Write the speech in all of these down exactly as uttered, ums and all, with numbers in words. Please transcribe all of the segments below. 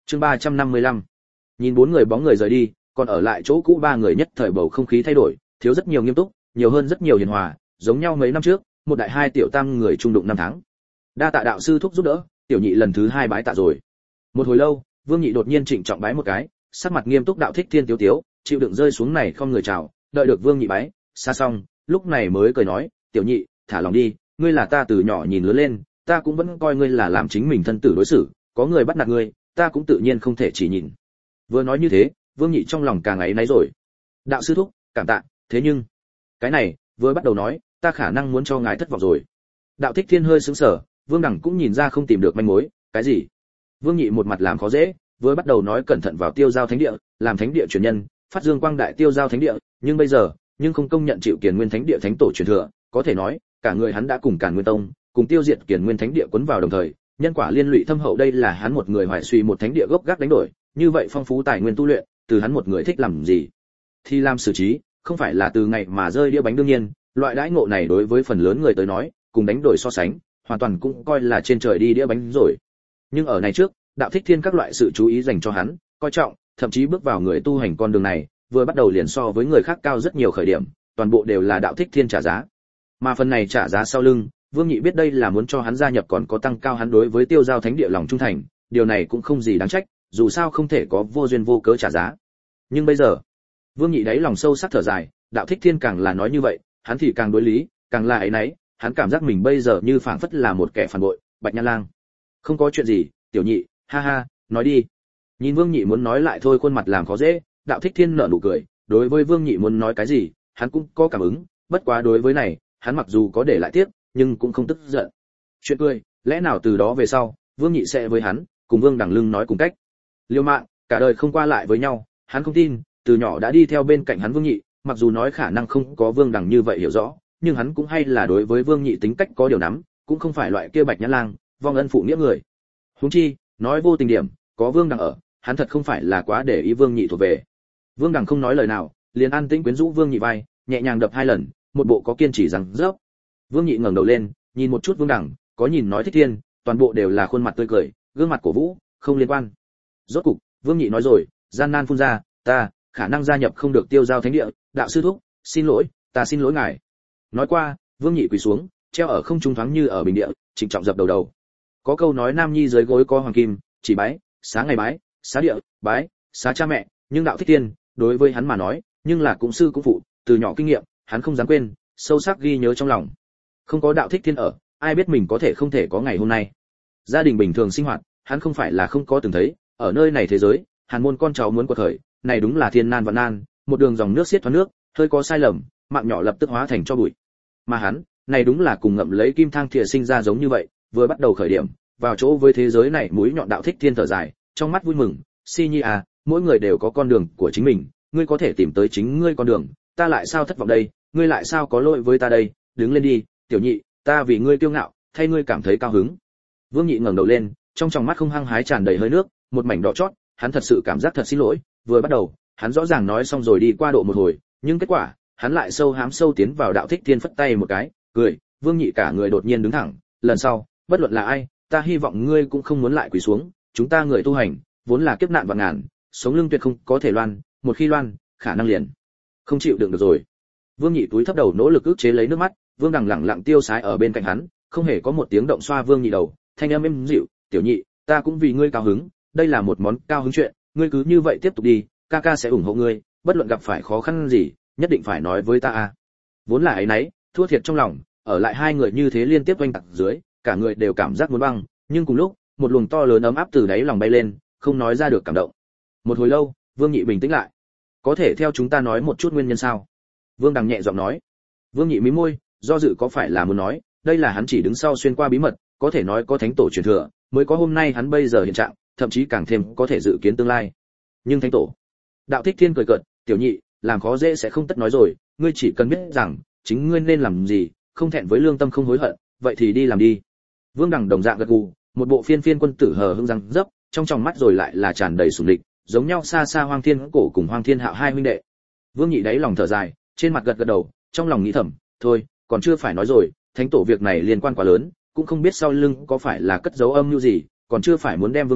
Chương ba trăm năm mươi lăm. Nhìn bốn người bóng người rời đi, còn ở lại chỗ cũ ba người nhất thời bầu không khí thay đổi, thiếu rất nhiều nghiêm túc, nhiều hơn rất nhiều hiền hòa, giống nhau mấy năm trước, một đại hai tiểu tam người trung đụng năm tháng. Đa tạ đạo sư thúc giúp đỡ, tiểu nhị lần thứ hai bái tạ rồi. Một hồi lâu, Vương Nhị đột nhiên trịnh trọng bái một cái, sắc mặt nghiêm túc đạo Thích Thiên tiếu tiếu, chịu đựng rơi xuống này không người chào, đợi được Vương Nhị bái, xa xong, lúc này mới cười nói, tiểu nhị, thả lòng đi, ngươi là ta từ nhỏ nhìn lớn lên, ta cũng vẫn coi ngươi là làm chính mình thân tử đối xử, có người bắt nạt ngươi, ta cũng tự nhiên không thể chỉ nhìn. Vừa nói như thế, Vương Nhị trong lòng càng ấy náy rồi. Đạo sư thúc, cảm tạ, thế nhưng, cái này, vừa bắt đầu nói, ta khả năng muốn cho ngài thất vọng rồi. Đạo Thích Thiên hơi sững sờ, Vương Đẳng cũng nhìn ra không tìm được manh mối, cái gì? Vương Nhị một mặt làm khó dễ, vừa bắt đầu nói cẩn thận vào Tiêu Giao Thánh Địa, làm Thánh Địa truyền nhân, phát dương quang đại Tiêu Giao Thánh Địa, nhưng bây giờ, nhưng không công nhận chịu Kiền Nguyên Thánh Địa thánh tổ truyền thừa, có thể nói, cả người hắn đã cùng Càn Nguyên Tông, cùng tiêu diệt Kiền Nguyên Thánh Địa cuốn vào đồng thời, nhân quả liên lụy thâm hậu, đây là hắn một người hoài suy một thánh địa gốc gác đánh đổi, như vậy phong phú tài nguyên tu luyện, từ hắn một người thích làm gì thì làm xử trí, không phải là từ ngày mà rơi đĩa bánh. Đương nhiên, loại đãi ngộ này đối với phần lớn người tới nói, cùng đánh đổi so sánh, hoàn toàn cũng coi là trên trời đi đĩa bánh rồi. Nhưng ở này trước, đạo Thích Thiên các loại sự chú ý dành cho hắn, coi trọng, thậm chí bước vào người tu hành con đường này, vừa bắt đầu liền so với người khác cao rất nhiều khởi điểm, toàn bộ đều là đạo Thích Thiên trả giá. Mà phần này trả giá sau lưng, Vương Nhị biết đây là muốn cho hắn gia nhập còn có tăng cao hắn đối với Tiêu Giao Thánh Địa lòng trung thành, điều này cũng không gì đáng trách, dù sao không thể có vô duyên vô cớ trả giá. Nhưng bây giờ, Vương Nhị đáy lòng sâu sắc thở dài, đạo Thích Thiên càng là nói như vậy, hắn thì càng đối lý, càng là ấy nấy, hắn cảm giác mình bây giờ như phảng phất là một kẻ phản bội. Bạch Nha Lang, không có chuyện gì, tiểu nhị, ha ha, nói đi. Nhìn Vương Nhị muốn nói lại thôi, khuôn mặt làm khó dễ, đạo Thích Thiên nở nụ cười, đối với Vương Nhị muốn nói cái gì, hắn cũng có cảm ứng, bất quá đối với này, hắn mặc dù có để lại tiếc, nhưng cũng không tức giận. Chuyện cười, lẽ nào từ đó về sau, Vương Nhị sẽ với hắn, cùng Vương Đằng Lưng nói cùng cách. Liêu mạng, cả đời không qua lại với nhau, hắn không tin, từ nhỏ đã đi theo bên cạnh hắn Vương Nhị, mặc dù nói khả năng không có Vương Đằng như vậy hiểu rõ, nhưng hắn cũng hay là đối với Vương Nhị tính cách có điều nắm, cũng không phải loại kia Bạch Nhã Lang, vong ân phụ nghĩa người. Huống chi, nói vô tình điểm, có Vương Đằng ở, hắn thật không phải là quá để ý Vương Nhị thuộc về. Vương Đằng không nói lời nào, liền an tĩnh quyến rũ Vương Nhị vai, nhẹ nhàng đập hai lần, một bộ có kiên trì rằng dốc. Vương Nhị ngẩng đầu lên, nhìn một chút Vương Đằng, có nhìn nói Thích Thiên, toàn bộ đều là khuôn mặt tươi cười, gương mặt cổ vũ, không liên quan. Rốt cục, Vương Nhị nói rồi, gian nan phun ra, ta khả năng gia nhập không được Tiêu Giao Thánh Địa, đạo sư thúc, xin lỗi, ta xin lỗi ngài. Nói qua, Vương Nhị quỳ xuống, treo ở không trung thoáng như ở bình địa, trịnh trọng dập đầu đầu. Có câu nói nam nhi dưới gối có hoàng kim, chỉ bái, xá ngày bái, xá địa, bái, xá cha mẹ, nhưng đạo Thích Thiên, đối với hắn mà nói, nhưng là cũng sư cũng phụ, từ nhỏ kinh nghiệm, hắn không dám quên, sâu sắc ghi nhớ trong lòng. Không có đạo Thích Thiên ở, ai biết mình có thể không thể có ngày hôm nay. Gia đình bình thường sinh hoạt, hắn không phải là không có từng thấy, ở nơi này thế giới, Hàn môn con cháu muốn quật khởi, này đúng là thiên nan vạn nan, một đường dòng nước xiết thoát nước, hơi có sai lầm, mạng nhỏ lập tức hóa thành cho bụi. Mà hắn, này đúng là cùng ngậm lấy kim thang thìa sinh ra giống như vậy, vừa bắt đầu khởi điểm, vào chỗ với thế giới này mũi nhọn đạo Thích Thiên thở dài, trong mắt vui mừng, Si Nhi à, mỗi người đều có con đường của chính mình, ngươi có thể tìm tới chính ngươi con đường, ta lại sao thất vọng đây, ngươi lại sao có lỗi với ta đây, đứng lên đi, tiểu nhị, ta vì ngươi kiêu ngạo, thay ngươi cảm thấy cao hứng. Vương Nhị ngẩng đầu lên, trong tròng mắt không hăng hái tràn đầy hơi nước, một mảnh đỏ chót, hắn thật sự cảm giác thật xin lỗi, vừa bắt đầu, hắn rõ ràng nói xong rồi đi qua độ một hồi, nhưng kết quả, hắn lại sâu hám sâu tiến vào đạo Thích Thiên phất tay một cái, cười, Vương Nhị cả người đột nhiên đứng thẳng, lần sau, bất luận là ai, ta hy vọng ngươi cũng không muốn lại quỳ xuống, chúng ta người tu hành, vốn là kiếp nạn vạn ngàn, sống lưng tuyệt không có thể loan, một khi loan, khả năng liền không chịu đựng được rồi. Vương Nhị túi thấp đầu nỗ lực ức chế lấy nước mắt, Vương Đằng lặng lặng tiêu sái ở bên cạnh hắn, không hề có một tiếng động xoa Vương Nhị đầu, thanh âm êm dịu, "Tiểu Nhị, ta cũng vì ngươi cao hứng, đây là một món cao hứng chuyện, ngươi cứ như vậy tiếp tục đi, ca ca sẽ ủng hộ ngươi, bất luận gặp phải khó khăn gì, nhất định phải nói với ta a." Vốn là ấy nấy, thua thiệt trong lòng, ở lại hai người như thế liên tiếp oanh tạc dưới, cả người đều cảm giác muốn băng, nhưng cùng lúc, một luồng to lớn ấm áp từ đáy lòng bay lên, không nói ra được cảm động. Một hồi lâu, Vương Nhị bình tĩnh lại. "Có thể theo chúng ta nói một chút nguyên nhân sao?" Vương Đằng nhẹ giọng nói. Vương Nhị mím môi, do dự có phải là muốn nói, đây là hắn chỉ đứng sau xuyên qua bí mật, có thể nói có thánh tổ truyền thừa, mới có hôm nay hắn bây giờ hiện trạng, thậm chí càng thêm có thể dự kiến tương lai. Nhưng thánh tổ, đạo Thích Thiên cười cợt, "Tiểu Nhị, làm khó dễ sẽ không tất nói rồi, ngươi chỉ cần biết rằng, chính ngươi nên làm gì, không thẹn với lương tâm không hối hận, vậy thì đi làm đi." Vương Đằng đồng dạng gật gù, một bộ phiên phiên quân tử hờ hững răng dấp, trong tròng mắt rồi lại là tràn đầy sủng lịch, giống nhau xa xa Hoang Thiên Cổ cùng Hoang Thiên Hạo hai huynh đệ. Vương Nhị đáy lòng thở dài, trên mặt gật gật đầu, trong lòng nghĩ thầm, thôi, còn chưa phải nói rồi, thánh tổ việc này liên quan quá lớn, cũng không biết sau lưng có phải là cất giấu âm mưu gì, còn chưa phải muốn đem Vương Đằng,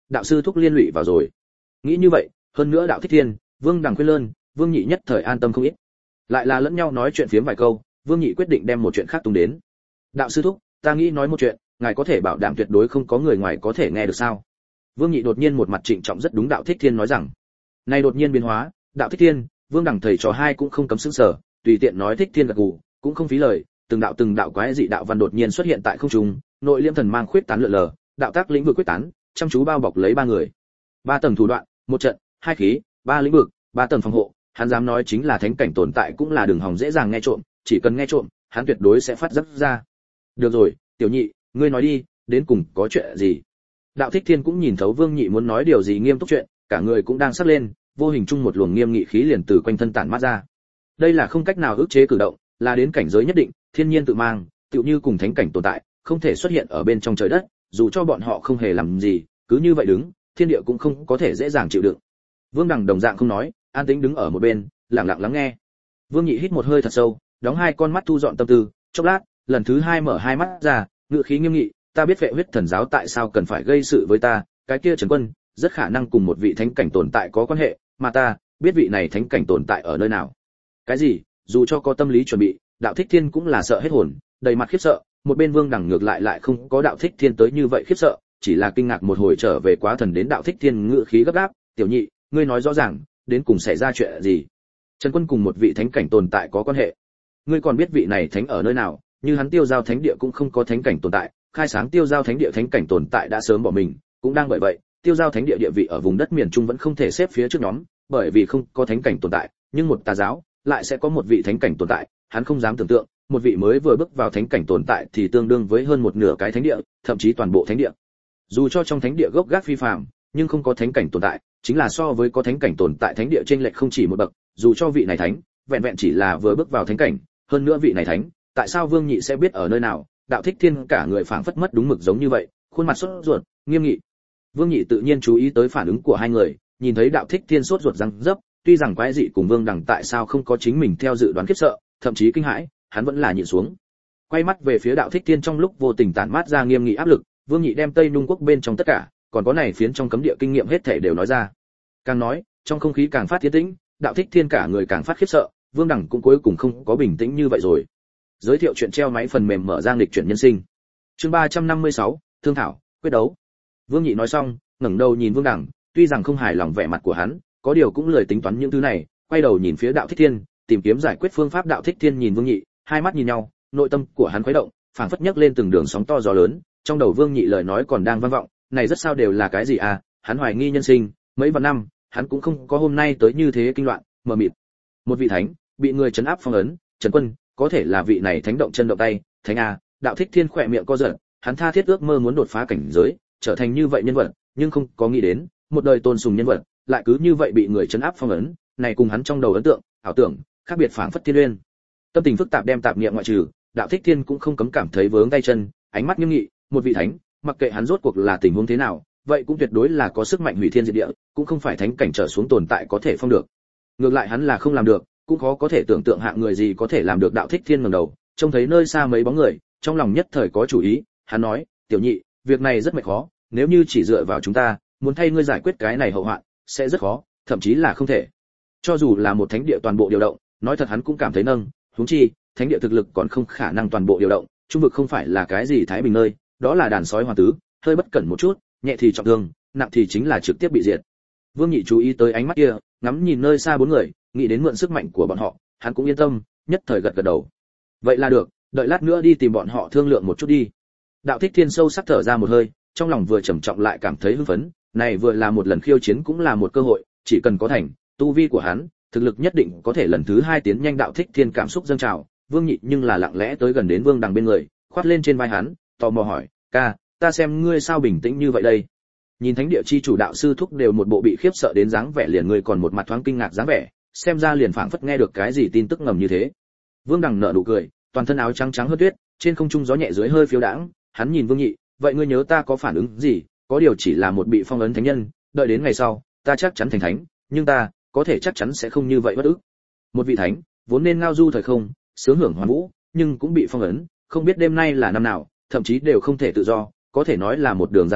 đạo sư thúc liên lụy vào rồi. Nghĩ như vậy, hơn nữa đạo thích thiên, Vương Đằng khuyên lơn, Vương Nhị nhất thời an tâm không ít. Lại là lẫn nhau nói chuyện phiếm vài câu, Vương Nhị quyết định đem một chuyện khác tung đến. Đạo sư thúc, ta nghĩ nói một chuyện, ngài có thể bảo đảm tuyệt đối không có người ngoài có thể nghe được sao? Vương Nhị đột nhiên một mặt trịnh trọng rất đúng đạo thích thiên nói rằng. Này đột nhiên biến hóa, đạo thích thiên, Vương Đằng thầy trò hai cũng không cấm sững sờ, tùy tiện nói thích thiên gật gù, cũng không phí lời, từng đạo từng đạo quái dị đạo văn đột nhiên xuất hiện tại không trung, nội liêm thần mang khuyết tán lượn lờ, đạo tác lĩnh vực quyết tán, chăm chú bao bọc lấy ba người. Ba tầng thủ đoạn, một trận, hai khí, ba lĩnh vực, ba tầng phòng hộ, hắn dám nói chính là thánh cảnh tồn tại cũng là đường hòng dễ dàng nghe trộm, chỉ cần nghe trộm, hắn tuyệt đối sẽ phát giác ra. Được rồi, tiểu nhị, ngươi nói đi, đến cùng có chuyện gì? Đạo thích thiên cũng nhìn thấu Vương Nhị muốn nói điều gì nghiêm túc chuyện, cả người cũng đang sắc lên, vô hình chung một luồng nghiêm nghị khí liền từ quanh thân tản mát ra. Đây là không cách nào ức chế cử động, là đến cảnh giới nhất định, thiên nhiên tự mang, tựu như cùng thánh cảnh tồn tại, không thể xuất hiện ở bên trong trời đất, dù cho bọn họ không hề làm gì, cứ như vậy đứng, thiên địa cũng không có thể dễ dàng chịu đựng. Vương Đằng đồng dạng không nói, an tĩnh đứng ở một bên, lặng lặng lắng nghe. Vương Nhị hít một hơi thật sâu, đóng hai con mắt thu dọn tâm tư, chốc lát, lần thứ hai mở hai mắt ra, ngữ khí nghiêm nghị, ta biết Vệ Huyết Thần giáo tại sao cần phải gây sự với ta, cái kia Trần Quân, rất khả năng cùng một vị thánh cảnh tồn tại có quan hệ, mà ta biết vị này thánh cảnh tồn tại ở nơi nào. Cái gì? Dù cho có tâm lý chuẩn bị, đạo thích thiên cũng là sợ hết hồn, đầy mặt khiếp sợ, một bên Vương Đằng ngược lại lại không có đạo thích thiên tới như vậy khiếp sợ, chỉ là kinh ngạc một hồi trở về quá thần đến đạo thích thiên ngữ khí gấp gáp, tiểu nhị, ngươi nói rõ ràng, đến cùng xảy ra chuyện gì? Trần Quân cùng một vị thánh cảnh tồn tại có quan hệ. Ngươi còn biết vị này thánh ở nơi nào? Như hắn Tiêu Giao Thánh địa cũng không có thánh cảnh tồn tại, khai sáng Tiêu Giao Thánh địa thánh cảnh tồn tại đã sớm bỏ mình, cũng đang bởi vậy, Tiêu Giao Thánh địa địa vị ở vùng đất miền Trung vẫn không thể xếp phía trước nhóm, bởi vì không có thánh cảnh tồn tại, nhưng một tà giáo lại sẽ có một vị thánh cảnh tồn tại, hắn không dám tưởng tượng, một vị mới vừa bước vào thánh cảnh tồn tại thì tương đương với hơn một nửa cái thánh địa, thậm chí toàn bộ thánh địa. Dù cho trong thánh địa gốc gác phi phàm, nhưng không có thánh cảnh tồn tại, chính là so với có thánh cảnh tồn tại thánh địa chênh lệch không chỉ một bậc, dù cho vị này thánh, vẹn vẹn chỉ là vừa bước vào thánh cảnh, hơn nữa vị này thánh, tại sao Vương Nhị sẽ biết ở nơi nào? Đạo thích thiên cả người phảng phất mất đúng mực giống như vậy, khuôn mặt sốt ruột, nghiêm nghị. Vương Nhị tự nhiên chú ý tới phản ứng của hai người, nhìn thấy đạo thích thiên sốt ruột răng dấp, tuy rằng quái dị cùng Vương Đằng tại sao không có chính mình theo dự đoán khiếp sợ, thậm chí kinh hãi, hắn vẫn là nhịn xuống. Quay mắt về phía đạo thích thiên trong lúc vô tình tản mát ra nghiêm nghị áp lực, Vương Nhị đem Tây Nung quốc bên trong tất cả, còn có này phiến trong cấm địa kinh nghiệm hết thảy đều nói ra. Càng nói, trong không khí càng phát tiến tĩnh, đạo thích thiên cả người càng phát khiếp sợ, Vương Đằng cũng cuối cùng không có bình tĩnh như vậy rồi. Giới thiệu chuyện treo máy phần mềm mở ra nghịch chuyển nhân sinh. Chương ba trăm năm mươi sáu, thương thảo, quyết đấu. Vương Nhị nói xong, ngẩng đầu nhìn Vương Đằng, tuy rằng không hài lòng vẻ mặt của hắn, có điều cũng lười tính toán những thứ này, quay đầu nhìn phía đạo thích thiên, tìm kiếm giải quyết phương pháp. Đạo thích thiên nhìn Vương Nhị, hai mắt nhìn nhau, nội tâm của hắn khuấy động, phảng phất nhấc lên từng đường sóng to gió lớn, trong đầu Vương Nhị lời nói còn đang vang vọng, này rất sao đều là cái gì à? Hắn hoài nghi nhân sinh, mấy vạn năm, hắn cũng không có hôm nay tới như thế kinh loạn, mờ mịt. Một vị thánh, bị người trấn áp phong ấn, Trần Quân, có thể là vị này thánh động chân động tay, thánh a, đạo thích thiên khỏe miệng co giật, hắn tha thiết ước mơ muốn đột phá cảnh giới, trở thành như vậy nhân vật, nhưng không có nghĩ đến, một đời tôn sùng nhân vật, lại cứ như vậy bị người trấn áp phong ấn, này cùng hắn trong đầu ấn tượng, ảo tưởng, khác biệt phảng phất thiên uyên. Tâm tình phức tạp đem tạp niệm ngoại trừ, đạo thích thiên cũng không cấm cảm thấy vướng tay chân, ánh mắt nghiêm nghị, một vị thánh, mặc kệ hắn rốt cuộc là tình huống thế nào, vậy cũng tuyệt đối là có sức mạnh hủy thiên diệt địa, cũng không phải thánh cảnh trở xuống tồn tại có thể phong được. Ngược lại hắn là không làm được, cũng khó có thể tưởng tượng hạng người gì có thể làm được. Đạo thích thiên ngẩng đầu, trông thấy nơi xa mấy bóng người, trong lòng nhất thời có chủ ý, hắn nói, tiểu nhị, việc này rất mệt khó, nếu như chỉ dựa vào chúng ta, muốn thay ngươi giải quyết cái này hậu hoạn, sẽ rất khó, thậm chí là không thể. Cho dù là một thánh địa toàn bộ điều động, nói thật hắn cũng cảm thấy nâng, huống chi, thánh địa thực lực còn không khả năng toàn bộ điều động, trung vực không phải là cái gì thái bình nơi, đó là đàn sói hoàn tứ, hơi bất cẩn một chút, nhẹ thì trọng thương, nặng thì chính là trực tiếp bị diệt. Vương Nhị chú ý tới ánh mắt kia, ngắm nhìn nơi xa bốn người, nghĩ đến mượn sức mạnh của bọn họ, hắn cũng yên tâm, nhất thời gật gật đầu. Vậy là được, đợi lát nữa đi tìm bọn họ thương lượng một chút đi. Đạo thích thiên sâu sắc thở ra một hơi, trong lòng vừa trầm trọng lại cảm thấy hưng phấn, này vừa là một lần khiêu chiến cũng là một cơ hội, chỉ cần có thành, tu vi của hắn, thực lực nhất định có thể lần thứ hai tiến nhanh. Đạo thích thiên cảm xúc dâng trào, Vương Nhị nhưng là lặng lẽ tới gần đến Vương Đằng bên người, khoát lên trên vai hắn, tò mò hỏi, ca, ta xem ngươi sao bình tĩnh như vậy đây? Nhìn thánh địa chi chủ đạo sư thúc đều một bộ bị khiếp sợ đến dáng vẻ, liền ngươi còn một mặt thoáng kinh ngạc dáng vẻ, xem ra liền phảng phất nghe được cái gì tin tức ngầm như thế. Vương Đằng nở nụ cười, toàn thân áo trắng trắng hơn tuyết, trên không trung gió nhẹ dưới hơi phiêu đãng, hắn nhìn Vương Nhị, vậy ngươi nhớ ta có phản ứng gì? Có điều chỉ là một bị phong ấn thánh nhân, đợi đến ngày sau, ta chắc chắn thành thánh, nhưng ta có thể chắc chắn sẽ không như vậy bất ức. Một vị thánh, vốn nên ngao du thời không, sướng hưởng hoàn vũ, nhưng cũng bị phong ấn, không biết đêm nay là năm nào, thậm chí đều không thể tự do, có thể nói là một đường gian khổ,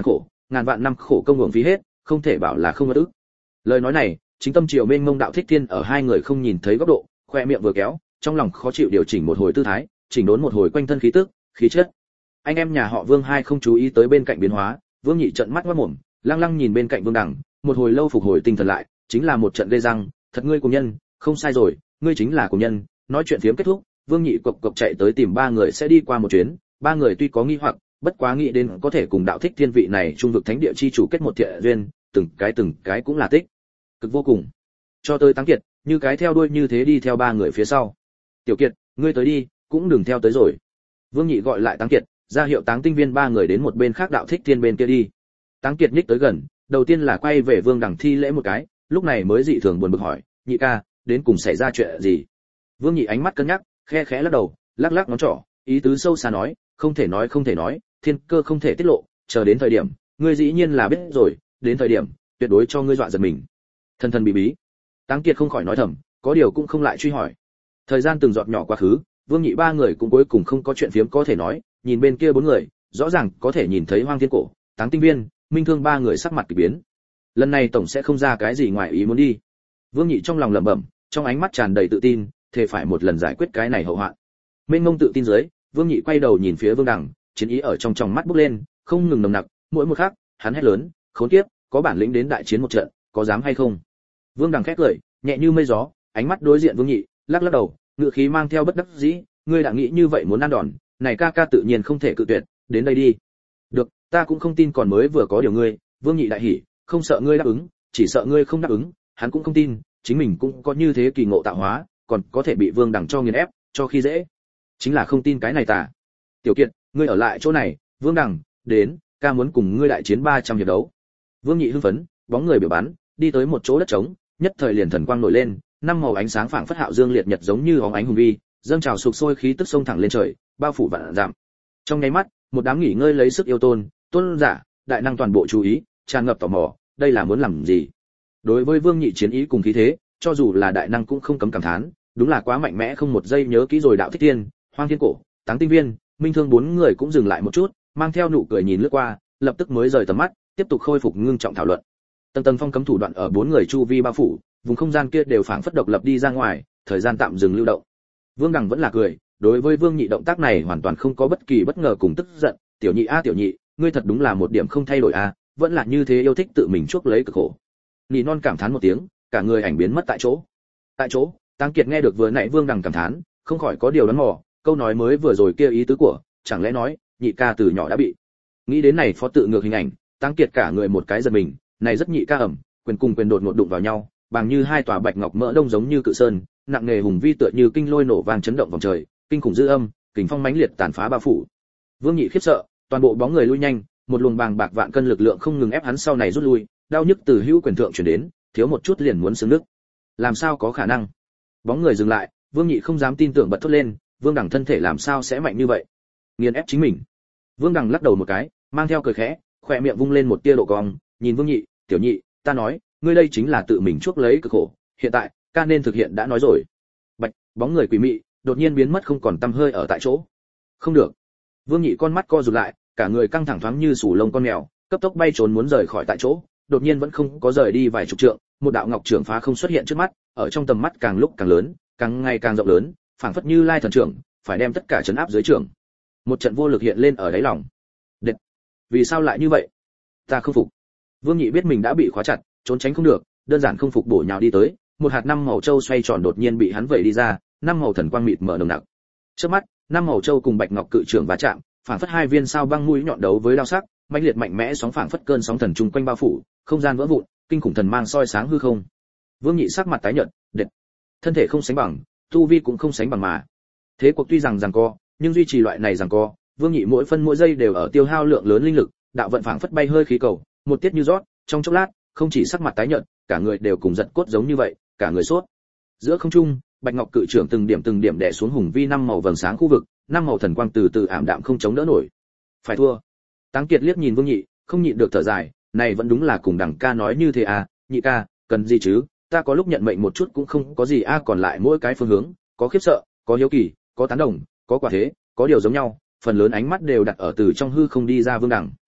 ngàn vạn năm khổ công uổng phí hết, không thể bảo là không bất ức. Lời nói này, chính tâm triều mênh mông đạo thích thiên ở hai người không nhìn thấy góc độ, khoe miệng vừa kéo, trong lòng khó chịu điều chỉnh một hồi tư thái, chỉnh đốn một hồi quanh thân khí tức, khí chất. Anh em nhà họ Vương hai không chú ý tới bên cạnh biến hóa, Vương Nhị trợn mắt ngoác mồm, lăng lăng nhìn bên cạnh Vương Đằng, một hồi lâu phục hồi tinh thần lại, chính là một trận gây răng, thật ngươi cùng nhân, không sai rồi, ngươi chính là cùng nhân. Nói chuyện phiếm kết thúc, Vương Nhị cộc cộc chạy tới tìm ba người sẽ đi qua một chuyến, ba người tuy có nghi hoặc, bất quá nghĩ đến có thể cùng đạo thích thiên vị này trung vực thánh địa chi chủ kết một thiện duyên, từng cái từng cái cũng là tích cực vô cùng. Cho tới Táng Kiệt, như cái theo đuôi như thế đi theo ba người phía sau. Tiểu Kiệt, ngươi tới đi, cũng đừng theo tới rồi. Vương Nhị gọi lại Táng Kiệt, ra hiệu Táng Tinh Viên ba người đến một bên khác đạo thích thiên bên kia đi. Táng Kiệt nhích tới gần, đầu tiên là quay về Vương Đằng thi lễ một cái, lúc này mới dị thường buồn bực hỏi, Nhị ca, đến cùng xảy ra chuyện gì? Vương Nhị ánh mắt cân nhắc, khe khẽ lắc đầu, lắc lắc ngón trỏ, ý tứ sâu xa nói, không thể nói không thể nói, thiên cơ không thể tiết lộ, chờ đến thời điểm, ngươi dĩ nhiên là biết rồi, đến thời điểm, tuyệt đối cho ngươi dọa giật mình. Thần thần bí bí. Táng Kiệt không khỏi nói thầm, có điều cũng không lại truy hỏi. Thời gian từng giọt nhỏ quá khứ, Vương Nhị ba người cũng cuối cùng không có chuyện phiếm có thể nói, nhìn bên kia bốn người, rõ ràng có thể nhìn thấy Hoang Thiên Cổ, Táng Tinh Viên, Minh Thương ba người sắc mặt kỳ biến. Lần này tổng sẽ không ra cái gì ngoài ý muốn đi. Vương Nhị trong lòng lẩm bẩm, trong ánh mắt tràn đầy tự tin, thề phải một lần giải quyết cái này hậu hoạn. Mênh mông tự tin dưới, Vương Nhị quay đầu nhìn phía Vương Đằng, chiến ý ở trong tròng mắt bốc lên, không ngừng nồng nặc, mỗi một khắc, hắn hét lớn, khốn kiếp, có bản lĩnh đến đại chiến một trận, có dám hay không? Vương Đằng khét cười, nhẹ như mây gió, ánh mắt đối diện Vương Nhị, lắc lắc đầu, ngựa khí mang theo bất đắc dĩ, ngươi đã nghĩ như vậy muốn ăn đòn, này ca ca tự nhiên không thể cự tuyệt, đến đây đi. Được, ta cũng không tin còn mới vừa có điều ngươi, Vương Nhị đại hỉ, không sợ ngươi đáp ứng, chỉ sợ ngươi không đáp ứng, hắn cũng không tin, chính mình cũng có như thế kỳ ngộ tạo hóa, còn có thể bị Vương Đằng cho nghiền ép, cho khi dễ. Chính là không tin cái này tà. Tiểu Kiệt, ngươi ở lại chỗ này, Vương Đằng, đến, ca muốn cùng ngươi đại chiến ba trăm hiệp đấu. Vương Nhị hưng phấn, bóng người biểu bắn, đi tới một chỗ đất trống, nhất thời liền thần quang nổi lên, năm màu ánh sáng phảng phất hạo dương liệt nhật giống như óng ánh hùng vi, dâng trào sục sôi khí tức sông thẳng lên trời, bao phủ vạn dặm. Trong nháy mắt, một đám nghỉ ngơi lấy sức yêu tôn, tôn giả, đại năng toàn bộ chú ý, tràn ngập tò mò, đây là muốn làm gì? Đối với Vương Nhị chiến ý cùng khí thế, cho dù là đại năng cũng không cấm cảm thán, đúng là quá mạnh mẽ không một giây nhớ kỹ rồi đạo thích thiên, Hoang Thiên Cổ, Táng Tinh Viên, Minh Thương bốn người cũng dừng lại một chút, mang theo nụ cười nhìn lướt qua, lập tức mới rời tầm mắt, tiếp tục khôi phục ngưng trọng thảo luận. Tầng tầng phong cấm thủ đoạn ở bốn người chu vi bao phủ, vùng không gian kia đều phảng phất độc lập đi ra ngoài, thời gian tạm dừng lưu động. Vương Đằng vẫn là cười, đối với Vương Nhị động tác này hoàn toàn không có bất kỳ bất ngờ cùng tức giận, "Tiểu Nhị a tiểu Nhị, ngươi thật đúng là một điểm không thay đổi a, vẫn là như thế yêu thích tự mình chuốc lấy cực khổ." Nị non cảm thán một tiếng, cả người ảnh biến mất tại chỗ. Tại chỗ, Táng Kiệt nghe được vừa nãy Vương Đằng cảm thán, không khỏi có điều đoán mò, câu nói mới vừa rồi kia ý tứ của, chẳng lẽ nói, Nhị ca từ nhỏ đã bị. Nghĩ đến này phó tự ngược hình ảnh, Táng Kiệt cả người một cái giật mình, này rất nhị ca ẩm, quyền cùng quyền đột ngột đụng vào nhau, bằng như hai tòa bạch ngọc mỡ đông giống như cự sơn, nặng nề hùng vi tựa như kinh lôi nổ vang chấn động vòng trời, kinh khủng dư âm, kình phong mãnh liệt tàn phá bao phủ. Vương Nhị khiếp sợ, toàn bộ bóng người lui nhanh, một luồng bàng bạc vạn cân lực lượng không ngừng ép hắn sau này rút lui, đau nhức từ hữu quyền thượng truyền đến, thiếu một chút liền muốn xương nước. Làm sao có khả năng? Bóng người dừng lại, Vương Nhị không dám tin tưởng bật thốt lên, Vương Đằng thân thể làm sao sẽ mạnh như vậy? Nghiền ép chính mình. Vương Đằng lắc đầu một cái, mang theo cười khẽ, khóe miệng vung lên một tia độ cong, nhìn Vương Nhị, "Tiểu Nhị, ta nói, ngươi đây chính là tự mình chuốc lấy cực khổ, hiện tại, ca nên thực hiện đã nói rồi." Bạch, bóng người quỷ mị, đột nhiên biến mất không còn tăm hơi ở tại chỗ. Không được. Vương Nhị con mắt co rụt lại, cả người căng thẳng thoáng như sù lông con mèo, cấp tốc bay trốn muốn rời khỏi tại chỗ, đột nhiên vẫn không có rời đi vài chục trượng, một đạo ngọc trưởng phá không xuất hiện trước mắt, ở trong tầm mắt càng lúc càng lớn, càng ngày càng rộng lớn, phảng phất như lai thần trưởng, phải đem tất cả trấn áp dưới trưởng. Một trận vô lực hiện lên ở đáy lòng. Đệt, vì sao lại như vậy? Ta không phục. Vương Nhị biết mình đã bị khóa chặt, trốn tránh không được, đơn giản không phục bổ nhào đi tới, một hạt năm màu châu xoay tròn đột nhiên bị hắn vẩy đi ra, năm màu thần quang mịt mờ nồng nặc. Trước mắt, năm màu châu cùng bạch ngọc cự trưởng va chạm, phảng phất hai viên sao băng mũi nhọn đấu với đao sắc, mãnh liệt mạnh mẽ sóng phảng phất cơn sóng thần trung quanh bao phủ, không gian vỡ vụn, kinh khủng thần mang soi sáng hư không. Vương Nhị sắc mặt tái nhợt, đệt, thân thể không sánh bằng, tu vi cũng không sánh bằng mà. Thế cuộc tuy rằng giằng co, nhưng duy trì loại này giằng co, Vương Nhị mỗi phân mỗi giây đều ở tiêu hao lượng lớn linh lực, đạo vận phảng phất bay hơi khí cầu, một tiết như rót, trong chốc lát, không chỉ sắc mặt tái nhợt, cả người đều cùng giật cốt giống như vậy, cả người sốt. Giữa không trung, bạch ngọc cự trưởng từng điểm từng điểm đè xuống hùng vi năm màu vầng sáng khu vực, năm màu thần quang từ từ ảm đạm không chống đỡ nổi. Phải thua. Táng Kiệt liếc nhìn Vương Nhị, không nhịn được thở dài, này vẫn đúng là cùng Đằng ca nói như thế à, Nhị ca, cần gì chứ, ta có lúc nhận mệnh một chút cũng không có gì a, à, còn lại mỗi cái phương hướng, có khiếp sợ, có hiếu kỳ, có tán đồng, có quả thế, có điều giống nhau, phần lớn ánh mắt đều đặt ở từ trong hư không đi ra Vương Đằng.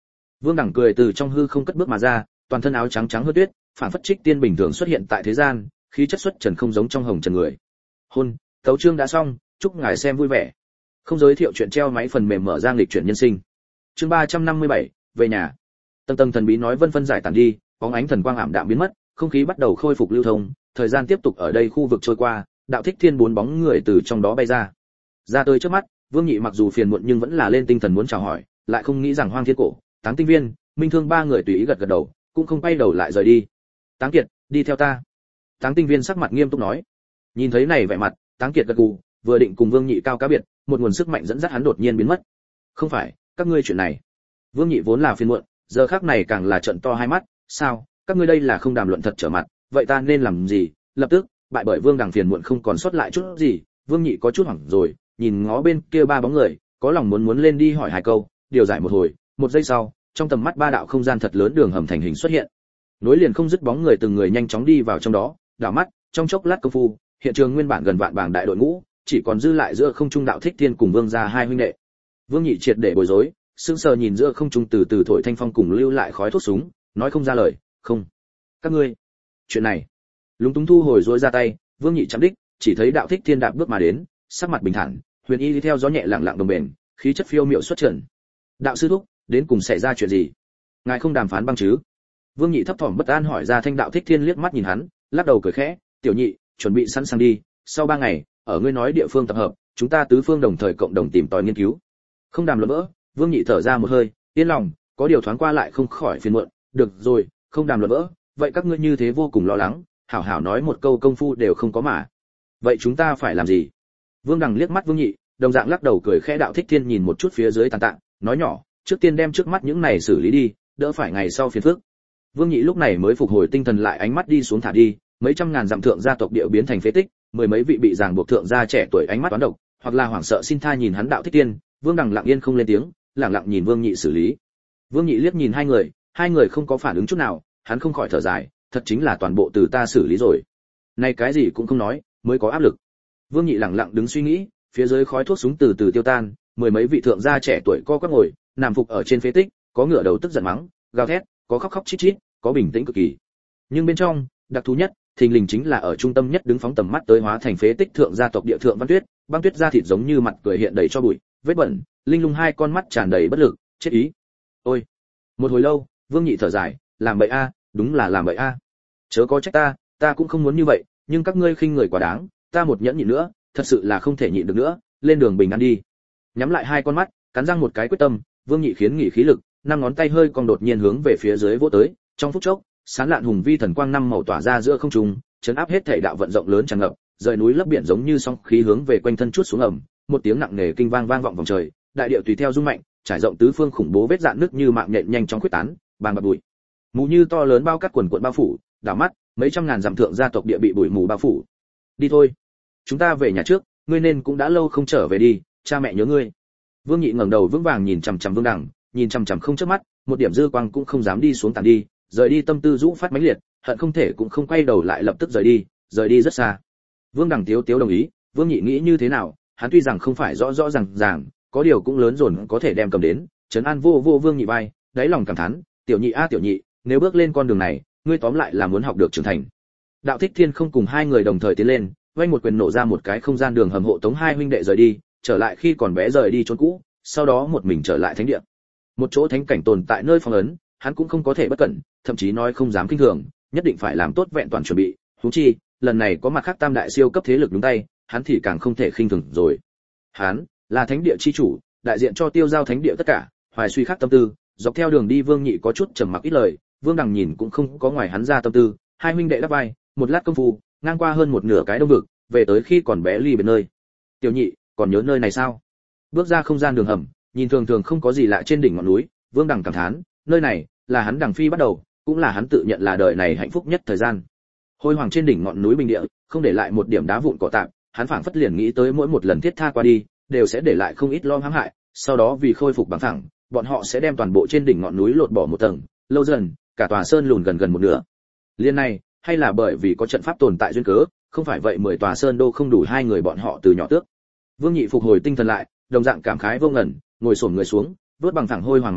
Vương Đẳng cười từ trong hư không cất bước mà ra, toàn thân áo trắng trắng hơn tuyết, phản phất trích tiên bình thường xuất hiện tại thế gian, khí chất xuất trần không giống trong hồng trần người. Hôn, tấu chương đã xong, chúc ngài xem vui vẻ. Không giới thiệu chuyện treo máy phần mềm mở ra lịch chuyển nhân sinh. Chương ba trăm năm mươi bảy, về nhà. Tầng tầng thần bí nói vân phân giải tàn đi, bóng ánh thần quang ảm đạm biến mất, không khí bắt đầu khôi phục lưu thông, thời gian tiếp tục ở đây khu vực trôi qua, đạo thích thiên bốn bóng người từ trong đó bay ra. Ra tới trước mắt, Vương Nhị mặc dù phiền muộn nhưng vẫn là lên tinh thần muốn chào hỏi, lại không nghĩ rằng Hoang Thiên Cổ, Táng Tinh Viên, Minh Thương ba người tùy ý gật gật đầu, cũng không quay đầu lại rời đi. Táng Kiệt, đi theo ta. Táng Tinh Viên sắc mặt nghiêm túc nói. Nhìn thấy này vẻ mặt, Táng Kiệt gật gù, vừa định cùng Vương Nhị cao cá biệt, một nguồn sức mạnh dẫn dắt hắn đột nhiên biến mất. Không phải, các ngươi chuyện này. Vương Nhị vốn là phiền muộn, giờ khắc này càng là trợn to hai mắt, sao, các ngươi đây là không đàm luận thật trở mặt, vậy ta nên làm gì? Lập tức, bại bởi Vương Đằng phiền muộn không còn sót lại chút gì, Vương Nhị có chút hoảng rồi, nhìn ngó bên kia ba bóng người, có lòng muốn muốn lên đi hỏi hai câu, điều giải một hồi, một giây sau, trong tầm mắt ba đạo không gian thật lớn đường hầm thành hình xuất hiện. Nối liền không dứt bóng người từng người nhanh chóng đi vào trong đó, đảo mắt, trong chốc lát công phu, hiện trường nguyên bản gần vạn bảng đại đội ngũ, chỉ còn dư lại giữa không trung đạo thích thiên cùng Vương gia hai huynh đệ. Vương Nhị triệt để bối rối, sững sờ nhìn giữa không trung từ từ thổi thanh phong cùng lưu lại khói thuốc súng, nói không ra lời, "Không, các ngươi, chuyện này." Lúng túng thu hồi rối ra tay, Vương Nhị chạm đích, chỉ thấy đạo thích thiên đạp bước mà đến, sắc mặt bình thản, huyền y đi theo gió nhẹ lặng lặng đồng bền, khí chất phiêu miệu xuất trần. "Đạo sư thúc, đến cùng xảy ra chuyện gì? Ngài không đàm phán băng chứ?" Vương Nhị thấp thỏm bất an hỏi ra. Thanh đạo thích thiên liếc mắt nhìn hắn, lắc đầu cười khẽ, "Tiểu Nhị, chuẩn bị sẵn sàng đi, sau ba ngày, ở ngươi nói địa phương tập hợp, chúng ta tứ phương đồng thời cộng đồng tìm tòi nghiên cứu." Không đàm luận vỡ, Vương Nhị thở ra một hơi, yên lòng, có điều thoáng qua lại không khỏi phiền muộn, "Được rồi, không đàm luận vỡ, vậy các ngươi như thế vô cùng lo lắng, hảo hảo nói một câu công phu đều không có mà. Vậy chúng ta phải làm gì?" Vương Đằng liếc mắt Vương Nhị, đồng dạng lắc đầu cười khẽ. Đạo thích thiên nhìn một chút phía dưới tàn tạ, nói nhỏ, "Trước tiên đem trước mắt những này xử lý đi, đỡ phải ngày sau phiền phức." Vương Nhị lúc này mới phục hồi tinh thần lại, ánh mắt đi xuống thả đi, mấy trăm ngàn dặm thượng gia tộc địa biến thành phế tích, mười mấy vị bị ràng buộc thượng gia trẻ tuổi ánh mắt toán độc, hoặc là hoảng sợ xin tha nhìn hắn đạo thích thiên. Vương Đằng lặng yên không lên tiếng, lặng lặng nhìn Vương Nhị xử lý. Vương Nhị liếc nhìn hai người, hai người không có phản ứng chút nào, hắn không khỏi thở dài, thật chính là toàn bộ từ ta xử lý rồi. Này cái gì cũng không nói, mới có áp lực. Vương Nhị lặng lặng đứng suy nghĩ, phía dưới khói thuốc súng từ từ tiêu tan, mười mấy vị thượng gia trẻ tuổi co quắp ngồi, nằm phục ở trên phế tích, có ngửa đầu tức giận mắng, gào thét, có khóc khóc chít chít, có bình tĩnh cực kỳ. Nhưng bên trong, đặc thú nhất, thình lình chính là ở trung tâm nhất đứng phóng tầm mắt tới hóa thành phế tích thượng gia tộc địa thượng Văn Tuyết, băng tuyết da thịt giống như mặt cười hiện đầy cho bụi, vết bẩn, linh lung hai con mắt tràn đầy bất lực, chết ý. Ôi. Một hồi lâu, Vương Nhị thở dài, làm bậy a, đúng là làm bậy a. Chớ có trách ta, ta cũng không muốn như vậy, nhưng các ngươi khinh người quá đáng, ta một nhẫn nhịn nữa, thật sự là không thể nhịn được nữa, lên đường bình an đi. Nhắm lại hai con mắt, cắn răng một cái quyết tâm, Vương Nhị khiến nghỉ khí lực, năm ngón tay hơi cong đột nhiên hướng về phía dưới vỗ tới, trong phút chốc, sáng lạn hùng vi thần quang năm màu tỏa ra giữa không trung, chấn áp hết thể đạo vận rộng lớn tràn ngập, rời núi lấp biển giống như sóng khí hướng về quanh thân chuốt xuống ầm, một tiếng nặng nề kinh vang vang vọng vòng trời, đại địa tùy theo rung mạnh, trải rộng tứ phương khủng bố vết rạn nứt như mạng nhện nhanh chóng khuếch tán, bàng bạc bụi mù như to lớn bao cát quần quần bao phủ, đảo mắt, mấy trăm ngàn dặm thượng gia tộc địa bị bụi mù bao phủ. Đi thôi, chúng ta về nhà trước, ngươi nên cũng đã lâu không trở về đi, cha mẹ nhớ ngươi. Vương Nhị ngẩng đầu vững vàng nhìn chằm chằm Vương Đằng, nhìn chằm chằm không chớp mắt, một điểm dư quang cũng không dám đi xuống tàn đi, rời đi tâm tư rũ phát mãnh liệt, hận không thể cũng không quay đầu lại lập tức rời đi, rời đi rất xa. Vương Đằng tiếu tiếu đồng ý, Vương Nhị nghĩ như thế nào, hắn tuy rằng không phải rõ rõ ràng ràng, có điều cũng lớn dồn có thể đem cầm đến, trấn an vô vô Vương Nhị vai, đáy lòng cảm thán, tiểu Nhị a tiểu Nhị, nếu bước lên con đường này, ngươi tóm lại là muốn học được trưởng thành. Đạo Thích Thiên không cùng hai người đồng thời tiến lên, vung một quyền nổ ra một cái không gian đường hầm hộ tống hai huynh đệ rời đi, trở lại khi còn bé rời đi chốn cũ, sau đó một mình trở lại thánh địa. Một chỗ thánh cảnh tồn tại nơi phong ấn, hắn cũng không có thể bất cẩn, thậm chí nói không dám kinh thường, nhất định phải làm tốt vẹn toàn chuẩn bị, huống chi, lần này có mặt khác tam đại siêu cấp thế lực đúng tay, hắn thì càng không thể khinh thường rồi. Hắn là thánh địa chi chủ, đại diện cho tiêu giao thánh địa tất cả, hoài suy khắc tâm tư, dọc theo đường đi Vương Nhị có chút trầm mặc ít lời, Vương Đằng nhìn cũng không có ngoài hắn ra tâm tư, hai huynh đệ đáp vai, một lát công phu, ngang qua hơn một nửa cái đông vực, về tới khi còn bé ly bên nơi. Tiểu Nhị, còn nhớ nơi này sao? Bước ra không gian đường hầm, nhìn thường thường không có gì lạ trên đỉnh ngọn núi, Vương Đằng cảm thán, nơi này là hắn Đằng Phi bắt đầu, cũng là hắn tự nhận là đời này hạnh phúc nhất thời gian. Hôi hoàng trên đỉnh ngọn núi bình địa, không để lại một điểm đá vụn cỏ tạm, hắn phảng phất liền nghĩ tới mỗi một lần thiết tha qua đi, đều sẽ để lại không ít lo hãm hại, sau đó vì khôi phục bằng phẳng, bọn họ sẽ đem toàn bộ trên đỉnh ngọn núi lột bỏ một tầng, lâu dần, cả tòa sơn lùn gần gần một nửa. Liên này, hay là bởi vì có trận pháp tồn tại duyên cớ, không phải vậy mười tòa sơn đô không đủ hai người bọn họ từ nhỏ tước. Vương Nhị phục hồi tinh thần lại, đồng dạng cảm khái vô ngần, ngồi xổm người xuống, vớt bằng thẳng hôi hoàng mặt đất,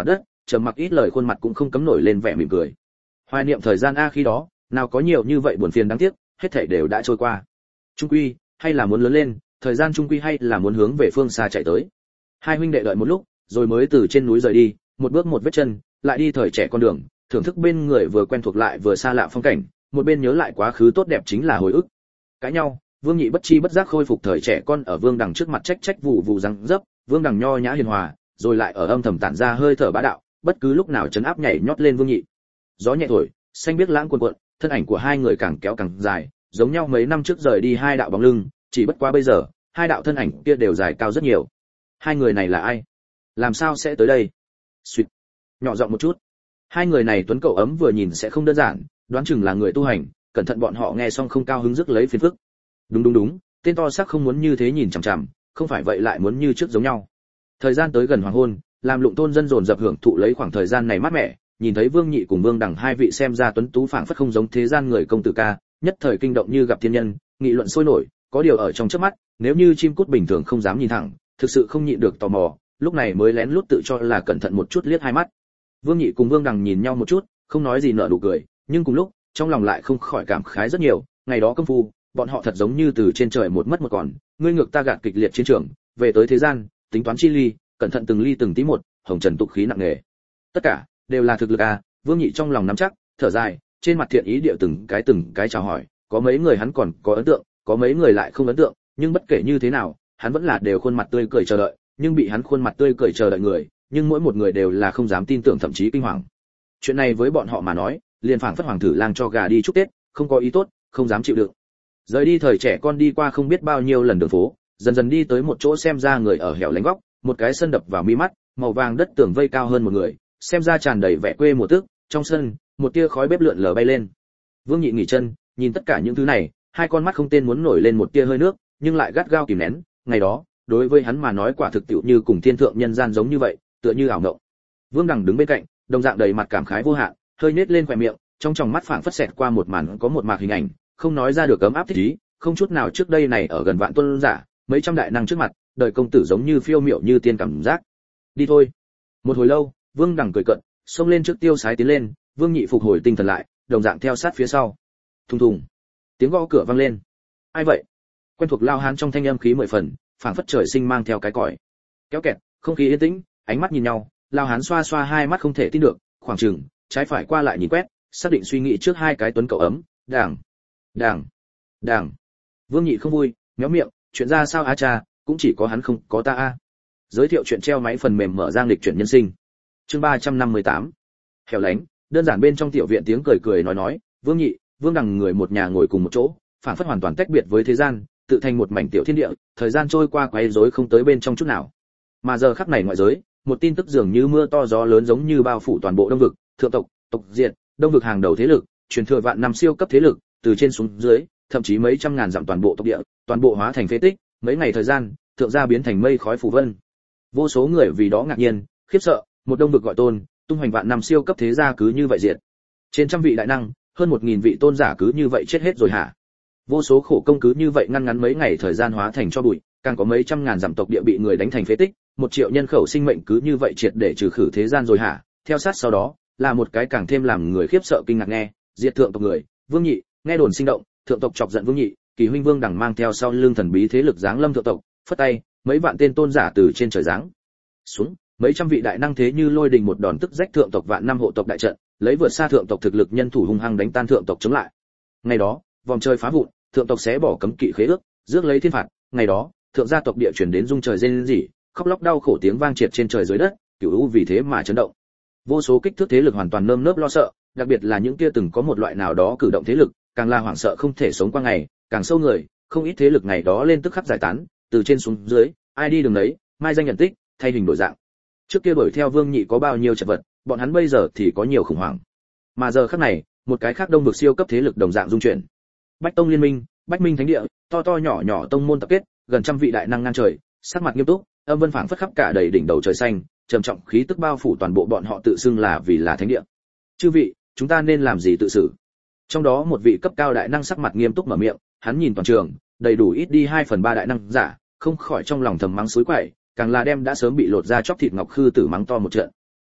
trầm mặc ít lời khuôn mặt cũng không cấm nổi lên vẻ mỉm cười. Hoài niệm thời gian a khi đó, nào có nhiều như vậy buồn phiền đáng tiếc, hết thảy đều đã trôi qua. Trung quy, hay là muốn lớn lên, thời gian trung quy hay là muốn hướng về phương xa chạy tới. Hai huynh đệ đợi một lúc, rồi mới từ trên núi rời đi, một bước một vết chân, lại đi thời trẻ con đường, thưởng thức bên người vừa quen thuộc lại vừa xa lạ phong cảnh, một bên nhớ lại quá khứ tốt đẹp chính là hồi ức. Cãi nhau, Vương Nhị bất chi bất giác khôi phục thời trẻ con ở Vương Đằng trước mặt trách trách vụ vụ răng dấp, Vương Đằng nho nhã hiền hòa, rồi lại ở âm thầm tản ra hơi thở bá đạo, bất cứ lúc nào chấn áp nhảy nhót lên Vương Nhị. Gió nhẹ thổi, xanh biếc lãng cuồn cuộn, thân ảnh của hai người càng kéo càng dài, giống nhau mấy năm trước rời đi hai đạo bóng lưng, chỉ bất quá bây giờ, hai đạo thân ảnh kia đều dài cao rất nhiều. Hai người này là ai? Làm sao sẽ tới đây? Xuyệt. Nhỏ giọng một chút. Hai người này tuấn cậu ấm vừa nhìn sẽ không đơn giản, đoán chừng là người tu hành, cẩn thận bọn họ nghe xong không cao hứng rước lấy phiền phức. Đúng đúng đúng, tên to xác không muốn như thế nhìn chằm chằm, không phải vậy lại muốn như trước giống nhau. Thời gian tới gần hoàng hôn, làm Lụng Tôn dân dồn dập hưởng thụ lấy khoảng thời gian này mát mẻ, nhìn thấy Vương Nhị cùng Vương Đằng hai vị xem ra tuấn tú phảng phất không giống thế gian người công tử ca, nhất thời kinh động như gặp thiên nhân, nghị luận sôi nổi, có điều ở trong chớp mắt, nếu như chim cút bình thường không dám nhìn thẳng, thực sự không nhịn được tò mò, lúc này mới lén lút tự cho là cẩn thận một chút liếc hai mắt. Vương Nhị cùng Vương Đằng nhìn nhau một chút, không nói gì nở nụ cười, nhưng cùng lúc, trong lòng lại không khỏi cảm khái rất nhiều, ngày đó công phu, bọn họ thật giống như từ trên trời một mất một còn, ngươi ngược ta gạt kịch liệt chiến trường, về tới thế gian, tính toán chi ly, cẩn thận từng ly từng tí một, hồng trần tục khí nặng nề. Tất cả đều là thực lực à, Vương Nhị trong lòng nắm chắc, thở dài, trên mặt thiện ý địa từng cái từng cái chào hỏi, có mấy người hắn còn có ấn tượng, có mấy người lại không ấn tượng, nhưng bất kể như thế nào, hắn vẫn là đều khuôn mặt tươi cười chờ đợi, nhưng bị hắn khuôn mặt tươi cười chờ đợi người, nhưng mỗi một người đều là không dám tin tưởng thậm chí kinh hoàng. Chuyện này với bọn họ mà nói, liền phảng phất hoàng thử lang cho gà đi chúc Tết, không có ý tốt, không dám chịu đựng. Rời đi thời trẻ con đi qua không biết bao nhiêu lần đường phố, dần dần đi tới một chỗ xem ra người ở hẻo lánh góc, một cái sân đập vào mi mắt, màu vàng đất tường vây cao hơn một người, xem ra tràn đầy vẻ quê mùa tước, trong sân, một tia khói bếp lượn lờ bay lên. Vương Nhị nghỉ chân, nhìn tất cả những thứ này, hai con mắt không tên muốn nổi lên một tia hơi nước, nhưng lại gắt gao kìm nén, ngày đó, đối với hắn mà nói quả thực tiệu như cùng thiên thượng nhân gian giống như vậy, tựa như ảo ngộng. Vương Đằng đứng bên cạnh, đồng dạng đầy mặt cảm khái vô hạn, hơi nết lên khóe miệng, trong tròng mắt phảng phất xẹt qua một màn có một mạc hình ảnh, không nói ra được ấm áp thích ý, không chút nào trước đây này ở gần vạn tuân giả, mấy trăm đại năng trước mặt, đời công tử giống như phiêu miểu như tiên cảm giác. Đi thôi. Một hồi lâu, Vương Đằng cười cận, xông lên trước tiêu sái tiến lên, Vương Nhị phục hồi tinh thần lại, đồng dạng theo sát phía sau. Thùng thùng. Tiếng gõ cửa vang lên. Ai vậy? Quen thuộc lao hán trong thanh âm khí mười phần, phảng phất trời sinh mang theo cái còi. Kéo kẹt, không khí yên tĩnh, ánh mắt nhìn nhau, lao hán xoa xoa hai mắt không thể tin được, khoảng chừng, trái phải qua lại nhìn quét, xác định suy nghĩ trước hai cái tuấn cậu ấm, đảng, đảng, đảng. Vương Nhị không vui, méo miệng, chuyện ra sao á cha, cũng chỉ có hắn không có ta a. Giới thiệu chuyện treo máy phần mềm mở giang lịch chuyển nhân sinh. Chương ba trăm năm mươi tám. Hẻo lánh, đơn giản bên trong tiểu viện tiếng cười cười nói nói, Vương Nhị, Vương Đằng người một nhà ngồi cùng một chỗ, phản phất hoàn toàn tách biệt với thế gian, tự thành một mảnh tiểu thiên địa, thời gian trôi qua quấy rối không tới bên trong chút nào. Mà giờ khắc này ngoại giới, một tin tức dường như mưa to gió lớn giống như bao phủ toàn bộ Đông vực, thượng tộc, tộc diệt, Đông vực hàng đầu thế lực, truyền thừa vạn năm siêu cấp thế lực, từ trên xuống dưới, thậm chí mấy trăm ngàn dặm toàn bộ tộc địa, toàn bộ hóa thành phế tích, mấy ngày thời gian, thượng gia biến thành mây khói phủ vân. Vô số người vì đó ngạc nhiên, khiếp sợ, một Đông vực gọi tôn, tung hoành vạn năm siêu cấp thế gia cứ như vậy diệt. Trên trăm vị đại năng, hơn một nghìn vị tôn giả cứ như vậy chết hết rồi hả? Vô số khổ công cứ như vậy ngăn ngắn mấy ngày thời gian hóa thành cho bụi, càng có mấy trăm ngàn dặm tộc địa bị người đánh thành phế tích, một triệu nhân khẩu sinh mệnh cứ như vậy triệt để trừ khử thế gian rồi hả? Theo sát sau đó, là một cái càng thêm làm người khiếp sợ kinh ngạc nghe, diệt thượng tộc người, Vương Nhị, nghe đồn sinh động, thượng tộc chọc giận Vương Nhị, Kỳ huynh Vương Đằng mang theo sau lưng thần bí thế lực giáng lâm thượng tộc, phất tay, mấy vạn tên tôn giả từ trên trời giáng xuống, mấy trăm vị đại năng thế như lôi đình một đòn tức rách thượng tộc vạn năm hộ tộc đại trận, lấy vượt xa thượng tộc thực lực nhân thủ hung hăng đánh tan thượng tộc chống lại. Ngày đó, vòng trời phá vụn, thượng tộc xé bỏ cấm kỵ khế ước, rước lấy thiên phạt, ngày đó, thượng gia tộc địa chuyển đến rung trời rên rỉ, khóc lóc đau khổ tiếng vang triệt trên trời dưới đất, cửu u vì thế mà chấn động. Vô số kích thước thế lực hoàn toàn nơm nớp lo sợ, đặc biệt là những kia từng có một loại nào đó cử động thế lực, càng là hoảng sợ không thể sống qua ngày, càng sâu người, không ít thế lực ngày đó lên tức khắc giải tán, từ trên xuống dưới, ai đi đường đấy, mai danh nhận tích, thay hình đổi dạng. Trước kia đuổi theo Vương Nhị có bao nhiêu chật vật, bọn hắn bây giờ thì có nhiều khủng hoảng. Mà giờ khắc này, một cái khác Đông vực siêu cấp thế lực đồng dạng dung chuyển. Bách Tông liên minh, Bách Minh thánh địa, to to nhỏ nhỏ tông môn tập kết, gần trăm vị đại năng ngang trời, sắc mặt nghiêm túc, âm vân phảng phất khắp cả đầy đỉnh đầu trời xanh, trầm trọng khí tức bao phủ toàn bộ bọn họ tự xưng là vì là thánh địa. Chư vị, chúng ta nên làm gì tự xử? Trong đó một vị cấp cao đại năng sắc mặt nghiêm túc mở miệng, hắn nhìn toàn trường, đầy đủ ít đi hai phần ba đại năng giả, không khỏi trong lòng thầm mắng suối quậy, càng là đem đã sớm bị lột ra chóc thịt ngọc khư tử mắng to một trận.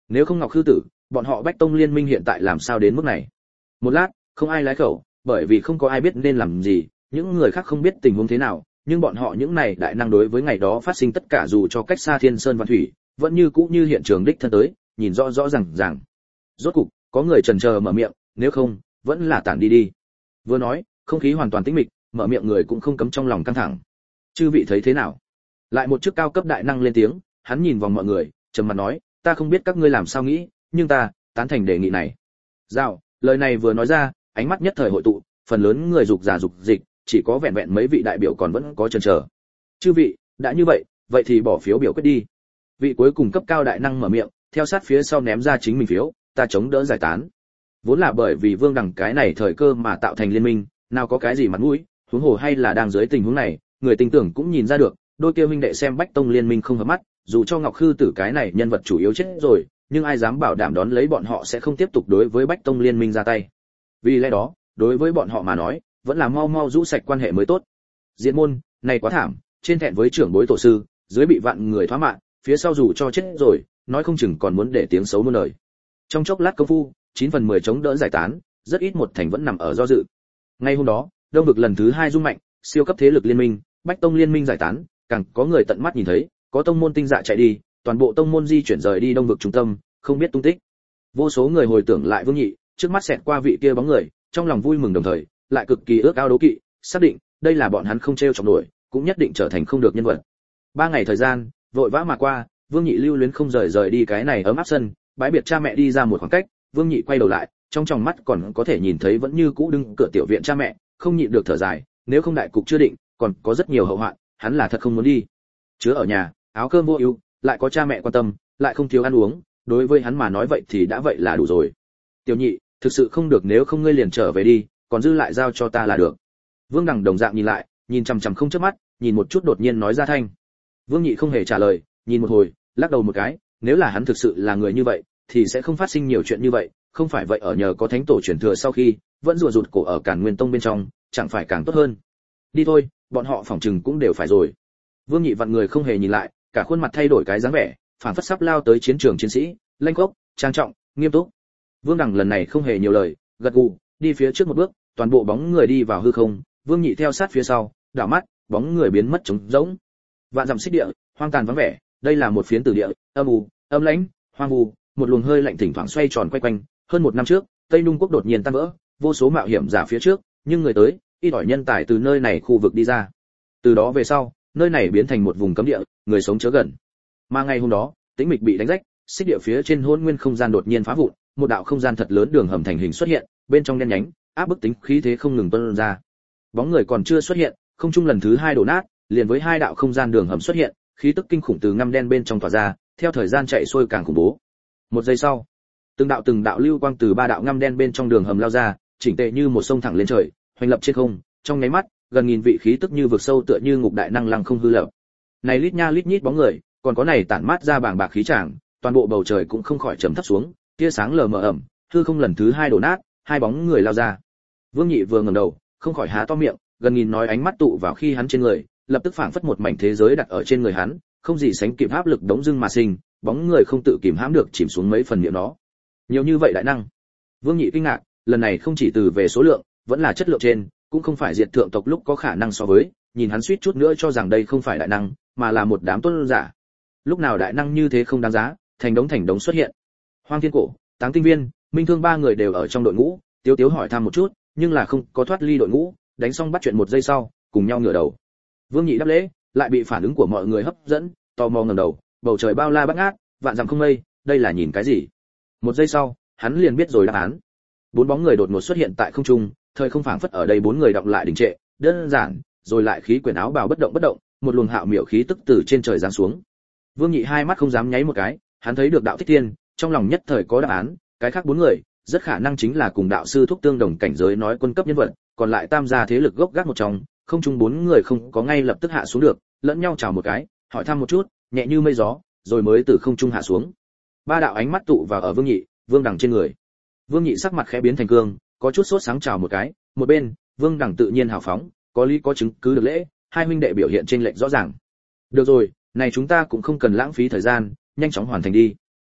Nếu không Ngọc Khư Tử, bọn họ Bách Tông Liên minh hiện tại làm sao đến mức này? Một lát, không ai lái khẩu, bởi vì không có ai biết nên làm gì, những người khác không biết tình huống thế nào, nhưng bọn họ những này đại năng đối với ngày đó phát sinh tất cả dù cho cách xa Thiên Sơn Vạn Thủy, vẫn như cũ như hiện trường đích thân tới, nhìn rõ rõ ràng ràng. Rốt cục, có người chần chờ mở miệng, nếu không, vẫn là tản đi đi. Vừa nói, không khí hoàn toàn tĩnh mịch, mở miệng người cũng không cấm trong lòng căng thẳng. Chư vị thấy thế nào? Lại một chức cao cấp đại năng lên tiếng, hắn nhìn vòng mọi người, trầm mặt nói, ta không biết các ngươi làm sao nghĩ, nhưng ta tán thành đề nghị này. Giao, lời này vừa nói ra, ánh mắt nhất thời hội tụ, phần lớn người dục giả dục dịch, chỉ có vẹn vẹn mấy vị đại biểu còn vẫn có chần chờ. Chư vị, đã như vậy, vậy thì bỏ phiếu biểu quyết đi. Vị cuối cùng cấp cao đại năng mở miệng, theo sát phía sau ném ra chính mình phiếu, ta chống đỡ giải tán. Vốn là bởi vì Vương Đằng cái này thời cơ mà tạo thành liên minh, nào có cái gì mặt mũi, huống hồ hay là đang dưới tình huống này, người tình tưởng cũng nhìn ra được, đôi kia huynh đệ xem Bách Tông liên minh không hợp mắt, dù cho Ngọc Khư Tử cái này nhân vật chủ yếu chết rồi, nhưng ai dám bảo đảm đón lấy bọn họ sẽ không tiếp tục đối với Bách Tông liên minh ra tay. Vì lẽ đó, đối với bọn họ mà nói, vẫn là mau mau rũ sạch quan hệ mới tốt. Diệt môn, này quá thảm, trên thẹn với trưởng bối tổ sư, dưới bị vạn người thoá mạng, phía sau dù cho chết rồi, nói không chừng còn muốn để tiếng xấu muôn đời. Trong chốc lát công phu, chín phần mười chống đỡ giải tán, rất ít một thành vẫn nằm ở do dự. Ngay hôm đó, Đông vực lần thứ hai rung mạnh, siêu cấp thế lực liên minh, Bách Tông liên minh giải tán, càng có người tận mắt nhìn thấy, có tông môn tinh dạ chạy đi, toàn bộ tông môn di chuyển rời đi Đông vực trung tâm, không biết tung tích. Vô số người hồi tưởng lại Vương Nhị, trước mắt xẹt qua vị kia bóng người, trong lòng vui mừng đồng thời, lại cực kỳ ước ao đố kỵ, xác định, đây là bọn hắn không treo chọc nổi, cũng nhất định trở thành không được nhân vật. Ba ngày thời gian, vội vã mà qua, Vương Nhị lưu luyến không rời rời đi cái này ấm áp sân, bãi biệt cha mẹ đi ra một khoảng cách, Vương Nhị quay đầu lại, trong tròng mắt còn có thể nhìn thấy vẫn như cũ đứng cửa tiểu viện cha mẹ, không nhịn được thở dài, nếu không đại cục chưa định, còn có rất nhiều hậu hoạn, hắn là thật không muốn đi. Chứa ở nhà, áo cơm vô ưu, lại có cha mẹ quan tâm, lại không thiếu ăn uống, đối với hắn mà nói vậy thì đã vậy là đủ rồi. Tiểu Nhị, thực sự không được nếu không ngươi liền trở về đi, còn dư lại giao cho ta là được. Vương Đằng đồng dạng nhìn lại, nhìn chằm chằm không chớp mắt, nhìn một chút đột nhiên nói ra thanh. Vương Nhị không hề trả lời, nhìn một hồi, lắc đầu một cái, nếu là hắn thực sự là người như vậy, thì sẽ không phát sinh nhiều chuyện như vậy, không phải vậy ở nhờ có thánh tổ truyền thừa sau khi, vẫn rùa rụt cổ ở Càn Nguyên Tông bên trong, chẳng phải càng tốt hơn. Đi thôi, bọn họ phỏng chừng cũng đều phải rồi. Vương Nhị vặn người không hề nhìn lại, cả khuôn mặt thay đổi cái dáng vẻ, phảng phất sắp lao tới chiến trường chiến sĩ, lanh khốc, trang trọng, nghiêm túc. Vương Đằng lần này không hề nhiều lời, gật gù, đi phía trước một bước, toàn bộ bóng người đi vào hư không, Vương Nhị theo sát phía sau, đảo mắt, bóng người biến mất trống rỗng. Vạn dặm xích địa, hoang tàn vắng vẻ, đây là một phiến tử địa, âm u, âm lãnh, hoang vu, một luồng hơi lạnh thỉnh thoảng xoay tròn quay quanh. Hơn một năm trước, Tây Nung quốc đột nhiên tan vỡ, vô số mạo hiểm giả phía trước, nhưng người tới, ít ỏi nhân tài từ nơi này khu vực đi ra. Từ đó về sau, nơi này biến thành một vùng cấm địa, người sống chớ gần. Mà ngày hôm đó, tĩnh mịch bị đánh rách, xích địa phía trên hỗn nguyên không gian đột nhiên phá vụn, một đạo không gian thật lớn đường hầm thành hình xuất hiện, bên trong đen nhánh, áp bức tính khí thế không ngừng tuôn ra. Bóng người còn chưa xuất hiện, không trung lần thứ hai đổ nát, liền với hai đạo không gian đường hầm xuất hiện, khí tức kinh khủng từ ngăm đen bên trong tỏa ra, theo thời gian chạy xuôi càng khủng bố. Một giây sau, từng đạo từng đạo lưu quang từ ba đạo ngăm đen bên trong đường hầm lao ra, chỉnh tề như một sông thẳng lên trời, hoành lập trên không, trong nháy mắt, gần nghìn vị khí tức như vực sâu tựa như ngục đại năng lăng không hư lập. Này lít nha lít nhít bóng người, còn có này tản mát ra bàng bạc khí tràng, toàn bộ bầu trời cũng không khỏi trầm thấp xuống, tia sáng lờ mờ ẩm, hư không lần thứ hai đổ nát, hai bóng người lao ra. Vương Nhị vừa ngẩng đầu, không khỏi há to miệng, gần nghìn nói ánh mắt tụ vào khi hắn trên người, lập tức phảng phất một mảnh thế giới đặt ở trên người hắn, không gì sánh kịp áp lực đống dưng mà sinh, bóng người không tự kìm hãm được chìm xuống mấy phần miệng nó. Nhiều như vậy đại năng. Vương Nhị kinh ngạc, lần này không chỉ từ về số lượng, vẫn là chất lượng trên, cũng không phải diệt thượng tộc lúc có khả năng so với, nhìn hắn suýt chút nữa cho rằng đây không phải đại năng, mà là một đám tôn giả. Lúc nào đại năng như thế không đáng giá, thành đống thành đống xuất hiện. Hoang Thiên Cổ, Táng Tinh Viên, Minh Thương ba người đều ở trong đội ngũ, Tiếu Tiếu hỏi thăm một chút, nhưng là không có thoát ly đội ngũ, đánh xong bắt chuyện một giây sau, cùng nhau ngửa đầu. Vương Nhị đáp lễ, lại bị phản ứng của mọi người hấp dẫn, tò mò ngẩng đầu, bầu trời bao la bát ngát, vạn dặm không mây, đây là nhìn cái gì? Một giây sau, hắn liền biết rồi đáp án. Bốn bóng người đột ngột xuất hiện tại không trung, thời không phảng phất ở đây bốn người động lại đình trệ, đơn giản, rồi lại khí quyển áo bào bất động bất động, một luồng hạo miểu khí tức từ trên trời giáng xuống. Vương Nhị hai mắt không dám nháy một cái, hắn thấy được Đạo Thích Thiên, trong lòng nhất thời có đáp án, cái khác bốn người, rất khả năng chính là cùng đạo sư thúc tương đồng cảnh giới nói quân cấp nhân vật, còn lại tam gia thế lực gốc gác một trong, không chung bốn người không có ngay lập tức hạ xuống được, lẫn nhau chào một cái, hỏi thăm một chút, nhẹ như mây gió, rồi mới từ không trung hạ xuống. Ba đạo ánh mắt tụ vào ở Vương Nhị, Vương Đằng trên người. Vương Nhị sắc mặt khẽ biến thành cương, có chút sốt sáng chào một cái, một bên, Vương Đằng tự nhiên hào phóng, có lý có chứng cứ được lễ, hai huynh đệ biểu hiện trên lệch rõ ràng. Được rồi, này chúng ta cũng không cần lãng phí thời gian, nhanh chóng hoàn thành đi.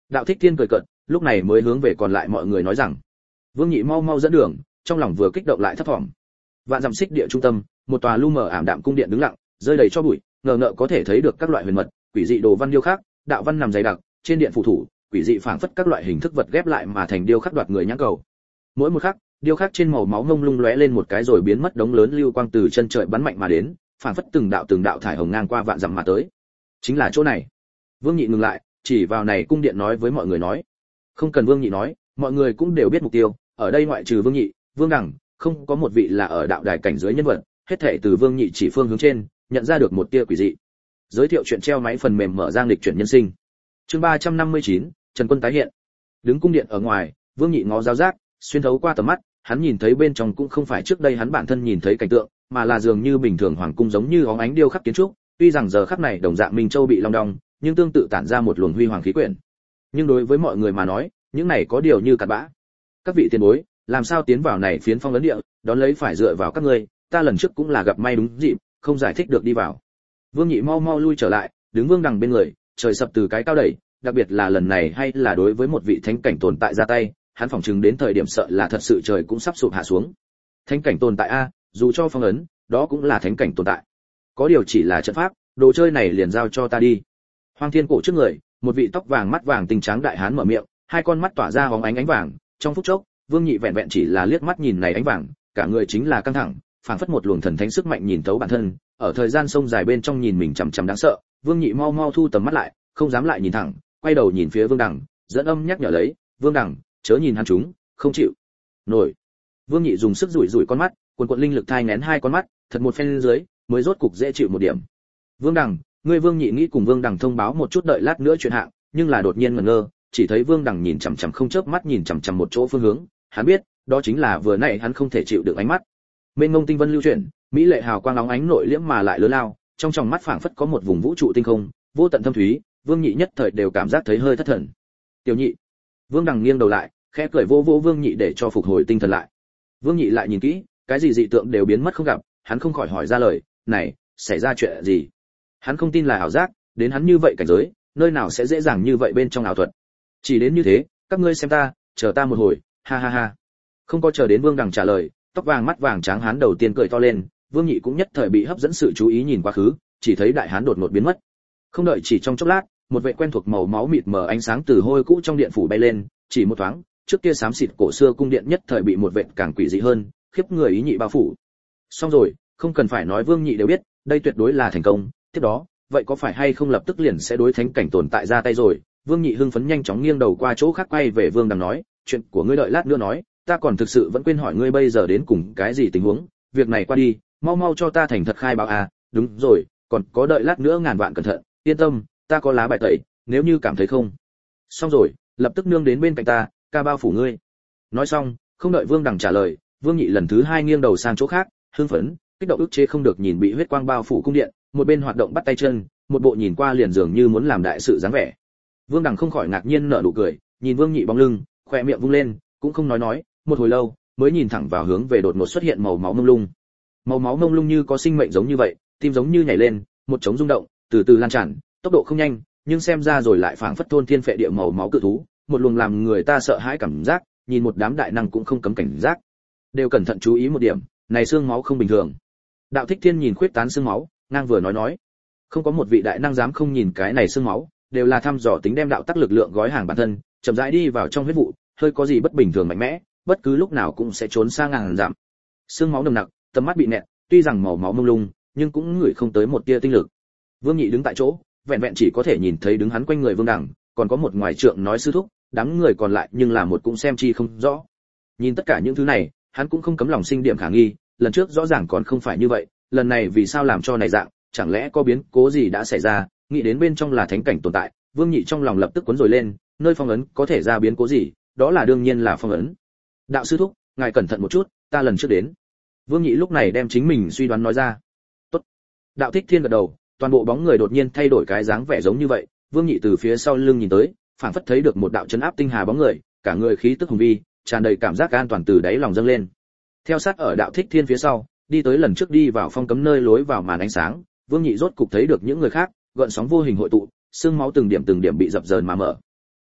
Đạo Thích Thiên cười cợt, lúc này mới hướng về còn lại mọi người nói rằng: Vương Nhị mau mau dẫn đường, trong lòng vừa kích động lại thấp thỏm. Vạn dặm xích địa trung tâm, một tòa lu mờ ảm đạm cung điện đứng lặng, rơi đầy cho bụi, ngờ ngợ có thể thấy được các loại huyền mật, quỷ dị đồ văn điêu khắc, đạo văn nằm dày đặc, trên điện phù thủ, quỷ dị phảng phất các loại hình thức vật ghép lại mà thành điêu khắc đoạt người nhãn cầu. Mỗi một khắc, điêu khắc trên màu máu ngông lung lóe lên một cái rồi biến mất, đống lớn lưu quang từ chân trời bắn mạnh mà đến, phảng phất từng đạo từng đạo thải hồng ngang qua vạn dặm mà tới. Chính là chỗ này. Vương Nhị ngừng lại, chỉ vào này cung điện nói với mọi người nói. Không cần Vương Nhị nói, mọi người cũng đều biết mục tiêu, ở đây ngoại trừ Vương Nhị, Vương Đằng, không có một vị là ở đạo đài cảnh giới nhân vật, hết thảy từ Vương Nhị chỉ phương hướng trên, nhận ra được một tia quỷ dị. Giới thiệu chuyện treo máy phần mềm mở giang lịch chuyển nhân sinh. Chương ba trăm năm mươi chín, Trần Quân tái hiện. Đứng cung điện ở ngoài, Vương Nhị ngó giáo giác, xuyên thấu qua tầm mắt, hắn nhìn thấy bên trong cũng không phải trước đây hắn bản thân nhìn thấy cảnh tượng, mà là dường như bình thường hoàng cung giống như óng ánh điêu khắc kiến trúc, tuy rằng giờ khắc này đồng dạng Minh Châu bị long đong, nhưng tương tự tản ra một luồng huy hoàng khí quyển. Nhưng đối với mọi người mà nói, những này có điều như cặn bã. Các vị tiền bối, làm sao tiến vào này phiến phong ấn địa, đón lấy phải dựa vào các ngươi, ta lần trước cũng là gặp may đúng dịp, không giải thích được đi vào. Vương Nhị mau mau lui trở lại, đứng Vương Đằng bên người, trời sập từ cái cao đẩy, đặc biệt là lần này hay là đối với một vị thánh cảnh tồn tại ra tay, hắn phỏng chừng đến thời điểm sợ là thật sự trời cũng sắp sụp hạ xuống. Thánh cảnh tồn tại a, dù cho phong ấn, đó cũng là thánh cảnh tồn tại. Có điều chỉ là trận pháp, đồ chơi này liền giao cho ta đi. Hoang Thiên Cổ trước người, một vị tóc vàng mắt vàng tinh tráng đại hán mở miệng, hai con mắt tỏa ra hóng ánh ánh vàng, trong phút chốc, Vương Nhị vẹn vẹn chỉ là liếc mắt nhìn này ánh vàng, cả người chính là căng thẳng, phảng phất một luồng thần thánh sức mạnh nhìn thấu bản thân, ở thời gian sông dài bên trong nhìn mình chằm chằm đáng sợ. Vương Nhị mau mau thu tầm mắt lại, không dám lại nhìn thẳng, quay đầu nhìn phía Vương Đằng, dẫn âm nhắc nhở lấy, "Vương Đằng, chớ nhìn hắn chúng, không chịu." Nổi. Vương Nhị dùng sức rủi rủi con mắt, cuồn cuộn linh lực thai nén hai con mắt, thật một phen dưới, mới rốt cục dễ chịu một điểm. Vương Đằng, ngươi Vương Nhị nghĩ cùng Vương Đằng thông báo một chút đợi lát nữa chuyện hạng, nhưng là đột nhiên ngẩn ngơ, chỉ thấy Vương Đằng nhìn chằm chằm không chớp mắt nhìn chằm chằm một chỗ phương hướng, hắn biết, đó chính là vừa nãy hắn không thể chịu được ánh mắt. Mênh mông tinh vân lưu chuyển, mỹ lệ hào quang óng ánh nội liễm mà lại lớn lao, trong tròng mắt phảng phất có một vùng vũ trụ tinh không, vô tận thâm thúy, Vương Nhị nhất thời đều cảm giác thấy hơi thất thần. "Tiểu Nhị." Vương Đằng nghiêng đầu lại, khẽ cười vô vô Vương Nhị để cho phục hồi tinh thần lại. Vương Nhị lại nhìn kỹ, cái gì dị tượng đều biến mất không gặp, hắn không khỏi hỏi ra lời, "Này, xảy ra chuyện gì?" Hắn không tin là ảo giác, đến hắn như vậy cảnh giới, nơi nào sẽ dễ dàng như vậy bên trong ảo thuật. Chỉ đến như thế, các ngươi xem ta, chờ ta một hồi, ha ha ha. Không có chờ đến Vương Đằng trả lời, tóc vàng mắt vàng tráng hán đầu tiên cười to lên, Vương Nhị cũng nhất thời bị hấp dẫn sự chú ý nhìn quá khứ, chỉ thấy đại hán đột ngột biến mất. Không đợi chỉ trong chốc lát, một vệ quen thuộc màu máu mịt mờ ánh sáng từ hôi cũ trong điện phủ bay lên, chỉ một thoáng, trước kia xám xịt cổ xưa cung điện nhất thời bị một vệ càng quỷ dị hơn, khiếp người ý nhị bao phủ. Xong rồi, không cần phải nói Vương Nhị đều biết, đây tuyệt đối là thành công, tiếp đó, vậy có phải hay không lập tức liền sẽ đối thánh cảnh tồn tại ra tay rồi. Vương Nhị hưng phấn nhanh chóng nghiêng đầu qua chỗ khác quay về Vương Đằng nói, chuyện của ngươi đợi lát nữa nói, ta còn thực sự vẫn quên hỏi ngươi bây giờ đến cùng cái gì tình huống, việc này qua đi, mau mau cho ta thành thật khai báo à, đúng rồi, còn có đợi lát nữa ngàn vạn cẩn thận, yên tâm, ta có lá bài tẩy, nếu như cảm thấy không. Xong rồi, lập tức nương đến bên cạnh ta, ca bao phủ ngươi. Nói xong, không đợi Vương Đằng trả lời, Vương Nhị lần thứ hai nghiêng đầu sang chỗ khác, hưng phấn, kích động ức chế không được nhìn bị huyết quang bao phủ cung điện, một bên hoạt động bắt tay chân, một bộ nhìn qua liền dường như muốn làm đại sự dáng vẻ. Vương Đằng không khỏi ngạc nhiên nở nụ cười, nhìn Vương Nhị bóng lưng, khóe miệng vung lên, cũng không nói nói, một hồi lâu, mới nhìn thẳng vào hướng về đột ngột xuất hiện màu máu mông lung. Màu máu mông lung như có sinh mệnh giống như vậy, tim giống như nhảy lên, một trống rung động, từ từ lan tràn, tốc độ không nhanh, nhưng xem ra rồi lại phảng phất thôn thiên phệ địa màu máu cự thú, một luồng làm người ta sợ hãi cảm giác, nhìn một đám đại năng cũng không cấm cảnh giác. Đều cẩn thận chú ý một điểm, này xương máu không bình thường. Đạo Thích Thiên nhìn khuyết tán xương máu, ngang vừa nói nói, không có một vị đại năng dám không nhìn cái này xương máu, đều là thăm dò tính đem đạo tắc lực lượng gói hàng bản thân, chậm rãi đi vào trong huyết vụ, hơi có gì bất bình thường mạnh mẽ, bất cứ lúc nào cũng sẽ trốn sang ngàn dặm. Xương máu nồng nặc, tầm mắt bị nẹt, tuy rằng màu máu mông lung, nhưng cũng ngửi không tới một tia tinh lực. Vương Nhị đứng tại chỗ, vẹn vẹn chỉ có thể nhìn thấy đứng hắn quanh người Vương Đằng, còn có một ngoài trượng nói sư thúc, đám người còn lại nhưng là một cũng xem chi không rõ. Nhìn tất cả những thứ này, hắn cũng không cấm lòng sinh điểm khả nghi, lần trước rõ ràng còn không phải như vậy, lần này vì sao làm cho này dạng, chẳng lẽ có biến cố gì đã xảy ra, nghĩ đến bên trong là thánh cảnh tồn tại, Vương Nhị trong lòng lập tức cuốn rồi lên, nơi phong ấn có thể ra biến cố gì, đó là đương nhiên là phong ấn. Đạo sư thúc, ngài cẩn thận một chút, ta lần trước đến. Vương Nhị lúc này đem chính mình suy đoán nói ra. Tốt. Đạo Thích Thiên gật đầu, toàn bộ bóng người đột nhiên thay đổi cái dáng vẻ giống như vậy, Vương Nhị từ phía sau lưng nhìn tới, phảng phất thấy được một đạo chấn áp tinh hà bóng người, cả người khí tức hùng vi, tràn đầy cảm giác an toàn từ đáy lòng dâng lên. Theo sát ở Đạo Thích Thiên phía sau, đi tới lần trước đi vào phong cấm nơi lối vào màn ánh sáng, Vương Nhị rốt cục thấy được những người khác, gợn sóng vô hình hội tụ, xương máu từng điểm từng điểm bị dập dờn mà mở.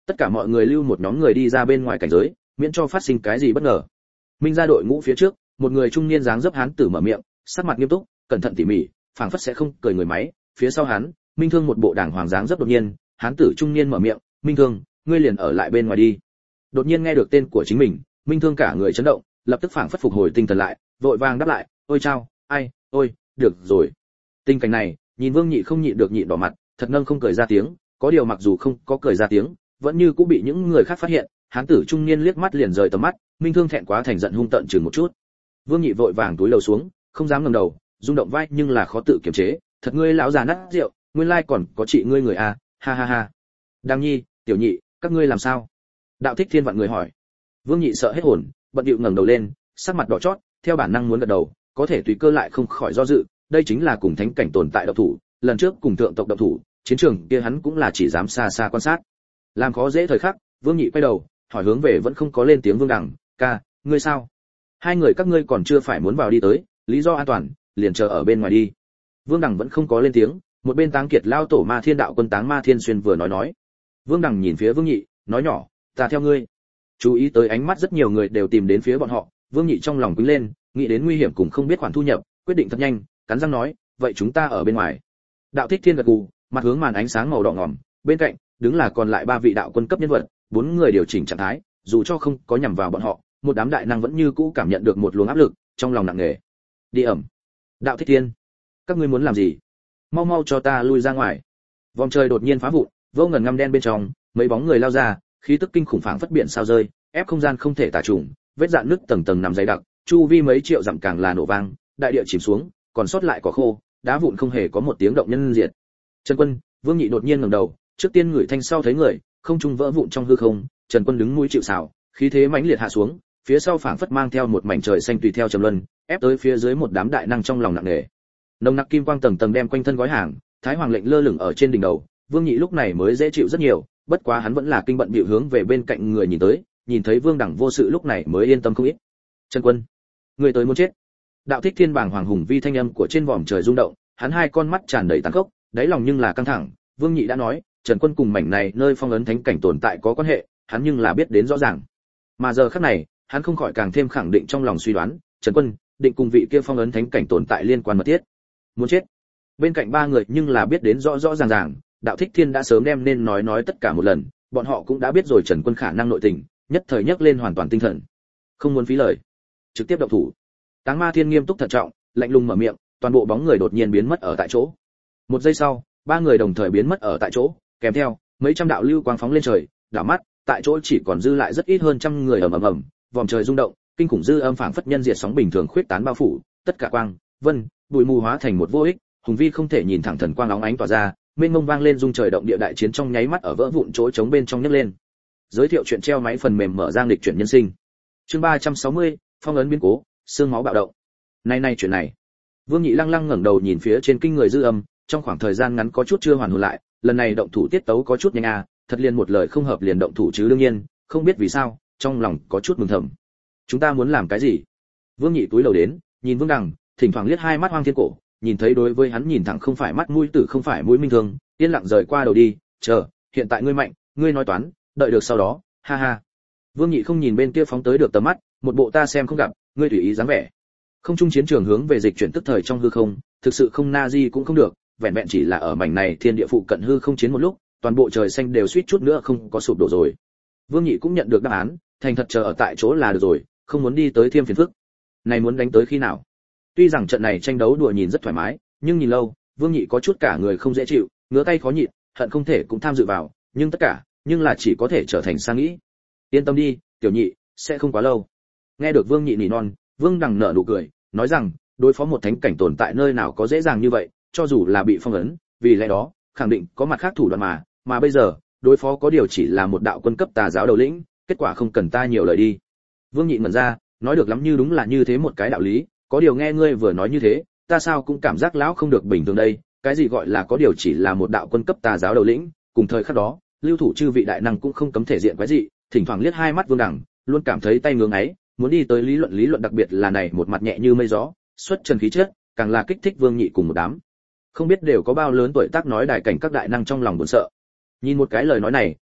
Tất cả mọi người lưu một nhóm người đi ra bên ngoài cảnh giới, miễn cho phát sinh cái gì bất ngờ. Minh ra đội ngũ phía trước, một người trung niên dáng dấp hán tử mở miệng, sắc mặt nghiêm túc, cẩn thận tỉ mỉ, phảng phất sẽ không cười người máy. Phía sau hắn, Minh Thương một bộ đàng hoàng dáng dấp đột nhiên, hán tử trung niên mở miệng, "Minh Thương, ngươi liền ở lại bên ngoài đi." Đột nhiên nghe được tên của chính mình, Minh Thương cả người chấn động, lập tức phảng phất phục hồi tinh thần lại, vội vàng đáp lại, "Ôi chao, ai, ôi, được rồi." Tình cảnh này, nhìn Vương Nhị không nhịn được nhịn đỏ mặt, thật ngông không cười ra tiếng, có điều mặc dù không có cười ra tiếng, vẫn như cũng bị những người khác phát hiện, hán tử trung niên liếc mắt liền rời tầm mắt, Minh Thương thẹn quá thành giận hung tợn chừng một chút. Vương Nhị vội vàng túi lầu xuống, không dám ngẩng đầu, rung động vai nhưng là khó tự kiềm chế, "Thật ngươi lão già nát rượu, nguyên lai còn có chị ngươi người à, ha ha ha." "Đăng Nhi, Tiểu Nhị, các ngươi làm sao?" Đạo Thích Thiên vặn người hỏi. Vương Nhị sợ hết hồn, bận bịu ngẩng đầu lên, sắc mặt đỏ chót, theo bản năng muốn gật đầu, có thể tùy cơ lại không khỏi do dự, đây chính là cùng thánh cảnh tồn tại độc thủ, lần trước cùng thượng tộc độc thủ, chiến trường kia hắn cũng là chỉ dám xa xa quan sát. Làm khó dễ thời khắc, Vương Nhị quay đầu, hỏi hướng về vẫn không có lên tiếng Vương Đằng, "Ca, ngươi sao? Hai người các ngươi còn chưa phải muốn vào đi tới, lý do an toàn, liền chờ ở bên ngoài đi." Vương Đằng vẫn không có lên tiếng, một bên Táng Kiệt lao tổ Ma Thiên đạo quân Táng Ma Thiên Xuyên vừa nói nói. Vương Đằng nhìn phía Vương Nhị, nói nhỏ, "Ta theo ngươi." Chú ý tới ánh mắt rất nhiều người đều tìm đến phía bọn họ, Vương Nhị trong lòng quýnh lên, nghĩ đến nguy hiểm cùng không biết khoản thu nhập, quyết định thật nhanh, cắn răng nói, "Vậy chúng ta ở bên ngoài." Đạo Thích Thiên gật gù, mặt hướng màn ánh sáng màu đỏ ngòm, bên cạnh đứng là còn lại ba vị đạo quân cấp nhân vật, bốn người điều chỉnh trạng thái, dù cho không có nhằm vào bọn họ, một đám đại năng vẫn như cũ cảm nhận được một luồng áp lực, trong lòng nặng nề. Đi ẩm. Đạo Thích Thiên, các ngươi muốn làm gì? Mau mau cho ta lui ra ngoài. Vòng trời đột nhiên phá vụn, vô ngần ngăm đen bên trong, mấy bóng người lao ra, khí tức kinh khủng phảng phất biển sao rơi, ép không gian không thể tả trùng, vết rạn nứt tầng tầng nằm dày đặc, chu vi mấy triệu dặm càng là nổ vang, đại địa chìm xuống, còn sót lại cỏ khô, đá vụn không hề có một tiếng động nhân diệt. Trần Quân, Vương Nhị đột nhiên ngẩng đầu, trước tiên ngửi thanh sau thấy người, không trung vỡ vụn trong hư không, Trần Quân đứng mũi chịu sào, khí thế mãnh liệt hạ xuống, phía sau phảng phất mang theo một mảnh trời xanh tùy theo trầm luân, ép tới phía dưới một đám đại năng trong lòng nặng nề. Nồng nặc kim quang tầng tầng đem quanh thân gói hàng, Thái Hoàng lệnh lơ lửng ở trên đỉnh đầu, Vương Nhị lúc này mới dễ chịu rất nhiều, bất quá hắn vẫn là kinh bận bịu hướng về bên cạnh người nhìn tới, nhìn thấy Vương Đẳng vô sự lúc này mới yên tâm không ít. Trần Quân, người tới muốn chết. Đạo Thích Thiên bảng hoàng hùng vi thanh âm của trên vòm trời rung động, hắn hai con mắt tràn đầy tàn khốc, đáy lòng nhưng là căng thẳng. Vương Nhị đã nói, Trần Quân cùng mảnh này nơi phong ấn thánh cảnh tồn tại có quan hệ, hắn nhưng là biết đến rõ ràng. Mà giờ khắc này, hắn không khỏi càng thêm khẳng định trong lòng suy đoán, Trần Quân định cùng vị kia phong ấn thánh cảnh tồn tại liên quan mật thiết. Muốn chết. Bên cạnh ba người nhưng là biết đến rõ rõ ràng ràng, Đạo Thích Thiên đã sớm đem nên nói nói tất cả một lần, bọn họ cũng đã biết rồi Trần Quân khả năng nội tình, nhất thời nhấc lên hoàn toàn tinh thần. Không muốn phí lời, trực tiếp động thủ. Táng Ma Thiên nghiêm túc thận trọng, lạnh lùng mở miệng, toàn bộ bóng người đột nhiên biến mất ở tại chỗ. Một giây sau, ba người đồng thời biến mất ở tại chỗ, kèm theo mấy trăm đạo lưu quang phóng lên trời, đảo mắt, tại chỗ chỉ còn dư lại rất ít hơn trăm người ầm ầm ầm, vòm trời rung động, kinh khủng dư âm phảng phất nhân diệt sóng bình thường khuyết tán bao phủ, tất cả quang, vân, bụi mù hóa thành một vô ích, hùng vi không thể nhìn thẳng thần quang óng ánh tỏa ra, mênh mông vang lên rung trời động địa đại chiến trong nháy mắt ở vỡ vụn chỗ trống bên trong nhấc lên. Giới thiệu chuyện treo máy phần mềm mở ra lịch chuyển nhân sinh. Chương ba trăm sáu mươi, phong ấn biến cố, xương máu bạo động. Này này chuyện này. Vương Nhị lăng lăng ngẩng đầu nhìn phía trên kinh người dư âm, trong khoảng thời gian ngắn có chút chưa hoàn hồn lại, lần này động thủ tiết tấu có chút nhanh à, thật liền một lời không hợp liền động thủ chứ đương nhiên, không biết vì sao, trong lòng có chút mừng thầm. Chúng ta muốn làm cái gì? Vương Nhị túi đầu đến, nhìn Vương Đằng, thỉnh thoảng liếc hai mắt Hoang Thiên Cổ, nhìn thấy đối với hắn nhìn thẳng không phải mắt mũi tử không phải mũi Minh Thương, yên lặng rời qua đầu đi, chờ, hiện tại ngươi mạnh, ngươi nói toán, đợi được sau đó, ha ha. Vương Nhị không nhìn bên kia phóng tới được tầm mắt, một bộ ta xem không gặp, ngươi tùy ý dáng vẻ. Không trung chiến trường hướng về dịch chuyển tức thời trong hư không, thực sự không na di cũng không được, vẹn vẹn chỉ là ở mảnh này thiên địa phụ cận hư không chiến một lúc, toàn bộ trời xanh đều suýt chút nữa không có sụp đổ rồi. Vương Nhị cũng nhận được đáp án, thành thật chờ ở tại chỗ là được rồi, không muốn đi tới thêm phiền phức. Này muốn đánh tới khi nào? Tuy rằng trận này tranh đấu đùa nhìn rất thoải mái, nhưng nhìn lâu, Vương Nhị có chút cả người không dễ chịu, ngứa tay khó nhịn, hận không thể cũng tham dự vào, nhưng tất cả, nhưng là chỉ có thể trở thành sang nghĩ. Yên tâm đi, Tiểu Nhị, sẽ không quá lâu. Nghe được Vương Nhị nỉ non, Vương Đằng nở nụ cười, nói rằng, đối phó một thánh cảnh tồn tại nơi nào có dễ dàng như vậy, cho dù là bị phong ấn, vì lẽ đó, khẳng định có mặt khác thủ đoạn mà, mà bây giờ, đối phó có điều chỉ là một đạo quân cấp tà giáo đầu lĩnh, kết quả không cần ta nhiều lời đi. Vương Nhị mẩn ra, nói được lắm như đúng là như thế một cái đạo lý, có điều nghe ngươi vừa nói như thế, ta sao cũng cảm giác lão không được bình thường đây, cái gì gọi là có điều chỉ là một đạo quân cấp tà giáo đầu lĩnh, cùng thời khắc đó, lưu thủ chư vị đại năng cũng không cấm thể diện quái gì, thỉnh thoảng liếc hai mắt Vương Đằng, luôn cảm thấy tay ngưỡng ấy, muốn đi tới lý luận lý luận đặc biệt là này một mặt nhẹ như mây gió, xuất trần khí chất, càng là kích thích Vương Nhị cùng một đám. Không biết đều có bao lớn tuổi tác nói đại cảnh các đại năng trong lòng buồn sợ. Nhìn một cái lời nói này,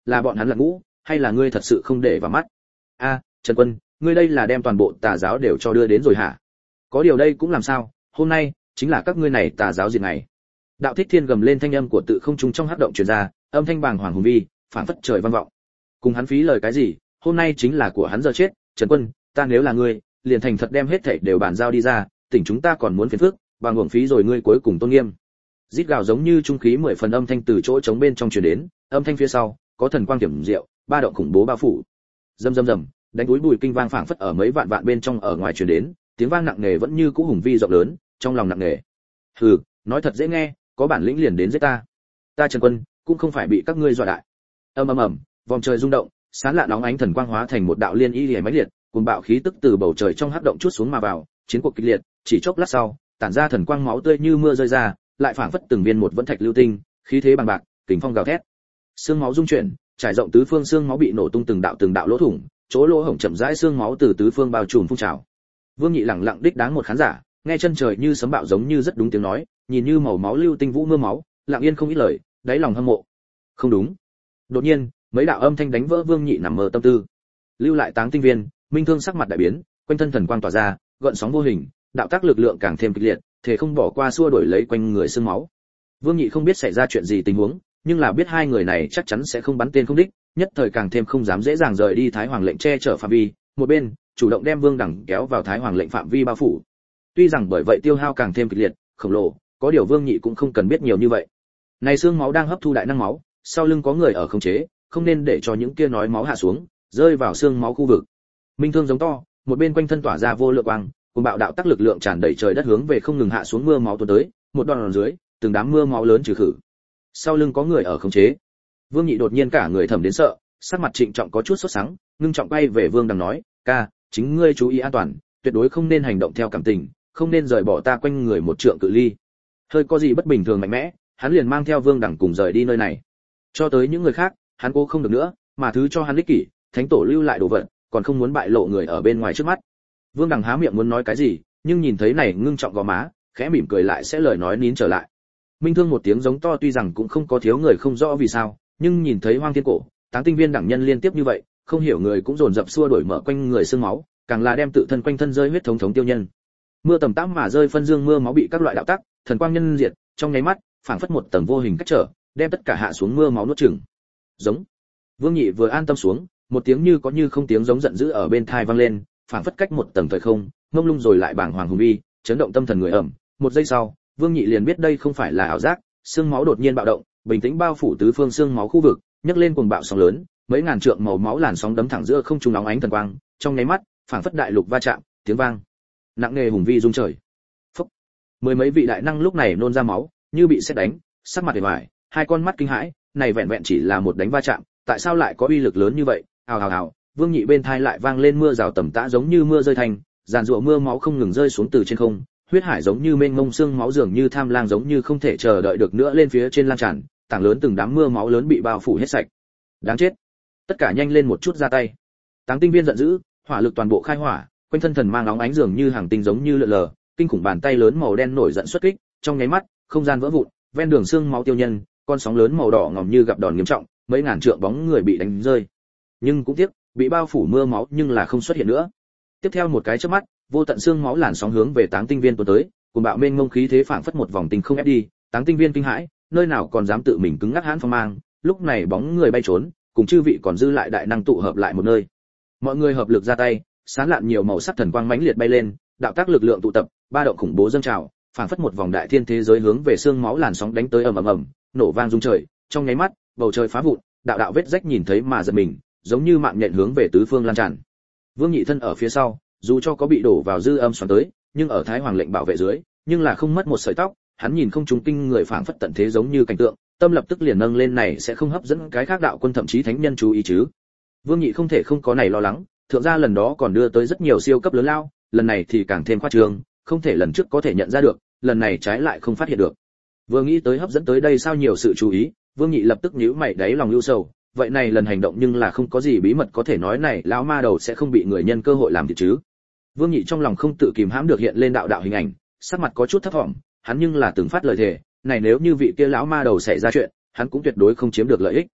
là bọn hắn là ngũ, hay là ngươi thật sự không để vào mắt? A, Trần Quân, ngươi đây là đem toàn bộ tà giáo đều cho đưa đến rồi hả? Có điều đây cũng làm sao, hôm nay chính là các ngươi này tà giáo diệt ngày. Đạo Thích Thiên gầm lên thanh âm của tự không trung trong hắc động truyền ra, âm thanh bàng hoàng hùng vi, phảng phất trời vang vọng. Cùng hắn phí lời cái gì, hôm nay chính là của hắn giờ chết, Trần Quân, ta nếu là ngươi, liền thành thật đem hết thảy đều bàn giao đi ra, tỉnh chúng ta còn muốn phiền phức, bằng uổng phí rồi ngươi cuối cùng tôn nghiêm. Rít gào giống như trung khí mười phần âm thanh từ chỗ trống bên trong truyền đến, âm thanh phía sau có thần quang kiểm diệu, ba động khủng bố bao phủ. Rầm rầm rầm, đánh núi bùi kinh vang phảng phất ở mấy vạn vạn bên trong ở ngoài truyền đến, tiếng vang nặng nề vẫn như cũ hùng vi rộng lớn, trong lòng nặng nề. Hừ, nói thật dễ nghe, có bản lĩnh liền đến giết ta. Ta Trần Quân cũng không phải bị các ngươi dọa đại. Ầm ầm ầm, vòng trời rung động, sáng lạ nóng ánh thần quang hóa thành một đạo liên y liễu mãnh liệt, cuồng bạo khí tức từ bầu trời trong hắc động chuốt xuống mà vào, chiến cuộc kịch liệt, chỉ chốc lát sau, tản ra thần quang máu tươi như mưa rơi ra, lại phảng phất từng viên một vẫn thạch lưu tinh, khí thế bằng bạc, kình phong gào thét. Xương máu rung chuyển, trải rộng tứ phương xương máu bị nổ tung từng đạo từng đạo lỗ thủng, chỗ lỗ hổng chậm rãi xương máu từ tứ phương bao trùm phun trào. Vương Nhị lẳng lặng đích đáng một khán giả, nghe chân trời như sấm bạo giống như rất đúng tiếng nói, nhìn như màu máu lưu tinh vũ mưa máu, lặng yên không ít lời, đáy lòng hâm mộ. Không đúng. Đột nhiên, mấy đạo âm thanh đánh vỡ Vương Nhị nằm mơ tâm tư. Lưu lại táng tinh viên, Minh Thương sắc mặt đại biến, quanh thân thần quang tỏa ra, gợn sóng vô hình, đạo tác lực lượng càng thêm kịch liệt, thể không bỏ qua xua đuổi lấy quanh người xương máu. Vương Nhị không biết xảy ra chuyện gì tình huống, nhưng là biết hai người này chắc chắn sẽ không bắn tên không đích, nhất thời càng thêm không dám dễ dàng rời đi Thái Hoàng lệnh che chở phạm vi, một bên chủ động đem Vương Đẳng kéo vào Thái Hoàng lệnh phạm vi bao phủ. Tuy rằng bởi vậy tiêu hao càng thêm kịch liệt, khổng lồ, có điều Vương Nhị cũng không cần biết nhiều như vậy. Này xương máu đang hấp thu đại năng máu, sau lưng có người ở khống chế, không nên để cho những kia nói máu hạ xuống, rơi vào xương máu khu vực. Minh Thương giống to, một bên quanh thân tỏa ra vô lượng quang, cùng bạo đạo tác lực lượng tràn đầy trời đất hướng về không ngừng hạ xuống mưa máu tuôn tới, một đòn dưới, từng đám mưa máu lớn trừ khử. Sau lưng có người ở khống chế. Vương Nhị đột nhiên cả người thầm đến sợ, sắc mặt trịnh trọng có chút sốt sắng, ngưng trọng bay về Vương Đằng nói, ca, chính ngươi chú ý an toàn, tuyệt đối không nên hành động theo cảm tình, không nên rời bỏ ta quanh người một trượng cự ly. Hơi có gì bất bình thường mạnh mẽ, hắn liền mang theo Vương Đằng cùng rời đi nơi này. Cho tới những người khác, hắn cố không được nữa, mà thứ cho hắn ích kỷ, thánh tổ lưu lại đồ vật, còn không muốn bại lộ người ở bên ngoài trước mắt. Vương Đằng há miệng muốn nói cái gì, nhưng nhìn thấy này ngưng trọng gò má, khẽ mỉm cười lại sẽ lời nói nín trở lại. Minh Thương một tiếng giống to tuy rằng cũng không có thiếu người không rõ vì sao, nhưng nhìn thấy Hoang Thiên Cổ, Táng Tinh Viên đẳng nhân liên tiếp như vậy, không hiểu người cũng dồn dập xua đuổi mở quanh người xương máu, càng là đem tự thân quanh thân rơi huyết thống thống tiêu nhân. Mưa tầm tã mà rơi phân dương mưa máu bị các loại đạo tắc, thần quang nhân diệt, trong nháy mắt, phảng phất một tầng vô hình cách trở, đem tất cả hạ xuống mưa máu nuốt chửng. Giống. Vương Nhị vừa an tâm xuống, một tiếng như có như không tiếng giống giận dữ ở bên tai vang lên, phảng phất cách một tầng thời không, ngông lung rồi lại bàng hoàng hùng vi, chấn động tâm thần người ẩm. Một giây sau, Vương Nhị liền biết đây không phải là ảo giác, xương máu đột nhiên bạo động, bình tĩnh bao phủ tứ phương xương máu khu vực, nhấc lên cuồng bạo sóng lớn, mấy ngàn trượng màu máu làn sóng đấm thẳng giữa không trung nóng ánh thần quang, trong nháy mắt, phảng phất đại lục va chạm, tiếng vang nặng nề hùng vi rung trời. Phốc. Mười mấy vị đại năng lúc này nôn ra máu, như bị sét đánh, sắc mặt vẻ vải, hai con mắt kinh hãi, này vẹn vẹn chỉ là một đánh va chạm, tại sao lại có uy lực lớn như vậy? Ào ào ào, Vương Nhị bên thai lại vang lên mưa rào tầm tã giống như mưa rơi thành, giàn giụa mưa máu không ngừng rơi xuống từ trên không, huyết hải giống như mênh mông xương máu dường như tham lang giống như không thể chờ đợi được nữa lên phía trên lan tràn, tảng lớn từng đám mưa máu lớn bị bao phủ hết sạch. Đáng chết, tất cả nhanh lên một chút ra tay. Táng Tinh Viên giận dữ, hỏa lực toàn bộ khai hỏa, quanh thân thần mang nóng ánh dường như hàng tinh giống như lượn lờ, kinh khủng bàn tay lớn màu đen nổi giận xuất kích, trong nháy mắt, không gian vỡ vụn, ven đường xương máu tiêu nhân, con sóng lớn màu đỏ ngòm như gặp đòn nghiêm trọng, mấy ngàn trượng bóng người bị đánh rơi. Nhưng cũng tiếc, bị bao phủ mưa máu nhưng là không xuất hiện nữa. Tiếp theo một cái chớp mắt, vô tận xương máu làn sóng hướng về Táng Tinh Viên tuôn tới, cùng bạo mênh mông khí thế phảng phất một vòng tinh không ép đi, Táng Tinh Viên kinh hãi, nơi nào còn dám tự mình cứng ngắc hãn phong mang, lúc này bóng người bay trốn, cùng chư vị còn dư lại đại năng tụ hợp lại một nơi. Mọi người hợp lực ra tay, sáng lạn nhiều màu sắc thần quang mãnh liệt bay lên, đạo tác lực lượng tụ tập, ba động khủng bố dâng trào, phảng phất một vòng đại thiên thế giới hướng về xương máu làn sóng đánh tới ầm ầm ầm, nổ vang rung trời, trong nháy mắt, bầu trời phá vụn, đạo đạo vết rách nhìn thấy mà giật mình, giống như mạng nhện hướng về tứ phương lan tràn. Vương Nhị thân ở phía sau, dù cho có bị đổ vào dư âm xoắn tới, nhưng ở Thái Hoàng lệnh bảo vệ dưới, nhưng là không mất một sợi tóc, hắn nhìn không trùng kinh người phảng phất tận thế giống như cảnh tượng, tâm lập tức liền nâng lên này sẽ không hấp dẫn cái khác đạo quân thậm chí thánh nhân chú ý chứ. Vương Nhị không thể không có này lo lắng, thượng gia lần đó còn đưa tới rất nhiều siêu cấp lớn lao, lần này thì càng thêm khoa trương, không thể lần trước có thể nhận ra được, lần này trái lại không phát hiện được. Vừa nghĩ tới hấp dẫn tới đây sao nhiều sự chú ý, Vương Nhị lập tức nhíu mày đáy lòng ưu sầu, vậy này lần hành động nhưng là không có gì bí mật có thể nói này lão ma đầu sẽ không bị người nhân cơ hội làm thiệt chứ. Vương Nhị trong lòng không tự kìm hãm được hiện lên đạo đạo hình ảnh, sắc mặt có chút thấp thỏm, hắn nhưng là từng phát lời thề, này nếu như vị kia lão ma đầu xảy ra chuyện, hắn cũng tuyệt đối không chiếm được lợi ích.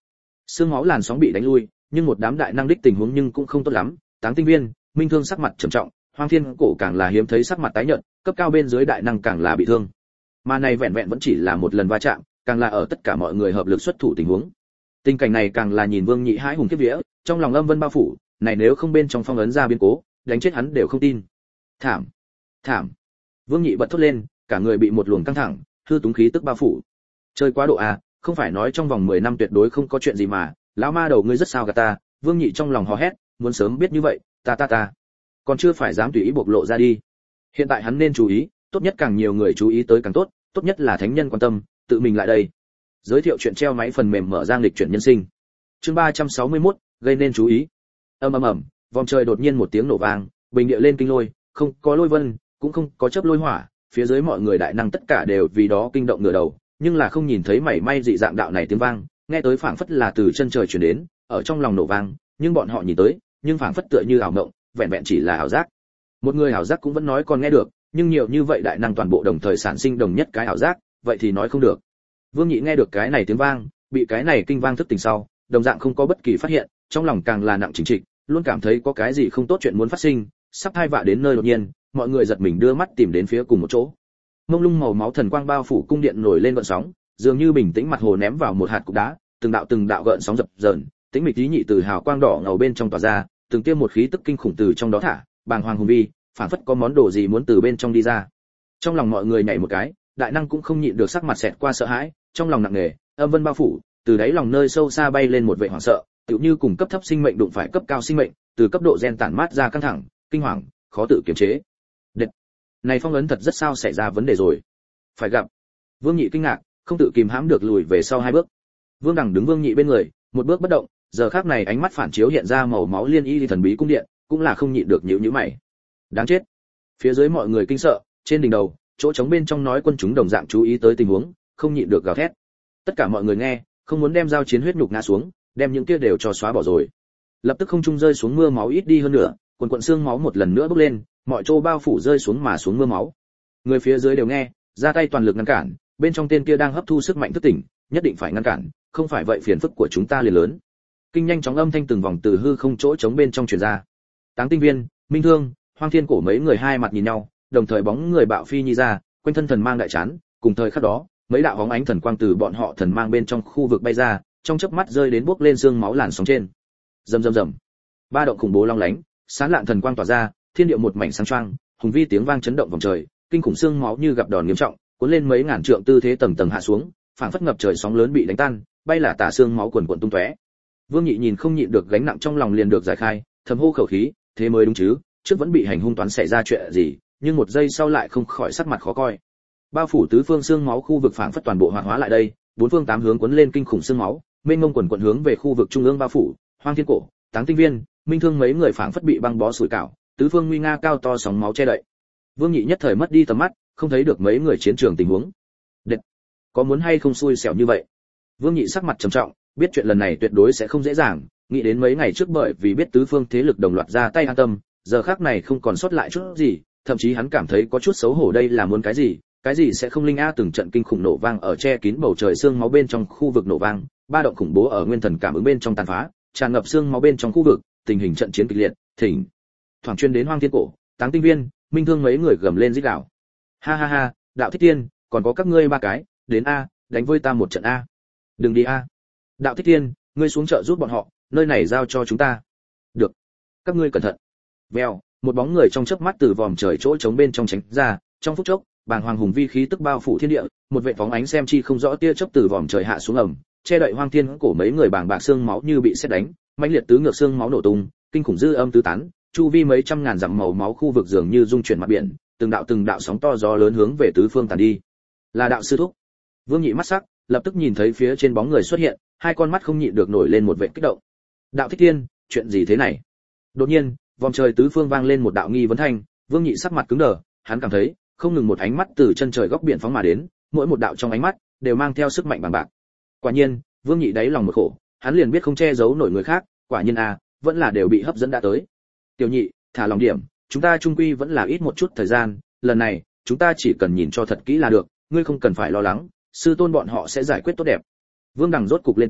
Xương máu làn sóng bị đánh lui, nhưng một đám đại năng đích tình huống nhưng cũng không tốt lắm. Táng Tinh Viên, Minh Thương sắc mặt trầm trọng, Hoang Thiên Cổ càng là hiếm thấy sắc mặt tái nhợt, cấp cao bên dưới đại năng càng là bị thương. Mà này vẹn vẹn vẫn chỉ là một lần va chạm, càng là ở tất cả mọi người hợp lực xuất thủ tình huống. Tình cảnh này càng là nhìn Vương Nhị hãi hùng kiếp vía, trong lòng âm vân bao phủ, này nếu không bên trong phong ấn ra biến cố, đánh chết hắn đều không tin. Thảm, thảm. Vương Nhị bật thốt lên, cả người bị một luồng căng thẳng, hư túng khí tức bao phủ. Chơi quá độ à, không phải nói trong vòng mười năm tuyệt đối không có chuyện gì mà, lão ma đầu ngươi rất sao gạt ta. Vương Nhị trong lòng hò hét, muốn sớm biết như vậy, ta ta ta, còn chưa phải dám tùy ý bộc lộ ra đi. Hiện tại hắn nên chú ý, tốt nhất càng nhiều người chú ý tới càng tốt, tốt nhất là thánh nhân quan tâm, tự mình lại đây. Giới thiệu chuyện treo máy phần mềm mở ra lịch chuyển nhân sinh. Chương ba trăm sáu mươi mốt, gây nên chú ý. Ầm ầm ầm, vòng trời đột nhiên một tiếng nổ vang, bình địa lên kinh lôi, không có lôi vân, cũng không có chớp lôi hỏa, phía dưới mọi người đại năng tất cả đều vì đó kinh động ngửa đầu, nhưng là không nhìn thấy mảy may dị dạng đạo này tiếng vang, nghe tới phảng phất là từ chân trời truyền đến, ở trong lòng nổ vang, nhưng bọn họ nhìn tới, nhưng phảng phất tựa như ảo mộng, vẹn vẹn chỉ là ảo giác. Một người ảo giác cũng vẫn nói còn nghe được, nhưng nhiều như vậy đại năng toàn bộ đồng thời sản sinh đồng nhất cái ảo giác, vậy thì nói không được. Vương Nhị nghe được cái này tiếng vang, bị cái này kinh vang thức tỉnh sau, đồng dạng không có bất kỳ phát hiện, trong lòng càng là nặng chính trịch, luôn cảm thấy có cái gì không tốt chuyện muốn phát sinh, sắp hai vạ đến nơi đột nhiên, mọi người giật mình đưa mắt tìm đến phía cùng một chỗ. Mông lung màu máu thần quang bao phủ cung điện nổi lên gợn sóng, dường như bình tĩnh mặt hồ ném vào một hạt cục đá, từng đạo từng đạo gợn sóng dập dờn, tĩnh mịch ý nhị từ hào quang đỏ ngầu bên trong tỏa ra, từng tiêm một khí tức kinh khủng từ trong đó thả, bàng hoàng hùng vi, phảng phất có món đồ gì muốn từ bên trong đi ra. Trong lòng mọi người nhảy một cái, đại năng cũng không nhịn được sắc mặt xẹt qua sợ hãi, trong lòng nặng nề, âm vân bao phủ, từ đáy lòng nơi sâu xa bay lên một vệ hoảng sợ, tựu như cùng cấp thấp sinh mệnh đụng phải cấp cao sinh mệnh, từ cấp độ gen tản mát ra căng thẳng, kinh hoàng, khó tự kiềm chế. Đệt, này phong ấn thật rất sao xảy ra vấn đề rồi. Phải gặp. Vương Nhị kinh ngạc, không tự kìm hãm được lùi về sau hai bước. Vương Đằng đứng Vương Nhị bên người, một bước bất động, giờ khắc này ánh mắt phản chiếu hiện ra màu máu liên y thần bí cung điện, cũng là không nhịn được nhíu nhíu mày. Đáng chết. Phía dưới mọi người kinh sợ, trên đỉnh đầu, chỗ trống bên trong nói quân chúng đồng dạng chú ý tới tình huống, không nhịn được gào thét. Tất cả mọi người nghe, không muốn đem giao chiến huyết nhục ngã xuống, đem những kia đều cho xóa bỏ rồi. Lập tức không trung rơi xuống mưa máu ít đi hơn nữa, quần quần xương máu một lần nữa bốc lên, mọi chỗ bao phủ rơi xuống mà xuống mưa máu. Người phía dưới đều nghe, ra tay toàn lực ngăn cản, bên trong tên kia đang hấp thu sức mạnh thức tỉnh, nhất định phải ngăn cản, không phải vậy phiền phức của chúng ta liền lớn. Kinh nhanh chóng âm thanh từng vòng từ hư không chỗ trống bên trong truyền ra. Táng Tinh Viên, Minh Thương, Hoang Thiên Cổ mấy người hai mặt nhìn nhau, đồng thời bóng người bạo phi nhi ra, quanh thân thần mang đại chán, cùng thời khắc đó, mấy đạo bóng ánh thần quang từ bọn họ thần mang bên trong khu vực bay ra, trong chớp mắt rơi đến bước lên xương máu làn sóng trên. Rầm rầm rầm. Ba động khủng bố long lánh, sáng lạn thần quang tỏa ra, thiên địa một mảnh sáng choang, hùng vi tiếng vang chấn động vòng trời, kinh khủng xương máu như gặp đòn nghiêm trọng, cuốn lên mấy ngàn trượng tư thế tầng tầng hạ xuống, phảng phất ngập trời sóng lớn bị đánh tan, bay là tả xương máu quần quần tung tóe. Vương Nhị nhìn không nhịn được gánh nặng trong lòng liền được giải khai, thầm hô khẩu khí, thế mới đúng chứ, trước vẫn bị hành hung toán xảy ra chuyện gì, nhưng một giây sau lại không khỏi sắc mặt khó coi. Bao phủ tứ phương xương máu khu vực phảng phất toàn bộ hoạt hóa lại đây, bốn phương tám hướng cuốn lên kinh khủng xương máu, mênh mông quần quần hướng về khu vực trung ương bao phủ, Hoang Thiên Cổ, Táng Tinh Viên, Minh Thương mấy người phảng phất bị băng bó sủi cảo, tứ phương nguy nga cao to sóng máu che đậy. Vương Nhị nhất thời mất đi tầm mắt, không thấy được mấy người chiến trường tình huống. Đệt, có muốn hay không xui xẻo như vậy? Vương Nhị sắc mặt trầm trọng, biết chuyện lần này tuyệt đối sẽ không dễ dàng, nghĩ đến mấy ngày trước bởi vì biết tứ phương thế lực đồng loạt ra tay an tâm, giờ khắc này không còn sót lại chút gì, thậm chí hắn cảm thấy có chút xấu hổ đây là muốn cái gì, cái gì sẽ không linh a từng trận kinh khủng nổ vang ở che kín bầu trời xương máu bên trong khu vực nổ vang, ba động khủng bố ở nguyên thần cảm ứng bên trong tàn phá, tràn ngập xương máu bên trong khu vực, tình hình trận chiến kịch liệt, thỉnh thoảng chuyên đến Hoang Thiên Cổ, Táng Tinh Viên, Minh Thương mấy người gầm lên rít gào. Ha ha ha, Đạo Thích Tiên, còn có các ngươi ba cái, đến a, đánh với ta một trận a. Đừng đi a. Đạo Thích Tiên, ngươi xuống chợ giúp bọn họ, nơi này giao cho chúng ta. Được. Các ngươi cẩn thận. Vèo, một bóng người trong chớp mắt từ vòm trời chỗ trống bên trong tránh ra, trong phút chốc, bàng hoàng hùng vi khí tức bao phủ thiên địa, một vệt phóng ánh xem chi không rõ tia chớp từ vòm trời hạ xuống ầm, che đậy Hoang Thiên Cổ mấy người bàng bạc xương máu như bị sét đánh, mãnh liệt tứ ngược xương máu nổ tung, kinh khủng dư âm tứ tán, chu vi mấy trăm ngàn dặm màu máu khu vực dường như dung chuyển mặt biển, từng đạo từng đạo sóng to gió lớn hướng về tứ phương tàn đi. Là đạo sư thúc. Vương Nhị mắt sắc, lập tức nhìn thấy phía trên bóng người xuất hiện, hai con mắt không nhịn được nổi lên một vệt kích động. Đạo Thích Tiên, chuyện gì thế này? Đột nhiên, vòng trời tứ phương vang lên một đạo nghi vấn thanh, Vương Nhị sắc mặt cứng đờ, hắn cảm thấy, không ngừng một ánh mắt từ chân trời góc biển phóng mà đến, mỗi một đạo trong ánh mắt đều mang theo sức mạnh bằng bạc. Quả nhiên, Vương Nhị đáy lòng một khổ, hắn liền biết không che giấu nổi người khác, quả nhiên a, vẫn là đều bị hấp dẫn đã tới. Tiểu Nhị, thả lòng điểm, chúng ta chung quy vẫn là ít một chút thời gian, lần này, chúng ta chỉ cần nhìn cho thật kỹ là được, ngươi không cần phải lo lắng, sư tôn bọn họ sẽ giải quyết tốt đẹp. Vương Đằng rốt cục lên tiếng,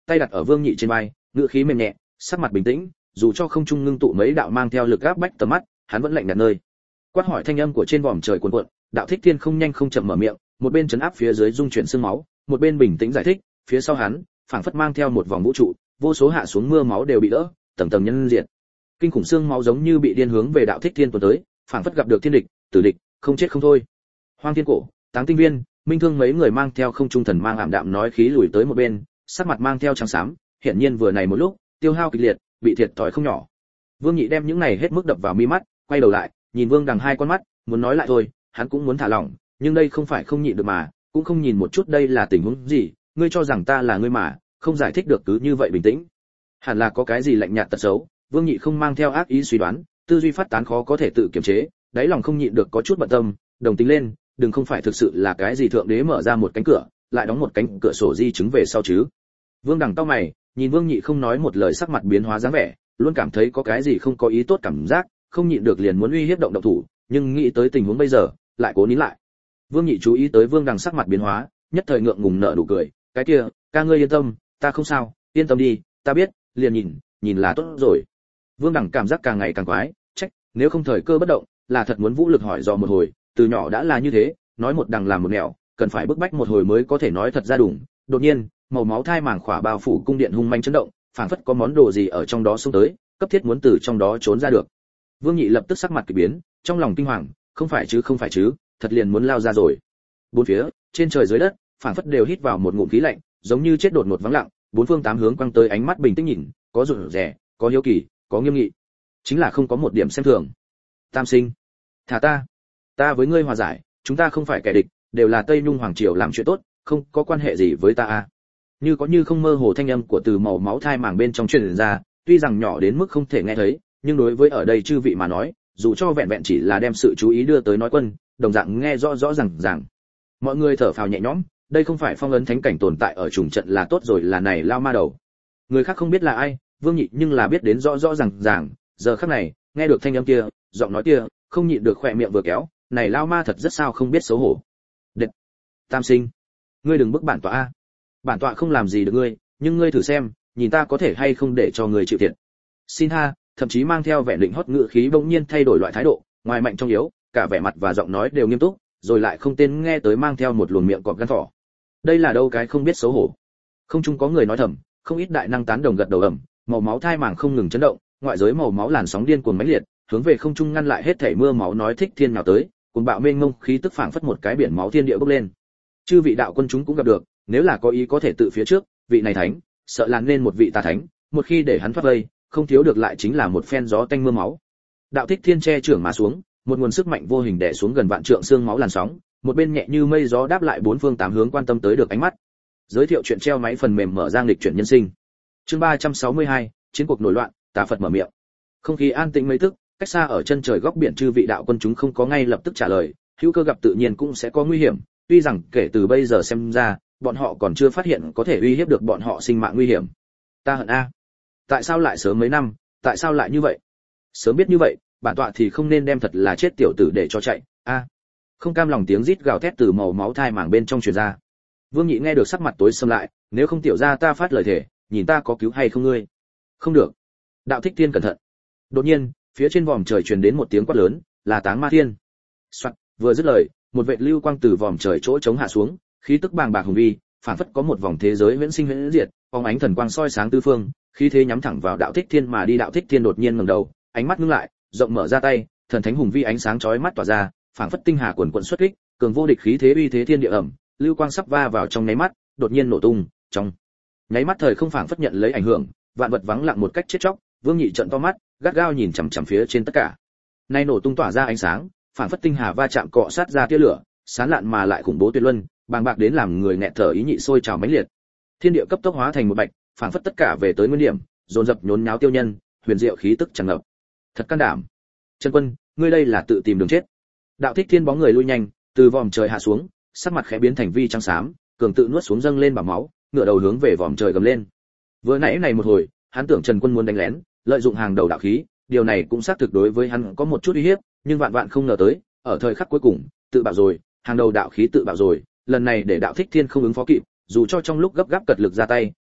tay đặt ở Vương Nhị trên vai, ngữ khí mềm nhẹ, sắc mặt bình tĩnh, dù cho không trung ngưng tụ mấy đạo mang theo lực áp bách tầm mắt, hắn vẫn lạnh nhạt nơi. Quát hỏi thanh âm của trên vòm trời cuồn cuộn, Đạo Thích Thiên không nhanh không chậm mở miệng, một bên chấn áp phía dưới dung chuyển xương máu, một bên bình tĩnh giải thích, phía sau hắn, phảng phất mang theo một vòng vũ trụ, vô số hạ xuống mưa máu đều bị đỡ, tầng tầng nhân diệt. Kinh khủng xương máu giống như bị điên hướng về Đạo Thích Thiên tuôn tới, phảng phất gặp được thiên địch, tử địch, không chết không thôi. Hoang Thiên Cổ, Táng Tinh Viên, Minh Thương mấy người mang theo không trung thần mang ảm đạm nói khí lùi tới một bên, sắc mặt mang theo trắng xám, hiển nhiên vừa này một lúc, tiêu hao kịch liệt, bị thiệt thòi không nhỏ. Vương Nhị đem những này hết mức đập vào mi mắt, quay đầu lại, nhìn Vương Đằng hai con mắt, muốn nói lại thôi, hắn cũng muốn thả lỏng, nhưng đây không phải không nhịn được mà, cũng không nhìn một chút đây là tình huống gì, ngươi cho rằng ta là ngươi mà, không giải thích được cứ như vậy bình tĩnh. Hẳn là có cái gì lạnh nhạt tật xấu, Vương Nhị không mang theo ác ý suy đoán, tư duy phát tán khó có thể tự kiềm chế, đáy lòng không nhịn được có chút bận tâm, đồng tính lên, đừng không phải thực sự là cái gì thượng đế mở ra một cánh cửa, lại đóng một cánh cửa sổ di chứng về sau chứ. Vương Đằng cau mày, nhìn Vương Nhị không nói một lời sắc mặt biến hóa dáng vẻ, luôn cảm thấy có cái gì không có ý tốt cảm giác, không nhịn được liền muốn uy hiếp động động thủ, nhưng nghĩ tới tình huống bây giờ, lại cố nín lại. Vương Nhị chú ý tới Vương Đằng sắc mặt biến hóa, nhất thời ngượng ngùng nở nụ cười, cái kia, ca ngươi yên tâm, ta không sao, yên tâm đi, ta biết, liền nhìn, nhìn là tốt rồi. Vương Đằng cảm giác càng ngày càng quái, trách, nếu không thời cơ bất động, là thật muốn vũ lực hỏi dò một hồi, từ nhỏ đã là như thế, nói một đằng làm một nẻo, cần phải bức bách một hồi mới có thể nói thật ra đúng. Đột nhiên, màu máu thai màng khỏa bao phủ cung điện hung manh chấn động, phảng phất có món đồ gì ở trong đó xông tới, cấp thiết muốn từ trong đó trốn ra được. Vương Nhị lập tức sắc mặt kỳ biến, trong lòng kinh hoàng, không phải chứ không phải chứ, thật liền muốn lao ra rồi. Bốn phía, trên trời dưới đất, phảng phất đều hít vào một ngụm khí lạnh, giống như chết đột ngột vắng lặng, bốn phương tám hướng quăng tới ánh mắt bình tĩnh nhìn, có rụt rè, có hiếu kỳ, có nghiêm nghị, chính là không có một điểm xem thường. Tam Sinh, thả ta, ta với ngươi hòa giải, chúng ta không phải kẻ địch, đều là Tây Nhung hoàng triều làm chuyện tốt, không có quan hệ gì với ta a. Như có như không mơ hồ thanh âm của từ màu máu thai màng bên trong truyền ra, tuy rằng nhỏ đến mức không thể nghe thấy, nhưng đối với ở đây chư vị mà nói, dù cho vẹn vẹn chỉ là đem sự chú ý đưa tới nói quân, đồng dạng nghe rõ rõ ràng ràng. Mọi người thở phào nhẹ nhõm, đây không phải phong ấn thánh cảnh tồn tại ở trùng trận là tốt rồi, là này lao ma đầu. Người khác không biết là ai, Vương Nhị nhưng là biết đến rõ rõ ràng ràng, giờ khắc này, nghe được thanh âm kia, giọng nói kia, không nhịn được khỏe miệng vừa kéo, này lao ma thật rất sao không biết xấu hổ. Đệt, Tam Sinh, ngươi đừng bức bản tọa a. Bản tọa không làm gì được ngươi, nhưng ngươi thử xem, nhìn ta có thể hay không để cho ngươi chịu thiệt. Xin tha, thậm chí mang theo vẻ định hót ngữ khí bỗng nhiên thay đổi loại thái độ, ngoài mạnh trong yếu, cả vẻ mặt và giọng nói đều nghiêm túc, rồi lại không tên nghe tới mang theo một luồng miệng cọp gan thỏ. Đây là đâu cái không biết xấu hổ. Không chung có người nói thầm, không ít đại năng tán đồng gật đầu ầm, màu máu thai màng không ngừng chấn động, ngoại giới màu máu làn sóng điên cuồng mãnh liệt, hướng về không trung ngăn lại hết thảy mưa máu nói thích thiên nào tới, cuồng bạo mênh mông khí tức phảng phất một cái biển máu thiên địa bốc lên. Chư vị đạo quân chúng cũng gặp được, nếu là có ý có thể tự phía trước, vị này thánh, sợ làn nên một vị tà thánh, một khi để hắn thoát vây, không thiếu được lại chính là một phen gió tanh mưa máu. Đạo thích thiên che trưởng mà xuống, một nguồn sức mạnh vô hình đè xuống gần vạn trượng xương máu làn sóng, một bên nhẹ như mây gió đáp lại bốn phương tám hướng quan tâm tới được ánh mắt. Giới thiệu chuyện treo máy phần mềm mở ra lịch chuyển nhân sinh. Chương ba trăm sáu mươi hai, chiến cuộc nổi loạn, tà Phật mở miệng. Không khí an tĩnh mấy tức, cách xa ở chân trời góc biển chư vị đạo quân chúng không có ngay lập tức trả lời, hữu cơ gặp tự nhiên cũng sẽ có nguy hiểm, tuy rằng kể từ bây giờ xem ra, bọn họ còn chưa phát hiện có thể uy hiếp được bọn họ sinh mạng nguy hiểm. Ta hận a. Tại sao lại sớm mấy năm, tại sao lại như vậy? Sớm biết như vậy, bản tọa thì không nên đem thật là chết tiểu tử để cho chạy. A. Không cam lòng tiếng rít gào thét từ màu máu thai màng bên trong truyền ra. Vương Nhị nghe được sắc mặt tối sầm lại, nếu không tiểu gia ta phát lời thể, nhìn ta có cứu hay không ngươi? Không được. Đạo Thích Thiên cẩn thận. Đột nhiên, phía trên vòm trời truyền đến một tiếng quát lớn, là Táng Ma Thiên. Soạt, vừa dứt lời, một vệt lưu quang từ vòm trời chỗ trống hạ xuống, khí tức bàng bạc hùng vi, phản phất có một vòng thế giới viễn sinh viễn diệt, phóng ánh thần quang soi sáng tứ phương, khí thế nhắm thẳng vào Đạo Thích Thiên mà đi. Đạo Thích Thiên đột nhiên ngẩng đầu, ánh mắt ngưng lại, rộng mở ra tay, thần thánh hùng vi ánh sáng chói mắt tỏa ra, phảng phất tinh hà quần quần xuất kích, cường vô địch khí thế uy thế thiên địa ẩm, lưu quang sắp va vào trong nháy mắt, đột nhiên nổ tung, trong nháy mắt thời không phảng phất nhận lấy ảnh hưởng, vạn vật vắng lặng một cách chết chóc. Vương Nhị trợn to mắt, gắt gao nhìn chằm chằm phía trên tất cả. Nay nổ tung tỏa ra ánh sáng, phảng phất tinh hà va chạm cọ sát ra tia lửa, sáng lạn mà lại khủng bố tuyệt luân, bàng bạc đến làm người nghẹt thở ý nhị sôi trào mãnh liệt. Thiên địa cấp tốc hóa thành một bạch, phảng phất tất cả về tới nguyên điểm, dồn dập nhốn nháo tiêu nhân, huyền diệu khí tức tràn ngập. Thật can đảm. Trần Quân, ngươi đây là tự tìm đường chết. Đạo Thích Thiên bóng người lui nhanh, từ vòm trời hạ xuống, sắc mặt khẽ biến thành vi trắng xám, cường tự nuốt xuống dâng lên bả máu, ngửa đầu hướng về vòm trời gầm lên. Vừa nãy này một hồi, hắn tưởng Trần Quân muốn đánh lén, lợi dụng hàng đầu đạo khí, điều này cũng xác thực đối với hắn có một chút uy hiếp, nhưng vạn vạn không ngờ tới, ở thời khắc cuối cùng, tự bạo rồi, hàng đầu đạo khí tự bạo rồi, lần này để Đạo Thích Thiên không ứng phó kịp, dù cho trong lúc gấp gáp cật lực ra tay,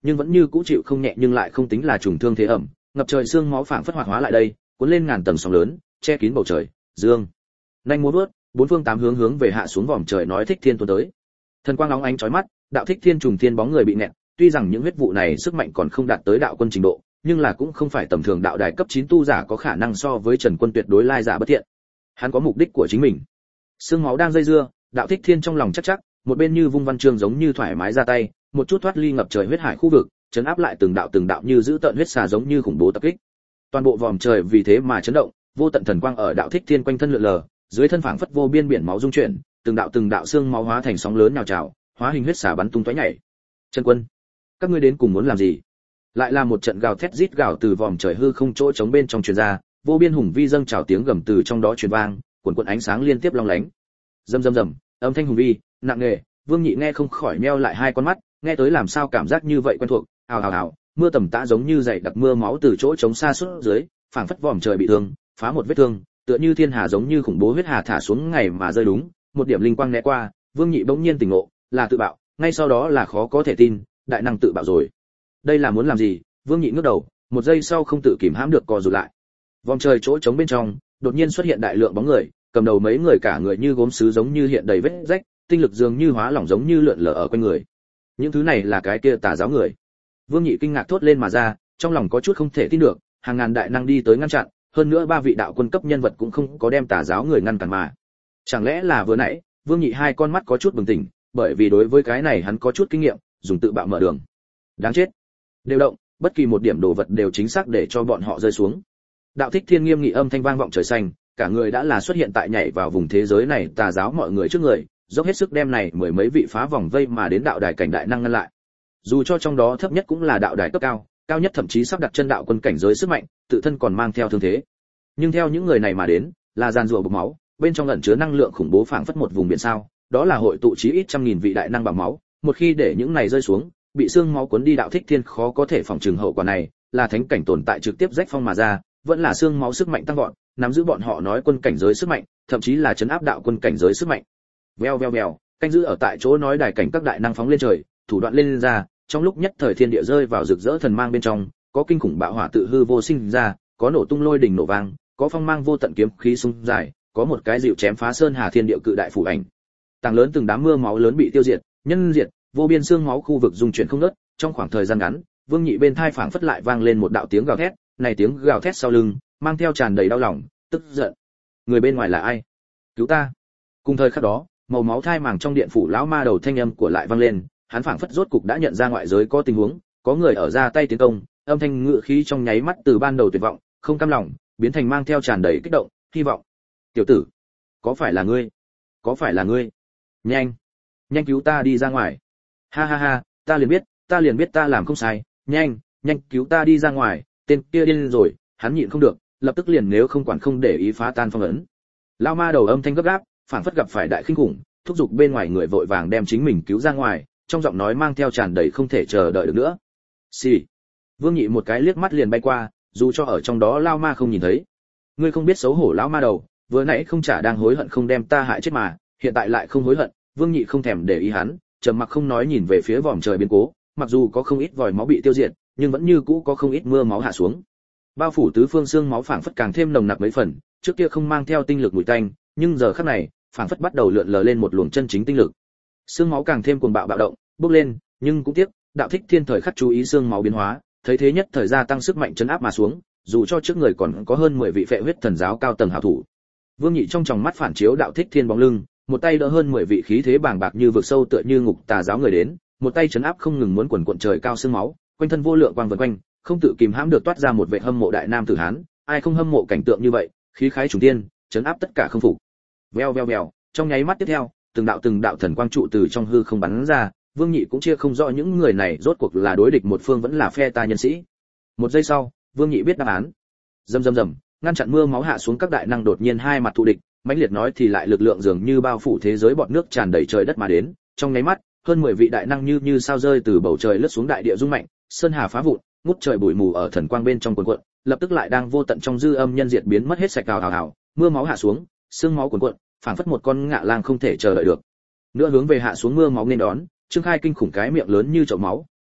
nhưng vẫn như cũ chịu không nhẹ nhưng lại không tính là trùng thương thế ẩm, ngập trời xương máu phảng phất hoạt hóa lại đây, cuốn lên ngàn tầng sóng lớn, che kín bầu trời, dương. Nhanh múa vớt, bốn phương tám hướng hướng về hạ xuống vòm trời nói thích thiên tuôn tới. Thần quang óng ánh chói mắt, đạo thích thiên trùng thiên bóng người bị nẹt, tuy rằng những huyết vụ này sức mạnh còn không đạt tới đạo quân trình độ, nhưng là cũng không phải tầm thường đạo đài cấp chín tu giả có khả năng so với Trần Quân tuyệt đối lai giả bất thiện. Hắn có mục đích của chính mình. Xương máu đang dây dưa, đạo thích thiên trong lòng chắc chắc, một bên như vung văn chương giống như thoải mái ra tay, một chút thoát ly ngập trời huyết hải khu vực, chấn áp lại từng đạo từng đạo như giữ tợn huyết xà giống như khủng bố tập kích. Toàn bộ vòm trời vì thế mà chấn động, vô tận thần quang ở đạo thích thiên quanh thân lượn lờ, dưới thân phảng phất vô biên biển máu dung chuyển, từng đạo từng đạo xương máu hóa thành sóng lớn nhào trào, hóa hình huyết xà bắn tung tóe nhảy. Trần Quân, các ngươi đến cùng muốn làm gì? Lại là một trận gào thét rít gào từ vòm trời hư không chỗ trống bên trong truyền ra, vô biên hùng vi dâng trào tiếng gầm từ trong đó truyền vang, cuồn cuộn ánh sáng liên tiếp long lánh. Rầm rầm rầm, âm thanh hùng vi, nặng nề, Vương Nhị nghe không khỏi meo lại hai con mắt, nghe tới làm sao cảm giác như vậy quen thuộc, ào ào ào, mưa tầm tã giống như dày đặc mưa máu từ chỗ trống xa suốt dưới, phảng phất vòm trời bị thương, phá một vết thương, tựa như thiên hà giống như khủng bố huyết hà thả xuống ngày mà rơi đúng, một điểm linh quang né qua, Vương Nhị bỗng nhiên tỉnh ngộ, là tự bạo, ngay sau đó là khó có thể tin, đại năng tự bạo rồi. Đây là muốn làm gì? Vương Nhị ngước đầu, một giây sau không tự kìm hãm được co rụt lại. Vòng trời chỗ trống bên trong, đột nhiên xuất hiện đại lượng bóng người, cầm đầu mấy người cả người như gốm sứ giống như hiện đầy vết rách, tinh lực dường như hóa lỏng giống như lượn lờ ở quanh người. Những thứ này là cái kia tà giáo người. Vương Nhị kinh ngạc thốt lên mà ra, trong lòng có chút không thể tin được, hàng ngàn đại năng đi tới ngăn chặn, hơn nữa ba vị đạo quân cấp nhân vật cũng không có đem tà giáo người ngăn cản mà. Chẳng lẽ là vừa nãy, Vương Nhị hai con mắt có chút bừng tỉnh, bởi vì đối với cái này hắn có chút kinh nghiệm, dùng tự bạo mở đường. Đáng chết. Đều động, bất kỳ một điểm đồ vật đều chính xác để cho bọn họ rơi xuống. Đạo Thích Thiên nghiêm nghị âm thanh vang vọng trời xanh, cả người đã là xuất hiện tại nhảy vào vùng thế giới này tà giáo mọi người trước người, dốc hết sức đem này mười mấy vị phá vòng vây mà đến đạo đài cảnh đại năng ngăn lại. Dù cho trong đó thấp nhất cũng là đạo đài cấp cao, cao nhất thậm chí sắp đặt chân đạo quân cảnh giới sức mạnh, tự thân còn mang theo thương thế. Nhưng theo những người này mà đến, là giàn rủa bộc máu, bên trong ẩn chứa năng lượng khủng bố phảng phất một vùng biển sao, đó là hội tụ chí ít trăm nghìn vị đại năng bằng máu, một khi để những này rơi xuống, bị xương máu cuốn đi đạo Thích Thiên khó có thể phòng trừng hậu quả này, là thánh cảnh tồn tại trực tiếp rách phong mà ra, vẫn là xương máu sức mạnh tăng vọt, nắm giữ bọn họ nói quân cảnh giới sức mạnh, thậm chí là chấn áp đạo quân cảnh giới sức mạnh. Veo veo veo, canh giữ ở tại chỗ nói đài cảnh các đại năng phóng lên trời, thủ đoạn lên, lên ra, trong lúc nhất thời thiên địa rơi vào rực rỡ thần mang bên trong, có kinh khủng bạo hỏa tự hư vô sinh ra, có nổ tung lôi đỉnh nổ vang, có phong mang vô tận kiếm khí xung dài, có một cái dịu chém phá sơn hà thiên địa cự đại phủ ảnh. Tàng lớn từng đám mưa máu lớn bị tiêu diệt, nhân diệt, vô biên xương máu khu vực dung chuyển không ngớt, trong khoảng thời gian ngắn, Vương Nhị bên thai phảng phất lại vang lên một đạo tiếng gào thét, này tiếng gào thét sau lưng, mang theo tràn đầy đau lòng, tức giận. Người bên ngoài là ai? Cứu ta! Cùng thời khắc đó, màu máu thai màng trong điện phủ lão ma đầu thanh âm của lại vang lên, hắn phảng phất rốt cục đã nhận ra ngoại giới có tình huống, có người ở ra tay tiến công, âm thanh ngựa khí trong nháy mắt từ ban đầu tuyệt vọng, không cam lòng, biến thành mang theo tràn đầy kích động, hy vọng. Tiểu tử, có phải là ngươi? Có phải là ngươi? Nhanh, nhanh cứu ta đi ra ngoài. Ha ha ha, ta liền biết, ta liền biết ta làm không sai, nhanh, nhanh cứu ta đi ra ngoài, tên kia điên rồi, hắn nhịn không được, lập tức liền nếu không quản không để ý phá tan phong ấn. Lão ma đầu âm thanh gấp gáp, phảng phất gặp phải đại khinh khủng, thúc giục bên ngoài người vội vàng đem chính mình cứu ra ngoài, trong giọng nói mang theo tràn đầy không thể chờ đợi được nữa. Xì. Vương Nhị một cái liếc mắt liền bay qua, dù cho ở trong đó lao ma không nhìn thấy. Ngươi không biết xấu hổ lão ma đầu, vừa nãy không trả đang hối hận không đem ta hại chết mà, hiện tại lại không hối hận. Vương Nhị không thèm để ý hắn, trầm mặc không nói nhìn về phía vòm trời biến cố, mặc dù có không ít vòi máu bị tiêu diệt, nhưng vẫn như cũ có không ít mưa máu hạ xuống. Bao phủ tứ phương xương máu phảng phất càng thêm nồng nặc mấy phần, trước kia không mang theo tinh lực mùi tanh, nhưng giờ khắc này, phảng phất bắt đầu lượn lờ lên một luồng chân chính tinh lực. Xương máu càng thêm cuồng bạo bạo động, bốc lên, nhưng cũng tiếc, đạo Thích Thiên thời khắc chú ý xương máu biến hóa, thấy thế nhất thời gia tăng sức mạnh chấn áp mà xuống, dù cho trước người còn có hơn mười vị phệ huyết thần giáo cao tầng hảo thủ. Vương Nhị trong tròng mắt phản chiếu đạo Thích Thiên bóng lưng, một tay đỡ hơn mười vị khí thế bàng bạc như vực sâu tựa như ngục tà giáo người đến, một tay chấn áp không ngừng muốn quần cuộn trời cao xương máu, quanh thân vô lượng quang vần quanh, không tự kìm hãm được toát ra một vẻ hâm mộ đại nam tử hán, ai không hâm mộ cảnh tượng như vậy, khí khái trùng tiên, chấn áp tất cả không phục. Veo veo veo, trong nháy mắt tiếp theo, từng đạo từng đạo thần quang trụ từ trong hư không bắn ra, Vương Nhị cũng chia không rõ những người này rốt cuộc là đối địch một phương vẫn là phe ta nhân sĩ. Một giây sau, Vương Nhị biết đáp án. Rầm rầm rầm, ngăn chặn mưa máu hạ xuống các đại năng đột nhiên hai mặt thù địch, mãnh liệt nói thì lại lực lượng dường như bao phủ thế giới bọt nước tràn đầy trời đất mà đến, trong nháy mắt, hơn mười vị đại năng như như sao rơi từ bầu trời lướt xuống đại địa rung mạnh, sơn hà phá vụn, ngút trời bụi mù ở thần quang bên trong cuồn cuộn, lập tức lại đang vô tận trong dư âm nhân diệt biến mất hết sạch hào hào hào, mưa máu hạ xuống, sương máu cuồn cuộn, phảng phất một con ngạ lang không thể chờ đợi được. Nữa hướng về hạ xuống mưa máu nên đón, trương khai kinh khủng cái miệng lớn như chậu máu,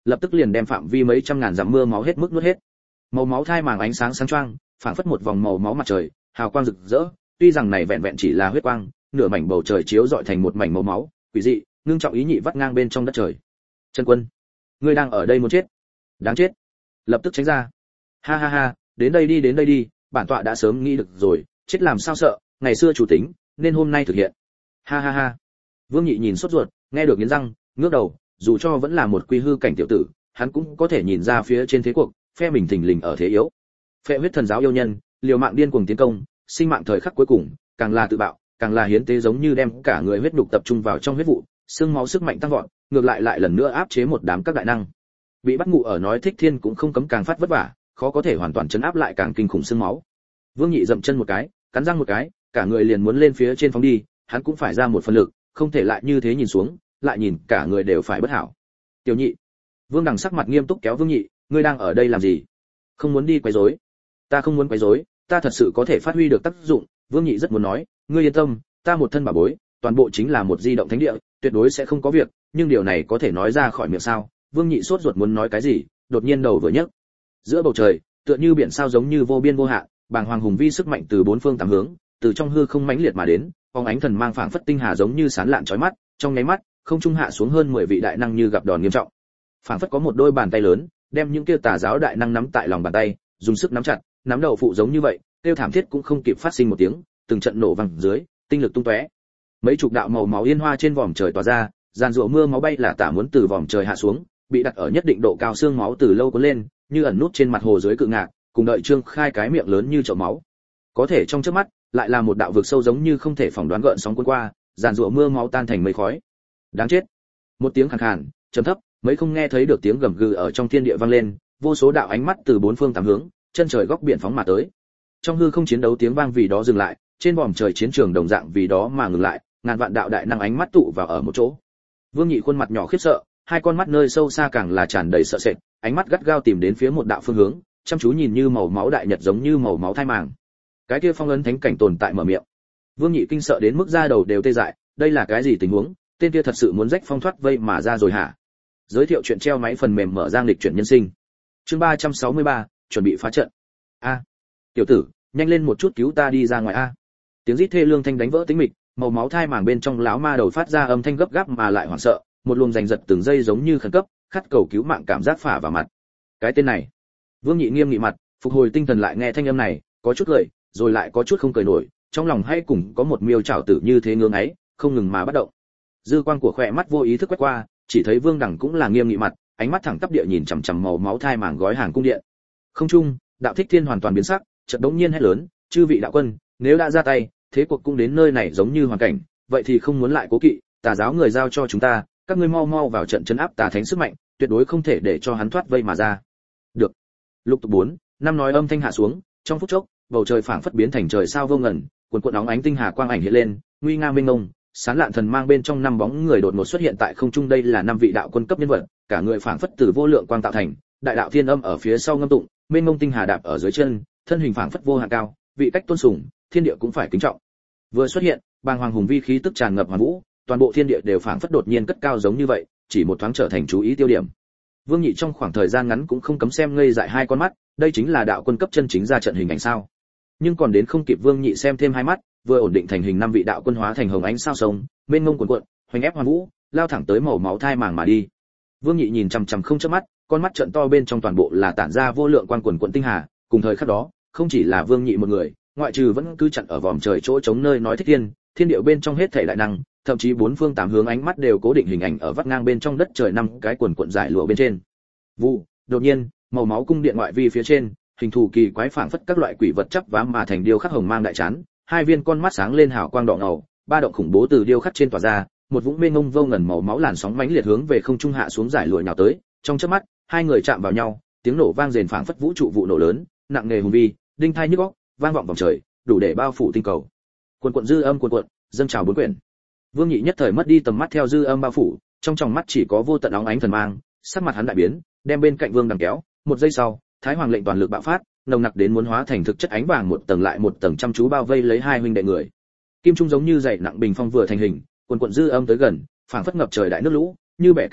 lập tức liền đem phạm vi mấy trăm ngàn dặm mưa máu hết mức nuốt hết. Màu máu thai màng ánh sáng sáng choang, phảng phất một vòng màu máu mặt trời, hào quang rực rỡ, tuy rằng này vẹn vẹn chỉ là huyết quang, nửa mảnh bầu trời chiếu rọi thành một mảnh màu máu, quỷ dị, ngưng trọng ý nhị vắt ngang bên trong đất trời. Chân Quân, ngươi đang ở đây muốn chết? Đáng chết. Lập tức tránh ra. Ha ha ha, đến đây đi đến đây đi, bản tọa đã sớm nghĩ được rồi, chết làm sao sợ, ngày xưa chủ tính, nên hôm nay thực hiện. Ha ha ha. Vương Nhị nhìn sốt ruột, nghe được nghiến răng, ngước đầu, dù cho vẫn là một quy hư cảnh tiểu tử, hắn cũng có thể nhìn ra phía trên thế cuộc, phe mình thình lình ở thế yếu. Phệ huyết thần giáo yêu nhân, liều mạng điên cuồng tiến công, sinh mạng thời khắc cuối cùng, càng là tự bạo, càng là hiến tế, giống như đem cả người huyết nhục tập trung vào trong huyết vụ, xương máu sức mạnh tăng vọt, ngược lại lại lần nữa áp chế một đám các đại năng. Bị bắt ngụ ở nói Thích Thiên cũng không cấm càng phát vất vả, khó có thể hoàn toàn chấn áp lại càng kinh khủng xương máu. Vương Nhị dậm chân một cái, cắn răng một cái, cả người liền muốn lên phía trên phóng đi, hắn cũng phải ra một phần lực, không thể lại như thế nhìn xuống, lại nhìn cả người đều phải bất hảo. Tiểu Nhị. Vương Đằng sắc mặt nghiêm túc kéo Vương Nhị, ngươi đang ở đây làm gì? Không muốn đi quấy rối. Ta không muốn quấy rối, ta thật sự có thể phát huy được tác dụng. Vương Nhị rất muốn nói, ngươi yên tâm, ta một thân bảo bối, toàn bộ chính là một di động thánh địa, tuyệt đối sẽ không có việc, nhưng điều này có thể nói ra khỏi miệng sao? Vương Nhị sốt ruột muốn nói cái gì, đột nhiên đầu vừa nhấc. Giữa bầu trời, tựa như biển sao giống như vô biên vô hạn, bàng hoàng hùng vi sức mạnh từ bốn phương tám hướng, từ trong hư không mãnh liệt mà đến, phóng ánh thần mang phảng phất tinh hà giống như sán lạn chói mắt, trong nháy mắt, không trung hạ xuống hơn mười vị đại năng như gặp đòn nghiêm trọng. Phảng phất có một đôi bàn tay lớn, đem những kia tà giáo đại năng nắm tại lòng bàn tay, dùng sức nắm chặt, nắm đầu phụ giống như vậy, tiêu thảm thiết cũng không kịp phát sinh một tiếng, từng trận nổ vang dưới, tinh lực tung tóe. Mấy chục đạo màu máu yên hoa trên vòm trời tỏa ra, giàn rủa mưa máu bay là tả muốn từ vòm trời hạ xuống, bị đặt ở nhất định độ cao, xương máu từ lâu cuốn lên, như ẩn nút trên mặt hồ dưới cự ngạc, cùng đợi trương khai cái miệng lớn như chậu máu. Có thể trong chớp mắt, lại là một đạo vực sâu giống như không thể phỏng đoán gợn sóng cuốn qua, giàn rủa mưa máu tan thành mây khói. Đáng chết. Một tiếng khàn khàn, trầm thấp, mấy không nghe thấy được tiếng gầm gừ ở trong thiên địa vang lên, vô số đạo ánh mắt từ bốn phương tám hướng, chân trời góc biển phóng mà tới. Trong hư không chiến đấu tiếng vang vì đó dừng lại, trên vòm trời chiến trường đồng dạng vì đó mà ngừng lại, ngàn vạn đạo đại năng ánh mắt tụ vào ở một chỗ. Vương Nhị khuôn mặt nhỏ khiếp sợ, hai con mắt nơi sâu xa càng là tràn đầy sợ sệt, ánh mắt gắt gao tìm đến phía một đạo phương hướng, chăm chú nhìn như màu máu đại nhật giống như màu máu thai màng. Cái kia phong ấn thánh cảnh tồn tại mở miệng. Vương Nhị kinh sợ đến mức da đầu đều tê dại, đây là cái gì tình huống, tên kia thật sự muốn rách phong thoát vây mà ra rồi hả? Giới thiệu chuyện treo máy phần mềm mở giang lịch chuyển nhân sinh. Chương ba trăm sáu mươi ba, chuẩn bị phá trận. A, tiểu tử, nhanh lên một chút cứu ta đi ra ngoài a. Tiếng rít thê lương thanh đánh vỡ tĩnh mịch, màu máu thai màng bên trong lão ma đầu phát ra âm thanh gấp gáp mà lại hoảng sợ, một luồng giành giật từng giây giống như khẩn cấp, khát cầu cứu mạng cảm giác phả vào mặt. Cái tên này. Vương Nhị nghiêm nghị mặt, phục hồi tinh thần lại nghe thanh âm này, có chút cười, rồi lại có chút không cười nổi, trong lòng hay cùng có một miêu trảo tử như thế ngưỡng ấy, không ngừng mà bắt động. Dư quang của khỏe mắt vô ý thức quét qua, chỉ thấy Vương Đằng cũng là nghiêm nghị mặt, ánh mắt thẳng tắp địa nhìn chằm chằm màu máu thai màng gói hàng cung điện. Không trung, Đạo Thích Thiên hoàn toàn biến sắc, chợt đống nhiên hét lớn, "Chư vị đạo quân, nếu đã ra tay, thế cuộc cũng đến nơi này giống như hoàn cảnh, vậy thì không muốn lại cố kỵ, tà giáo người giao cho chúng ta, các ngươi mau mau vào trận trấn áp tà thánh sức mạnh, tuyệt đối không thể để cho hắn thoát vây mà ra." Được. Lục tục bốn, năm nói âm thanh hạ xuống, trong phút chốc, bầu trời phảng phất biến thành trời sao vô ngần, cuồn cuộn óng ánh tinh hà quang ảnh hiện lên, nguy nga mênh mông, sáng lạn thần mang bên trong năm bóng người đột ngột xuất hiện tại không trung, đây là năm vị đạo quân cấp nhân vật, cả người phảng phất từ vô lượng quang tạo thành, đại đạo thiên âm ở phía sau ngâm tụng, mênh mông tinh hà đạp ở dưới chân, thân hình phảng phất vô hạn cao, vị cách tôn sùng, thiên địa cũng phải kính trọng. Vừa xuất hiện, bàng hoàng hùng vi khí tức tràn ngập hoàn vũ, toàn bộ thiên địa đều phảng phất đột nhiên cất cao giống như vậy, chỉ một thoáng trở thành chú ý tiêu điểm. Vương Nhị trong khoảng thời gian ngắn cũng không cấm xem ngây dại hai con mắt, đây chính là đạo quân cấp chân chính ra trận hình ảnh sao? Nhưng còn đến không kịp Vương Nhị xem thêm hai mắt, vừa ổn định thành hình năm vị đạo quân hóa thành hồng ánh sao sông, mênh mông cuồn cuộn, hoành ép hoàn vũ, lao thẳng tới màu máu thai màng mà đi. Vương Nhị nhìn chằm chằm không chớp mắt, con mắt trợn to bên trong toàn bộ là tản ra vô lượng quang quần quần tinh hà, cùng thời khắc đó, không chỉ là Vương Nhị một người, ngoại trừ vẫn cứ chặn ở vòm trời chỗ trống nơi nói Thích Thiên, thiên điệu bên trong hết thảy đại năng, thậm chí bốn phương tám hướng ánh mắt đều cố định hình ảnh ở vắt ngang bên trong đất trời năm cái quần quần giải lụa bên trên. Vụ, đột nhiên, màu máu cung điện ngoại vi phía trên, hình thù kỳ quái phảng phất các loại quỷ vật chấp vá mà thành điêu khắc hồng mang đại chán, hai viên con mắt sáng lên hào quang đỏ ngầu, ba động khủng bố từ điêu khắc trên tỏa ra, một vũng mênh mông vô ngần màu máu làn sóng mãnh liệt hướng về không trung hạ xuống giải lụa nhào tới, trong chớp mắt, hai người chạm vào nhau, tiếng nổ vang rền phảng phất vũ trụ vụ nổ lớn, nặng nề hùng vi, đinh thai nhức óc, vang vọng vòng trời, đủ để bao phủ tinh cầu. Cuồn cuộn dư âm cuồn cuộn, dâng trào bốn quyển. Vương Nhị nhất thời mất đi tầm mắt theo dư âm bao phủ, trong tròng mắt chỉ có vô tận óng ánh thần mang, sắc mặt hắn đại biến, đem bên cạnh Vương Đằng kéo, một giây sau, Thái Hoàng lệnh toàn lực bạo phát, nồng nặc đến muốn hóa thành thực chất ánh vàng một tầng lại một tầng chăm chú bao vây lấy hai huynh đệ người. Kim trung giống như dày nặng bình phong vừa thành hình, cuồn cuộn dư âm tới gần, phảng phất ngập trời đại nước lũ, như bẻ cánh khô,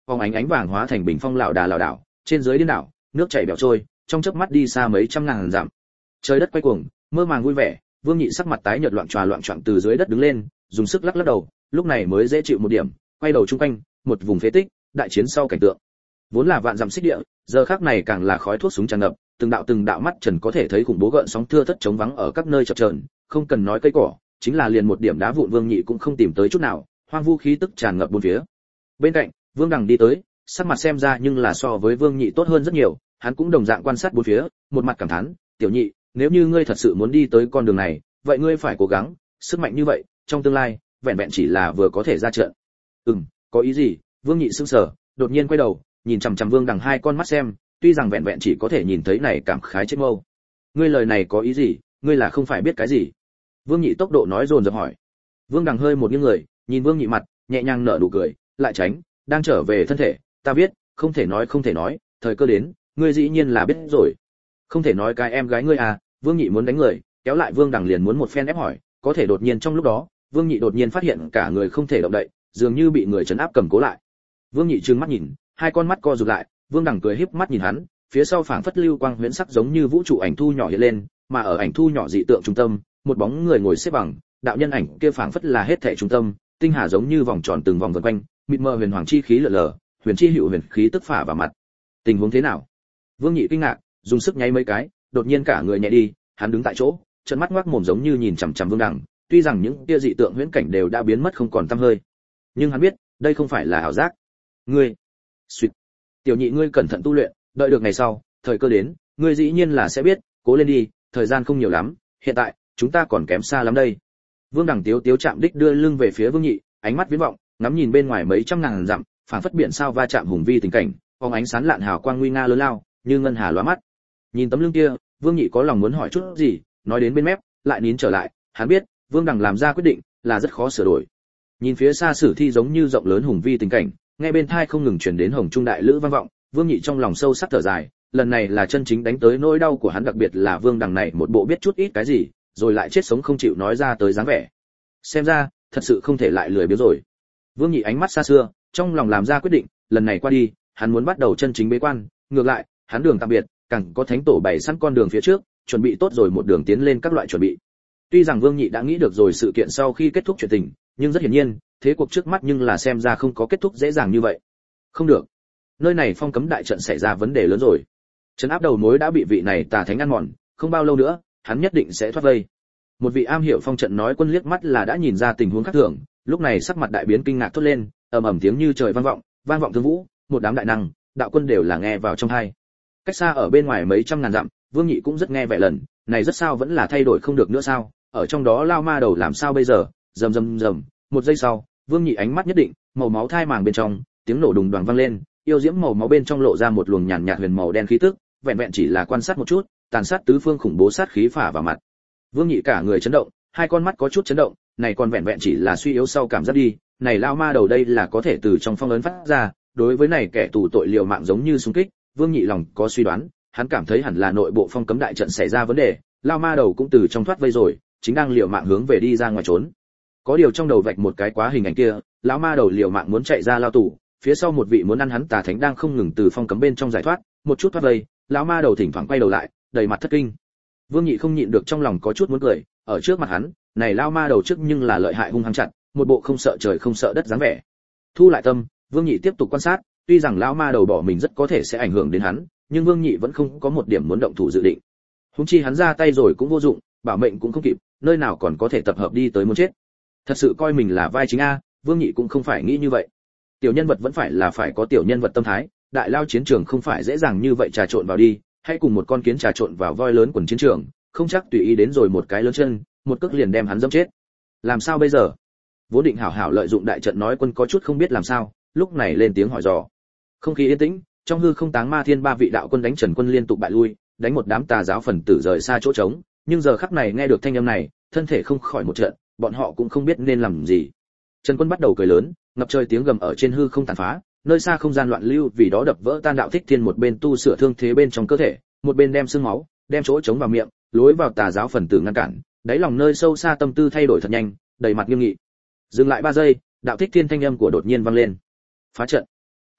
phóng ánh ánh vàng hóa thành bình phong lảo đà lảo đảo, trên dưới điên đảo, nước chảy bèo trôi, trong chớp mắt đi xa mấy trăm ngàn dặm. Trời đất quay cuồng, mơ màng vui vẻ, Vương Nhị sắc mặt tái nhợt loạn tròa loạn choạng từ dưới đất đứng lên, dùng sức lắc lắc đầu, lúc này mới dễ chịu một điểm, quay đầu chung quanh, một vùng phế tích, đại chiến sau cảnh tượng. Vốn là vạn dặm xích địa, giờ khắc này càng là khói thuốc súng tràn ngập, từng đạo từng đạo mắt trần có thể thấy khủng bố gợn sóng thưa thớt trống vắng ở các nơi chập chờn, không cần nói cây cỏ, chính là liền một điểm đá vụn Vương Nhị cũng không tìm tới chút nào, hoang vu khí tức tràn ngập bốn phía. Bên cạnh, Vương Đằng đi tới, sắc mặt xem ra nhưng là so với Vương Nhị tốt hơn rất nhiều, hắn cũng đồng dạng quan sát bốn phía, một mặt cảm thán, "Tiểu Nhị, nếu như ngươi thật sự muốn đi tới con đường này, vậy ngươi phải cố gắng, sức mạnh như vậy, trong tương lai, vẹn vẹn chỉ là vừa có thể ra trận." "Ừm, có ý gì?" Vương Nhị sững sờ, đột nhiên quay đầu, nhìn chằm chằm Vương Đằng hai con mắt xem, tuy rằng vẹn vẹn chỉ có thể nhìn thấy này cảm khái chết mâu. "Ngươi lời này có ý gì, ngươi là không phải biết cái gì?" Vương Nhị tốc độ nói dồn dập hỏi. Vương Đằng hơi một nghiêng người, nhìn Vương Nhị mặt, nhẹ nhàng nở nụ cười, lại tránh, đang trở về thân thể, "Ta biết, không thể nói không thể nói, thời cơ đến, ngươi dĩ nhiên là biết rồi." "Không thể nói cái em gái ngươi à?" Vương Nhị muốn đánh người, kéo lại Vương Đằng liền muốn một phen ép hỏi, có thể đột nhiên trong lúc đó, Vương Nhị đột nhiên phát hiện cả người không thể động đậy, dường như bị người trấn áp cầm cố lại. Vương Nhị trừng mắt nhìn, hai con mắt co rụt lại, Vương Đằng cười híp mắt nhìn hắn, phía sau phảng phất lưu quang huyễn sắc giống như vũ trụ ảnh thu nhỏ hiện lên, mà ở ảnh thu nhỏ dị tượng trung tâm, một bóng người ngồi xếp bằng, đạo nhân ảnh kia phảng phất là hết thảy trung tâm, tinh hà giống như vòng tròn từng vòng vần quanh, mịt mờ huyền hoàng chi khí lờ lờ, huyền chi hữu huyền khí tức phả vào mặt. Tình huống thế nào? Vương Nhị kinh ngạc, dùng sức nháy mấy cái, đột nhiên cả người nhẹ đi, hắn đứng tại chỗ, trợn mắt ngoác mồm giống như nhìn chằm chằm Vương Đằng, tuy rằng những kia dị tượng huyễn cảnh đều đã biến mất không còn tăm hơi, nhưng hắn biết, đây không phải là ảo giác. "Ngươi..." "Xuyệt. Tiểu Nhị ngươi cẩn thận tu luyện, đợi được ngày sau, thời cơ đến, ngươi dĩ nhiên là sẽ biết, cố lên đi, thời gian không nhiều lắm, hiện tại, chúng ta còn kém xa lắm đây." Vương Đằng tiếu tiếu chạm đích đưa lưng về phía Vương Nhị, ánh mắt viễn vọng, ngắm nhìn bên ngoài mấy trăm ngàn dặm, phảng phất biển sao va chạm hùng vi tình cảnh, phóng ánh sáng lạn hào quang nguy nga lớn lao, như ngân hà lóa mắt. Nhìn tấm lưng kia, Vương Nhị có lòng muốn hỏi chút gì, nói đến bên mép, lại nín trở lại, hắn biết, Vương Đằng làm ra quyết định là rất khó sửa đổi. Nhìn phía xa sử thi giống như rộng lớn hùng vi tình cảnh, nghe bên tai không ngừng truyền đến hồng trung đại lữ vang vọng, Vương Nhị trong lòng sâu sắc thở dài, lần này là chân chính đánh tới nỗi đau của hắn, đặc biệt là Vương Đằng này một bộ biết chút ít cái gì, rồi lại chết sống không chịu nói ra tới dáng vẻ. Xem ra, thật sự không thể lại lười biếng rồi. Vương Nhị ánh mắt xa xưa, trong lòng làm ra quyết định, lần này qua đi, hắn muốn bắt đầu chân chính bế quan, ngược lại, hắn đường tạm biệt, càng có thánh tổ bày sẵn con đường phía trước, chuẩn bị tốt rồi một đường tiến lên các loại chuẩn bị. Tuy rằng Vương Nhị đã nghĩ được rồi sự kiện sau khi kết thúc chuyện tình, nhưng rất hiển nhiên, thế cuộc trước mắt nhưng là xem ra không có kết thúc dễ dàng như vậy. Không được, nơi này phong cấm đại trận xảy ra vấn đề lớn rồi. Trấn áp đầu mối đã bị vị này tà thánh ăn mòn, không bao lâu nữa, hắn nhất định sẽ thoát vây. Một vị am hiểu phong trận nói quân liếc mắt là đã nhìn ra tình huống khác thường, lúc này sắc mặt đại biến kinh ngạc thốt lên, ầm ầm tiếng như trời vang vọng, vang vọng thương vũ, một đám đại năng, đạo quân đều là nghe vào trong tai. Cách xa ở bên ngoài mấy trăm ngàn dặm, Vương Nhị cũng rất nghe vẻ lần, này rất sao vẫn là thay đổi không được nữa sao? Ở trong đó lao ma đầu làm sao bây giờ? Rầm rầm rầm, một giây sau, Vương Nhị ánh mắt nhất định, màu máu thai màng bên trong, tiếng nổ đùng đoàng vang lên, yêu diễm màu máu bên trong lộ ra một luồng nhàn nhạt huyền màu đen khí tức, vẹn vẹn chỉ là quan sát một chút, tàn sát tứ phương khủng bố sát khí phả vào mặt. Vương Nhị cả người chấn động, hai con mắt có chút chấn động, này còn vẹn vẹn chỉ là suy yếu sau cảm giác đi, này lao ma đầu đây là có thể từ trong phong ấn phát ra, đối với này kẻ tù tội liều mạng giống như xung kích, Vương Nhị lòng có suy đoán, hắn cảm thấy hẳn là nội bộ phong cấm đại trận xảy ra vấn đề, lao ma đầu cũng từ trong thoát vây rồi, chính đang liều mạng hướng về đi ra ngoài trốn. Có điều trong đầu vạch một cái quá hình ảnh kia, lão ma đầu liều mạng muốn chạy ra lao tù, phía sau một vị muốn ăn hắn tà thánh đang không ngừng từ phong cấm bên trong giải thoát, một chút thoát vây, lão ma đầu thỉnh thoảng quay đầu lại, đầy mặt thất kinh. Vương Nhị không nhịn được trong lòng có chút muốn cười, ở trước mặt hắn, này lao ma đầu trước nhưng là lợi hại hung hăng chặt, một bộ không sợ trời không sợ đất dáng vẻ. Thu lại tâm, Vương Nhị tiếp tục quan sát, tuy rằng lão ma đầu bỏ mình rất có thể sẽ ảnh hưởng đến hắn, nhưng Vương Nhị vẫn không có một điểm muốn động thủ dự định. Huống chi hắn ra tay rồi cũng vô dụng, bảo mệnh cũng không kịp, nơi nào còn có thể tập hợp đi tới muốn chết. Thật sự coi mình là vai chính a, Vương Nhị cũng không phải nghĩ như vậy. Tiểu nhân vật vẫn phải là phải có tiểu nhân vật tâm thái, đại lao chiến trường không phải dễ dàng như vậy trà trộn vào đi, hãy cùng một con kiến trà trộn vào voi lớn quần chiến trường, không chắc tùy ý đến rồi một cái lớn chân, một cước liền đem hắn dẫm chết. Làm sao bây giờ? Vốn định hảo hảo lợi dụng đại trận nói quân có chút không biết làm sao, lúc này lên tiếng hỏi dò. Không khí yên tĩnh, trong hư không táng ma thiên ba vị đạo quân đánh Trần Quân liên tục bại lui, đánh một đám tà giáo phần tử rời xa chỗ trống, nhưng giờ khắc này nghe được thanh âm này, thân thể không khỏi một trận, bọn họ cũng không biết nên làm gì. Trần Quân bắt đầu cười lớn, ngập trời tiếng gầm ở trên hư không tàn phá, nơi xa không gian loạn lưu vì đó đập vỡ tan đạo thích thiên một bên tu sửa thương thế bên trong cơ thể, một bên đem xương máu, đem chỗ trống vào miệng, lối vào tà giáo phần tử ngăn cản, đáy lòng nơi sâu xa tâm tư thay đổi thật nhanh, đầy mặt nghiêm nghị. Dừng lại ba giây, đạo thích thiên thanh âm của đột nhiên vang lên. Phá trận.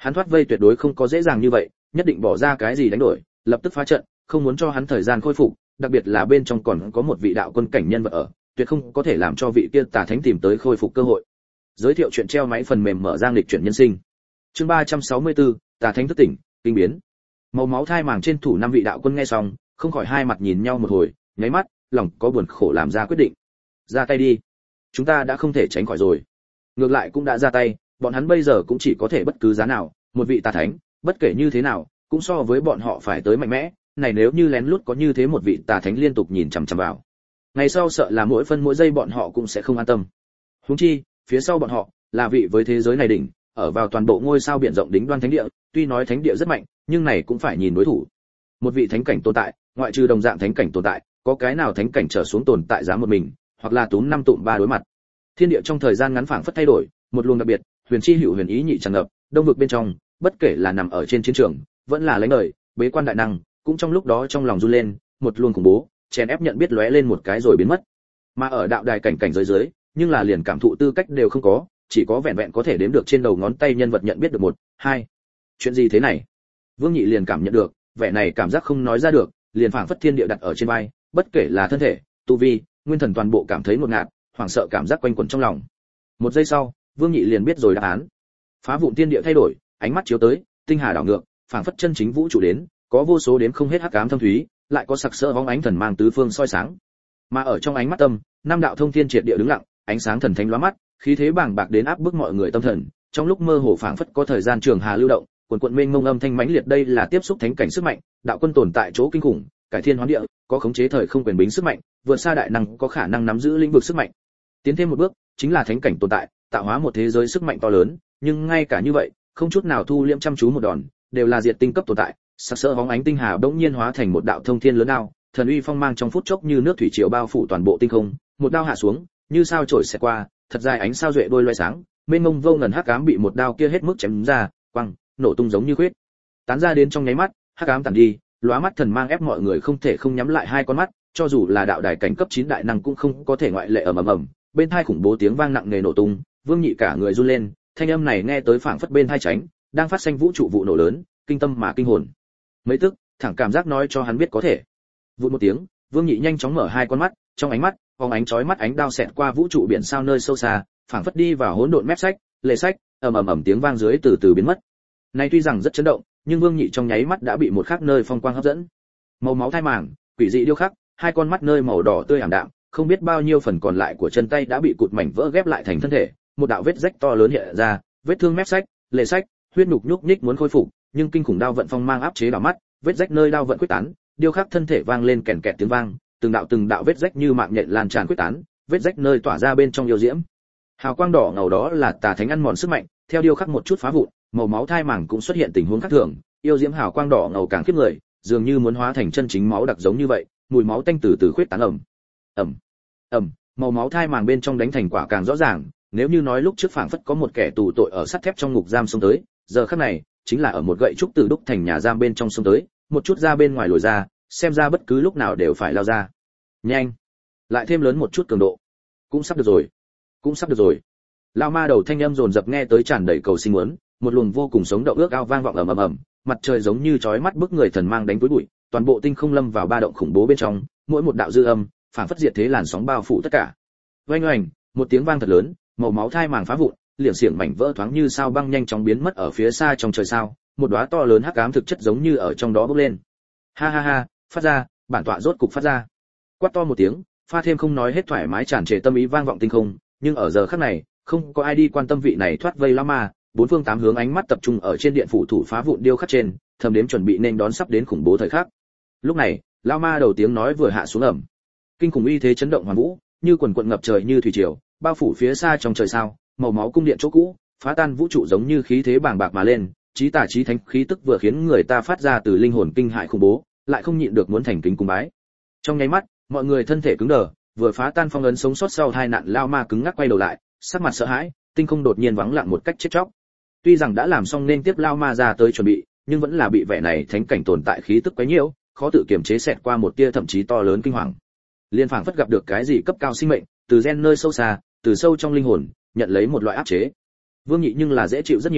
Hắn thoát vây tuyệt đối không có dễ dàng như vậy, nhất định bỏ ra cái gì đánh đổi, lập tức phá trận, không muốn cho hắn thời gian khôi phục, đặc biệt là bên trong còn có một vị đạo quân cảnh nhân vật ở, tuyệt không có thể làm cho vị kia tà thánh tìm tới khôi phục cơ hội. Giới thiệu chuyện treo máy phần mềm mở giang lịch chuyển nhân sinh. Chương ba trăm sáu mươi tư, tà thánh thức tỉnh, kinh biến. Màu máu thai màng trên thủ năm vị đạo quân nghe xong, không khỏi hai mặt nhìn nhau một hồi, nháy mắt, lòng có buồn khổ làm ra quyết định. Ra tay đi, chúng ta đã không thể tránh khỏi rồi. Ngược lại cũng đã ra tay, bọn hắn bây giờ cũng chỉ có thể bất cứ giá nào, một vị tà thánh, bất kể như thế nào, cũng so với bọn họ phải tới mạnh mẽ, này nếu như lén lút có như thế một vị tà thánh liên tục nhìn chằm chằm vào. Ngày sau sợ là mỗi phân mỗi giây bọn họ cũng sẽ không an tâm. Huống chi, phía sau bọn họ là vị với thế giới này đỉnh, ở vào toàn bộ ngôi sao biển rộng đỉnh đoan thánh địa, tuy nói thánh địa rất mạnh, nhưng này cũng phải nhìn đối thủ. Một vị thánh cảnh tồn tại, ngoại trừ đồng dạng thánh cảnh tồn tại, có cái nào thánh cảnh trở xuống tồn tại dám một mình, hoặc là túm năm tụm ba đối mặt. Thiên địa trong thời gian ngắn phảng phất thay đổi, một luồng đặc biệt, huyền chi hữu huyền ý nhị tràn ngập, đông vực bên trong, bất kể là nằm ở trên chiến trường, vẫn là lãnh đời, bế quan đại năng, cũng trong lúc đó trong lòng run lên, một luồng khủng bố, chèn ép nhận biết lóe lên một cái rồi biến mất. Mà ở đạo đài cảnh cảnh giới dưới, nhưng là liền cảm thụ tư cách đều không có, chỉ có vẹn vẹn có thể đếm được trên đầu ngón tay nhân vật nhận biết được một, hai. Chuyện gì thế này? Vương Nhị liền cảm nhận được, vẻ này cảm giác không nói ra được, liền phảng phất thiên địa đặt ở trên vai, bất kể là thân thể, tu vi, nguyên thần toàn bộ cảm thấy ngột ngạt, hoảng sợ cảm giác quanh quẩn trong lòng. Một giây sau, Vương Nhị liền biết rồi đáp án. Phá vụn thiên địa thay đổi, ánh mắt chiếu tới, tinh hà đảo ngược, phảng phất chân chính vũ trụ đến, có vô số đến không hết hắc ám thâm thúy, lại có sặc sỡ bóng ánh thần mang tứ phương soi sáng. Mà ở trong ánh mắt tâm, năm đạo thông thiên triệt địa đứng lặng, ánh sáng thần thánh lóa mắt, khí thế bàng bạc đến áp bức mọi người tâm thần, trong lúc mơ hồ phảng phất có thời gian trường hà lưu động, cuồn cuộn mênh mông âm thanh mãnh liệt, đây là tiếp xúc thánh cảnh sức mạnh, đạo quân tồn tại chỗ kinh khủng, cải thiên hoán địa, có khống chế thời không quyền bính sức mạnh, vượt xa đại năng có khả năng nắm giữ lĩnh vực sức mạnh. Tiến thêm một bước, chính là thánh cảnh tồn tại, tạo hóa một thế giới sức mạnh to lớn, nhưng ngay cả như vậy, không chút nào thu liễm chăm chú một đòn, đều là diệt tinh cấp tồn tại, sắc sỡ bóng ánh tinh hà bỗng nhiên hóa thành một đạo thông thiên lớn đao, thần uy phong mang trong phút chốc như nước thủy triều bao phủ toàn bộ tinh không, một đao hạ xuống, như sao chổi xẹt qua, thật dài ánh sao duệ đôi loé sáng, mênh mông vô ngần hắc ám bị một đao kia hết mức chém ra, quăng, nổ tung giống như khuyết. Tán ra đến trong nháy mắt, hắc ám tàn đi, lóa mắt thần mang ép mọi người không thể không nhắm lại hai con mắt, cho dù là đạo đài cảnh cấp chín đại năng cũng không có thể ngoại lệ. Ầm ầm ầm, bên tai khủng bố tiếng vang nặng nề nổ tung, Vương Nhị cả người run lên, thanh âm này nghe tới phảng phất bên tai tránh, đang phát sinh vũ trụ vụ nổ lớn, kinh tâm mà kinh hồn. Mấy tức, thẳng cảm giác nói cho hắn biết có thể. Vụt một tiếng, Vương Nhị nhanh chóng mở hai con mắt, trong ánh mắt, phóng ánh chói mắt ánh đao xẹt qua vũ trụ biển sao nơi sâu xa, phảng phất đi vào hỗn độn mép sách, lệ sách, ầm ầm ầm tiếng vang dưới từ từ biến mất. Này tuy rằng rất chấn động, nhưng Vương Nhị trong nháy mắt đã bị một khác nơi phong quang hấp dẫn. Màu máu thai màng, quỷ dị điêu khắc, hai con mắt nơi màu đỏ tươi ảm đạm, không biết bao nhiêu phần còn lại của chân tay đã bị cụt mảnh vỡ ghép lại thành thân thể, một đạo vết rách to lớn hiện ra, vết thương mép sách, lệ sách, huyết nhục nhúc nhích muốn khôi phục, nhưng kinh khủng đao vận phong mang áp chế đảo mắt, vết rách nơi đao vận quyết tán, điêu khắc thân thể vang lên kèn kẹt tiếng vang, từng đạo từng đạo vết rách như mạng nhện lan tràn quyết tán, vết rách nơi tỏa ra bên trong yêu diễm. Hào quang đỏ ngầu đó là tà thánh ăn mòn sức mạnh, theo điêu khắc một chút phá vụn, màu máu thai màng cũng xuất hiện tình huống khác thường, yêu diễm hào quang đỏ ngầu càng khiếp người, dường như muốn hóa thành chân chính máu đặc giống như vậy, mùi máu tanh từ từ khuyết tán ẩm. Ẩm. Ẩm, màu máu thai màng bên trong đánh thành quả càng rõ ràng, nếu như nói lúc trước phảng phất có một kẻ tù tội ở sắt thép trong ngục giam xông tới, giờ khắc này chính là ở một gậy trúc từ đúc thành nhà giam bên trong xông tới, một chút ra bên ngoài lồi ra, xem ra bất cứ lúc nào đều phải lao ra. Nhanh, lại thêm lớn một chút cường độ. Cũng sắp được rồi, cũng sắp được rồi. Lao ma đầu thanh âm dồn dập nghe tới tràn đầy cầu xin muốn, một luồng vô cùng sống động ước ao vang vọng ầm ầm ầm, mặt trời giống như chói mắt bức người thần mang đánh túi bụi, toàn bộ tinh không lâm vào ba động khủng bố bên trong, mỗi một đạo dư âm, phảng phất diệt thế làn sóng bao phủ tất cả. Oanh oanh, một tiếng vang thật lớn, màu máu thai màng phá vụn, liệng xiềng mảnh vỡ thoáng như sao băng nhanh chóng biến mất ở phía xa trong trời sao, một đóa to lớn hắc ám thực chất giống như ở trong đó bốc lên. Ha ha ha, phát ra, bản tọa rốt cục phát ra. Quát to một tiếng, pha thêm không nói hết thoải mái tràn trề tâm ý vang vọng tinh không, nhưng ở giờ khắc này, không có ai đi quan tâm vị này thoát vây lão ma, bốn phương tám hướng ánh mắt tập trung ở trên điện phủ thủ phá vụn điêu khắc trên, thầm đếm chuẩn bị nên đón sắp đến khủng bố thời khắc. Lúc này, lão ma đầu tiếng nói vừa hạ xuống ầm, kinh khủng uy thế chấn động hoàn vũ, như quần quần ngập trời như thủy triều, bao phủ phía xa trong trời sao, màu máu cung điện chỗ cũ, phá tan vũ trụ giống như khí thế bàng bạc mà lên, chí tà chí thánh khí tức vừa khiến người ta phát ra từ linh hồn kinh hại khủng bố, lại không nhịn được muốn thành kính cung bái. Trong nháy mắt, mọi người thân thể cứng đờ, vừa phá tan phong ấn sống sót sau hai nạn lao ma cứng ngắc quay đầu lại, sắc mặt sợ hãi, tinh không đột nhiên vắng lặng một cách chết chóc. Tuy rằng đã làm xong nên tiếp lao ma ra tới chuẩn bị, nhưng vẫn là bị vẻ này thánh cảnh tồn tại khí tức quấy nhiễu, khó tự kiềm chế xẹt qua một tia thậm chí to lớn kinh hoàng. Liên phảng phất gặp được cái gì cấp cao sinh mệnh, từ gen nơi sâu xa, từ sâu trong linh hồn, nhận lấy một loại áp chế. Vương Nhị nhưng là dễ chịu rất nhiều,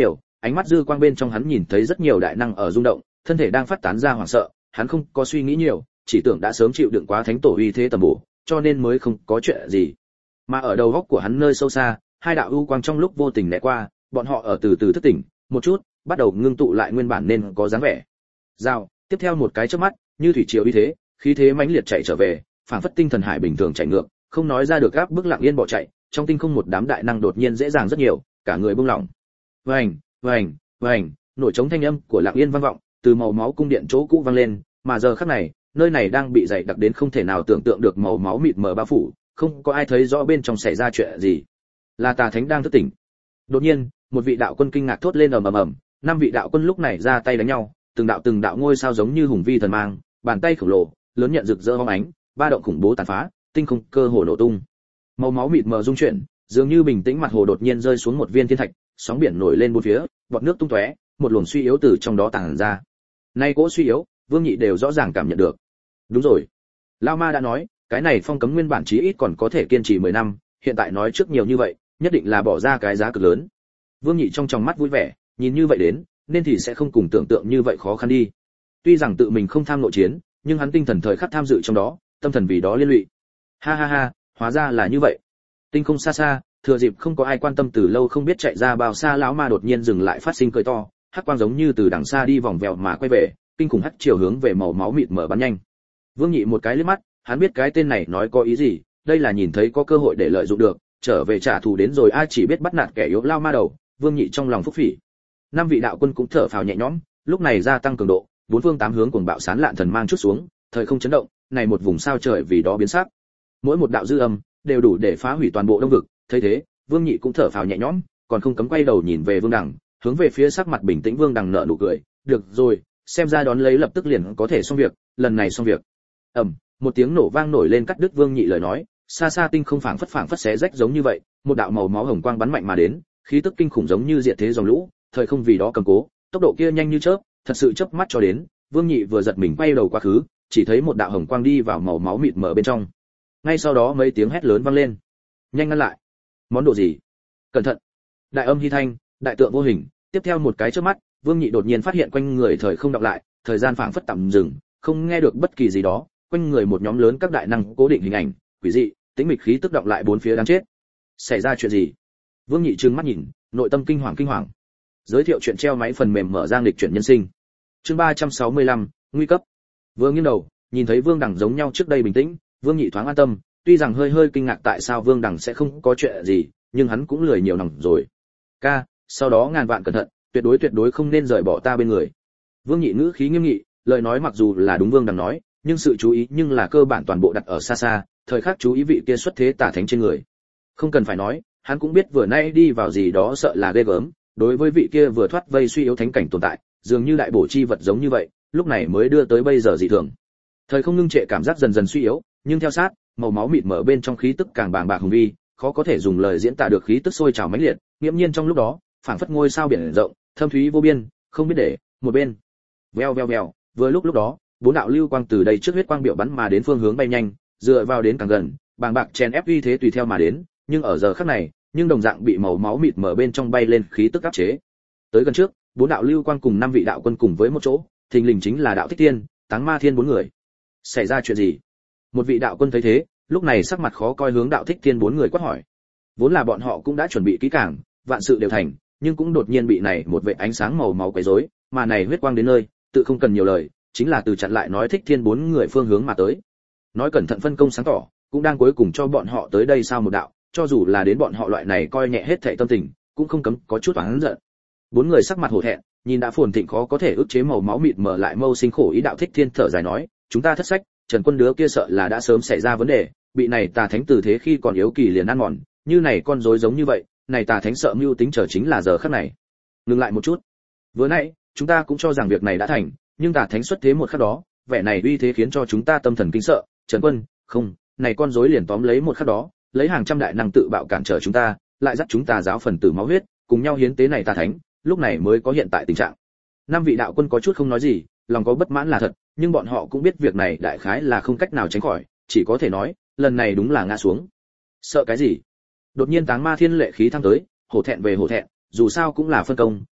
ánh mắt dư quang bên trong hắn nhìn thấy rất nhiều đại năng ở rung động, thân thể đang phát tán ra hoảng sợ, hắn không có suy nghĩ nhiều, chỉ tưởng đã sớm chịu đựng quá thánh tổ uy thế tầm bổ, cho nên mới không có chuyện gì. Mà ở đầu góc của hắn nơi sâu xa, hai đạo u quang trong lúc vô tình lẻ qua, bọn họ ở từ từ thức tỉnh, một chút, bắt đầu ngưng tụ lại nguyên bản nên có dáng vẻ. Rào, tiếp theo một cái chớp mắt, như thủy triều uy thế, khí thế mãnh liệt chạy trở về, phảng phất tinh thần hải bình thường chạy ngược, không nói ra được gáp bức lặng yên bỏ chạy, trong tinh không một đám đại năng đột nhiên dễ dàng rất nhiều, cả người buông lỏng. Vành, vành, vành, nổi trống thanh âm của lặng yên vang vọng, từ màu máu cung điện chỗ cũ vang lên, mà giờ khắc này, nơi này đang bị dày đặc đến không thể nào tưởng tượng được màu máu mịt mờ bao phủ, không có ai thấy rõ bên trong xảy ra chuyện gì. Là Tà Thánh đang thức tỉnh. Đột nhiên, một vị đạo quân kinh ngạc thốt lên ầm ầm ầm, năm vị đạo quân lúc này ra tay đánh nhau, từng đạo từng đạo ngôi sao giống như hùng vi thần mang, bàn tay khổng lồ, lớn nhận rực rỡ hóng ánh, ba động khủng bố tàn phá, tinh không cơ hồ nổ tung. Màu máu mịt mờ rung chuyển, dường như bình tĩnh mặt hồ đột nhiên rơi xuống một viên thiên thạch, sóng biển nổi lên bốn phía, bọt nước tung tóe, một luồng suy yếu từ trong đó tản ra. Nay cỗ suy yếu, Vương Nhị đều rõ ràng cảm nhận được. Đúng rồi, Lão Ma đã nói, cái này phong cấm nguyên bản chí ít còn có thể kiên trì mười năm, hiện tại nói trước nhiều như vậy, nhất định là bỏ ra cái giá cực lớn. Vương Nhị trong tròng mắt vui vẻ, nhìn như vậy đến, nên thì sẽ không cùng tưởng tượng như vậy khó khăn đi. Tuy rằng tự mình không tham nội chiến, nhưng hắn tinh thần thời khắc tham dự trong đó, tâm thần vì đó liên lụy. Ha ha ha, hóa ra là như vậy. Tinh không xa xa, thừa dịp không có ai quan tâm từ lâu không biết chạy ra bao xa, lão ma đột nhiên dừng lại phát sinh cười to, hắc quang giống như từ đằng xa đi vòng vèo mà quay về, kinh khủng hắc chiều hướng về màu máu mịt mở bắn nhanh. Vương Nhị một cái liếc mắt, hắn biết cái tên này nói có ý gì, đây là nhìn thấy có cơ hội để lợi dụng được, trở về trả thù đến rồi ai chỉ biết bắt nạt kẻ yếu lao ma đầu. Vương Nhị trong lòng phúc phỉ. Năm vị đạo quân cũng thở phào nhẹ nhõm, lúc này gia tăng cường độ, bốn phương tám hướng cuồng bạo sán lạn thần mang chút xuống, thời không chấn động, này một vùng sao trời vì đó biến sắc. Mỗi một đạo dư âm đều đủ để phá hủy toàn bộ đông vực, thấy thế, Vương Nhị cũng thở phào nhẹ nhõm, còn không cấm quay đầu nhìn về Vương Đằng, hướng về phía sắc mặt bình tĩnh Vương Đằng nở nụ cười, được rồi, xem ra đón lấy lập tức liền có thể xong việc, lần này xong việc. Ầm, một tiếng nổ vang nổi lên cắt đứt Vương Nhị lời nói, xa xa tinh không phảng phất phảng phất xé rách giống như vậy, một đạo màu máu hồng quang bắn mạnh mà đến, khí tức kinh khủng giống như diệt thế dòng lũ, thời không vì đó cầm cố, tốc độ kia nhanh như chớp, thật sự chớp mắt cho đến, Vương Nhị vừa giật mình quay đầu quá khứ, chỉ thấy một đạo hồng quang đi vào màu máu mịt mờ bên trong. Ngay sau đó mấy tiếng hét lớn vang lên. Nhanh ngăn lại. Món đồ gì? Cẩn thận. Đại âm hy thanh, đại tượng vô hình, tiếp theo một cái chớp mắt, Vương Nhị đột nhiên phát hiện quanh người thời không đọc lại, thời gian phảng phất tạm dừng, không nghe được bất kỳ gì đó, quanh người một nhóm lớn các đại năng cố định hình ảnh, quỷ dị, tĩnh mịch khí tức đọc lại bốn phía đáng chết. Xảy ra chuyện gì? Vương Nhị trừng mắt nhìn, nội tâm kinh hoàng kinh hoàng. Giới thiệu chuyện treo máy phần mềm mở ra lịch chuyển nhân sinh. Chương ba trăm sáu mươi lăm, nguy cấp. Vừa nghiêng đầu, nhìn thấy Vương Đằng giống nhau trước đây bình tĩnh, Vương Nhị thoáng an tâm, tuy rằng hơi hơi kinh ngạc tại sao Vương Đằng sẽ không có chuyện gì, nhưng hắn cũng lười nhiều lòng rồi. Ca, sau đó ngàn vạn cẩn thận, tuyệt đối tuyệt đối không nên rời bỏ ta bên người. Vương Nhị ngữ khí nghiêm nghị, lời nói mặc dù là đúng Vương Đằng nói, nhưng sự chú ý nhưng là cơ bản toàn bộ đặt ở xa xa, thời khắc chú ý vị kia xuất thế Tà Thánh trên người. Không cần phải nói, hắn cũng biết vừa nay đi vào gì đó sợ là ghê gớm, đối với vị kia vừa thoát vây suy yếu thánh cảnh tồn tại, dường như đại bổ chi vật giống như vậy, lúc này mới đưa tới bây giờ dị thường. Thời không ngưng trệ cảm giác dần dần suy yếu, nhưng theo sát, màu máu mịt mở bên trong khí tức càng bàng bạc hùng vi, khó có thể dùng lời diễn tả được khí tức sôi trào mãnh liệt, nghiễm nhiên trong lúc đó, phảng phất ngôi sao biển rộng, thâm thúy vô biên, không biết để một bên. Veo veo veo, vừa lúc lúc đó, bốn đạo lưu quang từ đây trước huyết quang biểu bắn mà đến phương hướng bay nhanh, dựa vào đến càng gần, bàng bạc chèn ép uy thế tùy theo mà đến, nhưng ở giờ khắc này, nhưng đồng dạng bị màu máu mịt mở bên trong bay lên khí tức áp chế. Tới gần trước, bốn đạo lưu quang cùng năm vị đạo quân cùng với một chỗ, thình lình chính là đạo Thích Thiên, Táng Ma Thiên bốn người. Xảy ra chuyện gì? Một vị đạo quân thấy thế, lúc này sắc mặt khó coi hướng đạo Thích Thiên bốn người quát hỏi. Vốn là bọn họ cũng đã chuẩn bị kỹ càng, vạn sự đều thành, nhưng cũng đột nhiên bị này một vệt ánh sáng màu máu quấy rối, mà này huyết quang đến nơi, tự không cần nhiều lời, chính là từ chặn lại nói Thích Thiên bốn người phương hướng mà tới. Nói cẩn thận phân công sáng tỏ, cũng đang cuối cùng cho bọn họ tới đây sao một đạo, cho dù là đến bọn họ loại này coi nhẹ hết thảy tâm tình, cũng không cấm có chút oán giận. Bốn người sắc mặt hổ thẹn, nhìn đã phồn thịnh khó có thể ức chế màu máu mịt mờ lại mâu sinh khổ ý đạo Thích Thiên thở dài nói, chúng ta thất sách, Trần Quân đứa kia sợ là đã sớm xảy ra vấn đề, bị này Tà Thánh từ thế khi còn yếu kỳ liền ăn mòn, như này con rối giống như vậy, này Tà Thánh sợ mưu tính chờ chính là giờ khắc này. Ngừng lại một chút. Vừa nãy, chúng ta cũng cho rằng việc này đã thành, nhưng Tà Thánh xuất thế một khắc đó, vẻ này uy thế khiến cho chúng ta tâm thần kinh sợ, Trần Quân, không, này con rối liền tóm lấy một khắc đó, lấy hàng trăm đại năng tự bạo cản trở chúng ta, lại dắt chúng ta giáo phần tử máu huyết, cùng nhau hiến tế này Tà Thánh, lúc này mới có hiện tại tình trạng. Năm vị đạo quân có chút không nói gì, lòng có bất mãn là thật, nhưng bọn họ cũng biết việc này đại khái là không cách nào tránh khỏi, chỉ có thể nói, lần này đúng là ngã xuống. Sợ cái gì? Đột nhiên Táng Ma Thiên lệ khí thăng tới, hổ thẹn về hổ thẹn, dù sao cũng là phân công,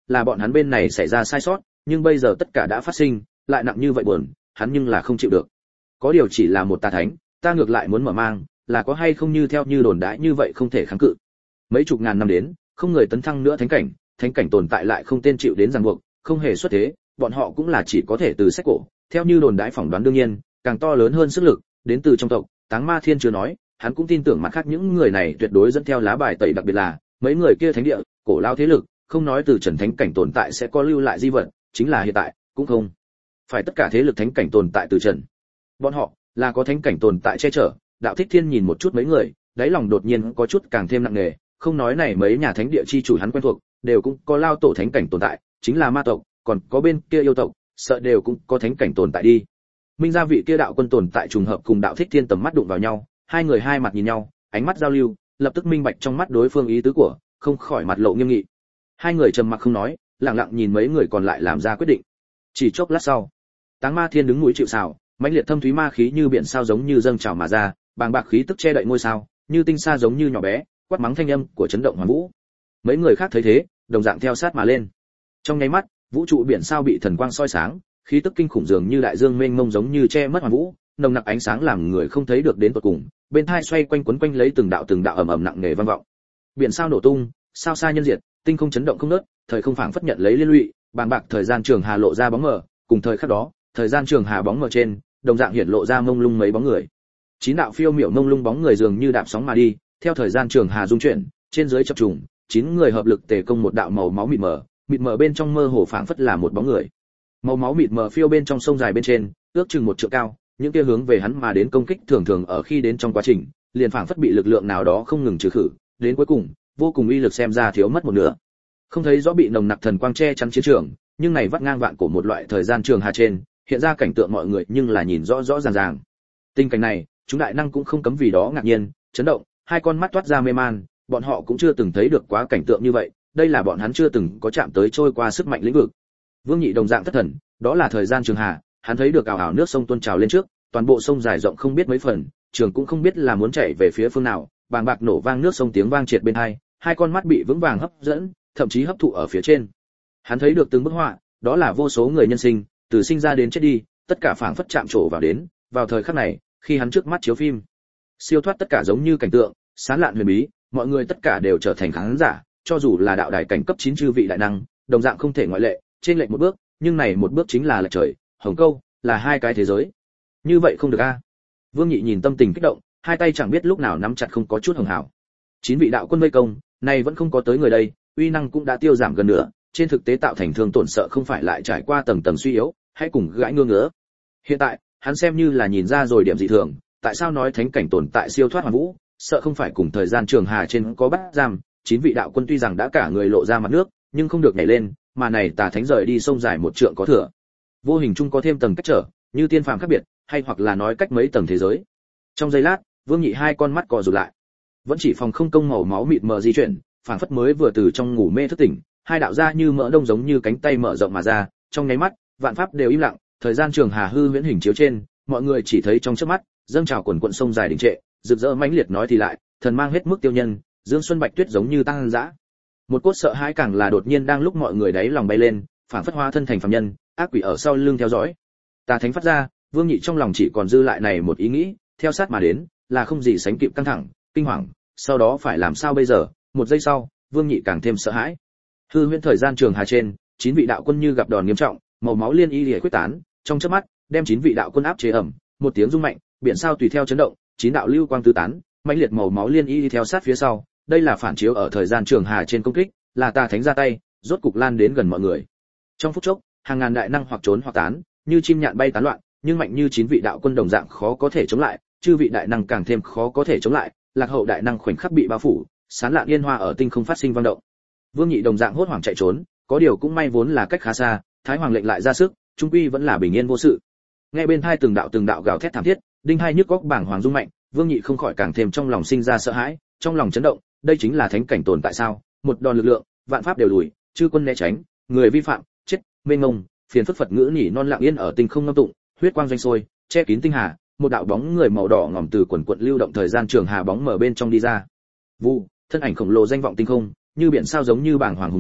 là bọn hắn bên này xảy ra sai sót, nhưng bây giờ tất cả đã phát sinh, lại nặng như vậy buồn, hắn nhưng là không chịu được. Có điều chỉ là một tà thánh, ta ngược lại muốn mở mang, là có hay không như theo như đồn đãi như vậy không thể kháng cự. Mấy chục ngàn năm đến, không người tấn thăng nữa thánh cảnh, thánh cảnh tồn tại lại không tên chịu đến ràng buộc, không hề xuất thế, bọn họ cũng là chỉ có thể từ sách cổ, theo như đồn đãi phỏng đoán đương nhiên, càng to lớn hơn sức lực, đến từ trong tộc, Táng Ma Thiên chưa nói, hắn cũng tin tưởng mặt khác những người này tuyệt đối dẫn theo lá bài tẩy, đặc biệt là mấy người kia thánh địa, cổ lao thế lực, không nói từ Trần thánh cảnh tồn tại sẽ có lưu lại di vật, chính là hiện tại, cũng không phải tất cả thế lực thánh cảnh tồn tại từ Trần. Bọn họ là có thánh cảnh tồn tại che chở. Đạo Thích Thiên nhìn một chút mấy người, đáy lòng đột nhiên có chút càng thêm nặng nề, không nói này mấy nhà thánh địa chi chủ hắn quen thuộc, đều cũng có lao tổ thánh cảnh tồn tại, chính là ma tộc, còn có bên kia yêu tộc, sợ đều cũng có thánh cảnh tồn tại đi. Minh gia vị kia đạo quân tồn tại trùng hợp cùng Đạo Thích Thiên tầm mắt đụng vào nhau, hai người hai mặt nhìn nhau, ánh mắt giao lưu, lập tức minh bạch trong mắt đối phương ý tứ của, không khỏi mặt lộ nghiêm nghị. Hai người trầm mặc không nói, lặng lặng nhìn mấy người còn lại làm ra quyết định. Chỉ chốc lát sau, Táng Ma Thiên đứng núi chịu sào, mãnh liệt thâm thúy ma khí như biển sao giống như dâng trào mà ra, bàng bạc khí tức che đậy ngôi sao, như tinh sa giống như nhỏ bé, quát mắng thanh âm của chấn động hoàn vũ. Mấy người khác thấy thế, đồng dạng theo sát mà lên. Trong nháy mắt, vũ trụ biển sao bị thần quang soi sáng, khí tức kinh khủng dường như đại dương mênh mông giống như che mất hoàn vũ, nồng nặc ánh sáng làm người không thấy được đến tận cùng, bên tai xoay quanh quấn quanh lấy từng đạo từng đạo ầm ầm nặng nề vang vọng. Biển sao nổ tung, sao xa nhân diệt, tinh không chấn động không ngớt, thời không phảng phất nhận lấy liên lụy, bàng bạc thời gian trường hà lộ ra bóng mờ, cùng thời khắc đó, thời gian trường hà bóng mờ trên, đồng dạng hiện lộ ra mông lung mấy bóng người. Chín đạo phiêu miểu mông lung bóng người dường như đạp sóng mà đi, theo thời gian trường hà dung chuyển, trên dưới chập trùng, chín người hợp lực tề công một đạo màu máu mịt mờ, mịt mờ bên trong mơ hồ phảng phất là một bóng người. Màu máu mịt mờ phiêu bên trong sông dài bên trên, ước chừng một trượng cao, những kia hướng về hắn mà đến công kích thường thường ở khi đến trong quá trình, liền phảng phất bị lực lượng nào đó không ngừng trừ khử, đến cuối cùng, vô cùng uy lực xem ra thiếu mất một nửa. Không thấy rõ bị nồng nặc thần quang che chắn chiến trường, nhưng này vắt ngang vạn cổ một loại thời gian trường hà trên, hiện ra cảnh tượng mọi người nhưng là nhìn rõ rõ ràng ràng. Tình cảnh này, chúng đại năng cũng không cấm vì đó ngạc nhiên, chấn động, hai con mắt toát ra mê man, bọn họ cũng chưa từng thấy được quá cảnh tượng như vậy, đây là bọn hắn chưa từng có chạm tới trôi qua sức mạnh lĩnh vực. Vương Nhị đồng dạng thất thần, đó là thời gian trường hà, hắn thấy được ảo ảo nước sông tuôn trào lên trước, toàn bộ sông dài rộng không biết mấy phần, trường cũng không biết là muốn chạy về phía phương nào, bàng bạc nổ vang nước sông tiếng vang triệt bên hai, hai con mắt bị vững vàng hấp dẫn, thậm chí hấp thụ ở phía trên. Hắn thấy được từng bức họa, đó là vô số người nhân sinh, từ sinh ra đến chết đi, tất cả phảng phất chạm trổ vào đến, vào thời khắc này, khi hắn trước mắt chiếu phim, siêu thoát tất cả giống như cảnh tượng, sáng lạn huyền bí, mọi người tất cả đều trở thành khán giả, cho dù là đạo đài cảnh cấp chín chư vị đại năng, đồng dạng không thể ngoại lệ, trên lệch một bước, nhưng này một bước chính là lệch trời, hồng câu, là hai cái thế giới. Như vậy không được a. Vương Nhị nhìn tâm tình kích động, hai tay chẳng biết lúc nào nắm chặt không có chút hồng hảo. Chín vị đạo quân vây công, này vẫn không có tới người đây, uy năng cũng đã tiêu giảm gần nửa, trên thực tế tạo thành thương tổn sợ không phải lại trải qua tầng tầng suy yếu, hãy cùng gãi ngơ ngứa. Hiện tại, hắn xem như là nhìn ra rồi điểm dị thường, tại sao nói thánh cảnh tồn tại siêu thoát hoàn vũ, sợ không phải cùng thời gian trường hà trên có bắt giam, chín vị đạo quân tuy rằng đã cả người lộ ra mặt nước, nhưng không được nhảy lên, mà này tà thánh rời đi sông dài một trượng có thừa. Vô hình chung có thêm tầng cách trở, như tiên phàm khác biệt, hay hoặc là nói cách mấy tầng thế giới. Trong giây lát, Vương Nhị hai con mắt co rụt lại. Vẫn chỉ phòng không công màu máu mịt mờ di chuyển, phảng phất mới vừa từ trong ngủ mê thức tỉnh, hai đạo ra như mỡ đông giống như cánh tay mở rộng mà ra, trong nháy mắt, vạn pháp đều im lặng, thời gian trường hà hư huyễn hình chiếu trên, mọi người chỉ thấy trong chớp mắt, dâng trào quần quần sông dài đình trệ, rực rỡ mãnh liệt nói thì lại, thần mang hết mức tiêu nhân, dương xuân bạch tuyết giống như tăng dã. Một cốt sợ hãi càng là đột nhiên đang lúc mọi người đáy lòng bay lên, phảng phất hóa thân thành phàm nhân, ác quỷ ở sau lưng theo dõi. Tà thánh phát ra, Vương Nhị trong lòng chỉ còn dư lại này một ý nghĩ, theo sát mà đến, là không gì sánh kịp căng thẳng, kinh hoàng, sau đó phải làm sao bây giờ? Một giây sau, Vương Nhị càng thêm sợ hãi. Hư huyễn thời gian trường hà trên, chín vị đạo quân như gặp đòn nghiêm trọng, màu máu liên y liễu quyết tán, trong chớp mắt, đem chín vị đạo quân áp chế ẩm, một tiếng rung mạnh, biển sao tùy theo chấn động, chín đạo lưu quang tứ tán, mãnh liệt màu máu liên y theo sát phía sau, đây là phản chiếu ở thời gian trường hà trên công kích, là tà thánh ra tay, rốt cục lan đến gần mọi người. Trong phút chốc, hàng ngàn đại năng hoặc trốn hoặc tán, như chim nhạn bay tán loạn, nhưng mạnh như chín vị đạo quân đồng dạng khó có thể chống lại, chư vị đại năng càng thêm khó có thể chống lại, lạc hậu đại năng khoảnh khắc bị bao phủ, sán lạn yên hoa ở tinh không phát sinh vang động. Vương Nhị đồng dạng hốt hoảng chạy trốn, có điều cũng may vốn là cách khá xa, Thái Hoàng lệnh lại ra sức, trung quy vẫn là bình yên vô sự. Nghe bên tai từng đạo từng đạo gào thét thảm thiết, đinh hai nhức góc bảng hoàng rung mạnh, Vương Nhị không khỏi càng thêm trong lòng sinh ra sợ hãi, trong lòng chấn động, đây chính là thánh cảnh tồn tại sao? Một đòn lực lượng, vạn pháp đều lùi, chư quân né tránh, người vi phạm, chết, mênh mông, phiền phức Phật ngữ nhỉ non lặng yên ở tinh không ngâm tụng, huyết quang doanh sôi, che kín tinh hà, một đạo bóng người màu đỏ ngòm từ quần quần lưu động thời gian trường hà bóng mở bên trong đi ra. Vu, thân ảnh khổng lồ danh vọng tinh không, như biển sao giống như bảng hoàng hùng vi,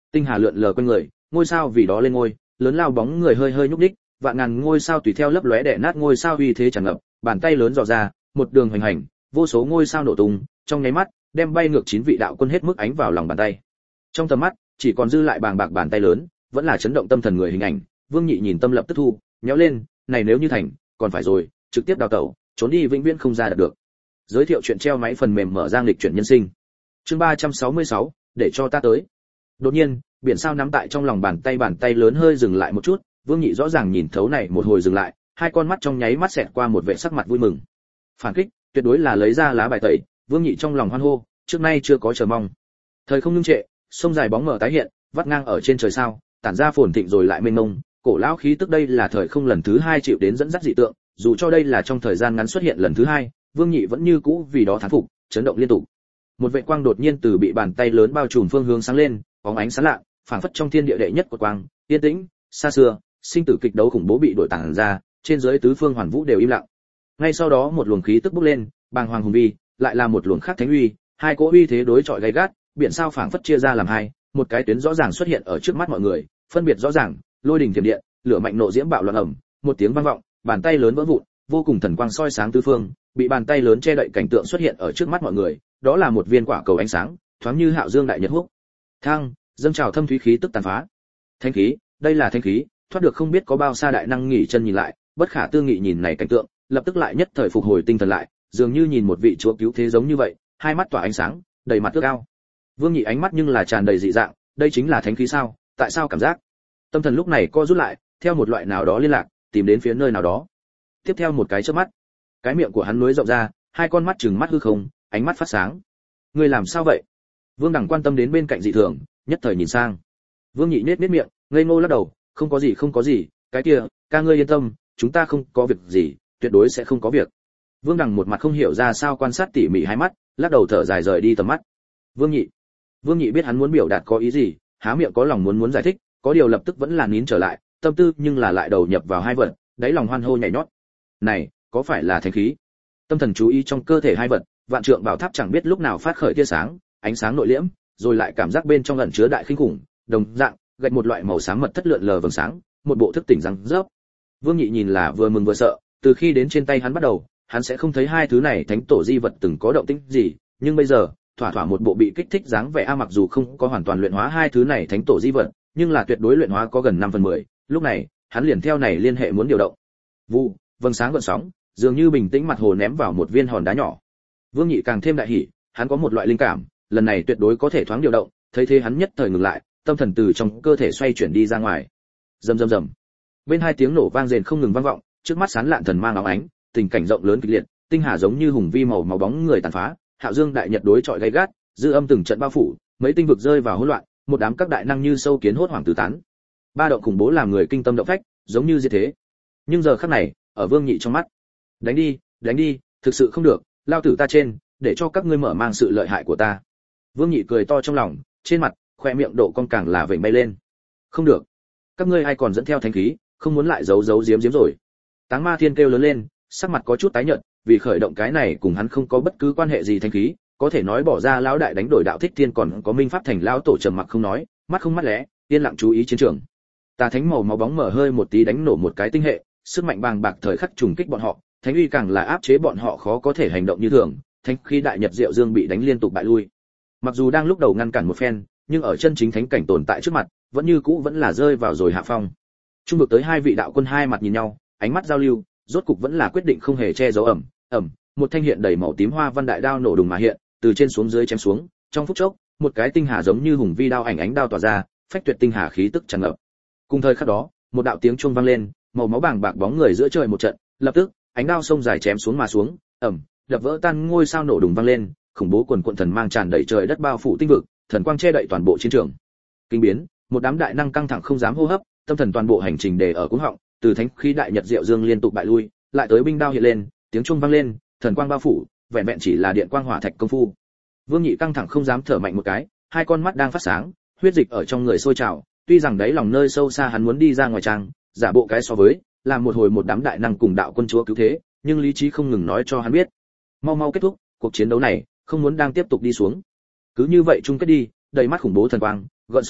Tinh hà lượn lờ quanh người, ngôi sao vì đó lên ngôi, lớn lao bóng người hơi hơi nhúc nhích, vạn ngàn ngôi sao tùy theo lấp lóe đè nát ngôi sao uy thế tràn ngập, bàn tay lớn dò ra, một đường hoành hành, vô số ngôi sao nổ tung, trong nháy mắt, đem bay ngược chín vị đạo quân hết mức ánh vào lòng bàn tay. Trong tầm mắt, chỉ còn dư lại bàng bạc bàn tay lớn, vẫn là chấn động tâm thần người hình ảnh. Vương Nhị nhìn tâm lập tức thu, nhéo lên, này nếu như thành, còn phải rồi, trực tiếp đào tẩu, trốn đi vĩnh viễn không ra được. Giới thiệu chuyện treo máy phần mềm mở ra lịch chuyển nhân sinh. Chương ba trăm sáu mươi sáu, để cho ta tới. Đột nhiên, biển sao nắm tại trong lòng bàn tay bàn tay lớn hơi dừng lại một chút, Vương Nhị rõ ràng nhìn thấu này một hồi dừng lại, hai con mắt trong nháy mắt xẹt qua một vẻ sắc mặt vui mừng. Phản kích, tuyệt đối là lấy ra lá bài tẩy, Vương Nhị trong lòng hoan hô, trước nay chưa có chờ mong. Thời không ngưng trệ, sông dài bóng mở tái hiện, vắt ngang ở trên trời sao, tản ra phồn thịnh rồi lại mênh mông, cổ lão khí tức đây là thời không lần thứ hai chịu đến dẫn dắt dị tượng, dù cho đây là trong thời gian ngắn xuất hiện lần thứ hai, Vương Nhị vẫn như cũ vì đó thán phục, chấn động liên tục. Một vệt quang đột nhiên từ bị bàn tay lớn bao trùm phương hướng sáng lên, bóng ánh sáng lạ, phảng phất trong thiên địa đệ nhất của quang, yên tĩnh, xa xưa, sinh tử kịch đấu khủng bố bị đổi tản ra, trên dưới tứ phương hoàn vũ đều im lặng. Ngay sau đó một luồng khí tức bốc lên, bàng hoàng hùng vi, lại là một luồng khác thánh uy, hai cỗ uy thế đối chọi gay gắt, biển sao phảng phất chia ra làm hai, một cái tuyến rõ ràng xuất hiện ở trước mắt mọi người, phân biệt rõ ràng, lôi đình thiểm điện, lửa mạnh nộ diễm bạo loạn ầm, một tiếng vang vọng, bàn tay lớn vỡ vụn, vô cùng thần quang soi sáng tứ phương, bị bàn tay lớn che đậy cảnh tượng xuất hiện ở trước mắt mọi người, đó là một viên quả cầu ánh sáng, thoáng như hạo dương đại nhật húc. Thang, dâng trào thâm thúy khí tức tàn phá. Thánh khí, đây là thánh khí, thoát được không biết có bao xa đại năng nghỉ chân nhìn lại, bất khả tư nghị nhìn này cảnh tượng, lập tức lại nhất thời phục hồi tinh thần lại, dường như nhìn một vị chúa cứu thế giống như vậy, hai mắt tỏa ánh sáng, đầy mặt ước ao. Vương Nhị ánh mắt nhưng là tràn đầy dị dạng, đây chính là thánh khí sao? Tại sao cảm giác? Tâm thần lúc này co rút lại, theo một loại nào đó liên lạc, tìm đến phía nơi nào đó. Tiếp theo một cái chớp mắt, cái miệng của hắn núi rộng ra, hai con mắt trừng mắt hư không, ánh mắt phát sáng. Ngươi làm sao vậy? Vương Đẳng quan tâm đến bên cạnh dị thường, nhất thời nhìn sang. Vương Nhị nết nết miệng, ngây ngô lắc đầu, không có gì không có gì, cái kia, ca ngươi yên tâm, chúng ta không có việc gì, tuyệt đối sẽ không có việc. Vương Đẳng một mặt không hiểu ra sao quan sát tỉ mỉ hai mắt, lắc đầu thở dài rời đi tầm mắt. Vương Nhị, Vương Nhị biết hắn muốn biểu đạt có ý gì, há miệng có lòng muốn muốn giải thích, có điều lập tức vẫn là nín trở lại, tâm tư nhưng là lại đầu nhập vào hai vật, đáy lòng hoan hô nhảy nhót. Này, có phải là thánh khí? Tâm thần chú ý trong cơ thể hai vật, vạn trượng bảo tháp chẳng biết lúc nào phát khởi tia sáng, ánh sáng nội liễm, rồi lại cảm giác bên trong ẩn chứa đại khinh khủng, đồng dạng, gạch một loại màu sáng mật thất lượn lờ vầng sáng, một bộ thức tỉnh răng rớp. Vương Nhị nhìn là vừa mừng vừa sợ, từ khi đến trên tay hắn bắt đầu, hắn sẽ không thấy hai thứ này thánh tổ di vật từng có động tĩnh gì, nhưng bây giờ, thỏa thỏa một bộ bị kích thích dáng vẻ a mặc dù không có hoàn toàn luyện hóa hai thứ này thánh tổ di vật, nhưng là tuyệt đối luyện hóa có gần năm phần mười, lúc này, hắn liền theo này liên hệ muốn điều động. Vụ, vầng sáng gợn sóng, dường như bình tĩnh mặt hồ ném vào một viên hòn đá nhỏ. Vương Nhị càng thêm đại hỉ, hắn có một loại linh cảm, lần này tuyệt đối có thể thoáng điều động, thấy thế hắn nhất thời ngừng lại, tâm thần từ trong cơ thể xoay chuyển đi ra ngoài. Rầm rầm rầm. Bên hai tiếng nổ vang rền không ngừng vang vọng, trước mắt sán lạn thần mang óng ánh, tình cảnh rộng lớn kịch liệt, tinh hà giống như hùng vi màu màu bóng người tàn phá, hạo dương đại nhật đối chọi gay gắt, dư âm từng trận bao phủ, mấy tinh vực rơi vào hỗn loạn, một đám các đại năng như sâu kiến hốt hoảng tứ tán. Ba động khủng bố làm người kinh tâm động phách, giống như diệt thế. Nhưng giờ khắc này, ở Vương Nhị trong mắt, đánh đi, đánh đi, thực sự không được, lao tử ta trên, để cho các ngươi mở mang sự lợi hại của ta. Vương Nhị cười to trong lòng, trên mặt, khoe miệng độ cong càng là vểnh bay lên. Không được, các ngươi ai còn dẫn theo thánh khí, không muốn lại giấu giấu giếm giếm rồi. Táng Ma Thiên kêu lớn lên, sắc mặt có chút tái nhợt, vì khởi động cái này cùng hắn không có bất cứ quan hệ gì thánh khí, có thể nói bỏ ra lão đại đánh đổi đạo thích thiên còn có minh pháp thành lão tổ trầm mặc không nói, mắt không mắt lẽ, yên lặng chú ý chiến trường. Tà thánh màu máu bóng mở hơi một tí đánh nổ một cái tinh hệ, sức mạnh bàng bạc thời khắc trùng kích bọn họ, thánh uy càng là áp chế bọn họ khó có thể hành động như thường, thánh khí đại nhật diệu dương bị đánh liên tục bại lui. Mặc dù đang lúc đầu ngăn cản một phen, nhưng ở chân chính thánh cảnh tồn tại trước mặt, vẫn như cũ vẫn là rơi vào rồi hạ phong. Trung vực tới hai vị đạo quân hai mặt nhìn nhau, ánh mắt giao lưu, rốt cục vẫn là quyết định không hề che giấu ẩm, ẩm, một thanh hiện đầy màu tím hoa văn đại đao nổ đùng mà hiện, từ trên xuống dưới chém xuống, trong phút chốc, một cái tinh hà giống như hùng vi đao ảnh ánh đao tỏa ra, phách tuyệt tinh hà khí tức tràn ngập. Cùng thời khắc đó, một đạo tiếng chuông vang lên, màu máu bàng bạc bóng người giữa trời một trận, lập tức, ánh đao sông dài chém xuống mà xuống, ẩm, đập vỡ tan ngôi sao nổ đùng vang lên, khủng bố quần quần thần mang tràn đầy trời đất bao phủ tinh vực, thần quang che đậy toàn bộ chiến trường. Kinh biến, một đám đại năng căng thẳng không dám hô hấp, tâm thần toàn bộ hành trình để ở cuống họng, từ thánh khí đại nhật diệu dương liên tục bại lui, lại tới binh đao hiện lên, tiếng chuông vang lên, thần quang bao phủ, vẹn vẹn chỉ là điện quang hỏa thạch công phu. Vương Nhị căng thẳng không dám thở mạnh một cái, hai con mắt đang phát sáng, huyết dịch ở trong người sôi trào, tuy rằng đáy lòng nơi sâu xa hắn muốn đi ra ngoài trang, giả bộ cái so với, làm một hồi một đám đại năng cùng đạo quân chúa cứu thế, nhưng lý trí không ngừng nói cho hắn biết, mau mau kết thúc cuộc chiến đấu này, không muốn đang tiếp tục đi xuống. Cứ như vậy chung kết đi, đầy mắt khủng bố thần quang, gợn sóng,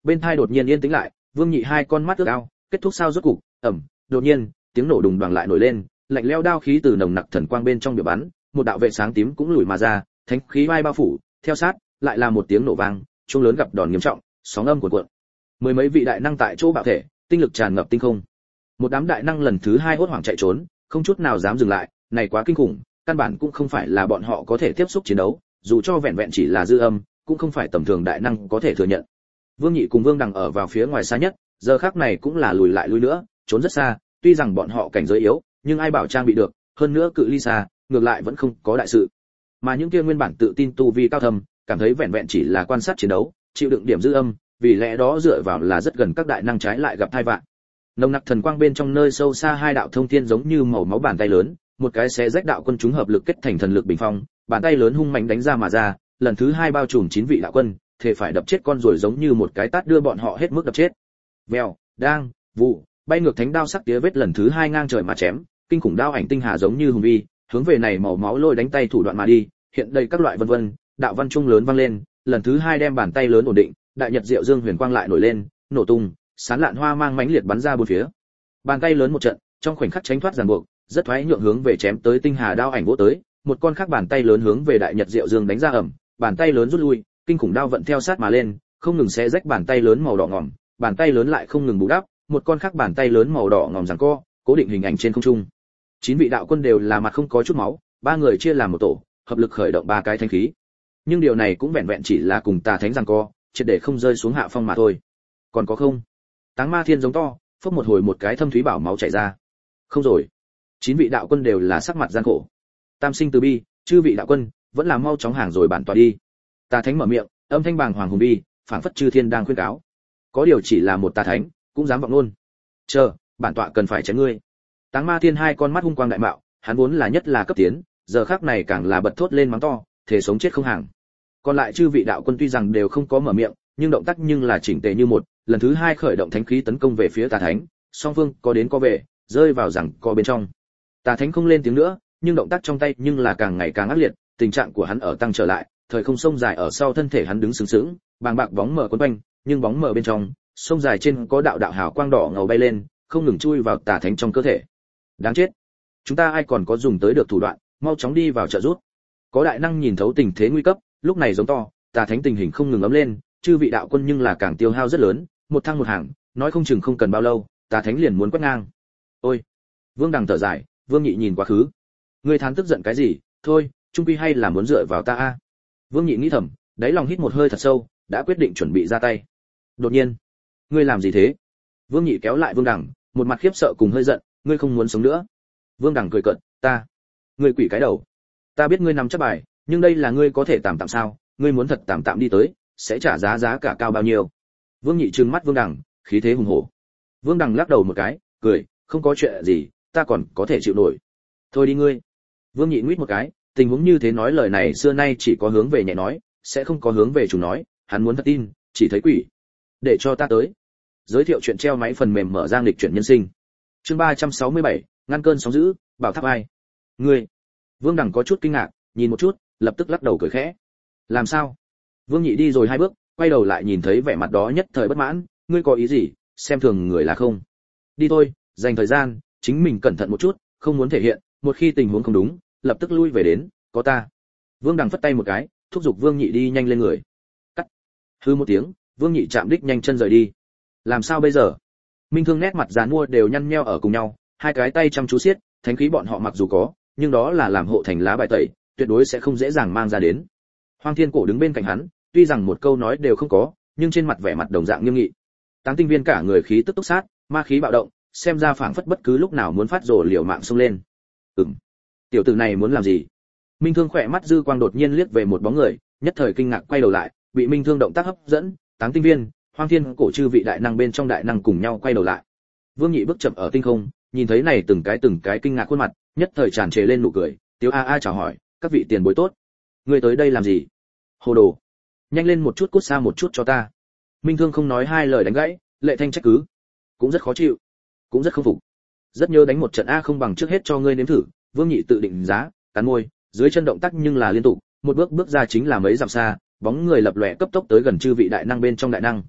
Bên tai đột nhiên yên tĩnh lại, Vương Nhị hai con mắt ước ao, kết thúc sao rốt cục, ầm, đột nhiên, tiếng nổ đùng đoàng lại nổi lên, lạnh lẽo đao khí từ nồng nặc thần quang bên trong biểu bắn, một đạo vệ sáng tím cũng lùi mà ra, thánh khí vai bao phủ, theo sát, lại là một tiếng nổ vang, chuông lớn gặp đòn nghiêm trọng, sóng âm cuộn cuộn. Mười mấy vị đại năng tại chỗ bạo thể, tinh lực tràn ngập tinh không. Một đám đại năng lần thứ hai hốt hoảng chạy trốn, không chút nào dám dừng lại, này quá kinh khủng, căn bản cũng không phải là bọn họ có thể tiếp xúc chiến đấu, dù cho vẹn vẹn chỉ là dư âm, cũng không phải tầm thường đại năng có thể thừa nhận. Vương Nhị cùng Vương Đằng ở vào phía ngoài xa nhất, giờ khắc này cũng là lùi lại lùi nữa, trốn rất xa, tuy rằng bọn họ cảnh giới yếu, nhưng ai bảo trang bị được, hơn nữa cự ly xa, ngược lại vẫn không có đại sự. Mà những kia nguyên bản tự tin tu vi cao thâm, cảm thấy vẹn vẹn chỉ là quan sát chiến đấu, chịu đựng điểm dư âm, vì lẽ đó dựa vào là rất gần các đại năng trái lại gặp tai vạn. Nồng nặc thần quang bên trong nơi sâu xa hai đạo thông thiên giống như màu máu bàn tay lớn, một cái xé rách đạo quân chúng hợp lực kết thành thần lực bình phong, bàn tay lớn hung mạnh đánh ra mà ra, lần thứ hai bao trùm chín vị đạo quân, thể phải đập chết con rồi giống như một cái tát đưa bọn họ hết mức đập chết. Vèo, đang, vụ, bay ngược thánh đao sắc tía vết lần thứ hai ngang trời mà chém, kinh khủng đao ảnh tinh hà giống như hùng vi, hướng về này màu máu lôi đánh tay thủ đoạn mà đi, hiện đây các loại vân vân, đạo văn trung lớn vang lên, lần thứ hai đem bàn tay lớn ổn định, đại nhật diệu dương huyền quang lại nổi lên, nổ tung, sán lạn hoa mang mãnh liệt bắn ra bốn phía. Bàn tay lớn một trận, trong khoảnh khắc tránh thoát ràng buộc, rất thoái nhượng hướng về chém tới tinh hà đao ảnh vỗ tới, một con khác bàn tay lớn hướng về đại nhật diệu dương đánh ra ẩm, bàn tay lớn rút lui, kinh khủng đao vận theo sát mà lên, không ngừng xé rách bàn tay lớn màu đỏ ngòm, bàn tay lớn lại không ngừng bù đắp, một con khác bàn tay lớn màu đỏ ngòm giằng co, cố định hình ảnh trên không trung. Chín vị đạo quân đều là mặt không có chút máu, ba người chia làm một tổ, hợp lực khởi động ba cái thánh khí. Nhưng điều này cũng vẹn vẹn chỉ là cùng tà thánh giằng co, triệt để không rơi xuống hạ phong mà thôi. Còn có không? Táng Ma Thiên giống to, phốc một hồi một cái thâm thúy bảo máu chảy ra. Không rồi. Chín vị đạo quân đều là sắc mặt gian khổ. Tam sinh từ bi, chư vị đạo quân, vẫn là mau chóng hàng rồi bản tọa đi. Tà thánh mở miệng, âm thanh bàng hoàng hùng bi, phảng phất chư thiên đang khuyên cáo. Có điều chỉ là một tà thánh, cũng dám vọng luôn. Chờ, bản tọa cần phải chém ngươi. Táng Ma Thiên hai con mắt hung quang đại mạo, hắn vốn là nhất là cấp tiến, giờ khắc này càng là bật thốt lên mắng to, thể sống chết không hàng. Còn lại chư vị đạo quân tuy rằng đều không có mở miệng, nhưng động tác nhưng là chỉnh tề như một, lần thứ hai khởi động thánh khí tấn công về phía tà thánh, song phương có đến có về, rơi vào rằng co bên trong. Tà thánh không lên tiếng nữa, nhưng động tác trong tay nhưng là càng ngày càng ác liệt, tình trạng của hắn ở tăng trở lại, thời không sông dài ở sau thân thể hắn đứng sướng sướng, bàng bạc bóng mờ quấn quanh, nhưng bóng mờ bên trong, sông dài trên có đạo đạo hào quang đỏ ngầu bay lên, không ngừng chui vào tà thánh trong cơ thể. Đáng chết, chúng ta ai còn có dùng tới được thủ đoạn, mau chóng đi vào trợ giúp. Có đại năng nhìn thấu tình thế nguy cấp, lúc này giống to, tà thánh tình hình không ngừng ấm lên, chư vị đạo quân nhưng là càng tiêu hao rất lớn, một thăng một hàng, nói không chừng không cần bao lâu, tà thánh liền muốn quét ngang. Ôi, Vương Đằng thở dài, Vương Nhị nhìn quá khứ. Ngươi thán tức giận cái gì? Thôi, trung quy hay là muốn dựa vào ta a. Vương Nhị nghĩ thầm, đáy lòng hít một hơi thật sâu, đã quyết định chuẩn bị ra tay. Đột nhiên, ngươi làm gì thế? Vương Nhị kéo lại Vương Đằng, một mặt khiếp sợ cùng hơi giận, ngươi không muốn sống nữa. Vương Đằng cười cợt, ta, ngươi quỷ cái đầu. Ta biết ngươi nắm chắc bài, nhưng đây là ngươi có thể tạm tạm sao? Ngươi muốn thật tạm tạm đi tới, sẽ trả giá giá cả cao bao nhiêu? Vương Nhị trừng mắt Vương Đằng, khí thế hùng hổ. Vương Đằng lắc đầu một cái, cười, không có chuyện gì, ta còn có thể chịu nổi. Thôi đi ngươi. Vương Nhị nguyết một cái, tình huống như thế nói lời này xưa nay chỉ có hướng về nhẹ nói, sẽ không có hướng về chủ nói, hắn muốn thật tin, chỉ thấy quỷ. Để cho ta tới. Giới thiệu chuyện treo máy phần mềm mở ra lịch chuyển nhân sinh. Chương ba trăm sáu mươi bảy, ngăn cơn sóng dữ, bảo tháp ai? Ngươi. Vương Đằng có chút kinh ngạc, nhìn một chút, lập tức lắc đầu cười khẽ. Làm sao? Vương Nhị đi rồi hai bước, quay đầu lại nhìn thấy vẻ mặt đó nhất thời bất mãn, ngươi có ý gì, xem thường người là không? Đi thôi, dành thời gian, chính mình cẩn thận một chút, không muốn thể hiện, một khi tình huống không đúng, lập tức lui về đến, có ta. Vương Đằng phất tay một cái, thúc giục Vương Nhị đi nhanh lên người. Cắt. Hư một tiếng, Vương Nhị chạm đích nhanh chân rời đi. Làm sao bây giờ? Minh Thương nét mặt giàn mua đều nhăn nheo ở cùng nhau, hai cái tay chăm chú siết, thánh khí bọn họ mặc dù có, nhưng đó là làm hộ thành lá bài tẩy, tuyệt đối sẽ không dễ dàng mang ra đến. Hoang Thiên Cổ đứng bên cạnh hắn, tuy rằng một câu nói đều không có, nhưng trên mặt vẻ mặt đồng dạng nghiêm nghị. Táng Tinh Viên cả người khí tức túc sát, ma khí bạo động, xem ra phảng phất bất cứ lúc nào muốn phát rồ liều mạng xông lên. Ừm, tiểu tử này muốn làm gì? Minh Thương khỏe mắt dư quang đột nhiên liếc về một bóng người, nhất thời kinh ngạc quay đầu lại, bị Minh Thương động tác hấp dẫn, Táng Tinh Viên, Hoang Thiên Cổ chư vị đại năng bên trong đại năng cùng nhau quay đầu lại. Vương Nhị bước chậm ở tinh không, nhìn thấy này từng cái từng cái kinh ngạc khuôn mặt, nhất thời tràn trề lên nụ cười, Tiếu a a chào hỏi, các vị tiền bối tốt. Ngươi tới đây làm gì? Hồ đồ, nhanh lên một chút cút xa một chút cho ta. Minh Thương không nói hai lời đánh gãy, Lệ Thanh trách cứ, cũng rất khó chịu, cũng rất không phục, rất nhớ đánh một trận a không bằng trước hết cho ngươi nếm thử. Vương Nhị tự định giá, cắn môi, dưới chân động tác nhưng là liên tục, một bước bước ra chính là mấy dặm xa, bóng người lập lòe cấp tốc tới gần chư vị đại năng bên trong đại năng.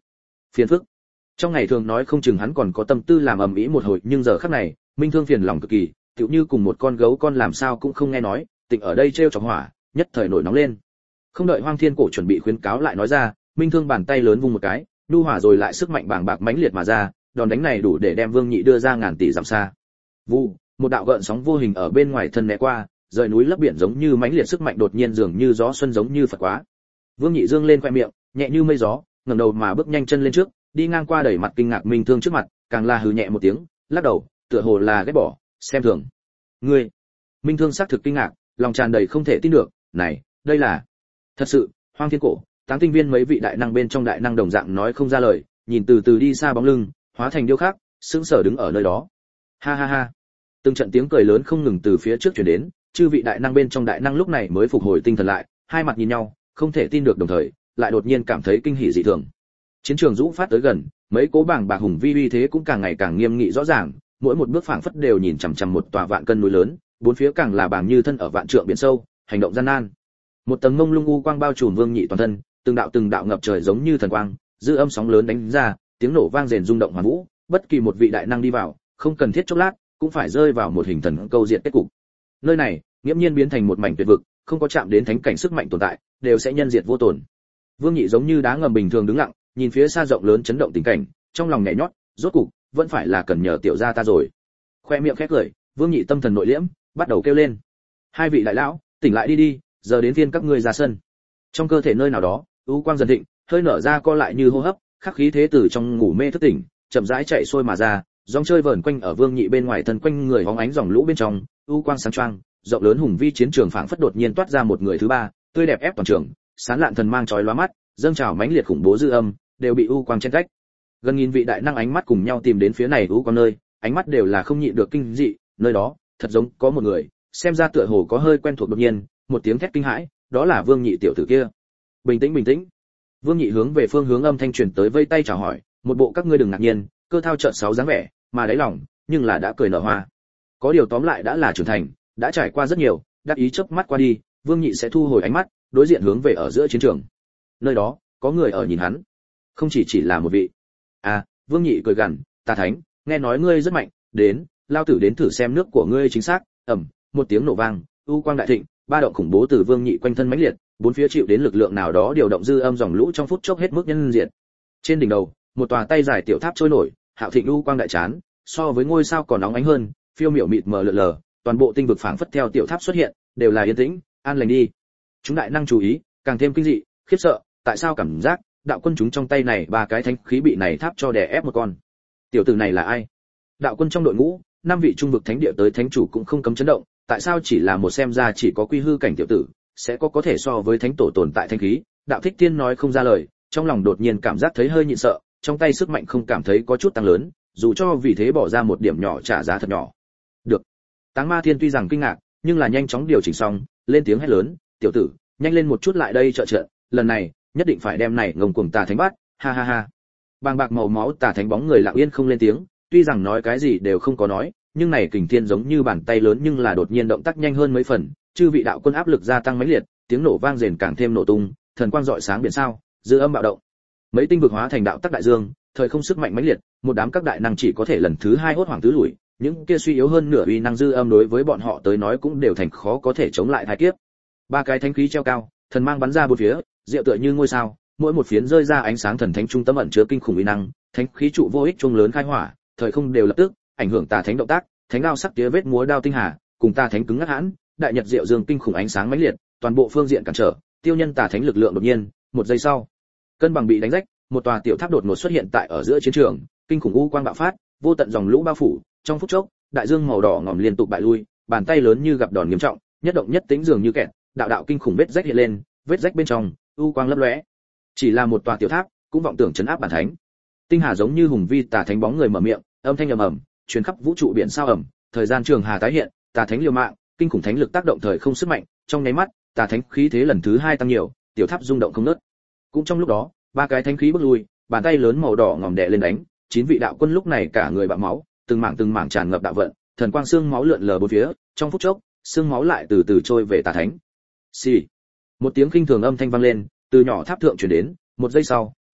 Phiền phức. Trong ngày thường nói không chừng hắn còn có tâm tư làm ầm ĩ một hồi, nhưng giờ khắc này, Minh Thương phiền lòng cực kỳ, tựu như cùng một con gấu con làm sao cũng không nghe nói, tịnh ở đây trêu chọc hỏa, nhất thời nổi nóng lên. Không đợi Hoang Thiên Cổ chuẩn bị khuyến cáo lại nói ra, Minh Thương bàn tay lớn vung một cái, nhu hỏa rồi lại sức mạnh bàng bạc mãnh liệt mà ra, đòn đánh này đủ để đem Vương Nhị đưa ra ngàn tỷ dặm xa. Vu, một đạo gợn sóng vô hình ở bên ngoài thân né qua, rời núi lấp biển giống như mãnh liệt sức mạnh đột nhiên dường như gió xuân giống như Phật quá. Vương Nhị dương lên khoe miệng, nhẹ như mây gió, ngẩng đầu mà bước nhanh chân lên trước, đi ngang qua đẩy mặt kinh ngạc Minh Thương trước mặt, càng là hừ nhẹ một tiếng, lắc đầu, tựa hồ là ghét bỏ, xem thường. Ngươi? Minh Thương xác thực kinh ngạc, lòng tràn đầy không thể tin được, này, đây là thật sự. Hoang Thiên Cổ, Táng Tinh Viên mấy vị đại năng bên trong đại năng đồng dạng nói không ra lời, nhìn từ từ đi xa bóng lưng, hóa thành điêu khắc, sững sờ đứng ở nơi đó. Ha ha ha. Từng trận tiếng cười lớn không ngừng từ phía trước truyền đến, chư vị đại năng bên trong đại năng lúc này mới phục hồi tinh thần lại, hai mặt nhìn nhau, không thể tin được đồng thời, lại đột nhiên cảm thấy kinh hỉ dị thường. Chiến trường dũng phát tới gần, mấy cố bảng bạc hùng vi uy thế cũng càng ngày càng nghiêm nghị rõ ràng, mỗi một bước phảng phất đều nhìn chằm chằm một tòa vạn cân núi lớn, bốn phía càng là bảng như thân ở vạn trượng biển sâu, hành động gian nan. Một tầng mông lung u quang bao trùm Vương Nhị toàn thân, từng đạo từng đạo ngập trời giống như thần quang, dư âm sóng lớn đánh ra, tiếng nổ vang rền rung động hoàn vũ, bất kỳ một vị đại năng đi vào, không cần thiết chốc lát, cũng phải rơi vào một hình thần câu diệt kết cục. Nơi này, nghiễm nhiên biến thành một mảnh tuyệt vực, không có chạm đến thánh cảnh sức mạnh tồn tại, đều sẽ nhân diệt vô tổn. Vương Nhị giống như đá ngầm bình thường đứng lặng, nhìn phía xa rộng lớn chấn động tình cảnh, trong lòng nhẹ nhót, rốt cục vẫn phải là cần nhờ tiểu gia ta rồi. Khoe miệng khẽ cười, Vương Nhị tâm thần nội liễm, bắt đầu kêu lên: hai vị đại lão, tỉnh lại đi đi, giờ đến phiên các ngươi ra sân. Trong cơ thể nơi nào đó, u quang dần thịnh, hơi nở ra co lại như hô hấp, khắc khí thế từ trong ngủ mê thức tỉnh, chậm rãi chạy xuôi mà ra, dòng chơi vờn quanh ở Vương Nhị bên ngoài thân quanh người hóng ánh dòng lũ bên trong, u quang sáng choang, rộng lớn hùng vi chiến trường phảng phất đột nhiên toát ra một người thứ ba, tươi đẹp ép toàn trường, sáng lạn thần mang chói lóa mắt, dâng trào mãnh liệt khủng bố dư âm, đều bị u quang chen cách. Gần nghìn vị đại năng ánh mắt cùng nhau tìm đến phía này u quang nơi, ánh mắt đều là không nhịn được kinh dị, nơi đó, thật giống có một người, xem ra tựa hồ có hơi quen thuộc đột nhiên, một tiếng thét kinh hãi, đó là Vương Nhị tiểu tử kia. Bình tĩnh bình tĩnh. Vương Nhị hướng về phương hướng âm thanh truyền tới vây tay chào hỏi, một bộ các ngươi đừng ngạc nhiên, cơ thao trợn sáu dáng vẻ, mà đáy lòng, nhưng là đã cười nở hoa. Có điều tóm lại đã là trưởng thành, đã trải qua rất nhiều, đắc ý chớp mắt qua đi, Vương Nhị sẽ thu hồi ánh mắt, đối diện hướng về ở giữa chiến trường. Nơi đó, có người ở nhìn hắn, không chỉ chỉ là một vị. À, Vương Nhị cười gằn, "Tà Thánh, nghe nói ngươi rất mạnh, đến, lao tử đến thử xem nước của ngươi chính xác." Ầm, một tiếng nổ vang, u quang đại thịnh, ba động khủng bố từ Vương Nhị quanh thân mãnh liệt, bốn phía chịu đến lực lượng nào đó điều động dư âm dòng lũ trong phút chốc hết mức nhân diện. Trên đỉnh đầu, một tòa tay dài tiểu tháp trôi nổi, hạo thịnh u quang đại chán, so với ngôi sao còn nóng ánh hơn, phiêu miểu mịt mờ lượn lờ, toàn bộ tinh vực phảng phất theo tiểu tháp xuất hiện, đều là yên tĩnh, an lành đi. Chúng đại năng chú ý, càng thêm kinh dị, khiếp sợ, tại sao cảm giác đạo quân chúng trong tay này ba cái thánh khí bị này tháp cho đè ép một con. Tiểu tử này là ai? Đạo quân trong đội ngũ, năm vị trung vực thánh địa tới thánh chủ cũng không cấm chấn động, tại sao chỉ là một xem ra chỉ có quy hư cảnh tiểu tử, sẽ có có thể so với thánh tổ tồn tại thánh khí? Đạo Thích Thiên nói không ra lời, trong lòng đột nhiên cảm giác thấy hơi nhịn sợ, trong tay sức mạnh không cảm thấy có chút tăng lớn, dù cho vì thế bỏ ra một điểm nhỏ trả giá thật nhỏ. Được. Táng Ma Thiên tuy rằng kinh ngạc, nhưng là nhanh chóng điều chỉnh xong, lên tiếng hét lớn, "Tiểu tử, nhanh lên một chút lại đây trợ trợ, lần này, nhất định phải đem này ngông cuồng tà thánh bắt." Ha ha ha. Bàng bạc màu máu tà thánh bóng người lặng yên không lên tiếng, tuy rằng nói cái gì đều không có nói, nhưng này kình thiên giống như bàn tay lớn nhưng là đột nhiên động tác nhanh hơn mấy phần, chư vị đạo quân áp lực gia tăng mãnh liệt, tiếng nổ vang rền càng thêm nổ tung, thần quang rọi sáng biển sao, dư âm bạo động. Mấy tinh vực hóa thành đạo tắc đại dương, thời không sức mạnh mãnh liệt, một đám các đại năng chỉ có thể lần thứ hai hốt hoảng tứ lùi, những kia suy yếu hơn nửa uy năng dư âm đối với bọn họ tới nói cũng đều thành khó có thể chống lại thái kiếp. Ba cái thánh khí treo cao, thần mang bắn ra bốn phía, diệu tựa như ngôi sao, mỗi một phiến rơi ra ánh sáng thần thánh trung tâm ẩn chứa kinh khủng uy năng, thánh khí trụ vô ích trung lớn khai hỏa, thời không đều lập tức ảnh hưởng tà thánh động tác, thánh đao sắc tía vết múa đao tinh hà, cùng tà thánh cứng ngắc hãn, đại nhật diệu dương kinh khủng ánh sáng mãnh liệt, toàn bộ phương diện cản trở, tiêu nhân tà thánh lực lượng đột nhiên, một giây sau, cân bằng bị đánh rách, một tòa tiểu tháp đột ngột xuất hiện tại ở giữa chiến trường, kinh khủng u quang bạo phát, vô tận dòng lũ bao phủ, trong phút chốc, đại dương màu đỏ ngòm liên tục bại lui, bàn tay lớn như gặp đòn nghiêm trọng, nhất động nhất tĩnh dường như kẹt, đạo đạo kinh khủng vết rách hiện lên, vết rách bên trong, u quang lấp lóe. Chỉ là một tòa tiểu tháp, cũng vọng tưởng trấn áp bản thánh. Tinh hà giống như hùng vi tà thánh bóng người mở miệng, âm thanh ầm ầm, truyền khắp vũ trụ biển sao ầm, thời gian trường hà tái hiện, tà thánh liều mạng, kinh khủng thánh lực tác động thời không sức mạnh, trong nháy mắt, tà thánh khí thế lần thứ hai tăng nhiều, tiểu tháp rung động không ngớt. Cũng trong lúc đó, ba cái thánh khí bước lui, bàn tay lớn màu đỏ ngòm đè lên đánh, chín vị đạo quân lúc này cả người bạo máu, từng mảng từng mảng tràn ngập đạo vận, thần quang xương máu lượn lờ bốn phía, trong phút chốc, xương máu lại từ từ trôi về tà thánh. Xì. Một tiếng kinh thường âm thanh vang lên, từ nhỏ tháp thượng truyền đến, một giây sau,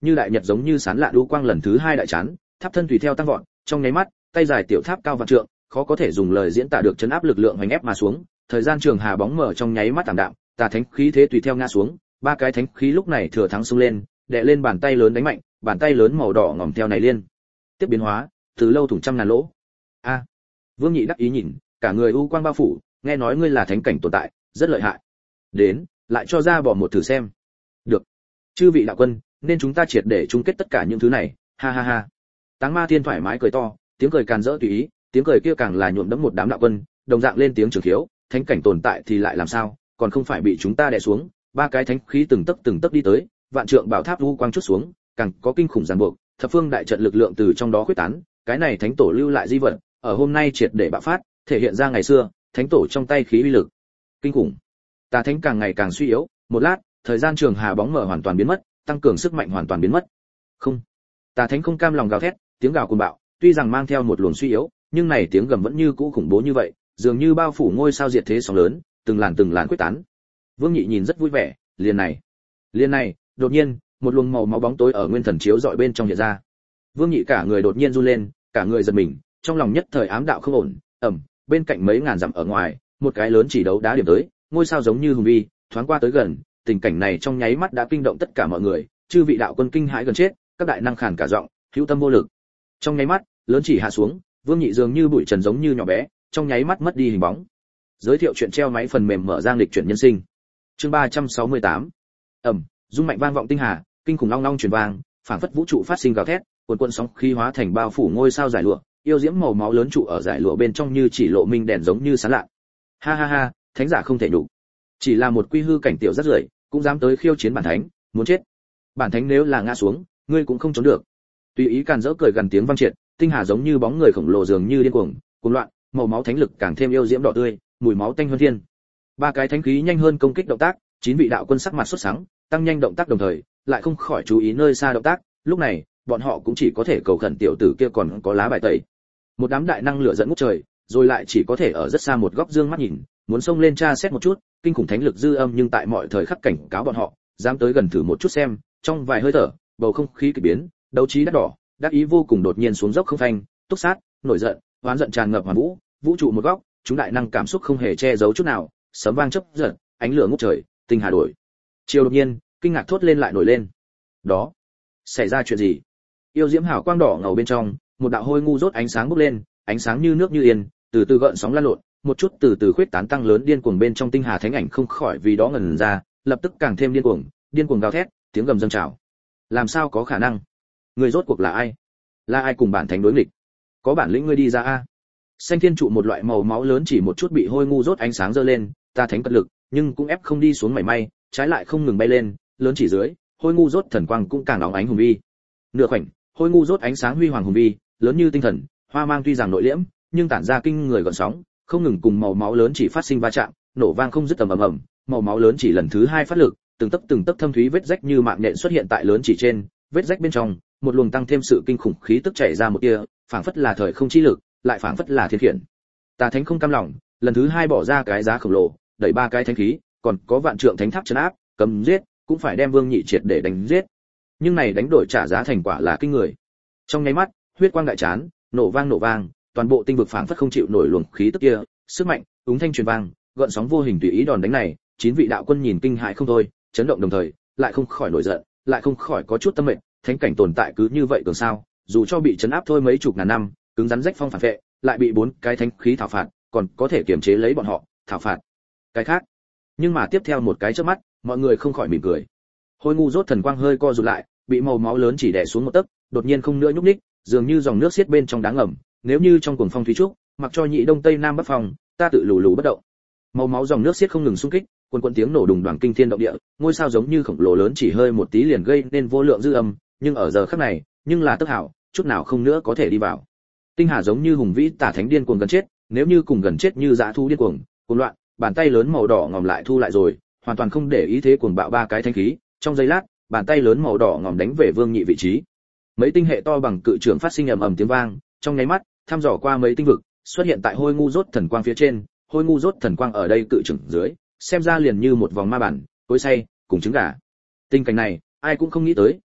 như đại nhật giống như sáng lạ đu quang lần thứ hai đại chán, tháp thân tùy theo tăng vọt, trong nháy mắt, tay dài tiểu tháp cao vạn trượng, khó có thể dùng lời diễn tả được chấn áp lực lượng hoành ép mà xuống, thời gian trường hà bóng mở trong nháy mắt tạm đạm, tà thánh khí thế tùy theo ngã xuống, ba cái thánh khí lúc này thừa thắng xông lên, đè lên bàn tay lớn đánh mạnh, bàn tay lớn màu đỏ ngòm theo này liên tiếp biến hóa, từ lâu thủng trăm ngàn lỗ. A, Vương Nhị đắc ý nhìn, cả người u quang bao phủ, nghe nói ngươi là thánh cảnh tồn tại, rất lợi hại. Đến, lại cho ra bỏ một thử xem. Được. Chư vị đạo quân, nên chúng ta triệt để chung kết tất cả những thứ này, ha ha ha. Táng Ma Thiên thoải mái cười to, tiếng cười càn rỡ tùy ý, tiếng cười kia càng là nhuộm đẫm một đám đạo quân, đồng dạng lên tiếng trường khiếu, thánh cảnh tồn tại thì lại làm sao, còn không phải bị chúng ta đè xuống, ba cái thánh khí từng tấc từng tấc đi tới, vạn trượng bảo tháp u quang chút xuống, càng có kinh khủng giàn buộc, thập phương đại trận lực lượng từ trong đó khuếch tán, cái này thánh tổ lưu lại di vật, ở hôm nay triệt để bạo phát, thể hiện ra ngày xưa, thánh tổ trong tay khí uy lực kinh khủng. Tà thánh càng ngày càng suy yếu, một lát, thời gian trường hà bóng mở hoàn toàn biến mất, tăng cường sức mạnh hoàn toàn biến mất. Không, Tà thánh không cam lòng gào thét, tiếng gào cuồng bạo, tuy rằng mang theo một luồng suy yếu, nhưng này tiếng gầm vẫn như cũ khủng bố như vậy, dường như bao phủ ngôi sao diệt thế sóng lớn, từng làn từng làn quyết tán. Vương Nhị nhìn rất vui vẻ, liền này, liền này, đột nhiên, một luồng màu máu bóng tối ở nguyên thần chiếu dọi bên trong hiện ra. Vương Nhị cả người đột nhiên run lên, cả người giật mình, trong lòng nhất thời ám đạo không ổn, ầm, bên cạnh mấy ngàn dặm ở ngoài, một cái lớn chỉ đấu đá điểm tới, ngôi sao giống như hùng vi, thoáng qua tới gần, tình cảnh này trong nháy mắt đã kinh động tất cả mọi người, chư vị đạo quân kinh hãi gần chết, các đại năng khàn cả giọng, hữu tâm vô lực. Trong nháy mắt, lớn chỉ hạ xuống, Vương Nhị dường như bụi trần giống như nhỏ bé, trong nháy mắt mất đi hình bóng. Giới thiệu chuyện treo máy phần mềm mở ra lịch chuyển nhân sinh. Chương ba trăm sáu mươi tám. Ầm, rung mạnh vang vọng tinh hà, kinh khủng long long truyền vang, phảng phất vũ trụ phát sinh gào thét, cuồn cuộn sóng khí hóa thành bao phủ ngôi sao giải lụa, yêu diễm màu máu lớn trụ ở giải lụa bên trong như chỉ lộ minh đèn giống như sáng lạ. Ha ha ha, thánh giả không thể nhục. Chỉ là một quy hư cảnh tiểu rất rưởi, cũng dám tới khiêu chiến bản thánh, muốn chết. Bản thánh nếu là ngã xuống, ngươi cũng không trốn được. Tùy ý càn rỡ cười gần tiếng vang triệt, tinh hà giống như bóng người khổng lồ dường như điên cuồng, cuồng loạn, màu máu thánh lực càng thêm yêu diễm đỏ tươi, mùi máu tanh hơn thiên. Ba cái thánh khí nhanh hơn công kích động tác, chín vị đạo quân sắc mặt sốt sắng, tăng nhanh động tác đồng thời, lại không khỏi chú ý nơi xa động tác, lúc này, bọn họ cũng chỉ có thể cầu khẩn tiểu tử kia còn có lá bài tẩy. Một đám đại năng lửa dẫn ngút trời, rồi lại chỉ có thể ở rất xa một góc dương mắt nhìn, muốn xông lên tra xét một chút, kinh khủng thánh lực dư âm nhưng tại mọi thời khắc cảnh cáo bọn họ, dám tới gần thử một chút xem, trong vài hơi thở, bầu không khí kỳ biến, đấu trí đắt đỏ, đắc ý vô cùng đột nhiên xuống dốc không phanh, túc sát, nổi giận, oán giận tràn ngập hoàn vũ, vũ trụ một góc, chúng đại năng cảm xúc không hề che giấu chút nào, sấm vang chớp giật, ánh lửa ngút trời, tinh hà đổi. Chiều đột nhiên, kinh ngạc thốt lên lại nổi lên. Đó, xảy ra chuyện gì? Yêu diễm hào quang đỏ ngầu bên trong, một đạo hôi ngu rốt ánh sáng bốc lên, ánh sáng như nước như yên, từ từ gợn sóng lan lộn, một chút từ từ khuyết tán tăng lớn điên cuồng bên trong tinh hà thánh ảnh không khỏi vì đó ngẩn ra, lập tức càng thêm điên cuồng, điên cuồng gào thét, tiếng gầm dâng trào. Làm sao có khả năng? Người rốt cuộc là ai? Là ai cùng bản thánh đối nghịch? Có bản lĩnh ngươi đi ra a. Xanh thiên trụ một loại màu máu lớn chỉ một chút bị hôi ngu rốt ánh sáng giơ lên, ta thánh cật lực, nhưng cũng ép không đi xuống mảy may, trái lại không ngừng bay lên, lớn chỉ dưới, hôi ngu rốt thần quang cũng càng nóng ánh hùng vi. Nửa khoảnh, hôi ngu rốt ánh sáng huy hoàng hùng vi, lớn như tinh thần, hoa mang tuy rằng nội liễm, nhưng tản ra kinh người gợn sóng, không ngừng cùng màu máu lớn chỉ phát sinh va chạm, nổ vang không dứt tầm ầm ầm, màu máu lớn chỉ lần thứ hai phát lực, từng tấc từng tấc thâm thúy vết rách như mạng nhện xuất hiện tại lớn chỉ trên, vết rách bên trong, một luồng tăng thêm sự kinh khủng khí tức chảy ra một tia, phảng phất là thời không chi lực, lại phảng phất là thiên khiển. Tà thánh không cam lòng, lần thứ hai bỏ ra cái giá khổng lồ, đẩy ba cái thánh khí, còn có vạn trượng thánh tháp trấn áp, cấm giết, cũng phải đem Vương Nhị triệt để đánh giết. Nhưng này đánh đổi trả giá thành quả là kinh người. Trong nháy mắt, huyết quang đại chán, nổ vang nổ vang, toàn bộ tinh vực phảng phất không chịu nổi luồng khí tức kia, sức mạnh, úng thanh truyền vang, gợn sóng vô hình tùy ý đòn đánh này, chín vị đạo quân nhìn kinh hãi không thôi, chấn động đồng thời, lại không khỏi nổi giận, lại không khỏi có chút tâm mệnh, thánh cảnh tồn tại cứ như vậy cường sao? Dù cho bị chấn áp thôi mấy chục ngàn năm, cứng rắn rách phong phản vệ, lại bị bốn cái thánh khí thảo phạt, còn có thể kiềm chế lấy bọn họ, thảo phạt. Cái khác. Nhưng mà tiếp theo một cái chớp mắt, mọi người không khỏi mỉm cười. Hôi ngu rốt thần quang hơi co rụt lại, bị màu máu lớn chỉ đè xuống một tấc, đột nhiên không nữa nhúc nhích, dường như dòng nước xiết bên trong đá ngầm, nếu như trong cuồng phong thủy trúc, mặc cho nhị đông tây nam bắc phòng, ta tự lù lù bất động. Màu máu dòng nước xiết không ngừng xung kích, cuồn cuộn tiếng nổ đùng đoàng kinh thiên động địa, ngôi sao giống như khổng lồ lớn chỉ hơi một tí liền gây nên vô lượng dư âm, nhưng ở giờ khắc này, nhưng là tức hảo, chút nào không nữa có thể đi vào. Tinh hà giống như hùng vĩ tả thánh điên cuồng gần chết, nếu như cùng gần chết như dã thú điên cuồng, cuồng loạn, bàn tay lớn màu đỏ ngòm lại thu lại rồi, hoàn toàn không để ý thế cuồng bạo ba cái thanh khí, trong giây lát, bàn tay lớn màu đỏ ngòm đánh về Vương Nhị vị trí. Mấy tinh hệ to bằng cự trường phát sinh ầm ầm tiếng vang, trong nháy mắt, thăm dò qua mấy tinh vực, xuất hiện tại hôi ngu rốt thần quang phía trên, hôi ngu rốt thần quang ở đây cự trường dưới, xem ra liền như một vòng ma bản, cối xay, cùng trứng gà. Tình cảnh này, ai cũng không nghĩ tới,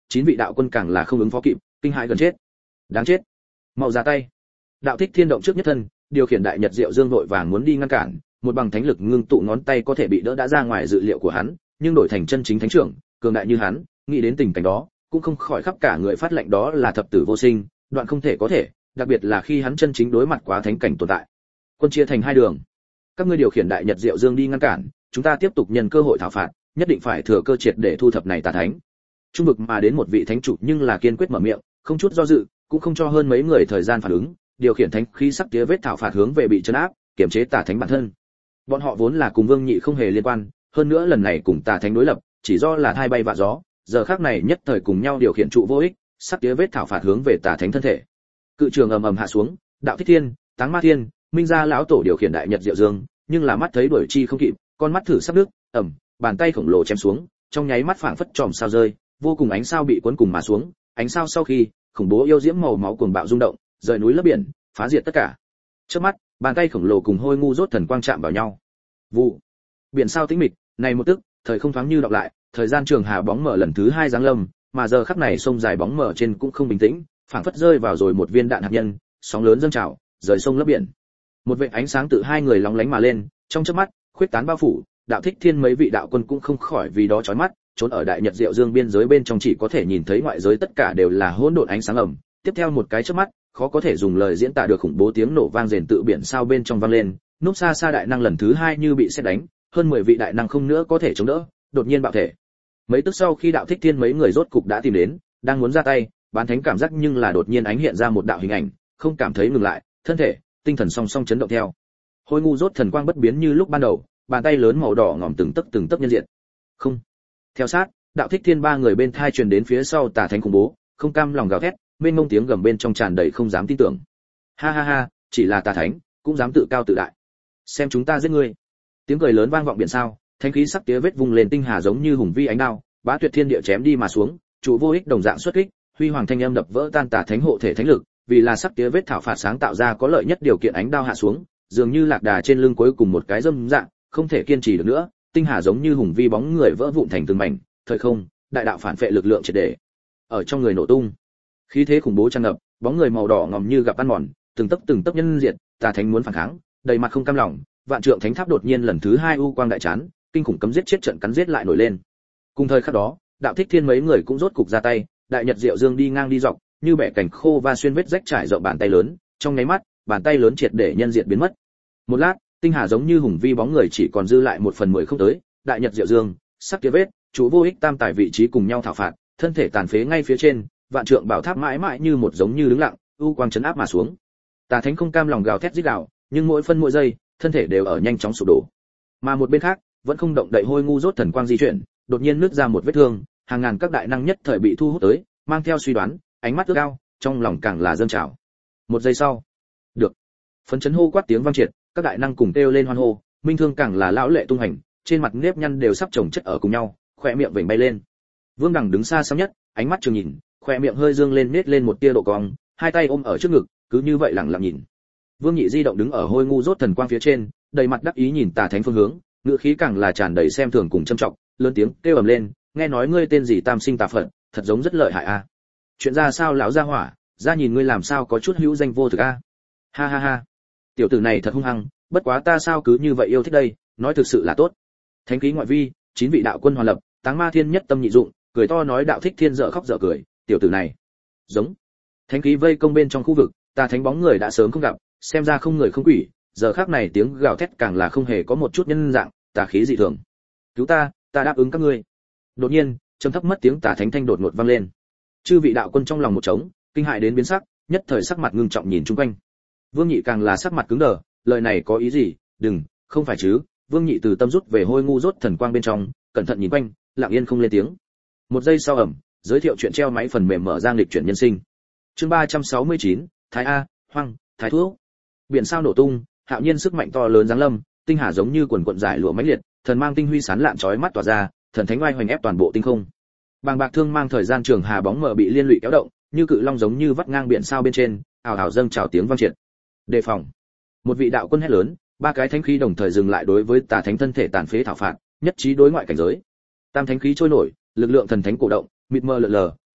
chín vị đạo quân càng là không ứng phó kịp, kinh hãi gần chết. Đáng chết, mau ra tay. Đạo Thích Thiên động trước nhất thân, điều khiển đại nhật diệu dương vội vàng muốn đi ngăn cản, một bằng thánh lực ngưng tụ ngón tay có thể bị đỡ đã ra ngoài dự liệu của hắn, nhưng đổi thành chân chính thánh trưởng, cường đại như hắn, nghĩ đến tình cảnh đó, cũng không khỏi khắp cả người phát lệnh đó là thập tử vô sinh, đoạn không thể có thể, đặc biệt là khi hắn chân chính đối mặt quá thánh cảnh tồn tại. Quân chia thành hai đường, các ngươi điều khiển đại nhật diệu dương đi ngăn cản, chúng ta tiếp tục nhân cơ hội thảo phạt, nhất định phải thừa cơ triệt để thu thập này tà thánh. Trung vực mà đến một vị thánh chủ nhưng là kiên quyết mở miệng, không chút do dự, cũng không cho hơn mấy người thời gian phản ứng, điều khiển thánh khí sắc tía vết thảo phạt hướng về bị trấn áp, kiểm chế tà thánh bản thân. Bọn họ vốn là cùng Vương Nhị không hề liên quan, hơn nữa lần này cùng tà thánh đối lập, chỉ do là thai bay vạ gió, giờ khắc này nhất thời cùng nhau điều khiển trụ vô ích, sắc tía vết thảo phạt hướng về tà thánh thân thể. Cự trường ầm ầm hạ xuống, Đạo Thích Thiên, Táng Ma Thiên, Minh Gia lão tổ điều khiển đại nhật diệu dương, nhưng là mắt thấy đuổi chi không kịp, con mắt thử sắp nước, ầm, bàn tay khổng lồ chém xuống, trong nháy mắt phảng phất tròm sao rơi, vô cùng ánh sao bị cuốn cùng mà xuống, ánh sao sau khi, khủng bố yêu diễm màu máu cuồng bạo rung động, rời núi lấp biển, phá diệt tất cả. Trước mắt, bàn tay khổng lồ cùng hôi ngu rốt thần quang chạm vào nhau. Vụ. Biển sao tĩnh mịch, này một tức, thời không thoáng như đọc lại, thời gian trường hà bóng mở lần thứ hai giáng lâm, mà giờ khắc này sông dài bóng mở trên cũng không bình tĩnh, phảng phất rơi vào rồi một viên đạn hạt nhân, sóng lớn dâng trào, rời sông lấp biển. Một vệt ánh sáng từ hai người lóng lánh mà lên, trong chớp mắt, khuyết tán bao phủ, Đạo Thích Thiên mấy vị đạo quân cũng không khỏi vì đó chói mắt, trốn ở đại nhật diệu dương biên giới bên trong chỉ có thể nhìn thấy ngoại giới tất cả đều là hỗn độn ánh sáng ầm. Tiếp theo một cái chớp mắt, khó có thể dùng lời diễn tả được khủng bố tiếng nổ vang rền tự biển sao bên trong vang lên, núp xa xa đại năng lần thứ hai như bị sét đánh, hơn mười vị đại năng không nữa có thể chống đỡ, đột nhiên bạo thể. Mấy tức sau khi Đạo Thích Thiên mấy người rốt cục đã tìm đến, đang muốn ra tay, bán thánh cảm giác nhưng là đột nhiên ánh hiện ra một đạo hình ảnh, không cảm thấy ngừng lại, thân thể, tinh thần song song chấn động theo. Hôi ngu rốt thần quang bất biến như lúc ban đầu, bàn tay lớn màu đỏ ngòm từng tấc từng tấc nhân diện. Không. Theo sát, Đạo Thích Thiên ba người bên thai truyền đến phía sau tà thánh khủng bố, không cam lòng gào thét, mênh mông tiếng gầm bên trong tràn đầy không dám tin tưởng. Ha ha ha, chỉ là tà thánh, cũng dám tự cao tự đại. Xem chúng ta giết ngươi. Tiếng cười lớn vang vọng biển sao, thánh khí sắc tía vết vung lên tinh hà giống như hùng vi ánh đao, bá tuyệt thiên địa chém đi mà xuống, trụ vô ích đồng dạng xuất kích, huy hoàng thanh âm đập vỡ tan tà thánh hộ thể thánh lực, vì là sắc tía vết thảo phạt sáng tạo ra có lợi nhất điều kiện ánh đao hạ xuống, dường như lạc đà trên lưng cuối cùng một cái dâm dạng, không thể kiên trì được nữa, tinh hà giống như hùng vi bóng người vỡ vụn thành từng mảnh, thời không, đại đạo phản phệ lực lượng triệt để ở trong người nổ tung. Khí thế khủng bố tràn ngập, bóng người màu đỏ ngòm như gặp ăn mòn, từng tấc từng tấc nhân diệt, tà thánh muốn phản kháng, đầy mặt không cam lòng, vạn trượng thánh tháp đột nhiên lần thứ hai u quang đại chán, kinh khủng cấm giết chết trận cắn giết lại nổi lên. Cùng thời khắc đó, Đạo Thích Thiên mấy người cũng rốt cục ra tay, đại nhật diệu dương đi ngang đi dọc, như bẻ cảnh khô và xuyên vết rách trải rộng bàn tay lớn, trong nháy mắt, bàn tay lớn triệt để nhân diệt biến mất. Một lát, tinh hà giống như hùng vi bóng người chỉ còn dư lại một phần mười không tới, đại nhật diệu dương, sắc kia vết, chú vô ích tam tài vị trí cùng nhau thảo phạt, thân thể tàn phế ngay phía trên, vạn trượng bảo tháp mãi mãi như một giống như đứng lặng, u quang chấn áp mà xuống. Tà thánh không cam lòng gào thét rít gào, nhưng mỗi phân mỗi giây, thân thể đều ở nhanh chóng sụp đổ. Mà một bên khác, vẫn không động đậy hôi ngu rốt thần quang di chuyển, đột nhiên nứt ra một vết thương, hàng ngàn các đại năng nhất thời bị thu hút tới, mang theo suy đoán, ánh mắt ước ao, trong lòng càng là dâng trào. Một giây sau, được, phấn chấn hô quát tiếng vang triệt, các đại năng cùng kêu lên hoan hô, minh thương càng là lão lệ tung hành, trên mặt nếp nhăn đều sắp chồng chất ở cùng nhau, khóe miệng vểnh bay lên. Vương Đằng đứng xa xăm nhất, ánh mắt trường nhìn, khóe miệng hơi dương lên nết lên một tia độ cong, hai tay ôm ở trước ngực, cứ như vậy lặng lặng nhìn. Vương Nhị di động đứng ở hôi ngu rốt thần quang phía trên, đầy mặt đắc ý nhìn tà thánh phương hướng, ngữ khí càng là tràn đầy xem thường cùng châm trọng, lớn tiếng kêu ầm lên, nghe nói ngươi tên gì Tam Sinh Tà Phật, thật giống rất lợi hại a. À. Chuyện ra sao lão gia hỏa, ra nhìn ngươi làm sao có chút hữu danh vô thực a. À. Ha ha ha. Tiểu tử này thật hung hăng, bất quá ta sao cứ như vậy yêu thích đây, nói thực sự là tốt. Thánh khí ngoại vi, chín vị đạo quân hoàn lập, Táng Ma Thiên nhất tâm nhị dụng, cười to nói Đạo Thích Thiên dở khóc dở cười, tiểu tử này. Giống. Thánh khí vây công bên trong khu vực, tà thánh bóng người đã sớm không gặp, xem ra không người không quỷ, giờ khắc này tiếng gào thét càng là không hề có một chút nhân dạng, tà khí dị thường. Cứu ta, ta đáp ứng các ngươi. Đột nhiên, trầm thấp mất tiếng tà thánh thanh đột ngột vang lên. Chư vị đạo quân trong lòng một trống, kinh hại đến biến sắc, nhất thời sắc mặt ngưng trọng nhìn chung quanh. Vương Nhị càng là sắc mặt cứng đờ, lời này có ý gì? Đừng, không phải chứ? Vương Nhị từ tâm rút về hôi ngu rốt thần quang bên trong, cẩn thận nhìn quanh, lặng yên không lên tiếng. Một giây sau ẩm, giới thiệu chuyện treo máy phần mềm mở ra lịch chuyển nhân sinh. Chương ba trăm sáu mươi chín, Thái A, Hoang, Thái Thuốc. Biển sao nổ tung, hạo nhiên sức mạnh to lớn giáng lâm, tinh hà giống như quần quần giải lụa mãnh liệt, thần mang tinh huy sáng lạn chói mắt tỏa ra, thần thánh oai hoành ép toàn bộ tinh không. Bàng bạc thương mang thời gian trường hà bóng mờ bị liên lụy kéo động, như cự long giống như vắt ngang biển sao bên trên, ào ào dâng trào tiếng vang triệt. Đề phòng. Một vị đạo quân hét lớn, ba cái thánh khí đồng thời dừng lại đối với tà thánh thân thể tàn phế thảo phạt, nhất trí đối ngoại cảnh giới. Tam thánh khí trôi nổi, lực lượng thần thánh cổ động, mịt mờ lờ lờ,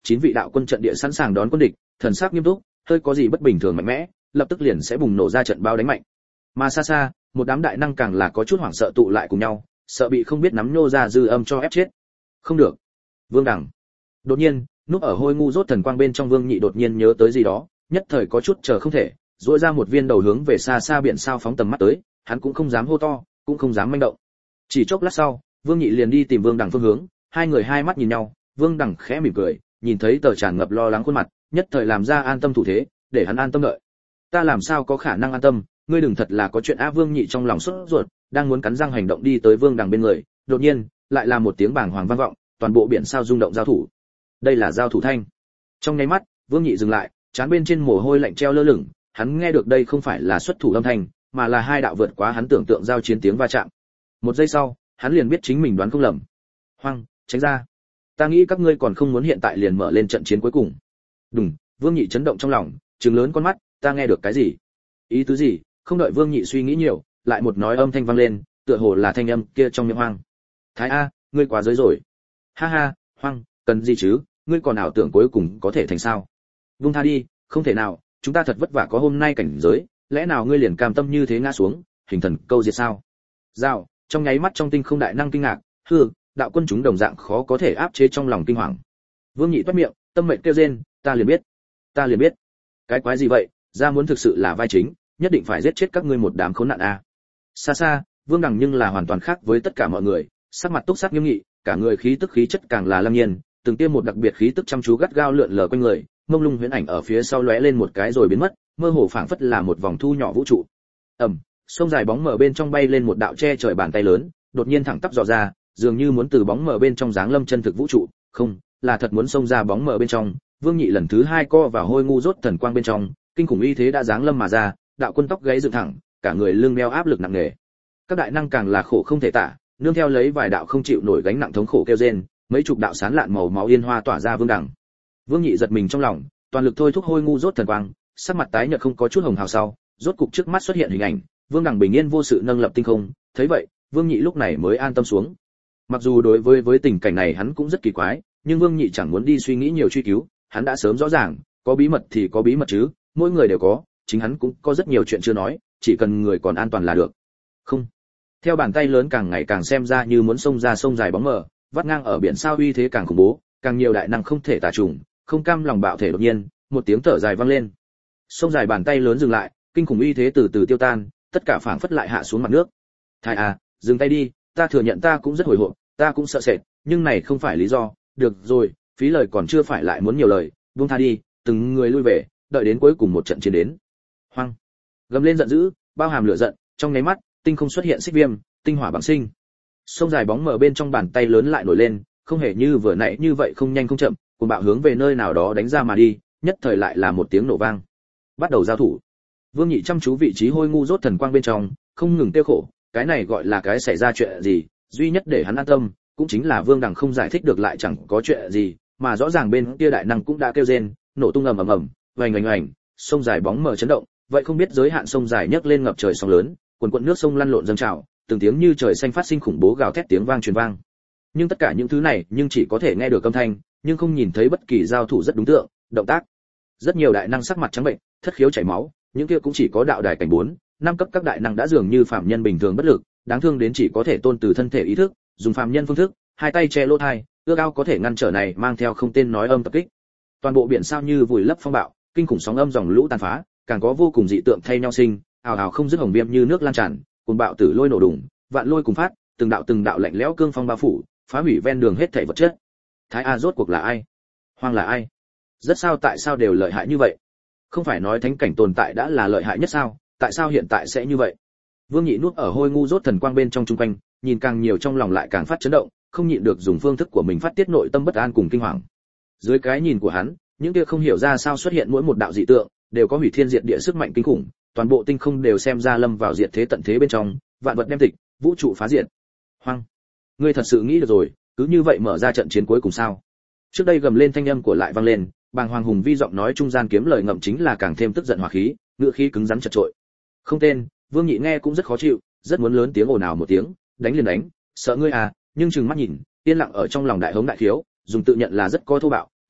chín vị đạo quân trận địa sẵn sàng đón quân địch, thần sắc nghiêm túc, hơi có gì bất bình thường mạnh mẽ, lập tức liền sẽ bùng nổ ra trận bao đánh mạnh. Mà xa xa, một đám đại năng càng là có chút hoảng sợ tụ lại cùng nhau, sợ bị không biết nắm nhô ra dư âm cho ép chết. Không được. Vương Đẳng. Đột nhiên, núp ở hôi ngu rốt thần quang bên trong Vương Nhị đột nhiên nhớ tới gì đó, nhất thời có chút chờ không thể, duỗi ra một viên đầu hướng về xa xa biển sao phóng tầm mắt tới, hắn cũng không dám hô to, cũng không dám manh động. Chỉ chốc lát sau, Vương Nhị liền đi tìm Vương Đẳng phương hướng, hai người hai mắt nhìn nhau, Vương Đẳng khẽ mỉm cười, nhìn thấy tờ tràn ngập lo lắng khuôn mặt, nhất thời làm ra an tâm thủ thế, để hắn an tâm đợi. Ta làm sao có khả năng an tâm, ngươi đừng thật là có chuyện á. Vương Nhị trong lòng sốt ruột, đang muốn cắn răng hành động đi tới Vương Đẳng bên người, đột nhiên, lại là một tiếng bàng hoàng vang vọng, toàn bộ biển sao rung động giao thủ. Đây là giao thủ thanh. Trong nháy mắt, Vương Nhị dừng lại, trán bên trên mồ hôi lạnh treo lơ lửng, hắn nghe được đây không phải là xuất thủ âm thanh, mà là hai đạo vượt quá hắn tưởng tượng giao chiến tiếng va chạm. Một giây sau, hắn liền biết chính mình đoán không lầm. Hoang, tránh ra. Ta nghĩ các ngươi còn không muốn hiện tại liền mở lên trận chiến cuối cùng. Đùng, Vương Nhị chấn động trong lòng, trừng lớn con mắt, ta nghe được cái gì? Ý tứ gì? Không đợi Vương Nhị suy nghĩ nhiều, lại một nói âm thanh vang lên, tựa hồ là thanh âm kia trong miệng Hoang. Thái a, ngươi quá giới rồi. Ha ha, Hoang, cần gì chứ, ngươi còn ảo tưởng cuối cùng có thể thành sao? Vung tha đi, không thể nào, chúng ta thật vất vả có hôm nay cảnh giới, lẽ nào ngươi liền cam tâm như thế ngã xuống, hình thần câu diệt sao? Giao, trong nháy mắt trong tinh không đại năng kinh ngạc, hừ, đạo quân chúng đồng dạng khó có thể áp chế trong lòng kinh hoàng. Vương Nhị toét miệng, tâm mệnh kêu rên, ta liền biết, ta liền biết. Cái quái gì vậy, ra muốn thực sự là vai chính, nhất định phải giết chết các ngươi một đám khốn nạn a. Xa xa, Vương Đằng nhưng là hoàn toàn khác với tất cả mọi người, sắc mặt túc sắc nghiêm nghị, cả người khí tức khí chất càng là lâm nhiên, từng tiêm một đặc biệt khí tức chăm chú gắt gao lượn lờ quanh người, mông lung huyễn ảnh ở phía sau lóe lên một cái rồi biến mất, mơ hồ phảng phất là một vòng thu nhỏ vũ trụ. Ầm, sông dài bóng mờ bên trong bay lên một đạo che trời bàn tay lớn, đột nhiên thẳng tắp dò ra, dường như muốn từ bóng mờ bên trong giáng lâm chân thực vũ trụ, không, là thật muốn xông ra bóng mờ bên trong. Vương Nhị lần thứ hai co vào hôi ngu rốt thần quang bên trong, kinh khủng uy thế đã giáng lâm mà ra, đạo quân tóc gáy dựng thẳng, cả người lưng đeo áp lực nặng nề. Các đại năng càng là khổ không thể tả, nương theo lấy vài đạo không chịu nổi gánh nặng thống khổ kêu rên, mấy chục đạo sán lạn màu máu yên hoa tỏa ra vương đẳng. Vương Nhị giật mình trong lòng, toàn lực thôi thúc hôi ngu rốt thần quang, sắc mặt tái nhợt không có chút hồng hào sau, rốt cục trước mắt xuất hiện hình ảnh, Vương Đẳng bình yên vô sự nâng lập tinh không, thấy vậy, Vương Nhị lúc này mới an tâm xuống. Mặc dù đối với với tình cảnh này hắn cũng rất kỳ quái, nhưng Vương Nhị chẳng muốn đi suy nghĩ nhiều truy cứu, hắn đã sớm rõ ràng, có bí mật thì có bí mật chứ, mỗi người đều có, chính hắn cũng có rất nhiều chuyện chưa nói, chỉ cần người còn an toàn là được. Không. Theo bàn tay lớn càng ngày càng xem ra như muốn xông ra sông dài bóng mờ, vắt ngang ở biển sao uy thế càng khủng bố, càng nhiều đại năng không thể tả trùng, không cam lòng bạo thể đột nhiên, một tiếng thở dài vang lên. Sông dài bàn tay lớn dừng lại, kinh khủng uy thế từ từ tiêu tan, tất cả phảng phất lại hạ xuống mặt nước. Thái à, dừng tay đi, ta thừa nhận ta cũng rất hồi hộp, ta cũng sợ sệt, nhưng này không phải lý do, được rồi, phí lời còn chưa phải lại muốn nhiều lời, buông tha đi, từng người lui về, đợi đến cuối cùng một trận chiến đến. Hoang, gầm lên giận dữ, bao hàm lửa giận, trong nháy mắt, tinh không xuất hiện xích viêm, tinh hỏa bảng sinh. Sông dài bóng mờ bên trong bàn tay lớn lại nổi lên, không hề như vừa nãy như vậy không nhanh không chậm, cùng bạo hướng về nơi nào đó đánh ra mà đi, nhất thời lại là một tiếng nổ vang. Bắt đầu giao thủ. Vương Nhị chăm chú vị trí hôi ngu rốt thần quang bên trong, không ngừng tiêu khổ, cái này gọi là cái xảy ra chuyện gì, duy nhất để hắn an tâm, cũng chính là Vương Đằng không giải thích được lại chẳng có chuyện gì, mà rõ ràng bên kia đại năng cũng đã kêu rên, nổ tung ầm ầm ầm, oành oành oành, sông dài bóng mờ chấn động, vậy không biết giới hạn sông dài nhấc lên ngập trời sóng lớn, cuồn cuộn nước sông lăn lộn dâng trào, từng tiếng như trời xanh phát sinh khủng bố gào thét tiếng vang truyền vang. Nhưng tất cả những thứ này, nhưng chỉ có thể nghe được âm thanh, nhưng không nhìn thấy bất kỳ giao thủ rất đúng tượng, động tác. Rất nhiều đại năng sắc mặt trắng bệnh, thất khiếu chảy máu, những kia cũng chỉ có đạo đài cảnh bốn, năm cấp các đại năng đã dường như phàm nhân bình thường bất lực, đáng thương đến chỉ có thể tôn từ thân thể ý thức, dùng phàm nhân phương thức, hai tay che lỗ tai, ước ao có thể ngăn trở này mang theo không tên nói âm tập kích. Toàn bộ biển sao như vùi lấp phong bạo, kinh khủng sóng âm dòng lũ tàn phá, càng có vô cùng dị tượng thay nhau sinh, ào ào không dứt hồng viêm như nước lan tràn, cuồng bạo tử lôi nổ đùng, vạn lôi cùng phát, từng đạo từng đạo lạnh lẽo cương phong bao phủ, phá hủy ven đường hết thảy vật chất. Thái A rốt cuộc là ai? Hoang là ai? Rất sao tại sao đều lợi hại như vậy? Không phải nói thánh cảnh tồn tại đã là lợi hại nhất sao, tại sao hiện tại sẽ như vậy? Vương Nhị nuốt ở hôi ngu rốt thần quang bên trong trung quanh, nhìn càng nhiều trong lòng lại càng phát chấn động, không nhịn được dùng phương thức của mình phát tiết nội tâm bất an cùng kinh hoàng. Dưới cái nhìn của hắn, những kia không hiểu ra sao xuất hiện mỗi một đạo dị tượng, đều có hủy thiên diệt địa sức mạnh kinh khủng, toàn bộ tinh không đều xem ra lâm vào diệt thế tận thế bên trong, vạn vật đem tịch, vũ trụ phá diệt. Hoang, ngươi thật sự nghĩ được rồi, cứ như vậy mở ra trận chiến cuối cùng sao? Trước đây gầm lên thanh âm của lại vang lên, Bàng Hoàng Hùng vi giọng nói trung gian kiếm lời ngậm chính là càng thêm tức giận hỏa khí, ngựa khí cứng rắn chật chội. Không tên, Vương Nhị nghe cũng rất khó chịu, rất muốn lớn tiếng ồn ào một tiếng, đánh liền đánh, sợ ngươi à, nhưng chừng mắt nhìn, yên lặng ở trong lòng đại hống đại khiếu, dùng tự nhận là rất có thô bạo,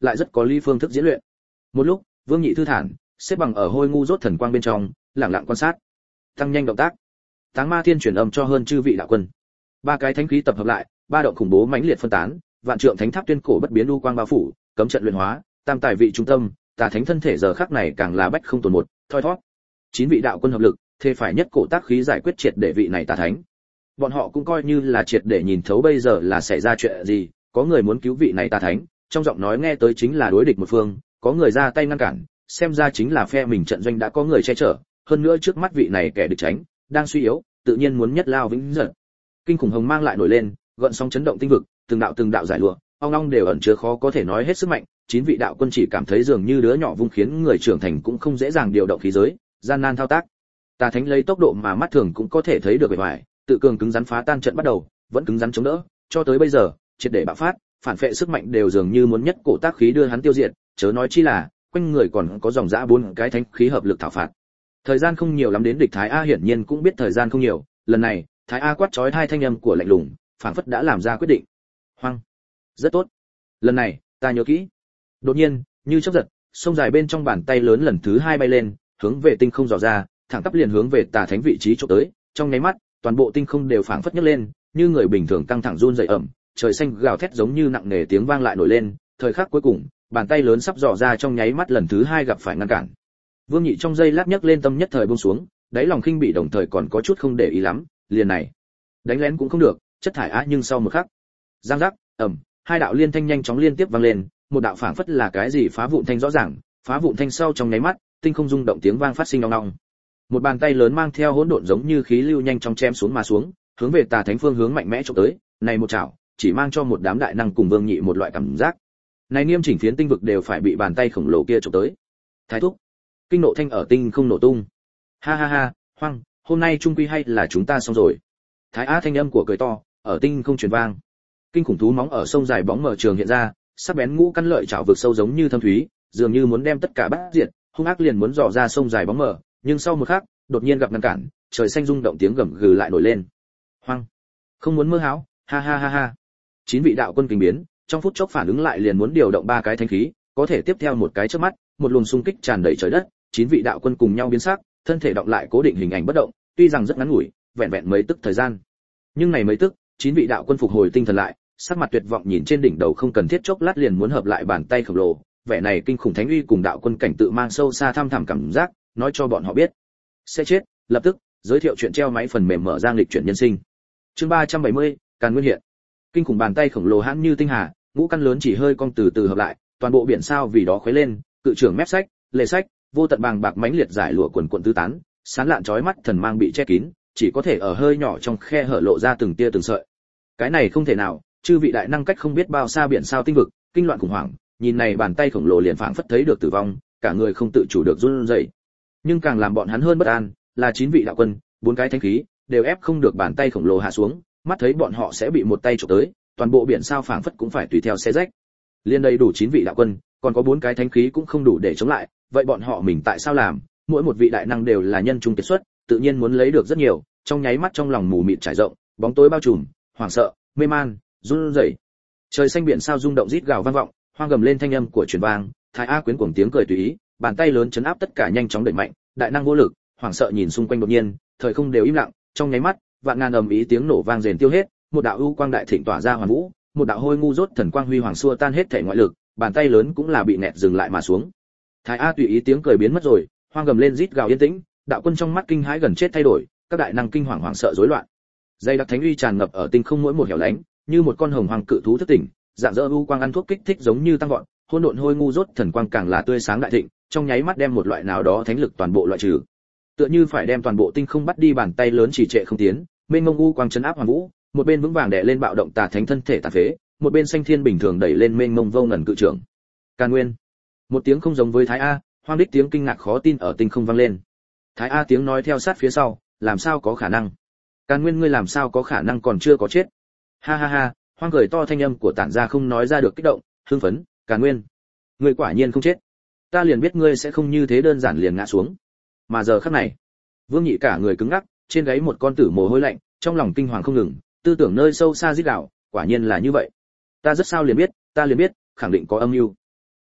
lại rất có ly phương thức diễn luyện. Một lúc, Vương Nhị thư thản, xếp bằng ở hôi ngu rốt thần quang bên trong, lặng lặng quan sát. Tăng nhanh động tác. Táng Ma Thiên truyền âm cho hơn chư vị đạo quân. Ba cái thánh khí tập hợp lại, ba động khủng bố mãnh liệt phân tán, vạn trượng thánh tháp tuyên cổ bất biến u quang bao phủ, cấm trận luyện hóa, tam tài vị trung tâm, tà thánh thân thể giờ khắc này càng là bách không tồn một, thoi thoát. Chín vị đạo quân hợp lực, thế phải nhất cổ tác khí giải quyết triệt để vị này tà thánh. Bọn họ cũng coi như là triệt để nhìn thấu bây giờ là xảy ra chuyện gì, có người muốn cứu vị này tà thánh, trong giọng nói nghe tới chính là đối địch một phương, có người ra tay ngăn cản, xem ra chính là phe mình trận doanh đã có người che chở, hơn nữa trước mắt vị này kẻ địch tránh, đang suy yếu, tự nhiên muốn nhất lao vĩnh giật. Kinh khủng hồng mang lại nổi lên, gợn sóng chấn động tinh vực, từng đạo từng đạo giải lụa, ong ong đều ẩn chứa khó có thể nói hết sức mạnh, chín vị đạo quân chỉ cảm thấy dường như đứa nhỏ vung khiến người trưởng thành cũng không dễ dàng điều động khí giới, gian nan thao tác. Tà thánh lấy tốc độ mà mắt thường cũng có thể thấy được bề ngoài, tự cường cứng rắn phá tan trận bắt đầu, vẫn cứng rắn chống đỡ, cho tới bây giờ, triệt để bạo phát, phản phệ sức mạnh đều dường như muốn nhất cổ tác khí đưa hắn tiêu diệt, chớ nói chi là quanh người còn có dòng dã bốn cái thánh khí hợp lực thảo phạt. Thời gian không nhiều lắm đến địch Thái A hiển nhiên cũng biết thời gian không nhiều, lần này, Thái A quát chói hai thanh âm của lạnh lùng, phảng phất đã làm ra quyết định. Hoang, rất tốt. Lần này, ta nhớ kỹ. Đột nhiên, như chớp giật, sông dài bên trong bàn tay lớn lần thứ hai bay lên, hướng về tinh không dò ra, thẳng tắp liền hướng về tà thánh vị trí chụp tới, trong nháy mắt, toàn bộ tinh không đều phảng phất nhấc lên, như người bình thường căng thẳng run rẩy ẩm, trời xanh gào thét giống như nặng nề tiếng vang lại nổi lên, thời khắc cuối cùng, bàn tay lớn sắp dò ra trong nháy mắt lần thứ hai gặp phải ngăn cản. Vương Nhị trong giây lát nhấc lên tâm nhất thời buông xuống, đáy lòng khinh bị đồng thời còn có chút không để ý lắm, liền này, đánh lén cũng không được, chất thải á nhưng sau một khắc, giang giác, ầm, hai đạo liên thanh nhanh chóng liên tiếp vang lên, một đạo phảng phất là cái gì phá vụn thanh rõ ràng, phá vụn thanh sau trong nháy mắt, tinh không rung động tiếng vang phát sinh ong ong. Một bàn tay lớn mang theo hỗn độn giống như khí lưu nhanh chóng chém xuống mà xuống, hướng về tà thánh phương hướng mạnh mẽ chụp tới, này một chảo, chỉ mang cho một đám đại năng cùng Vương Nhị một loại cảm giác. Này nghiêm chỉnh phiến tinh vực đều phải bị bàn tay khổng lồ kia chụp tới. Thái thúc, kinh nộ thanh ở tinh không nổ tung. Ha ha ha, Hoang, hôm nay trung quy hay là chúng ta xong rồi. Thái Á thanh âm của cười to, ở tinh không truyền vang. Kinh khủng thú móng ở sông dài bóng mở trường hiện ra, sắc bén ngũ căn lợi chảo vực sâu giống như thâm thúy, dường như muốn đem tất cả bắt diệt, hung ác liền muốn dò ra sông dài bóng mở, nhưng sau một khắc, đột nhiên gặp ngăn cản, trời xanh rung động tiếng gầm gừ lại nổi lên. Hoang, không muốn mơ hão, ha ha ha ha. Chín vị đạo quân kinh biến, trong phút chốc phản ứng lại liền muốn điều động ba cái thánh khí, có thể tiếp theo một cái chớp mắt, một luồng xung kích tràn đầy trời đất, chín vị đạo quân cùng nhau biến sắc, thân thể động lại cố định hình ảnh bất động, tuy rằng rất ngắn ngủi, vẹn vẹn mấy tức thời gian. Nhưng này mấy tức, chín vị đạo quân phục hồi tinh thần lại, sắc mặt tuyệt vọng nhìn trên đỉnh đầu không cần thiết chốc lát liền muốn hợp lại bàn tay khổng lồ, vẻ này kinh khủng thánh uy cùng đạo quân cảnh tự mang sâu xa thăm thẳm cảm giác, nói cho bọn họ biết sẽ chết. Lập tức, giới thiệu chuyện treo máy phần mềm mở ra lịch chuyển nhân sinh. Chương ba trăm bảy mươi, Càn Nguyên hiện. Kinh khủng bàn tay khổng lồ hãn như tinh hà, ngũ căn lớn chỉ hơi cong từ từ hợp lại, toàn bộ biển sao vì đó khuấy lên, cự trưởng mép sách, lề sách, vô tận bàng bạc mãnh liệt giải lụa quần quần tứ tán, sáng lạn chói mắt thần mang bị che kín, chỉ có thể ở hơi nhỏ trong khe hở lộ ra từng tia từng sợi. Cái này không thể nào, chư vị đại năng cách không biết bao xa biển sao tinh vực, kinh loạn khủng hoảng, nhìn này bàn tay khổng lồ liền phảng phất thấy được tử vong, cả người không tự chủ được run rẩy. Nhưng càng làm bọn hắn hơn bất an, là chín vị đạo quân, bốn cái thánh khí, đều ép không được bàn tay khổng lồ hạ xuống, mắt thấy bọn họ sẽ bị một tay chụp tới, toàn bộ biển sao phảng phất cũng phải tùy theo xé rách. Liên đầy đủ chín vị đạo quân, còn có bốn cái thánh khí cũng không đủ để chống lại, vậy bọn họ mình tại sao làm? Mỗi một vị đại năng đều là nhân trung kiệt xuất, tự nhiên muốn lấy được rất nhiều, trong nháy mắt trong lòng mù mịt trải rộng, bóng tối bao trùm, hoảng sợ, mê man, run rẩy. Trời xanh biển sao rung động rít gào vang vọng, hoang gầm lên thanh âm của truyền vang, Thái A quyến cuồng tiếng cười tùy ý, bàn tay lớn chấn áp tất cả nhanh chóng đẩy mạnh, đại năng vô lực, hoảng sợ nhìn xung quanh đột nhiên, thời không đều im lặng, trong nháy mắt, vạn ngàn ầm ĩ tiếng nổ vang rền tiêu hết, một đạo ưu quang đại thịnh tỏa ra hoàn vũ, một đạo hôi ngu rốt thần quang huy hoàng xua tan hết thể ngoại lực, bàn tay lớn cũng là bị nẹt dừng lại mà xuống. Thái A tùy ý tiếng cười biến mất rồi, hoang gầm lên rít gào yên tĩnh, đạo quân trong mắt kinh hãi gần chết thay đổi, các đại năng kinh hoàng hoảng sợ rối loạn. Dây đặc thánh uy tràn ngập ở tinh không mỗi một hẻo lánh, như một con hồng hoàng cự thú thức tỉnh, dạng dỡ ưu quang ăn thuốc kích thích giống như tăng vọt, hỗn độn hôi ngu rốt thần quang càng là tươi sáng đại thịnh, trong nháy mắt đem một loại nào đó thánh lực toàn bộ loại trừ. Tựa như phải đem toàn bộ tinh không bắt đi, bàn tay lớn chỉ trệ không tiến, mênh mông u quang chấn áp hoàn vũ, một bên vững vàng đè lên bạo động tà thánh thân thể tàn phế, một bên xanh thiên bình thường đẩy lên mênh mông vô ngần cự trưởng. Càn Nguyên. Một tiếng không giống với Thái A, hoang đích tiếng kinh ngạc khó tin ở tinh không vang lên. Thái A tiếng nói theo sát phía sau, làm sao có khả năng? Càn Nguyên ngươi làm sao có khả năng còn chưa có chết? Ha ha ha, hoang cười to thanh âm của tản ra không nói ra được kích động, hưng phấn, Càn Nguyên, ngươi quả nhiên không chết. Ta liền biết ngươi sẽ không như thế đơn giản liền ngã xuống. Mà giờ khắc này, Vương Nhị cả người cứng ngắc, trên gáy một con tử mồ hôi lạnh, trong lòng kinh hoàng không ngừng, tư tưởng nơi sâu xa rít gào, quả nhiên là như vậy. Ta rất sao liền biết, ta liền biết, khẳng định có âm mưu.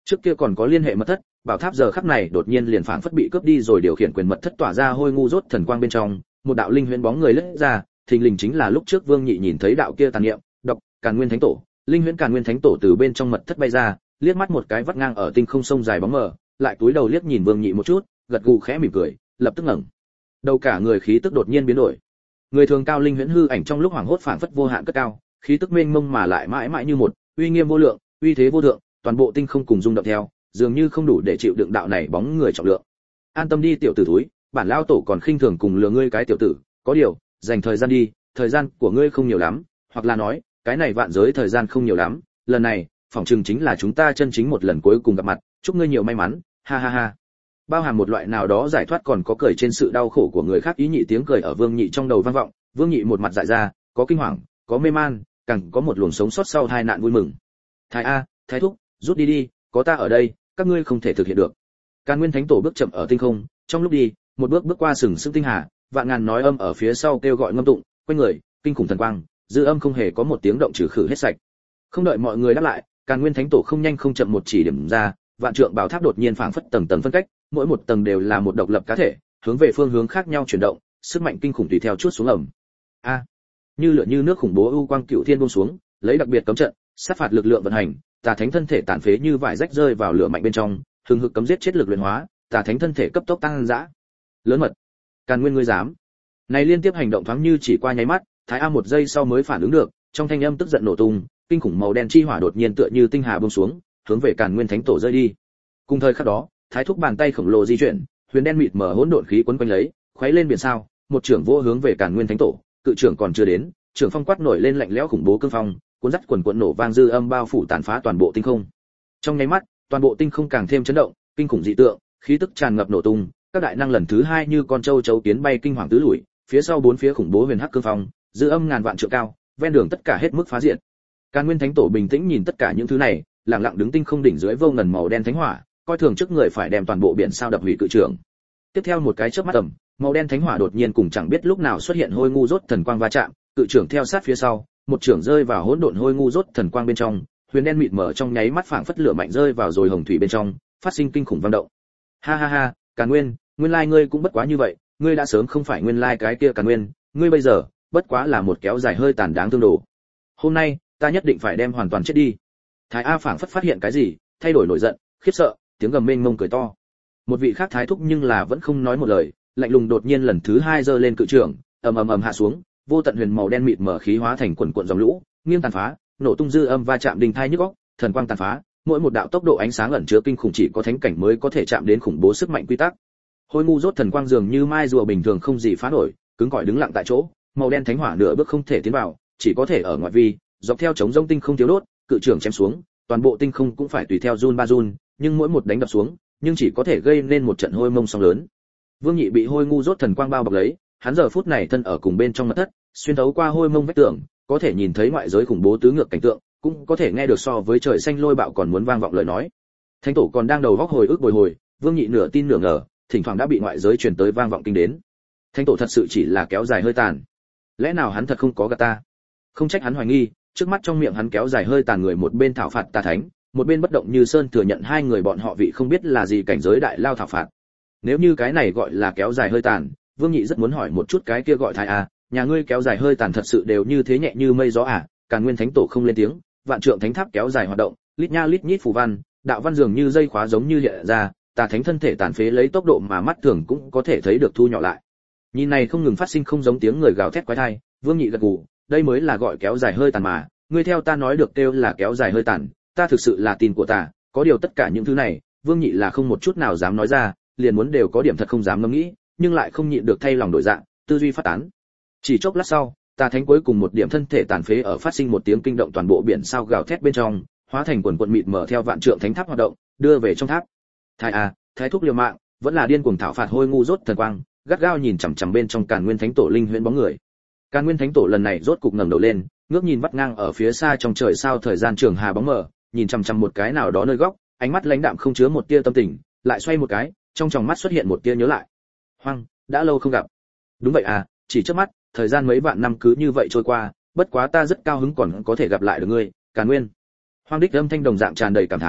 Trước kia còn có liên hệ mật thất, bảo tháp giờ khắc này đột nhiên liền phảng phất bị cướp đi rồi điều khiển quyền mật thất tỏa ra hôi ngu rốt thần quang bên trong, một đạo linh huyễn bóng người lướt ra, thình lình chính là lúc trước Vương Nhị nhìn thấy đạo kia tàn niệm, đọc, Càn Nguyên Thánh Tổ, linh huyễn Càn Nguyên Thánh Tổ từ bên trong mật thất bay ra, liếc mắt một cái vắt ngang ở tinh không sông dài bóng mờ, lại cúi đầu liếc nhìn Vương Nhị một chút, gật gù khẽ mỉm cười, lập tức ngẩng đầu, cả người khí tức đột nhiên biến đổi. Người thường cao linh huyễn hư ảnh trong lúc hoảng hốt phảng phất vô hạn cất cao, khí tức mênh mông mà lại mãi mãi như một, uy nghiêm vô lượng, uy thế vô thượng, toàn bộ tinh không cùng rung động theo, dường như không đủ để chịu đựng đạo này bóng người trọng lượng. An tâm đi tiểu tử thúi, bản lao tổ còn khinh thường cùng lừa ngươi cái tiểu tử, có điều, dành thời gian đi, thời gian của ngươi không nhiều lắm, hoặc là nói, cái này vạn giới thời gian không nhiều lắm, lần này, phỏng chừng chính là chúng ta chân chính một lần cuối cùng gặp mặt, chúc ngươi nhiều may mắn, ha ha ha. Bao hàm một loại nào đó giải thoát còn có cười trên sự đau khổ của người khác ý nhị tiếng cười ở Vương Nhị trong đầu vang vọng, Vương Nhị một mặt dại ra, có kinh hoàng, có mê man, càng có một luồng sống sót sau tai nạn vui mừng. Thái a, Thái thúc, rút đi đi, có ta ở đây, các ngươi không thể thực hiện được. Càn Nguyên Thánh Tổ bước chậm ở tinh không, trong lúc đi, một bước bước qua sừng sững tinh hà, vạn ngàn nói âm ở phía sau kêu gọi ngâm tụng, quanh người, kinh khủng thần quang, dư âm không hề có một tiếng động trừ khử hết sạch. Không đợi mọi người đáp lại, Càn Nguyên Thánh Tổ không nhanh không chậm một chỉ điểm ra, vạn trượng bảo tháp đột nhiên phảng phất tầng tầng phân cách, mỗi một tầng đều là một độc lập cá thể, hướng về phương hướng khác nhau chuyển động, sức mạnh kinh khủng tùy theo chuốt xuống ầm. A, như lửa như nước khủng bố u quang cựu thiên buông xuống, lấy đặc biệt cấm trận, sát phạt lực lượng vận hành, tà thánh thân thể tàn phế như vải rách rơi vào lửa mạnh bên trong, hừng hực cấm giết chết lực luyện hóa, tà thánh thân thể cấp tốc tăng dã. Lớn mật, Càn Nguyên ngươi dám? Này liên tiếp hành động thoáng như chỉ qua nháy mắt, Thái A một giây sau mới phản ứng được, trong thanh âm tức giận nổ tung, kinh khủng màu đen chi hỏa đột nhiên tựa như tinh hà buông xuống, hướng về Càn Nguyên Thánh Tổ rơi đi. Cùng thời khắc đó, Thái thúc bàn tay khổng lồ di chuyển, huyền đen mịt mờ hỗn độn khí quấn quanh lấy, khuấy lên biển sao, một trưởng vô hướng về Càn Nguyên Thánh Tổ, cự trưởng còn chưa đến, trưởng phong quát nổi lên lạnh lẽo khủng bố cương phong, cuốn dắt quần quần nổ vang dư âm bao phủ tàn phá toàn bộ tinh không. Trong nháy mắt, toàn bộ tinh không càng thêm chấn động, kinh khủng dị tượng, khí tức tràn ngập nổ tung, các đại năng lần thứ hai như con châu chấu kiến bay kinh hoàng tứ lùi, phía sau bốn phía khủng bố huyền hắc cương phong, dư âm ngàn vạn trượng cao, ven đường tất cả hết mức phá diệt. Càn Nguyên Thánh Tổ bình tĩnh nhìn tất cả những thứ này, lặng lặng đứng tinh không đỉnh dưới vô ngần màu đen thánh hỏa, coi thường trước người phải đem toàn bộ biển sao đập hủy cự trưởng. Tiếp theo một cái chớp mắt tầm, màu đen thánh hỏa đột nhiên cùng chẳng biết lúc nào xuất hiện hôi ngu rốt thần quang va chạm, cự trưởng theo sát phía sau, một trưởng rơi vào hỗn độn hôi ngu rốt thần quang bên trong, huyền đen mịt mờ trong nháy mắt phảng phất lửa mạnh rơi vào rồi hồng thủy bên trong, phát sinh kinh khủng vang động. Ha ha ha, Càn Nguyên, nguyên lai ngươi cũng bất quá như vậy, ngươi đã sớm không phải nguyên lai cái kia Càn Nguyên, ngươi bây giờ bất quá là một kéo dài hơi tàn đáng thương đồ. Hôm nay, ta nhất định phải đem hoàn toàn chết đi. Thái A phảng phất phát hiện cái gì, thay đổi nổi giận, khiếp sợ, tiếng gầm mênh mông cười to. Một vị khác thái thúc nhưng là vẫn không nói một lời, lạnh lùng đột nhiên lần thứ hai giơ lên cự trưởng, ầm ầm ầm hạ xuống, vô tận huyền màu đen mịt mở khí hóa thành quần cuộn dòng lũ, nghiêng tàn phá, nổ tung dư âm va chạm đình thai nhức óc, thần quang tàn phá, mỗi một đạo tốc độ ánh sáng ẩn chứa kinh khủng chỉ có thánh cảnh mới có thể chạm đến khủng bố sức mạnh quy tắc. Hôi ngu rốt thần quang dường như mai rùa bình thường không gì phá nổi, cứng cỏi đứng lặng tại chỗ, màu đen thánh hỏa nửa bước không thể tiến vào, chỉ có thể ở ngoại vi, dọc theo chống rông tinh không thiếu đốt, cự trưởng chém xuống, toàn bộ tinh không cũng phải tùy theo run ba run, nhưng mỗi một đánh đập xuống, nhưng chỉ có thể gây nên một trận hôi mông sóng lớn. Vương Nhị bị hôi ngu rốt thần quang bao bọc lấy, hắn giờ phút này thân ở cùng bên trong mật thất, xuyên thấu qua hôi mông vách tường, có thể nhìn thấy ngoại giới khủng bố tứ ngược cảnh tượng, cũng có thể nghe được so với trời xanh lôi bạo còn muốn vang vọng lời nói. Thánh tổ còn đang đầu góc hồi ức bồi hồi, Vương Nhị nửa tin nửa ngờ, thỉnh thoảng đã bị ngoại giới truyền tới vang vọng kinh đến. Thánh tổ thật sự chỉ là kéo dài hơi tàn. Lẽ nào hắn thật không có gạt ta? Không trách hắn hoài nghi, trước mắt trong miệng hắn kéo dài hơi tàn người một bên thảo phạt tà thánh, một bên bất động như sơn thừa nhận hai người bọn họ vị không biết là gì cảnh giới đại lao thảo phạt. Nếu như cái này gọi là kéo dài hơi tàn, Vương Nhị rất muốn hỏi một chút cái kia gọi thái a, nhà ngươi kéo dài hơi tàn thật sự đều như thế nhẹ như mây gió à? Càn Nguyên Thánh Tổ không lên tiếng, vạn trượng thánh tháp kéo dài hoạt động, lít nha lít nhít phù văn, đạo văn dường như dây khóa giống như hiện ra, tà thánh thân thể tàn phế lấy tốc độ mà mắt thường cũng có thể thấy được thu nhỏ lại. Nhìn này không ngừng phát sinh không giống tiếng người gào thét quái thai, Vương Nhị gật gù, đây mới là gọi kéo dài hơi tàn mà, ngươi theo ta nói được kêu là kéo dài hơi tàn, ta thực sự là tin của ta, có điều tất cả những thứ này, Vương Nhị là không một chút nào dám nói ra, liền muốn đều có điểm thật không dám ngẫm nghĩ, nhưng lại không nhịn được thay lòng đổi dạng, tư duy phát tán. Chỉ chốc lát sau, tà thánh cuối cùng một điểm thân thể tàn phế ở phát sinh một tiếng kinh động toàn bộ biển sao gào thét bên trong, hóa thành quần quần mịt mở theo vạn trượng thánh tháp hoạt động, đưa về trong tháp. Thái a, thái thúc liều mạng, vẫn là điên cuồng thảo phạt hôi ngu rốt thần quang, gắt gao nhìn chằm chằm bên trong Càn Nguyên Thánh Tổ linh huyễn bóng người. Càn Nguyên Thánh Tổ lần này rốt cục ngẩng đầu lên, ngước nhìn vắt ngang ở phía xa trong trời sao thời gian trường hà bóng mờ, nhìn chằm chằm một cái nào đó nơi góc, ánh mắt lãnh đạm không chứa một tia tâm tình, lại xoay một cái, trong tròng mắt xuất hiện một tia nhớ lại. Hoang, đã lâu không gặp. Đúng vậy à, chỉ chớp mắt, thời gian mấy vạn năm cứ như vậy trôi qua, bất quá ta rất cao hứng còn có thể gặp lại được ngươi, Càn Nguyên. Hoang đích âm thanh đồng dạng tràn đầy cảm thán,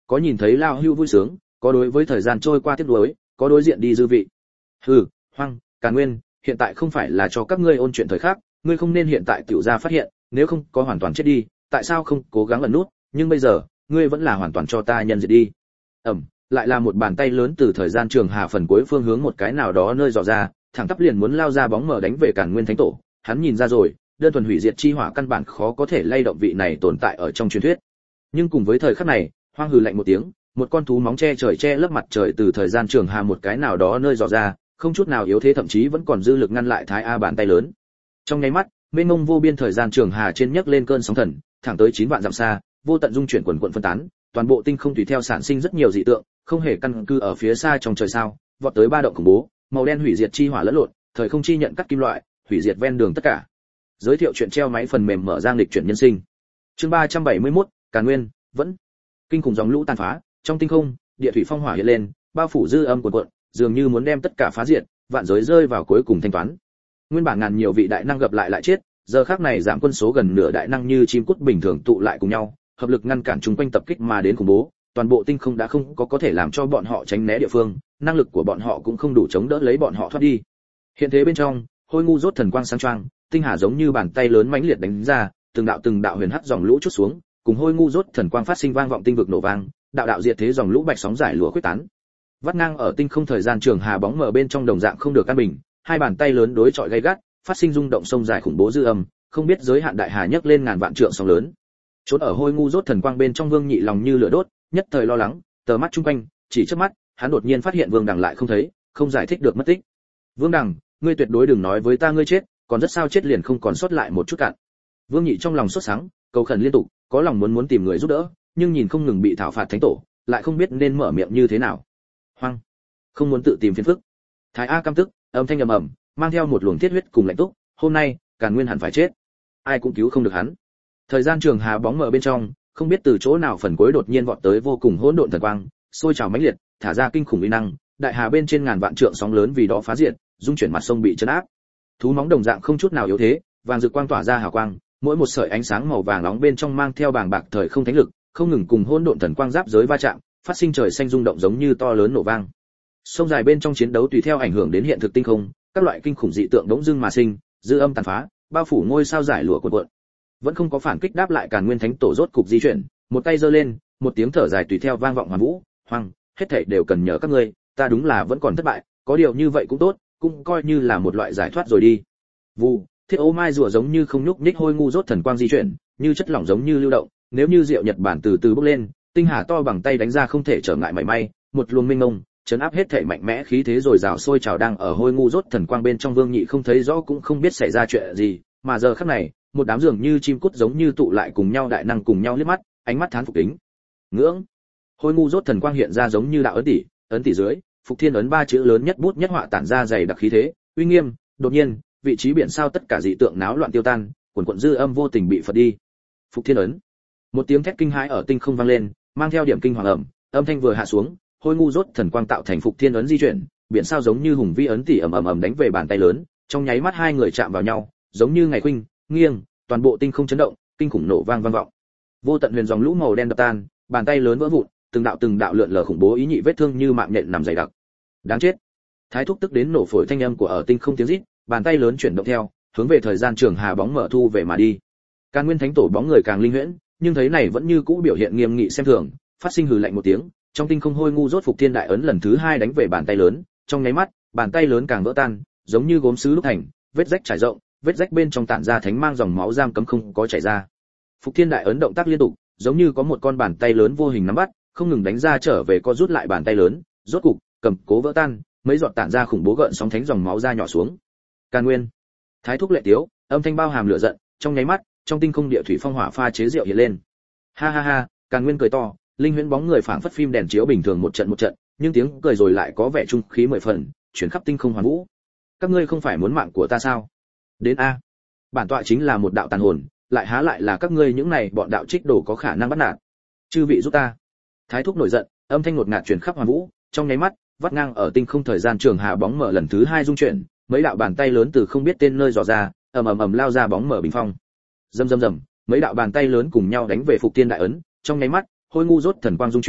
có nhìn thấy lao hưu vui sướng, có đối với thời gian trôi qua tiếc nuối, có đối diện đi dư vị. Hừ, Hoang, Càn Nguyên, hiện tại không phải là cho các ngươi ôn chuyện thời khắc, ngươi không nên hiện tại tiểu ra phát hiện, nếu không có hoàn toàn chết đi, tại sao không cố gắng ẩn nút, nhưng bây giờ, ngươi vẫn là hoàn toàn cho ta nhân diệt đi. Ẩm, lại là một bàn tay lớn từ thời gian trường hà phần cuối phương hướng một cái nào đó nơi dò ra, thẳng tắp liền muốn lao ra bóng mở đánh về Càn Nguyên Thánh Tổ, hắn nhìn ra rồi, đơn thuần hủy diệt chi hỏa căn bản khó có thể lay động vị này tồn tại ở trong truyền thuyết. Nhưng cùng với thời khắc này, Hoang hừ lạnh một tiếng, một con thú móng che trời che lấp mặt trời từ thời gian trường hà một cái nào đó nơi dò ra, không chút nào yếu thế, thậm chí vẫn còn dư lực ngăn lại Thái A bàn tay lớn. Trong nháy mắt, mênh mông vô biên thời gian trường hà trên nhấc lên cơn sóng thần, thẳng tới chín vạn dặm xa, vô tận dung chuyển quần quần phân tán, toàn bộ tinh không tùy theo sản sinh rất nhiều dị tượng, không hề căn cứ ở phía xa trong trời sao, vọt tới ba động khủng bố, màu đen hủy diệt chi hỏa lẫn lộn, thời không chi nhận cắt kim loại, hủy diệt ven đường tất cả. Giới thiệu chuyện treo máy phần mềm mở ra lịch chuyển nhân sinh. Chương ba trăm bảy mươi mốt, Càn Nguyên, vẫn kinh khủng dòng lũ tàn phá, trong tinh không, địa thủy phong hỏa hiện lên, bao phủ dư âm cuồn cuộn, dường như muốn đem tất cả phá diệt, vạn giới rơi vào cuối cùng thanh toán. Nguyên bản ngàn nhiều vị đại năng gặp lại lại chết, giờ khắc này giảm quân số gần nửa đại năng như chim cút bình thường tụ lại cùng nhau, hợp lực ngăn cản chúng quanh tập kích mà đến khủng bố, toàn bộ tinh không đã không có có thể làm cho bọn họ tránh né địa phương, năng lực của bọn họ cũng không đủ chống đỡ lấy bọn họ thoát đi. Hiện thế bên trong, hôi ngu rốt thần quang sáng choang, tinh hà giống như bàn tay lớn mãnh liệt đánh ra, từng đạo từng đạo huyền hắc dòng lũ chút xuống, cùng hôi ngu rốt thần quang phát sinh vang vọng tinh vực nổ vang, đạo đạo diệt thế dòng lũ bạch sóng giải lụa quyết tán. Vắt ngang ở tinh không thời gian trường hà bóng mờ bên trong đồng dạng không được căn bình, hai bàn tay lớn đối chọi gay gắt, phát sinh rung động sông dài khủng bố dư âm, không biết giới hạn đại hà nhấc lên ngàn vạn trượng sóng lớn. Chốt ở hôi ngu rốt thần quang bên trong Vương Nhị lòng như lửa đốt, nhất thời lo lắng, tờ mắt chung quanh, chỉ trước mắt, hắn đột nhiên phát hiện Vương Đằng lại không thấy, không giải thích được mất tích. Vương Đằng, ngươi tuyệt đối đừng nói với ta ngươi chết, còn rất sao chết liền không còn sót lại một chút cạn. Vương Nhị trong lòng sốt sắng, cầu khẩn liên tục, có lòng muốn muốn tìm người giúp đỡ, nhưng nhìn không ngừng bị thảo phạt thánh tổ, lại không biết nên mở miệng như thế nào. Hoang, không muốn tự tìm phiền phức. Thái A căm tức, âm thanh ầm ầm, mang theo một luồng thiết huyết cùng lạnh túc, hôm nay, Càn Nguyên hẳn phải chết. Ai cũng cứu không được hắn. Thời gian trường hà bóng mờ bên trong, không biết từ chỗ nào phần cuối đột nhiên vọt tới vô cùng hỗn độn thần quang, sôi trào mãnh liệt, thả ra kinh khủng uy năng, đại hà bên trên ngàn vạn trượng sóng lớn vì đó phá diệt, dung chuyển mặt sông bị chấn áp. Thú móng đồng dạng không chút nào yếu thế, vàng rực quang tỏa ra hào quang, mỗi một sợi ánh sáng màu vàng nóng bên trong mang theo bàng bạc thời không thánh lực, không ngừng cùng hỗn độn thần quang giáp giới va chạm, phát sinh trời xanh rung động giống như to lớn nổ vang. Sông dài bên trong chiến đấu tùy theo ảnh hưởng đến hiện thực tinh không, các loại kinh khủng dị tượng đống dưng mà sinh, dư âm tàn phá, bao phủ ngôi sao giải lụa cuộn cuộn. Vẫn không có phản kích đáp lại, Càn Nguyên Thánh Tổ rốt cục di chuyển, một tay giơ lên, một tiếng thở dài tùy theo vang vọng hoàn vũ, Hoang, hết thảy đều cần nhờ các ngươi, ta đúng là vẫn còn thất bại, có điều như vậy cũng tốt, cũng coi như là một loại giải thoát rồi đi. Vụ, thiết ô mai rùa giống như không nhúc nhích hôi ngu rốt thần quang di chuyển, như chất lỏng giống như lưu động, nếu như rượu Nhật Bản từ từ bốc lên, tinh hà to bằng tay đánh ra không thể trở ngại mảy may, một luồng minh mông, chấn áp hết thảy mạnh mẽ khí thế rồi rào sôi trào đang ở hôi ngu rốt thần quang bên trong. Vương Nhị không thấy rõ cũng không biết xảy ra chuyện gì, mà giờ khắc này, một đám dường như chim cút giống như tụ lại cùng nhau, đại năng cùng nhau liếc mắt, ánh mắt thán phục kính ngưỡng. Hôi ngu rốt thần quang hiện ra giống như đạo ấn tỷ, ấn tỷ dưới, Phục Thiên ấn ba chữ lớn nhất bút nhất họa tản ra dày đặc khí thế, uy nghiêm. Đột nhiên, vị trí biển sao tất cả dị tượng náo loạn tiêu tan, quần quần dư âm vô tình bị phật đi. Phục Thiên ấn. Một tiếng thét kinh hãi ở tinh không vang lên, mang theo điểm kinh hoàng ầm, âm thanh vừa hạ xuống, hôi ngu rốt thần quang tạo thành Phục Thiên ấn di chuyển, biển sao giống như hùng vi ấn tỷ ầm ầm ầm đánh về bàn tay lớn, trong nháy mắt hai người chạm vào nhau, giống như ngày khuynh nghiêng, toàn bộ tinh không chấn động, kinh khủng nổ vang vang vọng. Vô tận huyền dòng lũ màu đen đập tan, bàn tay lớn vỡ vụn, từng đạo từng đạo lượn lờ khủng bố ý nhị vết thương như mạng nhện nằm dày đặc. Đáng chết. Thái thúc tức đến nổ phổi thanh âm của ở tinh không tiếng rít, bàn tay lớn chuyển động theo, hướng về thời gian trường hà bóng mở thu về mà đi. Càn Nguyên Thánh Tổ bóng người càng linh huyễn, nhưng thấy này vẫn như cũ biểu hiện nghiêm nghị xem thường, phát sinh hừ lạnh một tiếng, trong tinh không hôi ngu rốt Phục Thiên đại ấn lần thứ hai đánh về bàn tay lớn, trong nháy mắt, bàn tay lớn càng vỡ tan, giống như gốm sứ lúc thành, vết rách trải rộng, vết rách bên trong tản ra thánh mang dòng máu giam cấm không có chảy ra. Phục Thiên đại ấn động tác liên tục, giống như có một con bàn tay lớn vô hình nắm bắt, không ngừng đánh ra trở về co rút lại bàn tay lớn, rốt cục cầm cố vỡ tan, mấy giọt tản ra khủng bố gợn sóng thánh dòng máu ra nhỏ xuống. Càn Nguyên, Thái thúc lệ tiếu, âm thanh bao hàm lửa giận, trong nháy mắt, trong tinh không địa thủy phong hỏa pha chế rượu hiện lên. Ha ha ha, Càn Nguyên cười to, linh huyễn bóng người phảng phất phim đèn chiếu bình thường một trận một trận, nhưng tiếng cười rồi lại có vẻ trung khí mười phần, chuyển khắp tinh không hoàn vũ. Các ngươi không phải muốn mạng của ta sao? Đến a. Bản tọa chính là một đạo tàn hồn, lại há lại là các ngươi những này bọn đạo trích đồ có khả năng bắt nạt. Chư vị giúp ta. Thái thúc nổi giận, âm thanh ngột ngạt truyền khắp hoàn vũ, trong nháy mắt, vắt ngang ở tinh không thời gian trường hà bóng mở lần thứ hai dung chuyển, mấy đạo bàn tay lớn từ không biết tên nơi dò ra, ầm ầm ầm lao ra bóng mở bình phong. Rầm rầm rầm, mấy đạo bàn tay lớn cùng nhau đánh về Phục Thiên đại ấn, trong nháy mắt, hôi ngu rốt thần quang dung chuyển,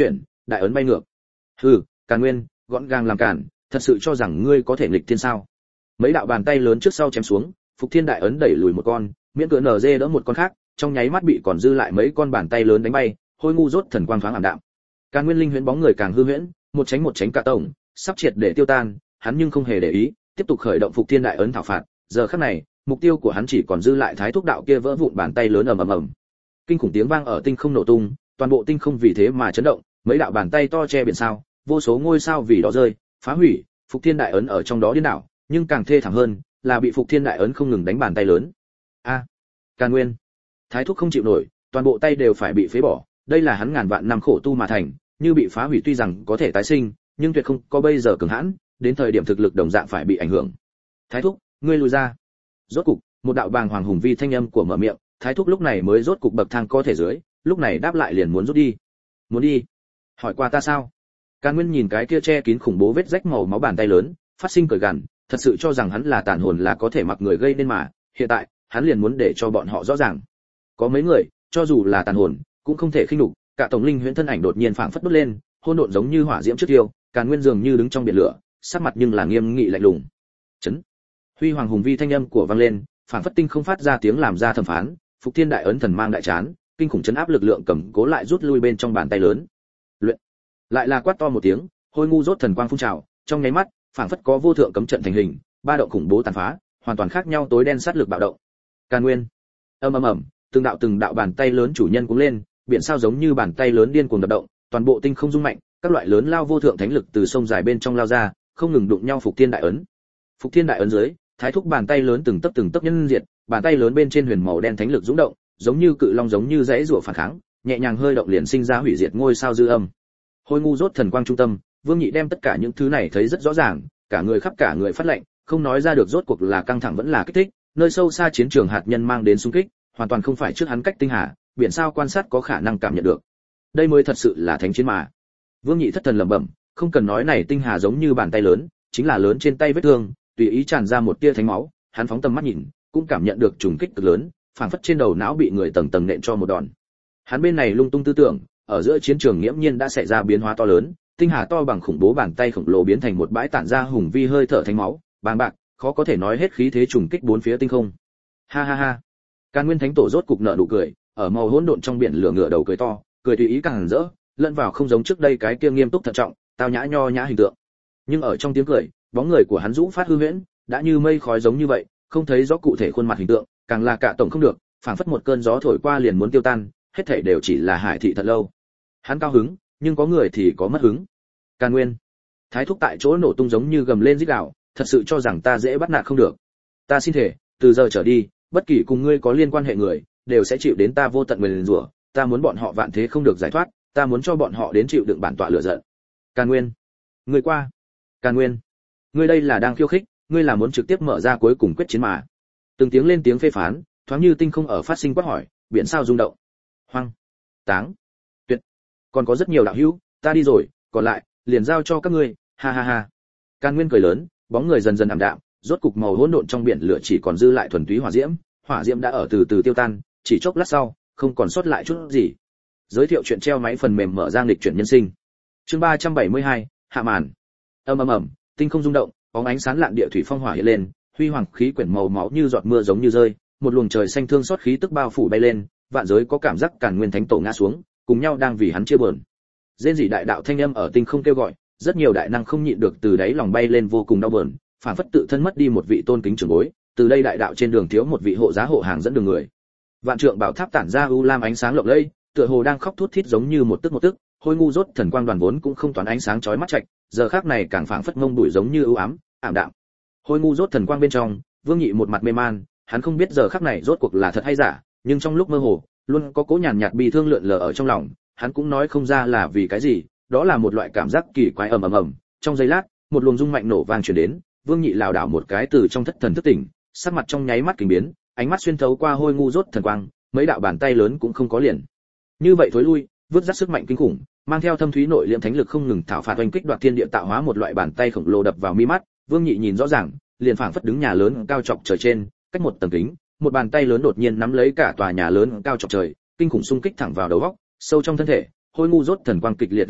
đại ấn bay ngược. Hừ, Càn Nguyên, gọn gàng làm cản, thật sự cho rằng ngươi có thể nghịch thiên sao? Mấy đạo bàn tay lớn trước sau chém xuống, Phục Thiên đại ấn đẩy lùi một con, miễn cưỡng nở dê đỡ một con khác, trong nháy mắt bị còn dư lại mấy con bàn tay lớn đánh bay, hôi ngu rốt thần quang thoáng ảm đạm. Càn Nguyên linh huyễn bóng người càng hư huyễn, một tránh một tránh cả tổng, sắp triệt để tiêu tan, hắn nhưng không hề để ý, tiếp tục khởi động Phục Thiên đại ấn thảo phạt, giờ khắc này, mục tiêu của hắn chỉ còn dư lại thái thúc đạo kia vỡ vụn bàn tay lớn ầm ầm ầm. Kinh khủng tiếng vang ở tinh không nổ tung, toàn bộ tinh không vì thế mà chấn động, mấy đạo bàn tay to che biển sao, vô số ngôi sao vì đó rơi, phá hủy, Phục Thiên đại ấn ở trong đó điên đảo, nhưng càng thê thảm hơn, là bị Phục Thiên đại ấn không ngừng đánh bàn tay lớn. A, à, Càn Nguyên, thái thúc không chịu nổi, toàn bộ tay đều phải bị phế bỏ, đây là hắn ngàn vạn năm khổ tu mà thành, như bị phá hủy tuy rằng có thể tái sinh, nhưng tuyệt không có bây giờ cường hãn, đến thời điểm thực lực đồng dạng phải bị ảnh hưởng. Thái thúc, ngươi lùi ra. Rốt cục, một đạo bàng hoàng hùng vi thanh âm của mở miệng, thái thúc lúc này mới rốt cục bậc thang có thể dưới, lúc này đáp lại liền muốn rút đi. Muốn đi? Hỏi qua ta sao? Càn Nguyên nhìn cái kia che kín khủng bố vết rách màu máu bàn tay lớn, phát sinh cười gằn, thật sự cho rằng hắn là tàn hồn là có thể mặc người gây nên mà, hiện tại, hắn liền muốn để cho bọn họ rõ ràng. Có mấy người, cho dù là tàn hồn, cũng không thể khinh nhục, cả tổng linh huyễn thân ảnh đột nhiên phảng phất đốt lên, hỗn độn giống như hỏa diễm trước tiêu, Càn Nguyên dường như đứng trong biển lửa, sắc mặt nhưng là nghiêm nghị lạnh lùng. Chấn. Huy hoàng hùng vi thanh âm của vang lên, phảng phất tinh không phát ra tiếng làm ra thẩm phán, Phục Thiên đại ấn thần mang đại chán, kinh khủng chấn áp lực lượng cầm cố lại rút lui bên trong bàn tay lớn. Luyện. Lại là quát to một tiếng, hôi ngu rốt thần quang phun trào, trong nháy mắt, phảng phất có vô thượng cấm trận thành hình, ba động khủng bố tàn phá, hoàn toàn khác nhau tối đen sát lực bạo động. Càn Nguyên. Ầm ầm ầm, từng đạo từng đạo bàn tay lớn chủ nhân cũng lên, biển sao giống như bàn tay lớn điên cuồng đập động, toàn bộ tinh không rung mạnh, các loại lớn lao vô thượng thánh lực từ sông dài bên trong lao ra, không ngừng đụng nhau Phục Thiên đại ấn. Phục Thiên đại ấn dưới, thái thúc bàn tay lớn từng tấc từng tấc nhân diệt, bàn tay lớn bên trên huyền màu đen thánh lực dũng động, giống như cự long giống như dãy rủa phản kháng, nhẹ nhàng hơi động liền sinh ra hủy diệt ngôi sao dư âm. Hôi ngu rốt thần quang trung tâm, Vương Nhị đem tất cả những thứ này thấy rất rõ ràng, cả người khắp cả người phát lệnh, không nói ra được rốt cuộc là căng thẳng vẫn là kích thích, nơi sâu xa chiến trường hạt nhân mang đến xung kích, hoàn toàn không phải trước hắn cách tinh hà, biển sao quan sát có khả năng cảm nhận được. Đây mới thật sự là thánh chiến mà. Vương Nhị thất thần lẩm bẩm, không cần nói này tinh hà giống như bàn tay lớn, chính là lớn trên tay vết thương, tùy ý tràn ra một tia thánh máu, hắn phóng tầm mắt nhìn, cũng cảm nhận được trùng kích cực lớn, phảng phất trên đầu não bị người tầng tầng nện cho một đòn. Hắn bên này lung tung tư tưởng, ở giữa chiến trường nghiễm nhiên đã xảy ra biến hóa to lớn, tinh hà to bằng khủng bố bàn tay khổng lồ biến thành một bãi tản ra hùng vi hơi thở thánh máu, bàng bạc, khó có thể nói hết khí thế trùng kích bốn phía tinh không. Ha ha ha. Càn Nguyên Thánh Tổ rốt cục nở nụ cười, ở màu hỗn độn trong biển lửa ngửa đầu cười to, cười tùy ý càng rỡ, lẫn vào không giống trước đây cái kia nghiêm túc thận trọng, tao nhã nho nhã hình tượng. Nhưng ở trong tiếng cười, bóng người của hắn rũ phát hư huyễn, đã như mây khói giống như vậy, không thấy rõ cụ thể khuôn mặt hình tượng, càng là cả tổng không được, phảng phất một cơn gió thổi qua liền muốn tiêu tan, hết thảy đều chỉ là hải thị thật lâu. Hắn cao hứng, nhưng có người thì có mất hứng. Càn Nguyên, thái thúc tại chỗ nổ tung giống như gầm lên rít gào, thật sự cho rằng ta dễ bắt nạt không được. Ta xin thể, từ giờ trở đi, bất kỳ cùng ngươi có liên quan hệ người, đều sẽ chịu đến ta vô tận nguyền rủa, ta muốn bọn họ vạn thế không được giải thoát, ta muốn cho bọn họ đến chịu đựng bản tọa lửa giận. Càn Nguyên, ngươi qua. Càn Nguyên, ngươi đây là đang khiêu khích, ngươi là muốn trực tiếp mở ra cuối cùng quyết chiến mà. Từng tiếng lên tiếng phê phán, thoáng như tinh không ở phát sinh quát hỏi, biển sao rung động. Hoang, táng, tuyệt. Còn có rất nhiều đạo hữu, ta đi rồi, còn lại liền giao cho các ngươi, ha ha ha. Càn Nguyên cười lớn, bóng người dần dần ảm đạm, rốt cục màu hỗn độn trong biển lửa chỉ còn dư lại thuần túy hỏa diễm, hỏa diễm đã ở từ từ tiêu tan, chỉ chốc lát sau, không còn sót lại chút gì. Giới thiệu chuyện treo máy phần mềm mở ra lịch chuyển nhân sinh. Chương ba trăm bảy mươi hai, hạ màn. Ầm ầm ầm, tinh không rung động, bóng ánh sáng lạn địa thủy phong hỏa hiện lên, huy hoàng khí quyển màu máu như giọt mưa giống như rơi, một luồng trời xanh thương xót khí tức bao phủ bay lên, vạn giới có cảm giác Càn Nguyên Thánh Tổ ngã xuống, cùng nhau đang vì hắn chia buồn. Rên rỉ đại đạo thanh âm ở tinh không kêu gọi, rất nhiều đại năng không nhịn được từ đáy lòng bay lên vô cùng đau buồn, phản phất tự thân mất đi một vị tôn kính trưởng bối, từ đây đại đạo trên đường thiếu một vị hộ giá hộ hàng dẫn đường người. Vạn trượng bảo tháp tản ra u lam ánh sáng lộng lẫy, tựa hồ đang khóc thút thít giống như một tức một tức, hôi ngu rốt thần quang đoàn vốn cũng không toán ánh sáng chói mắt trạch, giờ khác này càng phảng phất ngông bụi giống như ưu ám, ảm đạm. Hôi ngu rốt thần quang bên trong, Vương Nhị một mặt mê man, hắn không biết giờ khắc này rốt cuộc là thật hay giả, nhưng trong lúc mơ hồ, luôn có cố nhàn nhạt bi thương lượn lờ ở trong lòng, hắn cũng nói không ra là vì cái gì, đó là một loại cảm giác kỳ quái ầm ầm ầm. Trong giây lát, một luồng rung mạnh nổ vang truyền đến, Vương Nhị lảo đảo một cái từ trong thất thần thức tỉnh, sắc mặt trong nháy mắt kinh biến, ánh mắt xuyên thấu qua hôi ngu rốt thần quang, mấy đạo bàn tay lớn cũng không có liền. Như vậy thối lui, vứt rắc sức mạnh kinh khủng, mang theo thâm thúy nội liễm thánh lực không ngừng thảo phạt oanh kích đoạt thiên địa tạo hóa một loại bàn tay khổng lồ đập vào mi mắt, Vương Nhị nhìn rõ ràng, liền phảng phất đứng nhà lớn cao chọc trời trên, cách một tầng kính, một bàn tay lớn đột nhiên nắm lấy cả tòa nhà lớn cao chọc trời, kinh khủng xung kích thẳng vào đầu óc, sâu trong thân thể, hôi ngu rốt thần quang kịch liệt lay động,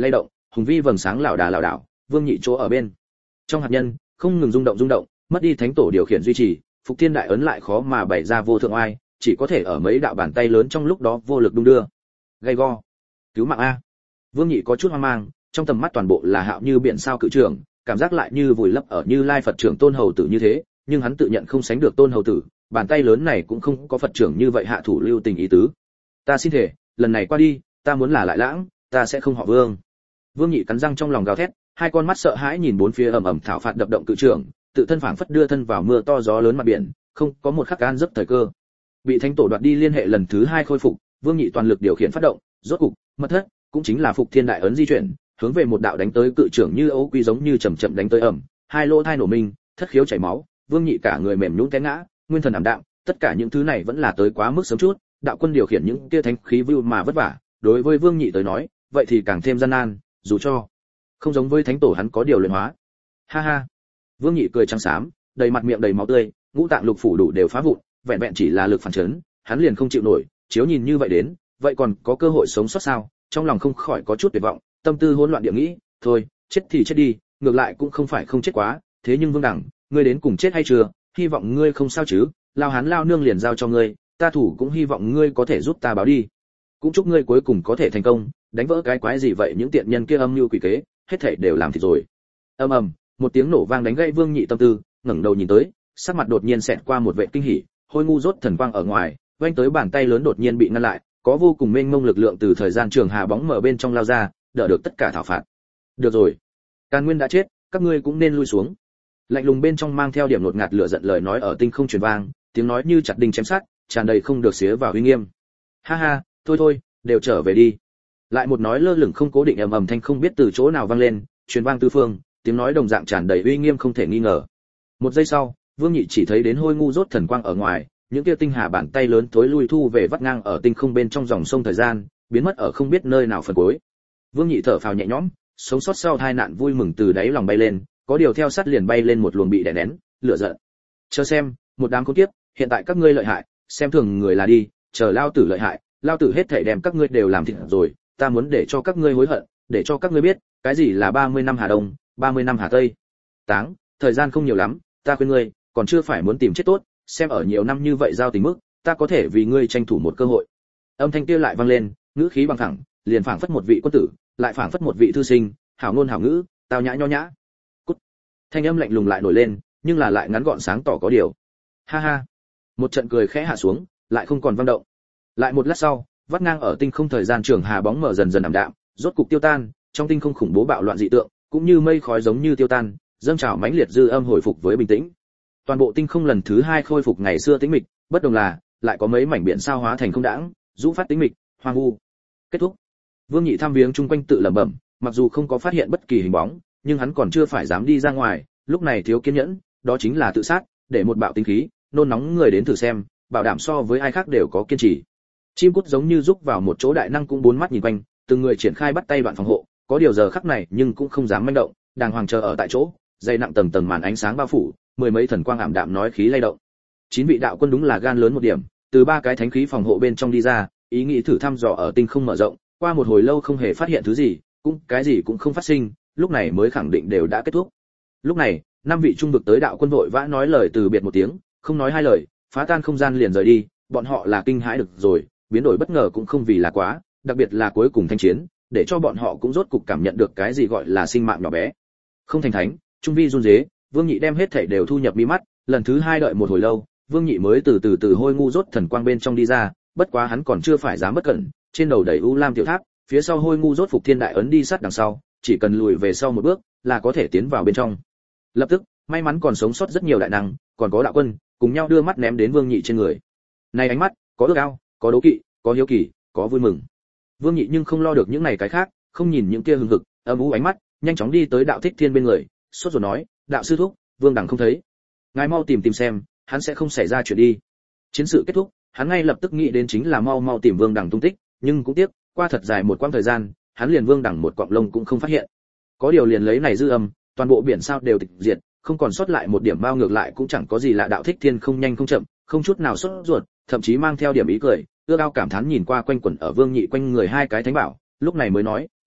hùng vi vầng sáng lảo đà lảo đảo, Vương Nhị chỗ ở bên trong hạt nhân không ngừng rung động rung động, mất đi thánh tổ điều khiển duy trì, Phục Thiên đại ấn lại khó mà bày ra vô thượng oai, chỉ có thể ở mấy đạo bàn tay lớn trong lúc đó vô lực đung đưa. Gay go, cứu mạng a! Vương Nhị có chút hoang mang, trong tầm mắt toàn bộ là Hạo Như biển sao cự trưởng, cảm giác lại như vùi lấp ở Như Lai Phật trưởng Tôn Hầu tử như thế, nhưng hắn tự nhận không sánh được Tôn Hầu tử, bàn tay lớn này cũng không có Phật trưởng như vậy hạ thủ lưu tình ý tứ. Ta xin thể, lần này qua đi, ta muốn là lại lãng, ta sẽ không họ Vương. Vương Nhị cắn răng trong lòng gào thét, hai con mắt sợ hãi nhìn bốn phía ầm ầm thảo phạt đập động cự trưởng, tự thân phảng phất đưa thân vào mưa to gió lớn mặt biển, không có một khắc an giấc thời cơ. Bị thánh tổ đoạt đi liên hệ lần thứ hai khôi phục, Vương Nhị toàn lực điều khiển phát động, rốt cục, mật thất, cũng chính là Phục Thiên đại ấn di chuyển, hướng về một đạo đánh tới cự trưởng như ấu quy giống như chậm chậm đánh tới ầm, hai lỗ thai nổ minh, thất khiếu chảy máu, Vương Nhị cả người mềm nhũn té ngã, nguyên thần ảm đạm, tất cả những thứ này vẫn là tới quá mức sớm chút, đạo quân điều khiển những kia thánh khí vưu mà vất vả, đối với Vương Nhị tới nói, vậy thì càng thêm gian nan, dù cho không giống với thánh tổ hắn có điều luyện hóa. Ha ha. Vương Nhị cười trắng xám, đầy mặt miệng đầy máu tươi, ngũ tạng lục phủ đủ đều phá vụn, vẹn vẹn chỉ là lực phản chấn, hắn liền không chịu nổi, chiếu nhìn như vậy đến, vậy còn có cơ hội sống sót sao? Trong lòng không khỏi có chút tuyệt vọng, tâm tư hỗn loạn địa nghĩ, thôi, chết thì chết đi, ngược lại cũng không phải không chết quá, thế nhưng Vương Đẳng, ngươi đến cùng chết hay chưa? Hy vọng ngươi không sao chứ, lao hắn lao nương liền giao cho ngươi, ta thủ cũng hy vọng ngươi có thể giúp ta báo đi. Cũng chúc ngươi cuối cùng có thể thành công, đánh vỡ cái quái gì vậy những tiện nhân kia âm mưu quỷ kế, hết thảy đều làm thịt rồi. Ầm ầm, một tiếng nổ vang đánh gãy Vương Nhị tâm tư, ngẩng đầu nhìn tới, sắc mặt đột nhiên xẹt qua một vẻ kinh hỉ, hôi ngu rốt thần quang ở ngoài, vênh tới bàn tay lớn đột nhiên bị ngăn lại, có vô cùng mênh mông lực lượng từ thời gian trường hà bóng mở bên trong lao ra, đỡ được tất cả thảo phạt. Được rồi, Càn Nguyên đã chết, các ngươi cũng nên lui xuống. Lạnh lùng bên trong mang theo điểm nột ngạt lửa giận lời nói ở tinh không truyền vang, tiếng nói như chặt đinh chém sắt, tràn đầy không được xía vào uy nghiêm. Ha ha, thôi thôi, đều trở về đi. Lại một nói lơ lửng không cố định ầm ầm thanh không biết từ chỗ nào vang lên, truyền vang tứ phương, tiếng nói đồng dạng tràn đầy uy nghiêm không thể nghi ngờ. Một giây sau, Vương Nhị chỉ thấy đến hôi ngu rốt thần quang ở ngoài, những kia tinh hà bàn tay lớn thối lui thu về vắt ngang ở tinh không bên trong dòng sông thời gian, biến mất ở không biết nơi nào phần cuối. Vương Nhị thở phào nhẹ nhõm, sống sót sau tai nạn vui mừng từ đáy lòng bay lên, có điều theo sát liền bay lên một luồng bị đè nén, lửa giận. Chờ xem, một đám khốn kiếp, hiện tại các ngươi lợi hại, xem thường người là đi, chờ lao tử lợi hại, lao tử hết thảy đem các ngươi đều làm thịt rồi, ta muốn để cho các ngươi hối hận, để cho các ngươi biết, cái gì là ba mươi năm Hà Đông, ba mươi năm Hà Tây. Táng, thời gian không nhiều lắm, ta khuyên ngươi, còn chưa phải muốn tìm chết tốt, xem ở nhiều năm như vậy giao tình mức, ta có thể vì ngươi tranh thủ một cơ hội. Âm thanh kia lại vang lên, ngữ khí bằng thẳng, liền phảng phất một vị quân tử, lại phảng phất một vị thư sinh, hảo ngôn hảo ngữ, tao nhã nho nhã. Cút. Thanh âm lạnh lùng lại nổi lên, nhưng là lại ngắn gọn sáng tỏ có điều. Ha ha. Một trận cười khẽ hạ xuống, lại không còn vang động. Lại một lát sau, vắt ngang ở tinh không thời gian trường hà bóng mở dần dần ảm đạm, rốt cục tiêu tan, trong tinh không khủng bố bạo loạn dị tượng, cũng như mây khói giống như tiêu tan, dâng trào mãnh liệt dư âm hồi phục với bình tĩnh. Toàn bộ tinh không lần thứ hai khôi phục ngày xưa tĩnh mịch, bất đồng là lại có mấy mảnh biển sao hóa thành không đãng, rũ phát tĩnh mịch, hoang vu. Kết thúc. Vương Nhị tham viếng chung quanh tự lẩm bẩm, mặc dù không có phát hiện bất kỳ hình bóng, nhưng hắn còn chưa phải dám đi ra ngoài, lúc này thiếu kiên nhẫn, đó chính là tự sát, để một bạo tinh khí, nôn nóng người đến thử xem, bảo đảm so với ai khác đều có kiên trì. Chim cút giống như rúc vào một chỗ đại năng cũng bốn mắt nhìn quanh, từng người triển khai bắt tay đoạn phòng hộ, có điều giờ khắc này nhưng cũng không dám manh động, đàng hoàng chờ ở tại chỗ, dày nặng tầng tầng màn ánh sáng bao phủ, mười mấy thần quang ảm đạm nói khí lay động. Chín vị đạo quân đúng là gan lớn một điểm, từ ba cái thánh khí phòng hộ bên trong đi ra, ý nghĩ thử thăm dò ở tinh không mở rộng, qua một hồi lâu không hề phát hiện thứ gì, cũng cái gì cũng không phát sinh, lúc này mới khẳng định đều đã kết thúc. Lúc này, năm vị trung vực tới đạo quân vội vã nói lời từ biệt một tiếng, không nói hai lời, phá tan không gian liền rời đi, bọn họ là kinh hãi được rồi, biến đổi bất ngờ cũng không vì là quá, đặc biệt là cuối cùng thanh chiến, để cho bọn họ cũng rốt cục cảm nhận được cái gì gọi là sinh mạng nhỏ bé. Không thành thánh, trung vi run rế, Vương Nhị đem hết thảy đều thu nhập mi mắt, lần thứ hai đợi một hồi lâu, Vương Nhị mới từ từ từ hôi ngu rốt thần quang bên trong đi ra, bất quá hắn còn chưa phải dám bất cẩn, trên đầu đầy u lam tiểu tháp, phía sau hôi ngu rốt phục thiên đại ấn đi sát đằng sau, chỉ cần lùi về sau một bước là có thể tiến vào bên trong. Lập tức, may mắn còn sống sót rất nhiều đại năng, còn có đạo quân, cùng nhau đưa mắt ném đến Vương Nhị trên người. Này ánh mắt, có ước ao, có đố kỵ, có hiếu kỳ, có vui mừng. Vương Nhị nhưng không lo được những này cái khác, không nhìn những kia hừng hực, âm u ánh mắt, nhanh chóng đi tới Đạo Thích Thiên bên người, sốt ruột nói, đạo sư thúc, Vương Đẳng không thấy, ngài mau tìm tìm xem, hắn sẽ không xảy ra chuyện đi. Chiến sự kết thúc, hắn ngay lập tức nghĩ đến chính là mau mau tìm Vương Đẳng tung tích, nhưng cũng tiếc, qua thật dài một quãng thời gian, hắn liền Vương Đẳng một cọng lông cũng không phát hiện. Có điều liền lấy này dư âm, toàn bộ biển sao đều tịch diệt, không còn sót lại một điểm bao, ngược lại cũng chẳng có gì lạ. Đạo Thích Thiên không nhanh không chậm, không chút nào sốt ruột, thậm chí mang theo điểm ý cười, ưa ao cảm thán nhìn qua quanh quẩn ở Vương Nhị quanh người hai cái thánh bảo, lúc này mới nói,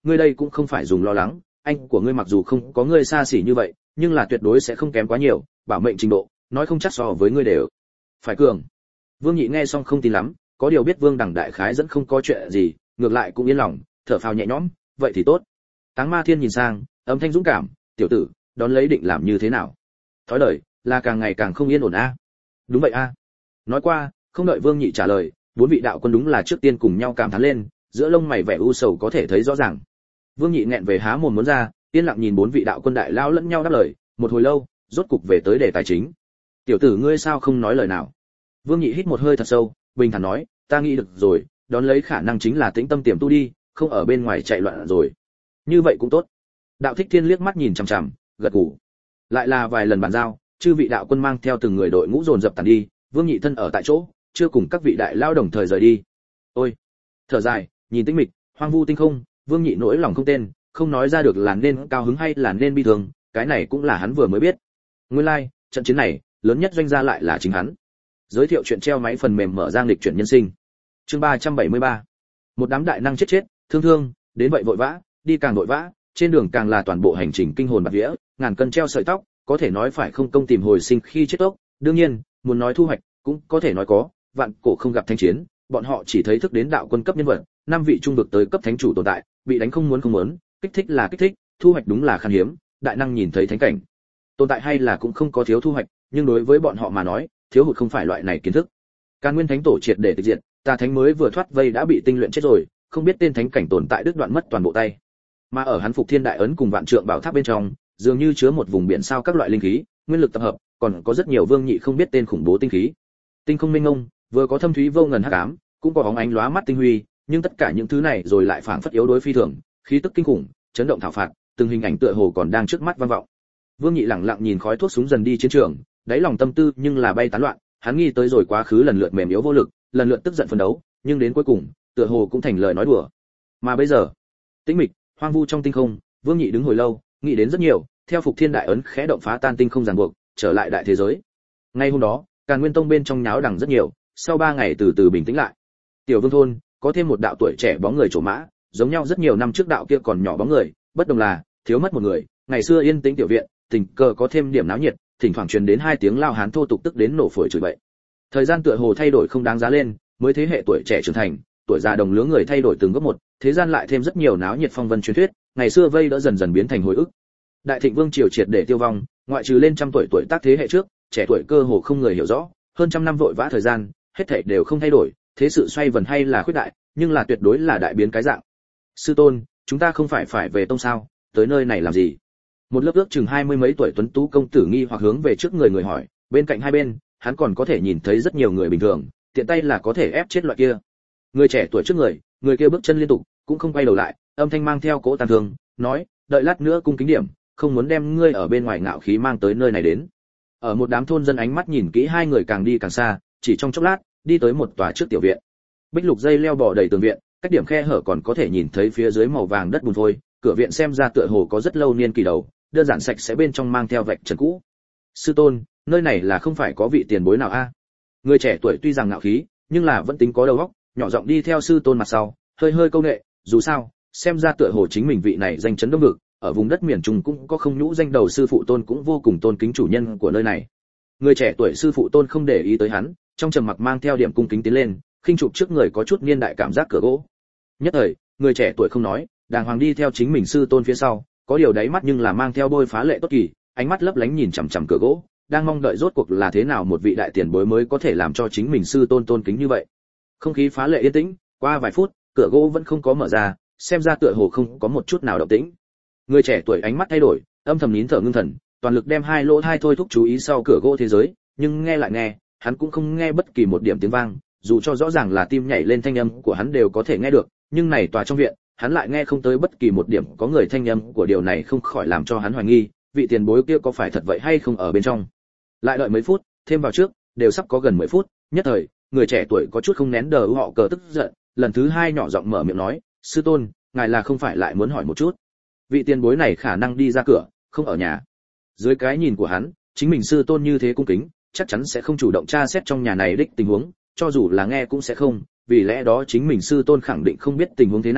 ngươi đây cũng không phải dùng lo lắng, anh của ngươi mặc dù không có ngươi xa xỉ như vậy, nhưng là tuyệt đối sẽ không kém quá nhiều, bảo mệnh trình độ, nói không chắc so với ngươi đều phải cường. Vương Nhị nghe xong không tin lắm, có điều biết Vương Đằng đại khái dẫn không có chuyện gì, ngược lại cũng yên lòng, thở phào nhẹ nhõm, vậy thì tốt. Táng Ma Thiên nhìn sang, âm thanh dũng cảm, tiểu tử, đón lấy định làm như thế nào? Thói đời là càng ngày càng không yên ổn a. Đúng vậy a. Nói qua, không đợi Vương Nhị trả lời, bốn vị đạo quân đúng là trước tiên cùng nhau cảm thán lên, giữa lông mày vẻ u sầu có thể thấy rõ ràng. Vương Nhị nghẹn về há mồm muốn ra, yên lặng nhìn bốn vị đạo quân đại lao lẫn nhau đáp lời, một hồi lâu, rốt cục về tới đề tài chính. Tiểu tử ngươi sao không nói lời nào? Vương Nhị hít một hơi thật sâu, bình thản nói, ta nghĩ được rồi, đón lấy khả năng chính là tĩnh tâm tiềm tu đi, không ở bên ngoài chạy loạn rồi. Như vậy cũng tốt. Đạo Thích Thiên liếc mắt nhìn chằm chằm, gật gù. Lại là vài lần bàn giao, chư vị đạo quân mang theo từng người đội ngũ dồn dập tàn đi, Vương Nhị thân ở tại chỗ, chưa cùng các vị đại lao đồng thời rời đi. Ôi, thở dài, nhìn tĩnh mịch, hoang vu tinh không, Vương Nhị nỗi lòng không tên, không nói ra được là nên cao hứng hay là nên bi thương, cái này cũng là hắn vừa mới biết. Nguyên lai, like, trận chiến này, lớn nhất doanh gia lại là chính hắn. Giới thiệu chuyện treo máy phần mềm mở ra lịch chuyển nhân sinh. Chương ba trăm bảy mươi ba. Một đám đại năng chết chết, thương thương, đến vậy vội vã, đi càng vội vã, trên đường càng là toàn bộ hành trình kinh hồn bạt vía, ngàn cân treo sợi tóc, có thể nói phải không công tìm hồi sinh khi chết tốc, đương nhiên, muốn nói thu hoạch, cũng có thể nói có, vạn cổ không gặp thanh chiến, bọn họ chỉ thấy thức đến đạo quân cấp nhân vật, năm vị trung vực tới cấp thánh chủ tồn tại, bị đánh không muốn không muốn, kích thích là kích thích, thu hoạch đúng là khan hiếm, đại năng nhìn thấy thánh cảnh. Tồn tại hay là cũng không có thiếu thu hoạch, nhưng đối với bọn họ mà nói, thiếu hụt không phải loại này kiến thức. Càn Nguyên Thánh Tổ triệt để tịch diệt, Tà Thánh mới vừa thoát vây đã bị tinh luyện chết rồi, không biết tên thánh cảnh tồn tại đứt đoạn mất toàn bộ tay. Mà ở hắn Phục Thiên Đại ấn cùng Vạn Trượng Bảo Tháp bên trong, dường như chứa một vùng biển sao các loại linh khí, nguyên lực tập hợp, còn có rất nhiều Vương Nhị không biết tên khủng bố tinh khí. Tinh không minh ngông, vừa có thâm thúy vô ngần hắc ám, cũng có bóng ánh lóa mắt tinh huy, nhưng tất cả những thứ này rồi lại phảng phất yếu đối phi thường, khí tức kinh khủng, chấn động thảo phạt, từng hình ảnh tựa hồ còn đang trước mắt vang vọng. Vương Nhị lặng lặng nhìn khói thuốc súng dần đi chiến trường, đáy lòng tâm tư nhưng là bay tán loạn, hắn nghĩ tới rồi quá khứ lần lượt mềm yếu vô lực, lần lượt tức giận phấn đấu, nhưng đến cuối cùng, tựa hồ cũng thành lời nói đùa. Mà bây giờ, tĩnh mịch, hoang vu trong tinh không, Vương Nhị đứng hồi lâu, nghĩ đến rất nhiều, theo Phục Thiên Đại ấn khẽ động phá tan tinh không ràng buộc, trở lại đại thế giới. Ngay hôm đó, Càn Nguyên Tông bên trong nháo đằng rất nhiều, sau ba ngày từ từ bình tĩnh lại. Tiểu Vương thôn, có thêm một đạo tuổi trẻ bóng người trổ mã, giống nhau rất nhiều năm trước đạo kia còn nhỏ bóng người, bất đồng là thiếu mất một người. Ngày xưa yên tĩnh tiểu viện, tình cờ có thêm điểm náo nhiệt, thỉnh thoảng truyền đến hai tiếng lao hán thô tục tức đến nổ phổi chửi bậy. Thời gian tựa hồ thay đổi không đáng giá lên, mới thế hệ tuổi trẻ trưởng thành, tuổi già đồng lứa người thay đổi từng góc một, thế gian lại thêm rất nhiều náo nhiệt phong vân truyền thuyết, ngày xưa vây đã dần dần biến thành hồi ức. Đại Thịnh Vương triều triệt để tiêu vong, ngoại trừ lên trăm tuổi tuổi tác thế hệ trước, trẻ tuổi cơ hồ không người hiểu rõ, hơn trăm năm vội vã thời gian, hết thảy đều không thay đổi, thế sự xoay vần hay là khuyết đại, nhưng là tuyệt đối là đại biến cái dạng. Sư tôn, chúng ta không phải phải về tông sao, tới nơi này làm gì? Một lớp ước chừng hai mươi mấy tuổi tuấn tú công tử nghi hoặc hướng về trước người người hỏi, bên cạnh hai bên, hắn còn có thể nhìn thấy rất nhiều người bình thường, tiện tay là có thể ép chết loại kia. Người trẻ tuổi trước người, người kia bước chân liên tục, cũng không quay đầu lại, âm thanh mang theo cỗ tàn thương, nói, đợi lát nữa cung kính điểm, không muốn đem ngươi ở bên ngoài ngạo khí mang tới nơi này đến. Ở một đám thôn dân ánh mắt nhìn kỹ hai người càng đi càng xa, chỉ trong chốc lát, đi tới một tòa trước tiểu viện. Bích lục dây leo bò đầy tường viện, cách điểm khe hở còn có thể nhìn thấy phía dưới màu vàng đất bùn phôi, cửa viện xem ra tựa hồ có rất lâu niên kỳ đầu, đơn giản sạch sẽ bên trong mang theo vạch trần cũ. Sư tôn, nơi này là không phải có vị tiền bối nào a? Người trẻ tuổi tuy rằng ngạo khí, nhưng là vẫn tính có đầu óc, nhỏ giọng đi theo sư tôn mặt sau, hơi hơi câu nệ, dù sao, xem ra tựa hồ chính mình vị này danh chấn đông vực, ở vùng đất miền Trung cũng có không nhũ danh đầu sư phụ tôn cũng vô cùng tôn kính chủ nhân của nơi này. Người trẻ tuổi sư phụ tôn không để ý tới hắn, trong trầm mặc mang theo điểm cung kính tiến lên, khinh chụp trước người có chút niên đại cảm giác cửa gỗ. Nhất thời, người trẻ tuổi không nói, đàng hoàng đi theo chính mình sư tôn phía sau, có điều đáy mắt nhưng là mang theo bôi phá lệ tốt kỳ, ánh mắt lấp lánh nhìn chằm chằm cửa gỗ, đang mong đợi rốt cuộc là thế nào một vị đại tiền bối mới có thể làm cho chính mình sư tôn tôn kính như vậy. Không khí phá lệ yên tĩnh, qua vài phút, cửa gỗ vẫn không có mở ra, xem ra tựa hồ không có một chút nào động tĩnh. Người trẻ tuổi ánh mắt thay đổi, âm thầm nín thở ngưng thần, toàn lực đem hai lỗ tai thôi thúc chú ý sau cửa gỗ thế giới, nhưng nghe lại nghe, hắn cũng không nghe bất kỳ một điểm tiếng vang, dù cho rõ ràng là tim nhảy lên thanh âm của hắn đều có thể nghe được, nhưng này tòa trong viện, hắn lại nghe không tới bất kỳ một điểm có người thanh âm của điều này không khỏi làm cho hắn hoài nghi, vị tiền bối kia có phải thật vậy hay không ở bên trong. Lại đợi mấy phút, thêm vào trước, đều sắp có gần mười phút, nhất thời, người trẻ tuổi có chút không nén đờ họ cờ tức giận, lần thứ hai nhỏ giọng mở miệng nói, sư tôn, ngài là không phải lại muốn hỏi một chút. Vị tiền bối này khả năng đi ra cửa, không ở nhà. Dưới cái nhìn của hắn, chính mình sư tôn như thế cung kính, chắc chắn sẽ không chủ động tra xét trong nhà này đích tình huống, cho dù là nghe cũng sẽ không, vì lẽ đó chính mình sư tôn khẳng định không biết tình huống thế nào,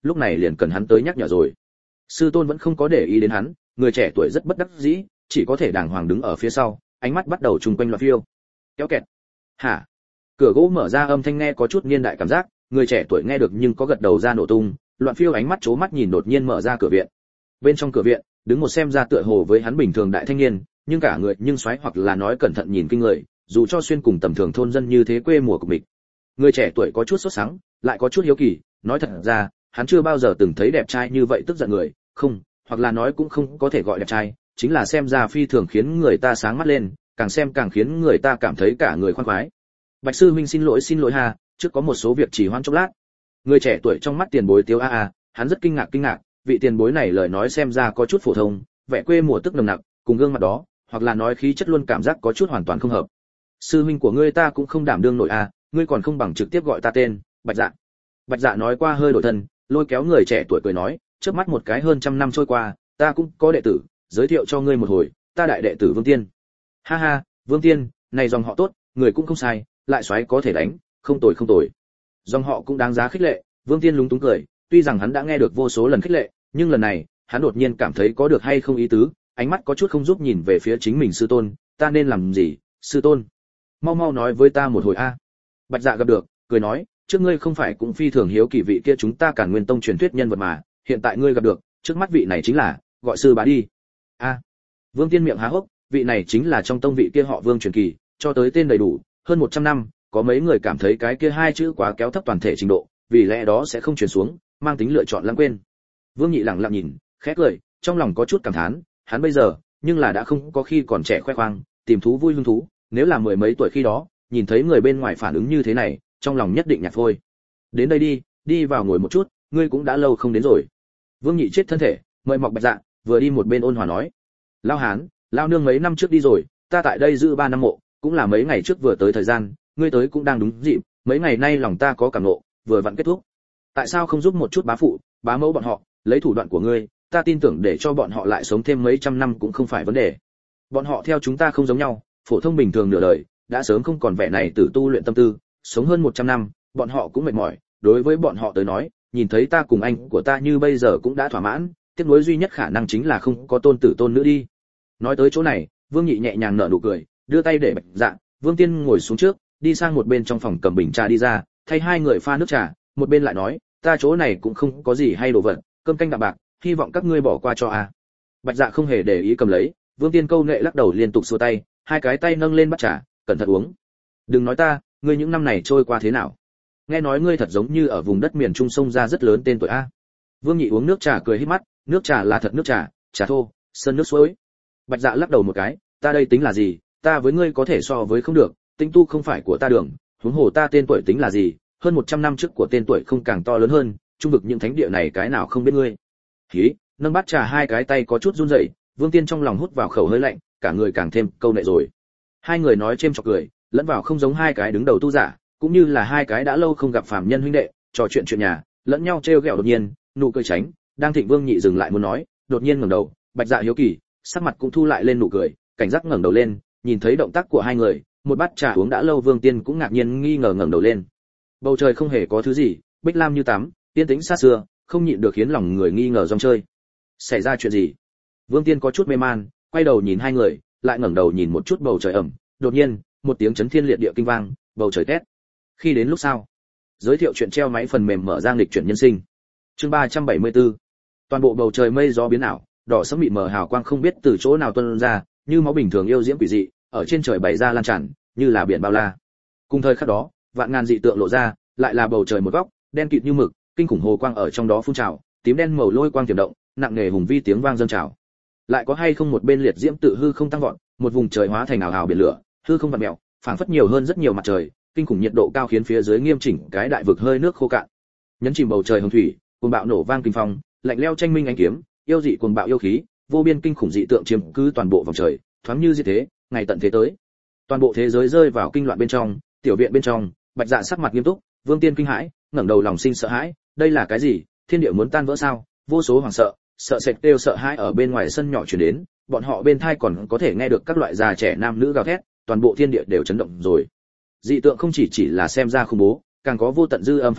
lúc này liền cần hắn tới nhắc nhở rồi. Sư tôn vẫn không có để ý đến hắn, người trẻ tuổi rất bất đắc dĩ, chỉ có thể đàng hoàng đứng ở phía sau, ánh mắt bắt đầu trùng quanh loạn phiêu. Kéo kẹt. Hả? Cửa gỗ mở ra, âm thanh nghe có chút niên đại cảm giác, người trẻ tuổi nghe được nhưng có gật đầu ra nổ tung, loạn phiêu ánh mắt chố mắt nhìn đột nhiên mở ra cửa viện. Bên trong cửa viện, đứng một xem ra tựa hồ với hắn bình thường đại thanh niên, nhưng cả người nhưng xoáy hoặc là nói cẩn thận nhìn kinh người, dù cho xuyên cùng tầm thường thôn dân như thế quê mùa của mình. Người trẻ tuổi có chút sốt sắng, lại có chút hiếu kỳ, nói thật ra, hắn chưa bao giờ từng thấy đẹp trai như vậy tức giận người, không, hoặc là nói cũng không có thể gọi đẹp trai, chính là xem ra phi thường khiến người ta sáng mắt lên, càng xem càng khiến người ta cảm thấy cả người khoan khoái. Bạch sư huynh xin lỗi xin lỗi ha, trước có một số việc trì hoãn chốc lát. Người trẻ tuổi trong mắt tiền bối tiêu a a, hắn rất kinh ngạc kinh ngạc, vị tiền bối này lời nói xem ra có chút phổ thông, vẻ quê mùa tức nồng nặc, cùng gương mặt đó, hoặc là nói khí chất luôn cảm giác có chút hoàn toàn không hợp. Sư huynh của ngươi ta cũng không đảm đương nổi a, ngươi còn không bằng trực tiếp gọi ta tên, Bạch Dạ. Bạch Dạ nói qua hơi đổi thân, lôi kéo người trẻ tuổi cười nói, trước mắt một cái hơn trăm năm trôi qua, ta cũng có đệ tử, giới thiệu cho ngươi một hồi, ta đại đệ tử Vương Tiên. Ha ha, Vương Tiên, này dòng họ tốt, người cũng không sai, lại xoáy có thể đánh, không tồi không tồi. Dòng họ cũng đáng giá khích lệ, Vương Tiên lúng túng cười, tuy rằng hắn đã nghe được vô số lần khích lệ, nhưng lần này, hắn đột nhiên cảm thấy có được hay không ý tứ, ánh mắt có chút không giúp nhìn về phía chính mình sư tôn, ta nên làm gì, sư tôn? Mau mau nói với ta một hồi a. Bạch Dạ gặp được, cười nói, trước ngươi không phải cũng phi thường hiếu kỳ vị kia chúng ta Càn Nguyên Tông truyền thuyết nhân vật mà, hiện tại ngươi gặp được, trước mắt vị này chính là, gọi sư bá đi. A. Vương Tiên miệng há hốc, vị này chính là trong tông vị kia họ Vương truyền kỳ, cho tới tên đầy đủ, hơn một trăm năm, có mấy người cảm thấy cái kia hai chữ quá kéo thấp toàn thể trình độ, vì lẽ đó sẽ không truyền xuống, mang tính lựa chọn lãng quên. Vương Nhị lặng lặng nhìn, khẽ cười, trong lòng có chút cảm thán, hắn bây giờ, nhưng là đã không có khi còn trẻ khoe khoang, tìm thú vui hứng thú, nếu là mười mấy tuổi khi đó, nhìn thấy người bên ngoài phản ứng như thế này, trong lòng nhất định nhạt phôi. Đến đây đi, đi vào ngồi một chút, ngươi cũng đã lâu không đến rồi. Vương Nhị chết thân thể, mời mọc Bạch Dạ, vừa đi một bên ôn hòa nói, lao hán, lao nương mấy năm trước đi rồi, ta tại đây giữ ba năm mộ, cũng là mấy ngày trước vừa tới thời gian, ngươi tới cũng đang đúng dịp, mấy ngày nay lòng ta có cảm ngộ, vừa vặn kết thúc. Tại sao không giúp một chút bá phụ, bá mẫu bọn họ, lấy thủ đoạn của ngươi, ta tin tưởng để cho bọn họ lại sống thêm mấy trăm năm cũng không phải vấn đề. Bọn họ theo chúng ta không giống nhau, phổ thông bình thường nửa đời, đã sớm không còn vẻ này tử tu luyện tâm tư, sống hơn một trăm năm, bọn họ cũng mệt mỏi, đối với bọn họ tới nói, nhìn thấy ta cùng anh của ta như bây giờ cũng đã thỏa mãn, tiếc nuối duy nhất khả năng chính là không có tôn tử tôn nữ đi. Nói tới chỗ này, Vương Nhị nhẹ nhàng nở nụ cười, đưa tay để Bạch Dạ, Vương Tiên ngồi xuống trước, đi sang một bên trong phòng cầm bình trà đi ra, thay hai người pha nước trà, một bên lại nói, ta chỗ này cũng không có gì hay đồ vật, cơm canh đạm bạc, hy vọng các ngươi bỏ qua cho a. À. Bạch Dạ không hề để ý cầm lấy, Vương Tiên câu nệ lắc đầu liên tục xua tay, hai cái tay nâng lên bắt trà, cẩn thận uống. Đừng nói ta, ngươi những năm này trôi qua thế nào? Nghe nói ngươi thật giống như ở vùng đất miền Trung sông ra rất lớn tên tuổi a. Vương Nhị uống nước trà cười híp mắt, nước trà là thật nước trà, trà thô, sơn nước suối. Bạch Dạ lắc đầu một cái, ta đây tính là gì, ta với ngươi có thể so với không được, tinh tu không phải của ta đường, huống hồ ta tên tuổi tính là gì, hơn một trăm năm trước của tên tuổi không càng to lớn hơn, trung vực những thánh địa này cái nào không biết ngươi. Hí, nâng bát trà hai cái tay có chút run rẩy, Vương Tiên trong lòng hút vào khẩu hơi lạnh, cả người càng thêm câu nệ rồi. Hai người nói chêm chọc cười, lẫn vào không giống hai cái đứng đầu tu giả, cũng như là hai cái đã lâu không gặp phàm nhân huynh đệ, trò chuyện chuyện nhà, lẫn nhau trêu ghẹo đột nhiên, nụ cười tránh, đang Thịnh Vương Nhị dừng lại muốn nói, đột nhiên ngẩng đầu, Bạch Dạ hiếu kỳ, sắc mặt cũng thu lại lên nụ cười, cảnh giác ngẩng đầu lên, nhìn thấy động tác của hai người, một bát trà uống đã lâu Vương Tiên cũng ngạc nhiên nghi ngờ ngẩng đầu lên. Bầu trời không hề có thứ gì, bích lam như tắm, yên tĩnh xa xưa, không nhịn được khiến lòng người nghi ngờ dòng chơi. Xảy ra chuyện gì? Vương Tiên có chút mê man, quay đầu nhìn hai người, lại ngẩng đầu nhìn một chút bầu trời ẩm, đột nhiên, một tiếng chấn thiên liệt địa kinh vang, bầu trời tét. Khi đến lúc sau, giới thiệu chuyện treo máy phần mềm mở ra nghịch chuyển nhân sinh. Chương ba trăm bảy mươi tư. Toàn bộ bầu trời mây gió biến ảo, đỏ sẫm mịt mờ hào quang không biết từ chỗ nào tuôn ra, như máu bình thường yêu diễm quỷ dị, ở trên trời bày ra lan tràn, như là biển bao la. Cùng thời khắc đó, vạn ngàn dị tượng lộ ra, lại là bầu trời một góc, đen kịt như mực, kinh khủng hồ quang ở trong đó phun trào, tím đen màu lôi quang tiềm động, nặng nề hùng vi tiếng vang dâng trào. Lại có hay không một bên liệt diễm tự hư không tăng vọt, một vùng trời hóa thành ảo ảo biển lửa, hư không vặn mèo, phảng phất nhiều hơn rất nhiều mặt trời, kinh khủng nhiệt độ cao khiến phía dưới nghiêm chỉnh cái đại vực hơi nước khô cạn. Nhấn chìm bầu trời hồng thủy, cuồng bạo nổ vang kinh phong, lạnh lẽo tranh minh ánh kiếm, yêu dị cuồng bạo yêu khí, vô biên kinh khủng dị tượng chiếm cứ toàn bộ vòng trời, thoáng như diệt thế, ngày tận thế tới. Toàn bộ thế giới rơi vào kinh loạn bên trong, tiểu viện bên trong, Bạch Dạ sắc mặt nghiêm túc, Vương Tiên kinh hãi, ngẩng đầu lòng sinh sợ hãi, đây là cái gì? Thiên địa muốn tan vỡ sao? Vô số hoảng sợ, sợ sệt kêu sợ hãi ở bên ngoài sân nhỏ truyền đến, bọn họ bên thai còn có thể nghe được các loại già trẻ nam nữ gào thét, toàn bộ thiên địa đều chấn động rồi. Dị tượng không chỉ chỉ là xem ra khủng bố, càng có vô tận dư âm phát tiết,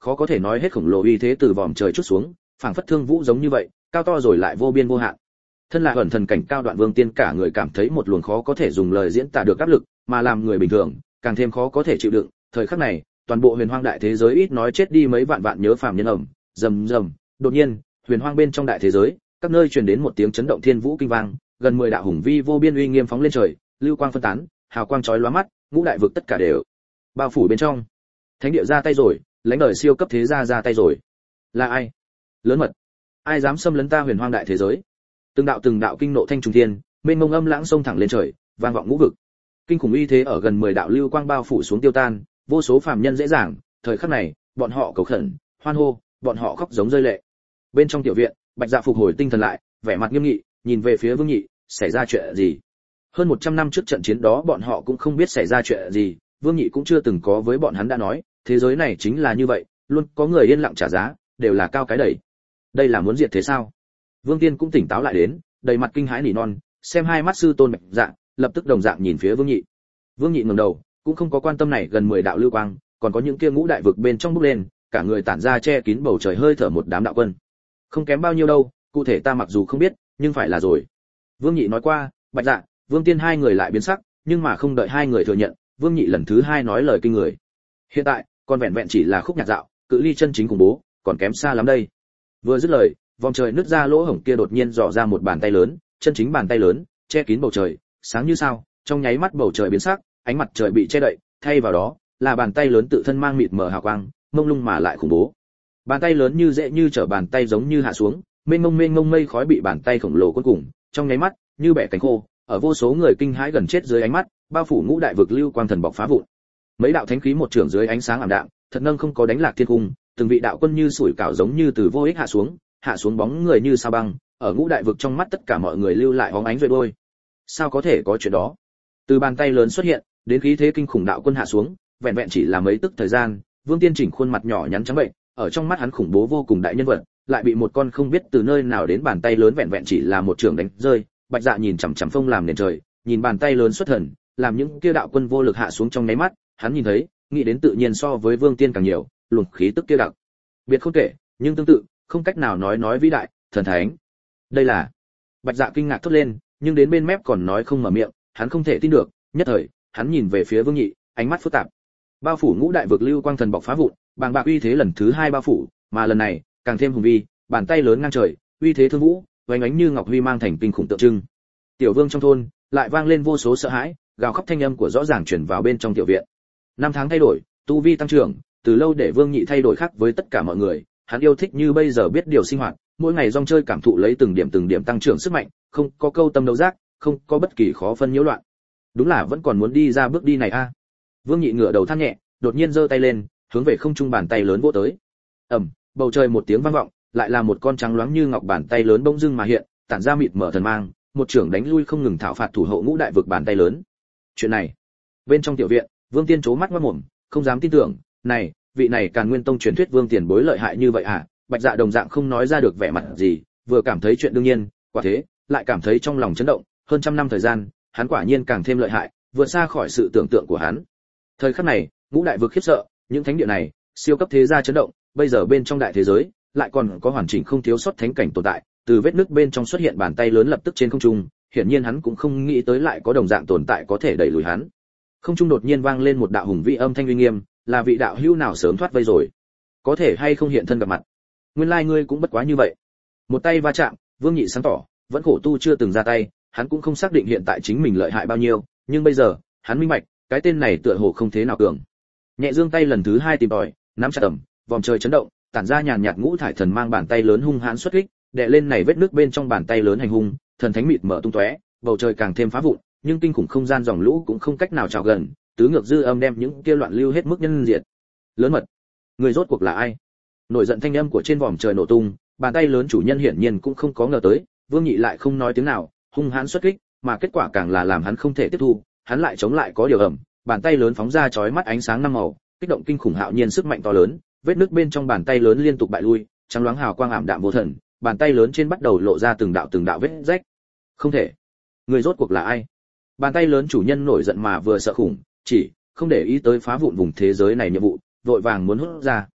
khó có thể nói hết khổng lồ uy thế từ vòm trời chút xuống, phảng phất thương vũ giống như vậy, cao to rồi lại vô biên vô hạn. Thân là ẩn thần cảnh cao đoạn Vương Tiên cả người cảm thấy một luồng khó có thể dùng lời diễn tả được áp lực, mà làm người bình thường càng thêm khó có thể chịu đựng. Thời khắc này, toàn bộ huyền hoang đại thế giới ít nói chết đi mấy vạn vạn nhớ phàm nhân ẩm, rầm rầm, đột nhiên, huyền hoang bên trong đại thế giới, các nơi truyền đến một tiếng chấn động thiên vũ kinh vang, gần mười đạo hùng vi vô biên uy nghiêm phóng lên trời, lưu quang phân tán, hào quang chói lóa mắt, ngũ đại vực tất cả đều bao phủ bên trong. Thánh địa ra tay rồi, lãnh đời siêu cấp thế gia ra tay rồi. Là ai? Lớn mật. Ai dám xâm lấn ta huyền hoang đại thế giới? Từng đạo từng đạo kinh nộ thanh trùng thiên, mênh mông âm lãng sông thẳng lên trời, vang vọng ngũ vực. Kinh khủng uy thế ở gần mười đạo lưu quang bao phủ xuống tiêu tan, vô số phàm nhân dễ dàng, thời khắc này, bọn họ cầu khẩn, hoan hô, bọn họ khóc giống rơi lệ. Bên trong tiểu viện, Bạch Dạ phục hồi tinh thần lại, vẻ mặt nghiêm nghị, nhìn về phía Vương Nhị, xảy ra chuyện gì? Hơn một trăm năm trước trận chiến đó bọn họ cũng không biết xảy ra chuyện gì, Vương Nhị cũng chưa từng có với bọn hắn đã nói, thế giới này chính là như vậy, luôn có người yên lặng trả giá, đều là cao cái đẩy. Đây là muốn diệt thế sao? Vương Tiên cũng tỉnh táo lại đến, đầy mặt kinh hãi nỉ non, xem hai mắt sư tôn Bạch Dạ, lập tức đồng dạng nhìn phía Vương Nhị. Vương Nhị ngẩng đầu, cũng không có quan tâm này gần mười đạo lưu quang, còn có những kia ngũ đại vực bên trong bốc lên, cả người tản ra che kín bầu trời hơi thở một đám đạo quân. Không kém bao nhiêu đâu, cụ thể ta mặc dù không biết, nhưng phải là rồi. Vương Nhị nói qua, Bạch Dạ, Vương Tiên hai người lại biến sắc, nhưng mà không đợi hai người thừa nhận, Vương Nhị lần thứ hai nói lời kinh người. Hiện tại, còn vẹn vẹn chỉ là khúc nhạc dạo, cự ly chân chính khủng bố, còn kém xa lắm đây. Vừa dứt lời, vòng trời nứt ra lỗ hổng kia đột nhiên dò ra một bàn tay lớn, chân chính bàn tay lớn, che kín bầu trời, sáng như sao, trong nháy mắt bầu trời biến sắc, ánh mặt trời bị che đậy, thay vào đó là bàn tay lớn tự thân mang mịt mờ hào quang, mông lung mà lại khủng bố. Bàn tay lớn như dễ như trở bàn tay giống như hạ xuống, mênh mông mênh mông mây khói bị bàn tay khổng lồ cuốn cùng, trong nháy mắt, như bẻ cánh khô, ở vô số người kinh hãi gần chết dưới ánh mắt, bao phủ ngũ đại vực lưu quang thần bộc phá vụn. Mấy đạo thánh khí một trường dưới ánh sáng ảm đạm, thật nâng không có đánh lạc thiên cung, từng vị đạo quân như sủi cảo giống như từ vô ích hạ xuống, hạ xuống bóng người như sao băng, ở ngũ đại vực trong mắt tất cả mọi người lưu lại bóng ánh rơi đôi. Sao có thể có chuyện đó? Từ bàn tay lớn xuất hiện, đến khí thế kinh khủng đạo quân hạ xuống, vẹn vẹn chỉ là mấy tức thời gian, Vương Tiên chỉnh khuôn mặt nhỏ nhắn trắng bệnh, ở trong mắt hắn khủng bố vô cùng đại nhân vật, lại bị một con không biết từ nơi nào đến bàn tay lớn vẹn vẹn chỉ là một trường đánh rơi. Bạch Dạ nhìn chằm chằm phông làm nền trời, nhìn bàn tay lớn xuất thần, làm những kia đạo quân vô lực hạ xuống trong nháy mắt, hắn nhìn thấy, nghĩ đến tự nhiên so với Vương Tiên càng nhiều, luồng khí tức kia đặc biệt không kể, nhưng tương tự, không cách nào nói nói vĩ đại, thần thánh. Đây là... Bạch Dạ kinh ngạc thốt lên, nhưng đến bên mép còn nói không mở miệng, hắn không thể tin được, nhất thời, hắn nhìn về phía Vương Nhị, ánh mắt phức tạp. Bao phủ ngũ đại vực lưu quang thần bộc phá vụn, bàng bạc uy thế lần thứ hai bao phủ, mà lần này, càng thêm hùng vi, bàn tay lớn ngang trời, uy thế thương vũ, vánh ánh như ngọc huy mang thành kinh khủng tượng trưng. Tiểu Vương trong thôn, lại vang lên vô số sợ hãi, gào khóc thanh âm của rõ ràng truyền vào bên trong tiểu viện. Năm tháng thay đổi, tu vi tăng trưởng, từ lâu để Vương Nhị thay đổi khác với tất cả mọi người, hắn yêu thích như bây giờ biết điều sinh hoạt, mỗi ngày rong chơi cảm thụ lấy từng điểm từng điểm tăng trưởng sức mạnh, không có câu tâm đấu giác, không có bất kỳ khó phân nhiễu loạn. Đúng là vẫn còn muốn đi ra bước đi này a. Vương Nhị ngửa đầu than nhẹ, đột nhiên giơ tay lên, hướng về không trung bàn tay lớn vỗ tới. Ầm, bầu trời một tiếng vang vọng, lại là một con trắng loáng như ngọc bàn tay lớn bỗng dưng mà hiện, tản ra mịt mở thần mang, một trưởng đánh lui không ngừng thảo phạt thủ hộ ngũ đại vực bàn tay lớn. Chuyện này, bên trong tiểu viện, Vương Tiên chố mắt ngoác mồm, không dám tin tưởng, này, vị này Càn Nguyên Tông truyền thuyết Vương tiền bối lợi hại như vậy à? Bạch Dạ đồng dạng không nói ra được vẻ mặt gì, vừa cảm thấy chuyện đương nhiên, quả thế, lại cảm thấy trong lòng chấn động, hơn trăm năm thời gian, hắn quả nhiên càng thêm lợi hại, vượt xa khỏi sự tưởng tượng của hắn. Thời khắc này, ngũ đại vực khiếp sợ, những thánh địa này, siêu cấp thế gia chấn động, bây giờ bên trong đại thế giới, lại còn có hoàn chỉnh không thiếu sót thánh cảnh tồn tại, từ vết nứt bên trong xuất hiện bàn tay lớn lập tức trên không trung, hiển nhiên hắn cũng không nghĩ tới lại có đồng dạng tồn tại có thể đẩy lùi hắn. Không trung đột nhiên vang lên một đạo hùng vĩ âm thanh uy nghiêm, là vị đạo hữu nào sớm thoát vây rồi, có thể hay không hiện thân gặp mặt. Nguyên lai ngươi cũng bất quá như vậy. Một tay va chạm, Vương Nhị sáng tỏ, vẫn khổ tu chưa từng ra tay, hắn cũng không xác định hiện tại chính mình lợi hại bao nhiêu, nhưng bây giờ, hắn minh bạch, cái tên này tựa hồ không thế nào cường. Nhẹ dương tay lần thứ hai tìm tòi, nắm chặt tầm, vòng trời chấn động, tản ra nhàn nhạt ngũ thải thần mang bàn tay lớn hung hãn xuất kích, đè lên này vết nước bên trong bàn tay lớn hành hung, thần thánh mịt mở tung tóe, bầu trời càng thêm phá vụn, nhưng kinh khủng không gian dòng lũ cũng không cách nào chào gần, tứ ngược dư âm đem những kia loạn lưu hết mức nhân diệt. Lớn mật, người rốt cuộc là ai? Nổi giận thanh âm của trên vòm trời nổ tung, bàn tay lớn chủ nhân hiển nhiên cũng không có ngờ tới, Vương Nhị lại không nói tiếng nào, hung hãn xuất kích, mà kết quả càng là làm hắn không thể tiếp thu, hắn lại chống lại có điều ẩm, bàn tay lớn phóng ra chói mắt ánh sáng năm màu, kích động kinh khủng hạo nhiên sức mạnh to lớn, vết nước bên trong bàn tay lớn liên tục bại lui, trắng loáng hào quang ảm đạm vô thần, bàn tay lớn trên bắt đầu lộ ra từng đạo từng đạo vết rách. Không thể, người rốt cuộc là ai? Bàn tay lớn chủ nhân nổi giận mà vừa sợ khủng, chỉ không để ý tới phá vụn vùng thế giới này nhiệm vụ, vội vàng muốn hút ra.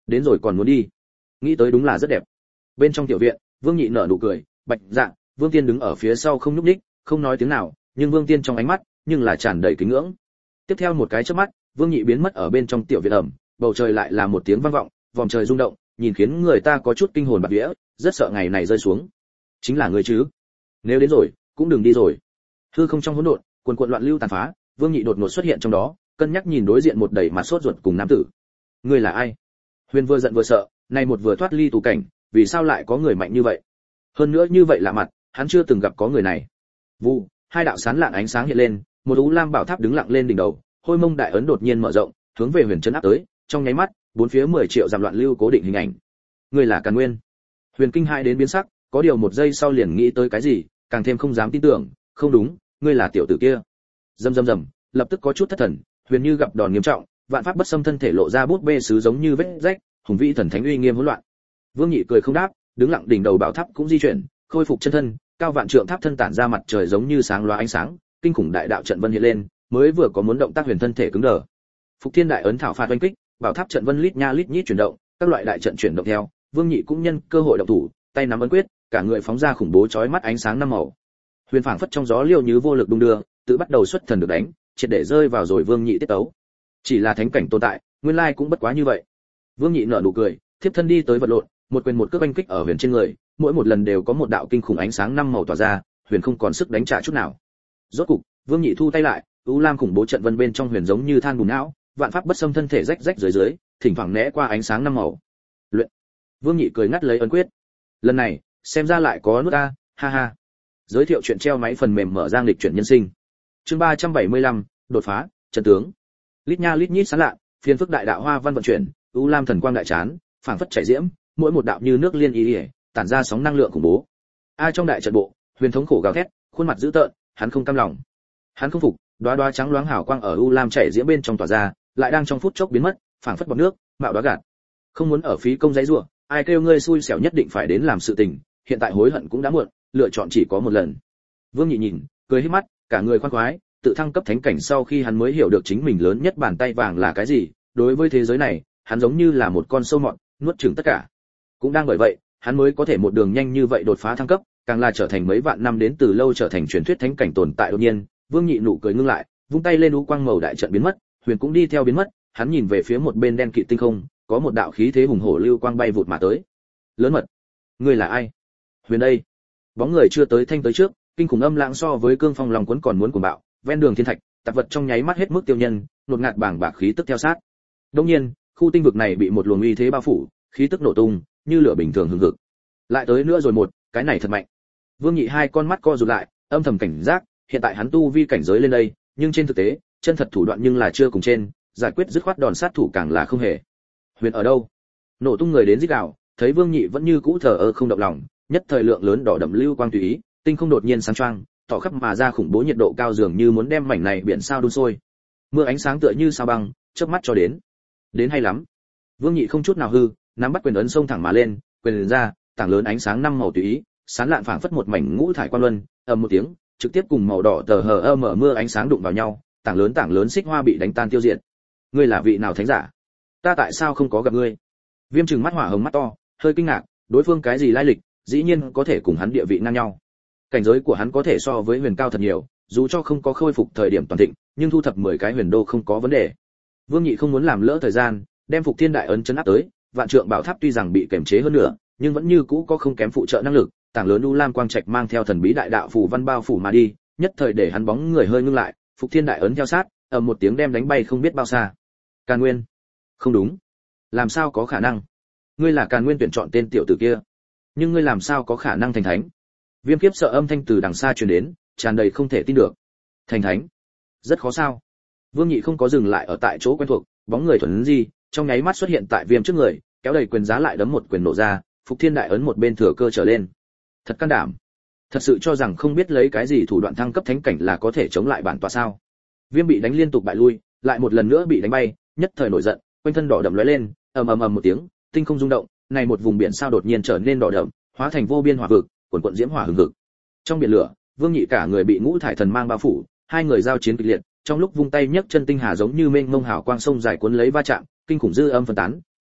đến rồi còn muốn đi. Nghĩ tới đúng là rất đẹp. Bên trong tiểu viện, Vương Nhị nở nụ cười, Bạch Dạ, Vương Tiên đứng ở phía sau không nhúc nhích, không nói tiếng nào, nhưng Vương Tiên trong ánh mắt nhưng là tràn đầy kính ngưỡng. Tiếp theo một cái chớp mắt, Vương Nhị biến mất ở bên trong tiểu viện ẩm, bầu trời lại là một tiếng vang vọng, vòm trời rung động, nhìn khiến người ta có chút kinh hồn bạt vía, rất sợ ngày này rơi xuống. Chính là ngươi chứ? Nếu đến rồi, cũng đừng đi rồi. Hư không trong hỗn độn, quần quần loạn lưu tàn phá, Vương Nhị đột ngột xuất hiện trong đó, cân nhắc nhìn đối diện một đầy mặt sốt ruột cùng nam tử. Ngươi là ai? Huyền vừa giận vừa sợ, nay một vừa thoát ly tù cảnh, vì sao lại có người mạnh như vậy? Hơn nữa như vậy lạ mặt, hắn chưa từng gặp có người này. Vụ, hai đạo sáng lạng ánh sáng hiện lên, một u lam bảo tháp đứng lặng lên đỉnh đầu, hôi mông đại ấn đột nhiên mở rộng, hướng về Huyền trấn áp tới, trong nháy mắt, bốn phía mười triệu dặm loạn lưu cố định hình ảnh. Ngươi là Càn Nguyên. Huyền kinh hai đến biến sắc, có điều một giây sau liền nghĩ tới cái gì, càng thêm không dám tin tưởng, không đúng, ngươi là tiểu tử kia. Rầm rầm rầm, lập tức có chút thất thần, Huyền như gặp đòn nghiêm trọng, vạn pháp bất xâm thân thể lộ ra bút bê sứ giống như vết rách, hùng vĩ thần thánh uy nghiêm hỗn loạn. Vương Nhị cười không đáp, đứng lặng đỉnh đầu bảo tháp cũng di chuyển, khôi phục chân thân, cao vạn trượng tháp thân tản ra mặt trời giống như sáng loá ánh sáng, kinh khủng đại đạo trận vân hiện lên, mới vừa có muốn động tác Huyền thân thể cứng đờ. Phục Thiên đại ấn thảo phạt oanh kích, bảo tháp trận vân lít nha lít nhít chuyển động, các loại đại trận chuyển động theo, Vương Nhị cũng nhân cơ hội động thủ, tay nắm ấn quyết, cả người phóng ra khủng bố chói mắt ánh sáng năm màu. Huyền phảng phất trong gió liêu như vô lực đung đưa, tự bắt đầu xuất thần được đánh, triệt để rơi vào rồi Vương Nhị tiết tấu. Chỉ là thánh cảnh tồn tại, nguyên lai cũng bất quá như vậy. Vương Nhị nở nụ cười, thiếp thân đi tới vật lộn, một quyền một cước oanh kích ở Huyền trên người, mỗi một lần đều có một đạo kinh khủng ánh sáng năm màu tỏa ra, Huyền không còn sức đánh trả chút nào. Rốt cục, Vương Nhị thu tay lại, u lam khủng bố trận vân bên trong Huyền giống như than bùn não, vạn pháp bất xâm thân thể rách rách dưới dưới, thỉnh thoảng né qua ánh sáng năm màu. Luyện. Vương Nhị cười ngắt lấy ấn quyết. Lần này, xem ra lại có nút a, ha ha. Giới thiệu chuyện treo máy phần mềm mở ra lịch chuyển nhân sinh. Chương ba trăm bảy mươi lăm, đột phá, trận tướng. Lít nha lít nhít sáng lạ, phiền phức đại đạo hoa văn vận chuyển, u lam thần quang đại chán, phảng phất chảy diễm, mỗi một đạo như nước liên ý, ý tản ra sóng năng lượng khủng bố. A trong đại trận bộ, Huyền thống khổ gào thét, khuôn mặt dữ tợn, hắn không cam lòng. Hắn không phục, đóa đóa trắng loáng hào quang ở u lam chảy diễm bên trong tỏa ra, lại đang trong phút chốc biến mất, phảng phất bọt nước, mạo đóa gạt. Không muốn ở phí công giấy rủa, ai kêu ngươi xui xẻo nhất định phải đến làm sự tình, hiện tại hối hận cũng đã muộn, lựa chọn chỉ có một lần. Vương Nhị nhìn, cười híp mắt, cả người khoan khoái, tự thăng cấp thánh cảnh sau khi hắn mới hiểu được chính mình lớn nhất bàn tay vàng là cái gì, đối với thế giới này, hắn giống như là một con sâu mọt, nuốt chửng tất cả. Cũng đang bởi vậy, hắn mới có thể một đường nhanh như vậy đột phá thăng cấp, càng là trở thành mấy vạn năm đến từ lâu trở thành truyền thuyết thánh cảnh tồn tại đột nhiên, Vương Nhị nụ cười ngưng lại, vung tay lên u quang màu đại trận biến mất, Huyền cũng đi theo biến mất, hắn nhìn về phía một bên đen kịt tinh không, có một đạo khí thế hùng hổ lưu quang bay vụt mà tới. Lớn mật, ngươi là ai? Huyền đây. Bóng người chưa tới thanh tới trước, kinh khủng âm lãng so với cương phong lòng cuốn còn muốn cuồng bạo, ven đường thiên thạch, tạp vật trong nháy mắt hết mức tiêu nhân, nột ngạt bảng bạc khí tức theo sát. Đương nhiên, khu tinh vực này bị một luồng uy thế bao phủ, khí tức nổ tung, như lửa bình thường hừng hực. Lại tới nữa rồi một, cái này thật mạnh. Vương Nhị hai con mắt co rụt lại, âm thầm cảnh giác, hiện tại hắn tu vi cảnh giới lên đây, nhưng trên thực tế, chân thật thủ đoạn nhưng là chưa cùng trên, giải quyết dứt khoát đòn sát thủ càng là không hề. Huyền ở đâu? Nổ tung người đến rít gào, thấy Vương Nhị vẫn như cũ thờ ơ không động lòng, nhất thời lượng lớn đỏ đậm lưu quang tùy ý, tinh không đột nhiên sáng choang, tỏ khắp mà ra khủng bố nhiệt độ cao dường như muốn đem mảnh này biển sao đun sôi. Mưa ánh sáng tựa như sao băng, chớp mắt cho đến. Đến hay lắm. Vương Nhị không chút nào hư, nắm bắt quyền ấn xông thẳng mà lên, quyền ra, tảng lớn ánh sáng năm màu tùy ý, sáng lạn phảng phất một mảnh ngũ thải quan luân, ầm một tiếng, trực tiếp cùng màu đỏ tờ hờ ơ mở mưa ánh sáng đụng vào nhau, tảng lớn tảng lớn xích hoa bị đánh tan tiêu diệt. Ngươi là vị nào thánh giả? Ta tại sao không có gặp ngươi? Viêm trừng mắt hỏa hồng mắt to, hơi kinh ngạc, đối phương cái gì lai lịch, dĩ nhiên có thể cùng hắn địa vị ngang nhau. Cảnh giới của hắn có thể so với Huyền cao thật nhiều, dù cho không có khôi phục thời điểm toàn thịnh, nhưng thu thập mười cái huyền đô không có vấn đề. Vương Nhị không muốn làm lỡ thời gian, đem Phục Thiên đại ấn chấn áp tới, vạn trượng bảo tháp tuy rằng bị kềm chế hơn nữa, nhưng vẫn như cũ có không kém phụ trợ năng lực, tảng lớn u lam quang trạch mang theo thần bí đại đạo phù văn bao phủ mà đi, nhất thời để hắn bóng người hơi ngưng lại, Phục Thiên đại ấn theo sát, ầm một tiếng đem đánh bay không biết bao xa. Càn Nguyên? Không đúng. Làm sao có khả năng? Ngươi là Càn Nguyên tuyển chọn tên tiểu tử kia, nhưng ngươi làm sao có khả năng thành thánh? Viêm kiếp sợ âm thanh từ đằng xa truyền đến, tràn đầy không thể tin được. Thành thánh? Rất khó sao? Vương Nhị không có dừng lại ở tại chỗ quen thuộc, bóng người thuần di, trong nháy mắt xuất hiện tại Viêm trước người, kéo đầy quyền giá lại đấm một quyền nổ ra, Phục Thiên đại ấn một bên thừa cơ trở lên. Thật can đảm. Thật sự cho rằng không biết lấy cái gì thủ đoạn thăng cấp thánh cảnh là có thể chống lại bản tọa sao? Viêm bị đánh liên tục bại lui, lại một lần nữa bị đánh bay, nhất thời nổi giận, quanh thân đỏ đậm lóe lên, ầm ầm ầm một tiếng, tinh không rung động, này một vùng biển sao đột nhiên trở nên đỏ đậm, hóa thành vô biên hỏa vực, cuồn cuộn diễm hỏa hừng hực. Trong biển lửa, Vương Nhị cả người bị ngũ thải thần mang bao phủ, hai người giao chiến kịch liệt, trong lúc vung tay nhấc chân tinh hà giống như mênh mông hào quang sông dài cuốn lấy va chạm, kinh khủng dư âm phân tán,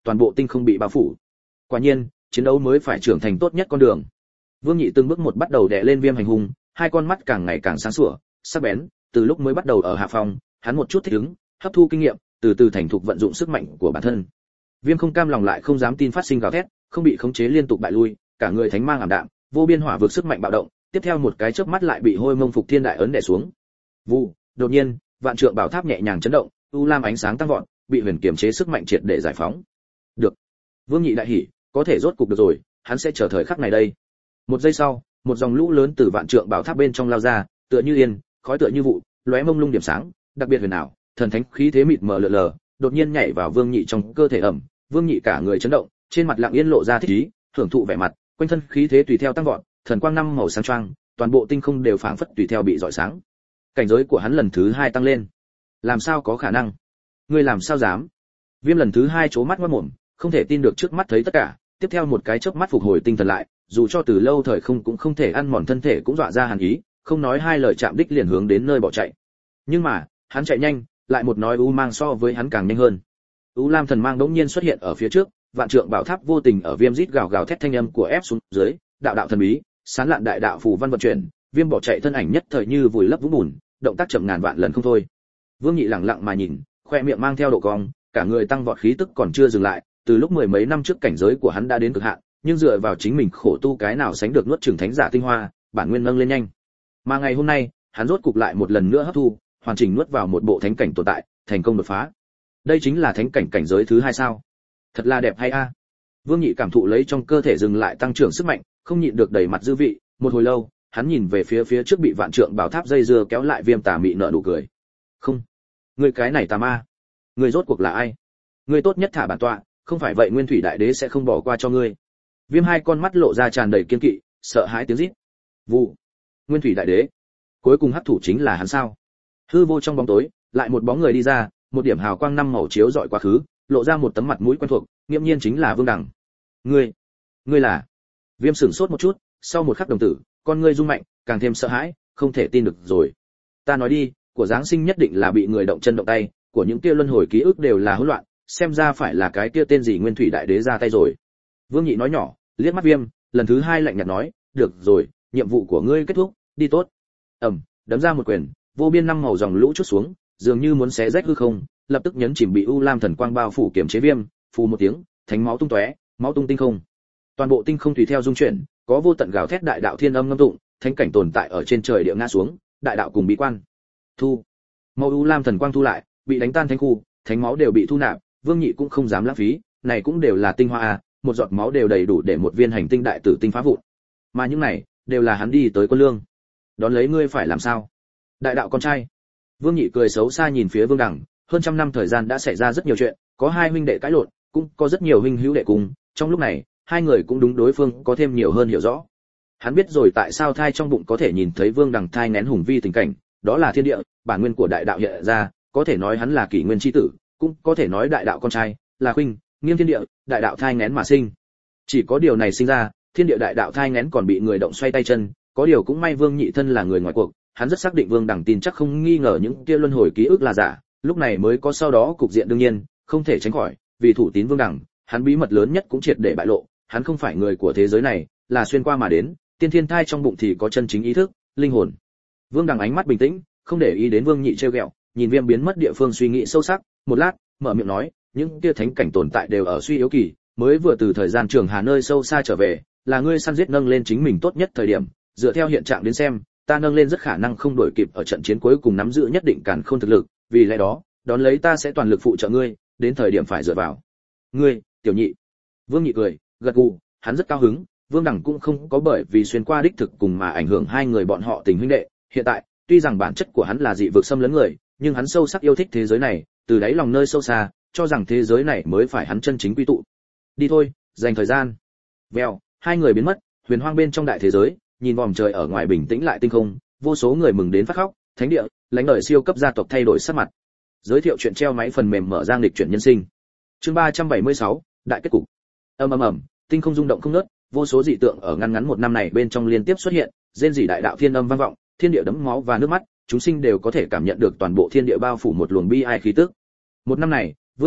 toàn bộ tinh không bị bao phủ. Quả nhiên, chiến đấu mới phải trưởng thành tốt nhất con đường. Vương Nhị từng bước một bắt đầu đè lên Viêm hành hung, hai con mắt càng ngày càng sáng sủa, sắc bén, từ lúc mới bắt đầu ở hạ phòng, hắn một chút thích ứng, hấp thu kinh nghiệm, từ từ thành thục vận dụng sức mạnh của bản thân. Viêm không cam lòng lại không dám tin phát sinh gào thét, không bị khống chế liên tục bại lui, cả người thánh mang ảm đạm, vô biên hỏa vực sức mạnh bạo động, tiếp theo một cái chớp mắt lại bị hôi mông phục thiên đại ấn đè xuống. Vụ, đột nhiên, vạn trượng bảo tháp nhẹ nhàng chấn động, u lam ánh sáng tăng vọt, bị huyền kiểm chế sức mạnh triệt để giải phóng. Được. Vương Nhị đại hỉ, có thể rốt cục được rồi, hắn sẽ chờ thời khắc này đây. Một giây sau, một dòng lũ lớn từ vạn trượng bảo tháp bên trong lao ra, tựa như yên, khói tựa như vụ, lóe mông lung điểm sáng, đặc biệt huyền ảo, thần thánh khí thế mịt mờ lờ lờ, đột nhiên nhảy vào Vương Nhị trong cơ thể ẩm, Vương Nhị cả người chấn động, trên mặt lặng yên lộ ra thích ý, hưởng thụ vẻ mặt, quanh thân khí thế tùy theo tăng vọt, thần quang năm màu sáng choang, toàn bộ tinh không đều phảng phất tùy theo bị rọi sáng. Cảnh giới của hắn lần thứ hai tăng lên. Làm sao có khả năng? Ngươi làm sao dám? Viêm lần thứ hai chố mắt ngoác mồm, không thể tin được trước mắt thấy tất cả, tiếp theo một cái chớp mắt phục hồi tinh thần lại, dù cho từ lâu thời không cũng không thể ăn mòn thân thể cũng dọa ra hàn ý, không nói hai lời chạm đích liền hướng đến nơi bỏ chạy. Nhưng mà, hắn chạy nhanh, lại một nói u mang so với hắn càng nhanh hơn. U lam thần mang đống nhiên xuất hiện ở phía trước, vạn trượng bảo tháp vô tình ở Viêm rít gào gào thét thanh âm của ép xuống dưới, đạo đạo thần bí, sán lạn đại đạo phù văn vận chuyển, Viêm bỏ chạy thân ảnh nhất thời như vùi lấp vũng bùn, động tác chậm ngàn vạn lần không thôi. Vương Nhị lặng lặng mà nhìn, khoe miệng mang theo độ cong, cả người tăng vọt khí tức còn chưa dừng lại, từ lúc mười mấy năm trước cảnh giới của hắn đã đến cực hạn, nhưng dựa vào chính mình khổ tu cái nào sánh được nuốt chửng thánh giả tinh hoa, bản nguyên nâng lên nhanh. Mà ngày hôm nay, hắn rốt cục lại một lần nữa hấp thu, hoàn chỉnh nuốt vào một bộ thánh cảnh tồn tại, thành công đột phá. Đây chính là thánh cảnh cảnh giới thứ hai sao? Thật là đẹp hay a. Vương Nhị cảm thụ lấy trong cơ thể dừng lại tăng trưởng sức mạnh, không nhịn được đầy mặt dư vị, một hồi lâu, hắn nhìn về phía phía trước bị vạn trượng bảo tháp dây dưa kéo lại Viêm tà mị nở nụ cười. Không, ngươi cái này tà ma, ngươi rốt cuộc là ai? Ngươi tốt nhất thả bản tọa, không phải vậy Nguyên Thủy Đại Đế sẽ không bỏ qua cho ngươi. Viêm hai con mắt lộ ra tràn đầy kiên kỵ, sợ hãi tiếng rít. Vụ. Nguyên Thủy Đại Đế. Cuối cùng hắc thủ chính là hắn sao? Hư vô trong bóng tối, lại một bóng người đi ra, một điểm hào quang năm màu chiếu rọi quá khứ, lộ ra một tấm mặt mũi quen thuộc, nghiêm nhiên chính là Vương Đằng. Ngươi, ngươi là? Viêm sửng sốt một chút, sau một khắc đồng tử, con ngươi rung mạnh, càng thêm sợ hãi, không thể tin được rồi. Ta nói đi, của giáng sinh nhất định là bị người động chân động tay, của những kia luân hồi ký ức đều là hỗn loạn, xem ra phải là cái kia tên gì Nguyên Thủy Đại Đế ra tay rồi. Vương Nhị nói nhỏ, liếc mắt Viêm, lần thứ hai lạnh nhạt nói, được rồi, nhiệm vụ của ngươi kết thúc, đi tốt. Ầm, đấm ra một quyền, vô biên năm màu dòng lũ chút xuống, dường như muốn xé rách hư không, lập tức nhấn chìm bị u lam thần quang bao phủ kiểm chế Viêm, phù một tiếng, thánh máu tung tóe, máu tung tinh không. Toàn bộ tinh không tùy theo dung chuyển, có vô tận gào thét đại đạo thiên âm ngâm tụng, thánh cảnh tồn tại ở trên trời địa ngã xuống, đại đạo cùng bị quan. Thu. Màu u lam thần quang thu lại, bị đánh tan thánh khu, thánh máu đều bị thu nạp, Vương Nhị cũng không dám lãng phí, này cũng đều là tinh hoa à, một giọt máu đều đầy đủ để một viên hành tinh đại tử tinh phá vụn. Mà những này, đều là hắn đi tới quân lương. Đón lấy ngươi phải làm sao? Đại đạo con trai. Vương Nhị cười xấu xa nhìn phía Vương Đằng, hơn trăm năm thời gian đã xảy ra rất nhiều chuyện, có hai huynh đệ cãi lộn, cũng có rất nhiều huynh hữu đệ cùng, trong lúc này, hai người cũng đúng đối phương có thêm nhiều hơn hiểu rõ. Hắn biết rồi tại sao thai trong bụng có thể nhìn thấy Vương Đằng thai nén hùng vi tình cảnh, đó là thiên địa, bản nguyên của đại đạo hiện ra, có thể nói hắn là kỷ nguyên chi tử, cũng có thể nói đại đạo con trai, là huynh, nghiêng thiên địa, đại đạo thai nén mà sinh. Chỉ có điều này sinh ra, thiên địa đại đạo thai nén còn bị người động xoay tay chân, có điều cũng may Vương Nhị thân là người ngoài cuộc, hắn rất xác định Vương Đằng tin chắc không nghi ngờ những kia luân hồi ký ức là giả, lúc này mới có sau đó cục diện đương nhiên, không thể tránh khỏi, vì thủ tín Vương Đằng, hắn bí mật lớn nhất cũng triệt để bại lộ, hắn không phải người của thế giới này, là xuyên qua mà đến, tiên thiên thai trong bụng thì có chân chính ý thức, linh hồn. Vương Đằng ánh mắt bình tĩnh, không để ý đến Vương Nhị trêu ghẹo, nhìn Viêm biến mất địa phương suy nghĩ sâu sắc, một lát, mở miệng nói, những kia thánh cảnh tồn tại đều ở suy yếu kỳ, mới vừa từ thời gian trường hà nơi sâu xa trở về, là ngươi săn giết nâng lên chính mình tốt nhất thời điểm, dựa theo hiện trạng đến xem, ta nâng lên rất khả năng không đổi kịp ở trận chiến cuối cùng nắm giữ nhất định càn khôn thực lực, vì lẽ đó, đón lấy ta sẽ toàn lực phụ trợ ngươi, đến thời điểm phải dựa vào ngươi, tiểu nhị. Vương Nhị cười, gật gù, hắn rất cao hứng, Vương Đằng cũng không có bởi vì xuyên qua đích thực cùng mà ảnh hưởng hai người bọn họ tình huynh đệ, hiện tại, tuy rằng bản chất của hắn là dị vực xâm lấn người, nhưng hắn sâu sắc yêu thích thế giới này, từ đáy lòng nơi sâu xa, cho rằng thế giới này mới phải hắn chân chính quy tụ. Đi thôi, dành thời gian. Vèo, hai người biến mất, huyền hoang bên trong đại thế giới, nhìn vòm trời ở ngoài bình tĩnh lại tinh không, vô số người mừng đến phát khóc, thánh địa, lãnh đời siêu cấp gia tộc thay đổi sắc mặt. Giới thiệu chuyện treo máy phần mềm mở ra lịch chuyển nhân sinh. Chương ba trăm bảy mươi sáu, đại kết cục. Ầm ầm ầm, tinh không rung động không ngớt, vô số dị tượng ở ngăn ngắn một năm này bên trong liên tiếp xuất hiện, rên rỉ đại đạo thiên âm vang vọng, thiên địa đẫm máu và nước mắt, chúng sinh đều có thể cảm nhận được toàn bộ thiên địa bao phủ một luồng bi ai khí tức. Một năm này, Vương Nhị,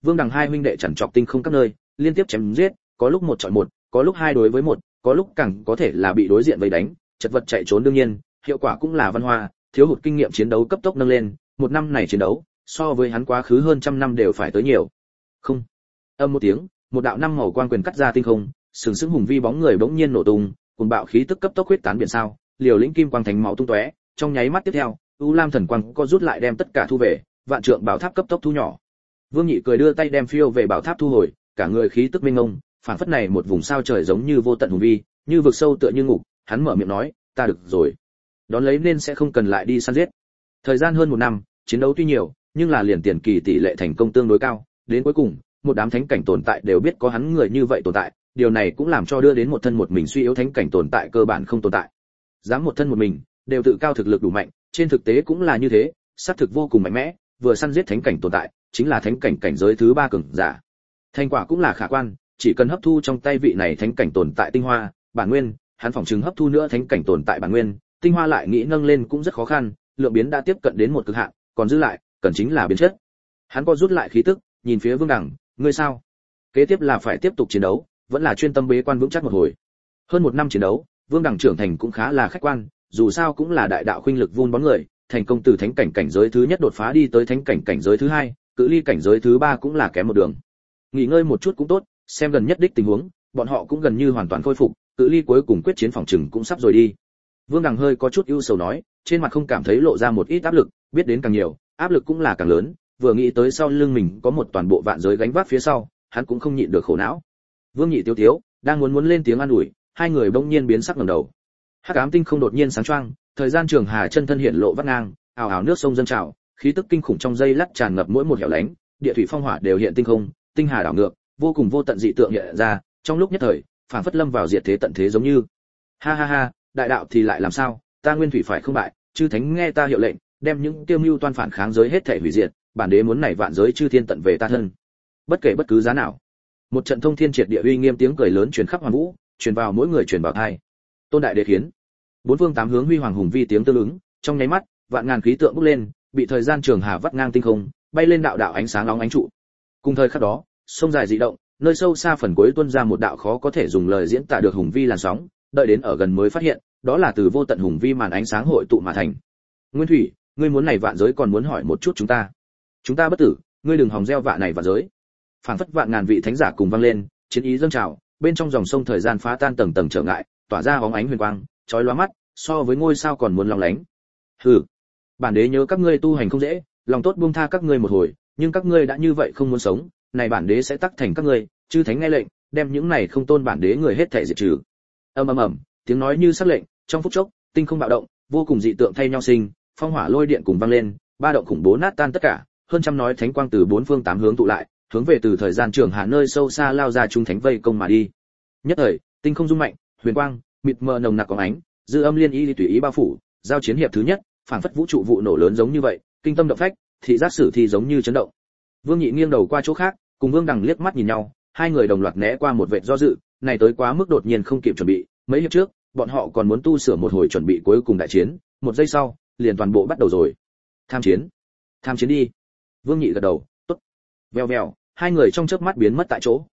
Vương Đằng hai huynh đệ chằn trọc tinh không các nơi, liên tiếp chém giết, có lúc một chọi một, có lúc hai đối với một, có lúc càng có thể là bị đối diện vây đánh, chật vật chạy trốn đương nhiên, hiệu quả cũng là văn hoa, thiếu hụt kinh nghiệm chiến đấu cấp tốc nâng lên, một năm này chiến đấu, so với hắn quá khứ hơn trăm năm đều phải tới nhiều. Không. Âm một tiếng, một đạo năm màu quang quyền cắt ra tinh không, sừng sững hùng vi bóng người bỗng nhiên nổ tung, cuồng bạo khí tức cấp tốc huyết tán biển sao, liều lĩnh kim quang thánh máu tung tóe, trong nháy mắt tiếp theo, U Lam thần quang co rút lại đem tất cả thu về, vạn trượng bảo tháp cấp tốc thu nhỏ. Vương Nhị cười đưa tay đem phiêu về bảo tháp thu hồi, cả người khí tức mênh mông, phảng phất này một vùng sao trời giống như vô tận hùng vi, như vực sâu tựa như ngục, hắn mở miệng nói, ta được rồi. Đón lấy nên sẽ không cần lại đi săn giết. Thời gian hơn một năm, chiến đấu tuy nhiều, nhưng là liền tiền kỳ tỷ lệ thành công tương đối cao, đến cuối cùng, một đám thánh cảnh tồn tại đều biết có hắn người như vậy tồn tại, điều này cũng làm cho đưa đến một thân một mình suy yếu thánh cảnh tồn tại cơ bản không tồn tại. Dám một thân một mình, đều tự cao thực lực đủ mạnh, trên thực tế cũng là như thế, sát thực vô cùng mạnh mẽ, vừa săn giết thánh cảnh tồn tại, chính là thánh cảnh cảnh giới thứ ba cường giả. Thành quả cũng là khả quan, chỉ cần hấp thu trong tay vị này thánh cảnh tồn tại tinh hoa, bản nguyên, hắn phỏng chứng hấp thu nữa thánh cảnh tồn tại bản nguyên, tinh hoa lại nghĩ nâng lên cũng rất khó khăn, lượng biến đã tiếp cận đến một cực hạn, còn giữ lại, cần chính là biến chất. Hắn có rút lại khí tức, nhìn phía Vương Đằng, ngươi sao? Kế tiếp là phải tiếp tục chiến đấu, vẫn là chuyên tâm bế quan vững chắc một hồi. Hơn một năm chiến đấu, Vương Đằng trưởng thành cũng khá là khách quan, dù sao cũng là đại đạo khuynh lực vun bón người, thành công từ thánh cảnh cảnh giới thứ nhất đột phá đi tới thánh cảnh cảnh giới thứ hai, cự ly cảnh giới thứ ba cũng là kém một đường. Nghỉ ngơi một chút cũng tốt, xem gần nhất đích tình huống, bọn họ cũng gần như hoàn toàn khôi phục, cự ly cuối cùng quyết chiến phòng trừng cũng sắp rồi đi. Vương Đằng hơi có chút ưu sầu nói, trên mặt không cảm thấy lộ ra một ít áp lực, biết đến càng nhiều, áp lực cũng là càng lớn, vừa nghĩ tới sau lưng mình có một toàn bộ vạn giới gánh vác phía sau, hắn cũng không nhịn được khổ não. Vương Nhị Tiếu Tiếu đang muốn muốn lên tiếng an ủi, hai người bỗng nhiên biến sắc ngẩng đầu. Hắc ám tinh không đột nhiên sáng choang, thời gian trường hà chân thân hiện lộ vắt ngang, ào ào nước sông dâng trào, khí tức kinh khủng trong dây lắt tràn ngập mỗi một hẻo lánh, địa thủy phong hỏa đều hiện tinh không, tinh hà đảo ngược, vô cùng vô tận dị tượng hiện ra, trong lúc nhất thời, phảng phất lâm vào diệt thế tận thế giống như. Ha ha ha, đại đạo thì lại làm sao, ta nguyên thủy phải không bại, chư thánh nghe ta hiệu lệnh, đem những tiêu mưu toan phản kháng giới hết thể hủy diệt, bản đế muốn này vạn giới chư thiên tận về ta thân. Bất kể bất cứ giá nào. Một trận thông thiên triệt địa uy nghiêm tiếng cười lớn truyền khắp hoàn vũ, truyền vào mỗi người truyền vào tai. Tôn đại đế khiến bốn phương tám hướng huy hoàng hùng vi tiếng tương ứng, trong nháy mắt, vạn ngàn khí tượng bốc lên, bị thời gian trường hà vắt ngang tinh không, bay lên đạo đạo ánh sáng nóng ánh trụ. Cùng thời khắc đó, sông dài dị động, nơi sâu xa phần cuối tuôn ra một đạo khó có thể dùng lời diễn tả được hùng vi làn sóng, đợi đến ở gần mới phát hiện, đó là từ vô tận hùng vi màn ánh sáng hội tụ mà thành. Nguyên Thủy, ngươi muốn này vạn giới còn muốn hỏi một chút chúng ta. Chúng ta bất tử, ngươi đừng hòng gieo vạ này vạn giới. Phảng phất vạn ngàn vị thánh giả cùng vang lên, chiến ý dâng trào, bên trong dòng sông thời gian phá tan tầng tầng trở ngại, tỏa ra bóng ánh huyền quang, chói lóa mắt, so với ngôi sao còn muốn long lánh. Hừ, bản đế nhớ các ngươi tu hành không dễ, lòng tốt buông tha các ngươi một hồi, nhưng các ngươi đã như vậy không muốn sống, này bản đế sẽ tắc thành các ngươi, chư thánh nghe lệnh, đem những này không tôn bản đế người hết thảy diệt trừ. Ầm ầm ầm, tiếng nói như sắc lệnh, trong phút chốc, tinh không bạo động, vô cùng dị tượng thay nhau sinh, phong hỏa lôi điện cùng vang lên, ba động khủng bố nát tan tất cả, hơn trăm nói thánh quang từ bốn phương tám hướng tụ lại, hướng về từ thời gian trường hà nơi sâu xa lao ra chúng thánh vây công mà đi. Nhất thời, tinh không rung mạnh, huyền quang, mịt mờ nồng nặc có ánh, dư âm liên y tùy ý bao phủ, giao chiến hiệp thứ nhất, phảng phất vũ trụ vụ nổ lớn giống như vậy, kinh tâm động phách, thị giác sử thì giống như chấn động. Vương Nhị nghiêng đầu qua chỗ khác, cùng Vương Đằng liếc mắt nhìn nhau, hai người đồng loạt né qua một vệt do dự, này tới quá mức đột nhiên không kịp chuẩn bị, mấy hiệp trước, bọn họ còn muốn tu sửa một hồi chuẩn bị cuối cùng đại chiến, một giây sau, liền toàn bộ bắt đầu rồi. Tham chiến, tham chiến đi. Vương Nhị gật đầu, tốt. Vèo vèo, hai người trong chớp mắt biến mất tại chỗ.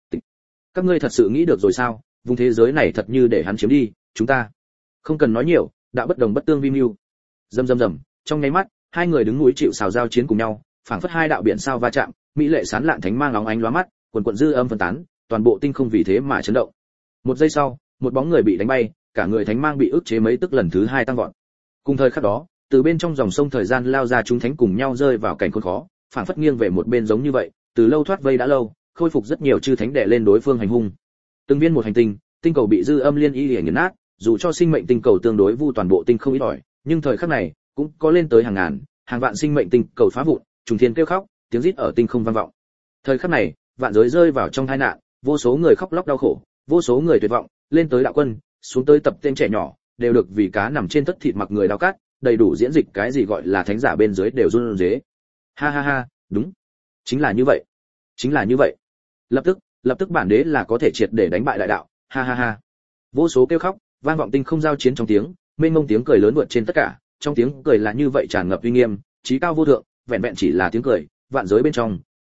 Các ngươi thật sự nghĩ được rồi sao? Vùng thế giới này thật như để hắn chiếm đi, chúng ta không cần nói nhiều, đã bất đồng bất tương vi mưu. Rầm rầm rầm, trong nháy mắt, hai người đứng núi chịu sào giao chiến cùng nhau, phảng phất hai đạo biển sao va chạm, mỹ lệ sán lạn thánh mang lóng ánh lóa mắt, quần quần dư âm phân tán, toàn bộ tinh không vì thế mà chấn động. Một giây sau, một bóng người bị đánh bay, cả người thánh mang bị ức chế mấy tức lần thứ hai tăng vọt. Cùng thời khắc đó, từ bên trong dòng sông thời gian lao ra chúng thánh cùng nhau rơi vào cảnh khốn khó, phảng phất nghiêng về một bên giống như vậy, từ lâu thoát vây đã lâu, khôi phục rất nhiều chư thánh đè lên đối phương hành hung. Từng viên một hành tinh, tinh cầu bị dư âm liên y liễu nghiền nát, dù cho sinh mệnh tinh cầu tương đối vu toàn bộ tinh không ít ỏi, nhưng thời khắc này cũng có lên tới hàng ngàn, hàng vạn sinh mệnh tinh cầu phá vụn, trùng thiên kêu khóc, tiếng rít ở tinh không vang vọng. Thời khắc này, vạn giới rơi vào trong tai nạn, vô số người khóc lóc đau khổ, vô số người tuyệt vọng, lên tới đạo quân, xuống tới tập tên trẻ nhỏ, đều được vì cá nằm trên tất thịt mặc người đau cát, đầy đủ diễn dịch cái gì gọi là thánh giả bên dưới đều run rế. Ha ha ha, đúng, chính là như vậy, chính là như vậy. Lập tức, lập tức bản đế là có thể triệt để đánh bại đại đạo. Ha ha ha. Vô số kêu khóc, vang vọng tinh không giao chiến trong tiếng, mênh mông tiếng cười lớn vượt trên tất cả, trong tiếng cười là như vậy tràn ngập uy nghiêm, trí cao vô thượng, vẹn vẹn chỉ là tiếng cười, vạn giới bên trong,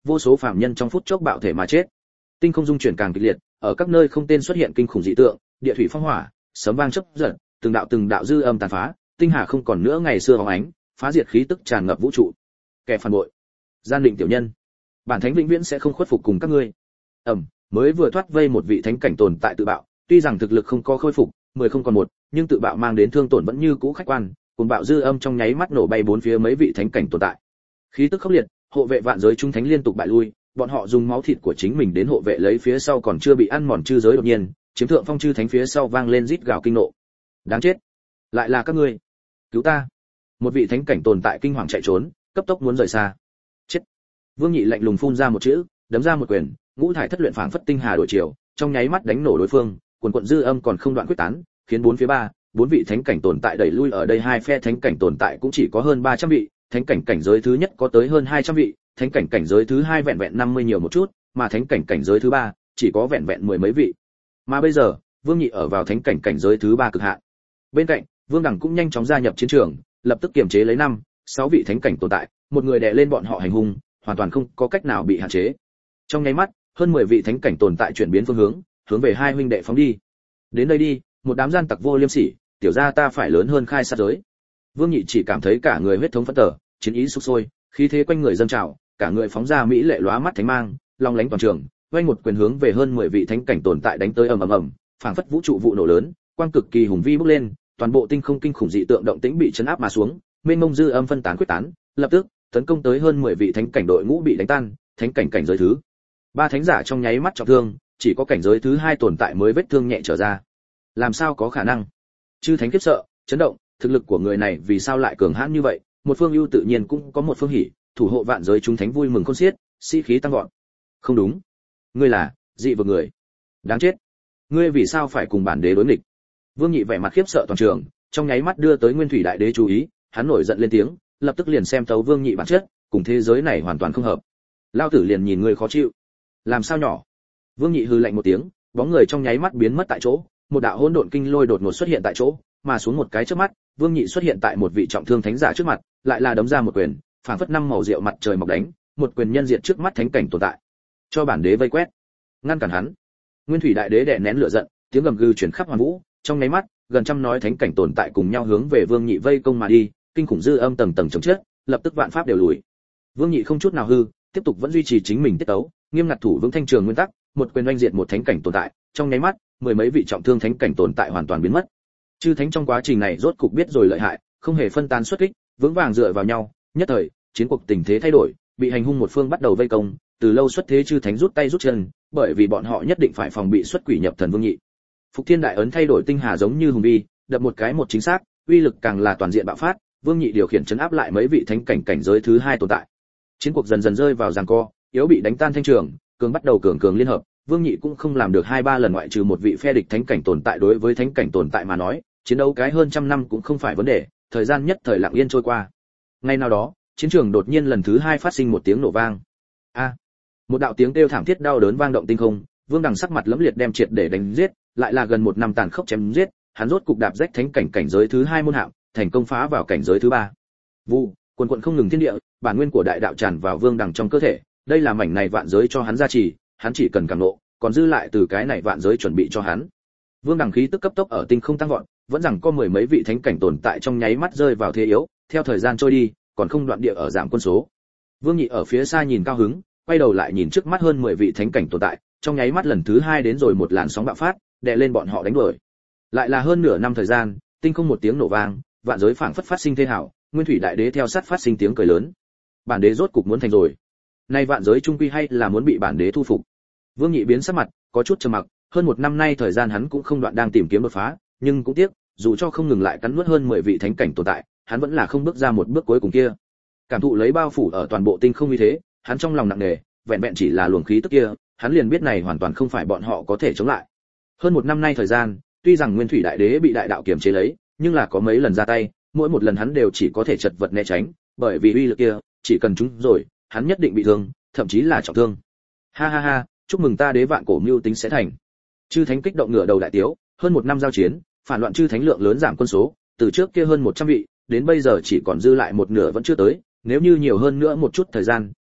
vô số phàm nhân trong phút chốc bạo thể mà chết. Tinh không dung chuyển càng kịch liệt, ở các nơi không tên xuất hiện kinh khủng dị tượng, địa thủy phong hỏa, sấm vang chớp giật, từng đạo từng đạo dư âm tàn phá, tinh hà không còn nữa ngày xưa óng ánh, phá diệt khí tức tràn ngập vũ trụ. Kẻ phản bội, gian định tiểu nhân, bản thánh vĩnh viễn sẽ không khuất phục cùng các ngươi. Ầm, mới vừa thoát vây một vị thánh cảnh tồn tại tự bạo, tuy rằng thực lực không có khôi phục, mười không còn một, nhưng tự bạo mang đến thương tổn vẫn như cũ khách quan, cùng bạo dư âm trong nháy mắt nổ bay bốn phía mấy vị thánh cảnh tồn tại. Khí tức khốc liệt, hộ vệ vạn giới trung thánh liên tục bại lui, bọn họ dùng máu thịt của chính mình đến hộ vệ lấy phía sau còn chưa bị ăn mòn chư giới đột nhiên, chiếm thượng phong chư thánh phía sau vang lên rít gào kinh nộ. Đáng chết, lại là các ngươi, cứu ta! Một vị thánh cảnh tồn tại kinh hoàng chạy trốn, cấp tốc muốn rời xa. Chết! Vương Nhị lạnh lùng phun ra một chữ, đấm ra một quyền, ngũ thải thất luyện phảng phất tinh hà đổi chiều, trong nháy mắt đánh nổ đối phương, quần quần dư âm còn không đoạn quyết tán, khiến bốn phía ba, bốn vị thánh cảnh tồn tại đẩy lui ở đây hai phe thánh cảnh tồn tại cũng chỉ có hơn ba trăm vị, thánh cảnh cảnh giới thứ nhất có tới hơn hai trăm vị, thánh cảnh cảnh giới thứ hai vẹn vẹn năm mươi nhiều một chút, mà thánh cảnh cảnh giới thứ ba chỉ có vẹn vẹn mười mấy vị. Mà bây giờ, Vương Nhị ở vào thánh cảnh cảnh giới thứ ba cực hạn. Bên cạnh, Vương Đẳng cũng nhanh chóng gia nhập chiến trường, lập tức kiềm chế lấy năm, sáu vị thánh cảnh tồn tại, một người đè lên bọn họ hành hung, hoàn toàn không có cách nào bị hạn chế. Trong nháy mắt, hơn mười vị thánh cảnh tồn tại chuyển biến phương hướng, hướng về hai huynh đệ phóng đi. Đến đây đi, một đám gian tặc vô liêm sỉ, tiểu gia ta phải lớn hơn khai sát giới. Vương Nhị chỉ cảm thấy cả người huyết thống phấn tở, chiến ý sục sôi, khí thế quanh người dâng trào, cả người phóng ra mỹ lệ lóa mắt thánh mang, long lánh toàn trường, vang một quyền hướng về hơn mười vị thánh cảnh tồn tại đánh tới ầm ầm ầm, phảng phất vũ trụ vụ nổ lớn, quang cực kỳ hùng vi bốc lên, toàn bộ tinh không kinh khủng dị tượng động tĩnh bị chấn áp mà xuống, mênh mông dư âm phân tán quyết tán, lập tức tấn công tới hơn mười vị thánh cảnh đội ngũ bị đánh tan, thánh cảnh cảnh giới thứ ba thánh giả trong nháy mắt trọng thương, chỉ có cảnh giới thứ hai tồn tại mới vết thương nhẹ trở ra. Làm sao có khả năng? Chư thánh khiếp sợ, chấn động, thực lực của người này vì sao lại cường hãn như vậy? Một phương ưu tự nhiên cũng có một phương hỉ, thủ hộ vạn giới chúng thánh vui mừng khôn xiết, sĩ khí tăng vọt. Không đúng, ngươi là dị vực người, đáng chết, ngươi vì sao phải cùng bản đế đối nghịch? Vương Nhị vẻ mặt khiếp sợ toàn trường, trong nháy mắt đưa tới Nguyên Thủy Đại Đế chú ý, hắn nổi giận lên tiếng, lập tức liền xem tấu Vương Nhị bản chất, cùng thế giới này hoàn toàn không hợp. Lao tử liền nhìn ngươi khó chịu. Làm sao nhỏ? Vương Nhị hừ lạnh một tiếng, bóng người trong nháy mắt biến mất tại chỗ, một đạo hỗn độn kinh lôi đột ngột xuất hiện tại chỗ, mà xuống một cái chớp mắt, Vương Nhị xuất hiện tại một vị trọng thương thánh giả trước mặt, lại là đấm ra một quyền, phảng phất năm màu rượu mặt trời mọc đánh, một quyền nhân diện trước mắt thánh cảnh tồn tại. Cho bản đế vây quét, ngăn cản hắn. Nguyên Thủy Đại Đế đè nén lửa giận, tiếng gầm gừ truyền khắp hoàn vũ, trong nháy mắt, gần trăm nói thánh cảnh tồn tại cùng nhau hướng về Vương Nhị vây công mà đi, kinh khủng dư âm tầng tầng chồng chết, lập tức vạn pháp đều lùi. Vương Nhị không chút nào hư, tiếp tục vẫn duy trì chính mình tiết tấu, nghiêm ngặt thủ vững thanh trường nguyên tắc, một quyền oanh diệt một thánh cảnh tồn tại, trong nháy mắt, mười mấy vị trọng thương thánh cảnh tồn tại hoàn toàn biến mất. Chư thánh trong quá trình này rốt cục biết rồi lợi hại, không hề phân tán xuất kích, vững vàng dựa vào nhau, nhất thời, chiến cuộc tình thế thay đổi, bị hành hung một phương bắt đầu vây công, từ lâu xuất thế chư thánh rút tay rút chân, bởi vì bọn họ nhất định phải phòng bị xuất quỷ nhập thần Vương Nhị. Phục Thiên Đại ấn thay đổi tinh hà giống như hùng vi, đập một cái một chính xác, uy lực càng là toàn diện bạo phát, Vương Nhị điều khiển trấn áp lại mấy vị thánh cảnh cảnh giới thứ hai tồn tại. Chiến cuộc dần dần rơi vào giằng co, yếu bị đánh tan thanh trường, cường bắt đầu cường cường liên hợp, Vương Nhị cũng không làm được hai ba lần ngoại trừ một vị phe địch thánh cảnh tồn tại, đối với thánh cảnh tồn tại mà nói, chiến đấu cái hơn trăm năm cũng không phải vấn đề, thời gian nhất thời lặng yên trôi qua. Ngay nào đó, chiến trường đột nhiên lần thứ hai phát sinh một tiếng nổ vang. A! Một đạo tiếng kêu thảm thiết đau đớn vang động tinh không, Vương Đằng sắc mặt lẫm liệt đem triệt để đánh giết, lại là gần một năm tàn khốc chém giết, hắn rốt cục đạp rách thánh cảnh cảnh giới thứ hai môn hạng, thành công phá vào cảnh giới thứ ba. Vụ, quần quần không ngừng thiên địa, bản nguyên của đại đạo tràn vào Vương Đằng trong cơ thể, đây là mảnh này vạn giới cho hắn gia trì, hắn chỉ cần cảm ngộ, còn dư lại từ cái này vạn giới chuẩn bị cho hắn. Vương Đằng khí tức cấp tốc ở tinh không tăng vọt, vẫn rằng có mười mấy vị thánh cảnh tồn tại trong nháy mắt rơi vào thế yếu, theo thời gian trôi đi, còn không đoạn địa ở giảm quân số. Vương Nhị ở phía xa nhìn cao hứng, quay đầu lại nhìn trước mắt hơn mười vị thánh cảnh tồn tại, trong nháy mắt lần thứ hai đến rồi một làn sóng bạo phát, đè lên bọn họ đánh đuổi. Lại là hơn nửa năm thời gian, tinh không một tiếng nổ vang, vạn giới phảng phất phát sinh thê hảo, Nguyên Thủy Đại Đế theo sát phát sinh tiếng cười lớn. Bản đế rốt cục muốn thành rồi. Nay vạn giới trung quy hay là muốn bị bản đế thu phục. Vương Nhị biến sắc mặt, có chút trầm mặc, hơn một năm nay thời gian hắn cũng không đoạn đang tìm kiếm đột phá, nhưng cũng tiếc, dù cho không ngừng lại cắn nuốt hơn mười vị thánh cảnh tồn tại, hắn vẫn là không bước ra một bước cuối cùng kia. Cảm thụ lấy bao phủ ở toàn bộ tinh không như thế, hắn trong lòng nặng nề, vẹn vẹn chỉ là luồng khí tức kia, hắn liền biết này hoàn toàn không phải bọn họ có thể chống lại. Hơn một năm nay thời gian, tuy rằng Nguyên Thủy Đại Đế bị đại đạo kiềm chế lấy, nhưng là có mấy lần ra tay, mỗi một lần hắn đều chỉ có thể chật vật né tránh, bởi vì uy lực kia, chỉ cần chúng rồi, hắn nhất định bị thương, thậm chí là trọng thương. Ha ha ha, chúc mừng ta đế vạn cổ mưu tính sẽ thành. Chư thánh kích động ngửa đầu đại tiếu, hơn một năm giao chiến, phản loạn chư thánh lượng lớn giảm quân số, từ trước kia hơn một trăm vị, đến bây giờ chỉ còn dư lại một nửa vẫn chưa tới, nếu như nhiều hơn nữa một chút thời gian,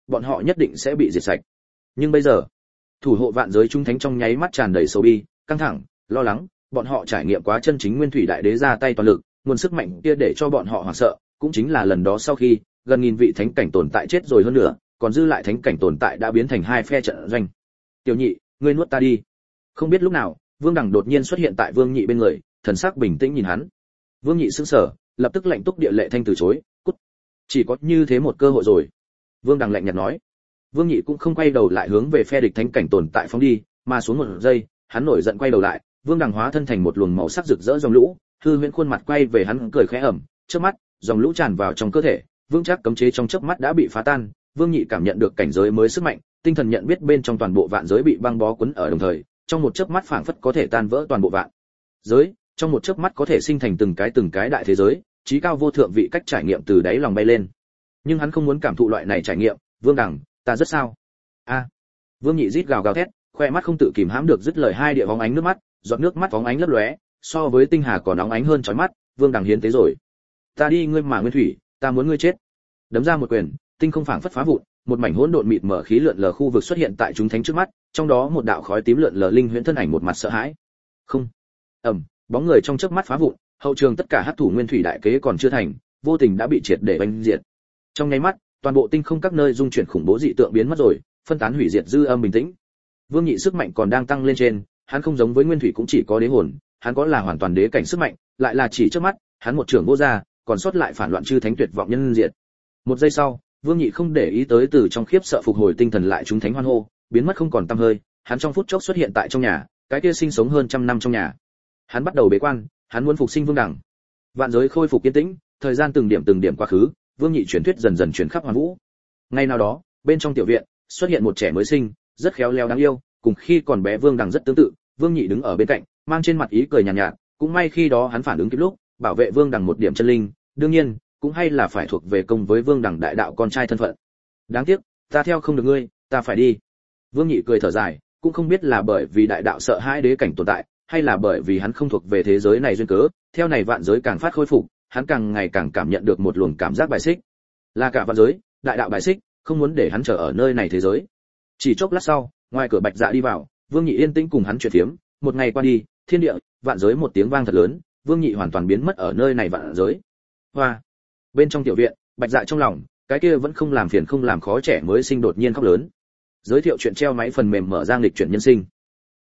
bọn họ nhất định sẽ bị diệt sạch. Nhưng bây giờ, thủ hộ vạn giới trung thánh trong nháy mắt tràn đầy sầu bi, căng thẳng, lo lắng, bọn họ trải nghiệm quá chân chính nguyên thủy đại đế ra tay toàn lực, nguồn sức mạnh kia để cho bọn họ hoảng sợ, cũng chính là lần đó sau khi gần nghìn vị thánh cảnh tồn tại chết rồi hơn nữa, còn dư lại thánh cảnh tồn tại đã biến thành hai phe trận doanh. Tiểu Nhị, ngươi nuốt ta đi. Không biết lúc nào, Vương Đằng đột nhiên xuất hiện tại Vương Nhị bên người, thần sắc bình tĩnh nhìn hắn. Vương Nhị sững sờ, lập tức lạnh túc địa lệ thanh từ chối, cút. Chỉ có như thế một cơ hội rồi. Vương Đằng lạnh nhạt nói. Vương Nhị cũng không quay đầu lại hướng về phe địch thánh cảnh tồn tại phóng đi, mà xuống một giây, hắn nổi giận quay đầu lại, Vương Đằng hóa thân thành một luồng màu sắc rực rỡ dòng lũ, hư huyễn khuôn mặt quay về hắn cười khẽ ẩm, trước mắt, dòng lũ tràn vào trong cơ thể, vương chắc cấm chế trong chớp mắt đã bị phá tan, Vương Nhị cảm nhận được cảnh giới mới sức mạnh, tinh thần nhận biết bên trong toàn bộ vạn giới bị băng bó quấn ở đồng thời, trong một chớp mắt phảng phất có thể tan vỡ toàn bộ vạn giới, trong một chớp mắt có thể sinh thành từng cái từng cái đại thế giới, trí cao vô thượng vị cách trải nghiệm từ đáy lòng bay lên. Nhưng hắn không muốn cảm thụ loại này trải nghiệm, Vương Đằng, ta rất sao? A. Vương Nhị rít gào gào thét, khoe mắt không tự kìm hãm được dứt lời hai địa bóng ánh nước mắt, giọt nước mắt bóng ánh lấp lóe, so với tinh hà còn nóng ánh hơn chói mắt, Vương Đằng hiến tế rồi. Ta đi ngươi mà nguyên thủy, ta muốn ngươi chết. Đấm ra một quyền, tinh không phảng phất phá vụn, một mảnh hỗn độn mịt mở khí lượn lờ khu vực xuất hiện tại chúng thánh trước mắt, trong đó một đạo khói tím lượn lờ linh huyễn thân ảnh một mặt sợ hãi. Không. Ầm, bóng người trong chớp mắt phá vụn, hậu trường tất cả hắc thủ nguyên thủy đại kế còn chưa thành, vô tình đã bị triệt để oanh diệt. Trong nháy mắt, toàn bộ tinh không các nơi dung chuyển khủng bố dị tượng biến mất rồi, phân tán hủy diệt dư âm bình tĩnh. Vương Nhị sức mạnh còn đang tăng lên trên, hắn không giống với nguyên thủy cũng chỉ có đế hồn, hắn có là hoàn toàn đế cảnh sức mạnh, lại là chỉ trước mắt, hắn một trường vô ra, còn sót lại phản loạn chư thánh tuyệt vọng nhân diệt. Một giây sau, Vương Nhị không để ý tới từ trong khiếp sợ phục hồi tinh thần lại chúng thánh hoan hô, biến mất không còn tăm hơi, hắn trong phút chốc xuất hiện tại trong nhà, cái kia sinh sống hơn trăm năm trong nhà. Hắn bắt đầu bế quan, hắn muốn phục sinh Vương Đằng. Vạn giới khôi phục yên tĩnh, thời gian từng điểm từng điểm quá khứ, Vương Nhị truyền thuyết dần dần truyền khắp hoàn vũ. Ngày nào đó, bên trong tiểu viện, xuất hiện một trẻ mới sinh, rất khéo léo đáng yêu, cùng khi còn bé Vương Đằng rất tương tự. Vương Nhị đứng ở bên cạnh, mang trên mặt ý cười nhàn nhạt, nhạt, cũng may khi đó hắn phản ứng kịp lúc, bảo vệ Vương Đằng một điểm chân linh, đương nhiên, cũng hay là phải thuộc về công với Vương Đằng đại đạo con trai thân phận. Đáng tiếc, ta theo không được ngươi, ta phải đi. Vương Nhị cười thở dài, cũng không biết là bởi vì đại đạo sợ hãi đế cảnh tồn tại, hay là bởi vì hắn không thuộc về thế giới này duyên cớ, theo này vạn giới càng phát khôi phục, hắn càng ngày càng cảm nhận được một luồng cảm giác bài xích. Là cả vạn giới, đại đạo bài xích, không muốn để hắn chờ ở nơi này thế giới. Chỉ chốc lát sau, ngoài cửa Bạch Dạ đi vào, Vương Nhị yên tĩnh cùng hắn chuyện phiếm, một ngày qua đi, thiên địa, vạn giới một tiếng vang thật lớn, Vương Nhị hoàn toàn biến mất ở nơi này vạn giới. Hoa. Bên trong tiểu viện, Bạch Dạ trong lòng, cái kia vẫn không làm phiền không làm khó trẻ mới sinh đột nhiên khóc lớn. Giới thiệu chuyện treo máy phần mềm mở ra nghịch chuyển nhân sinh.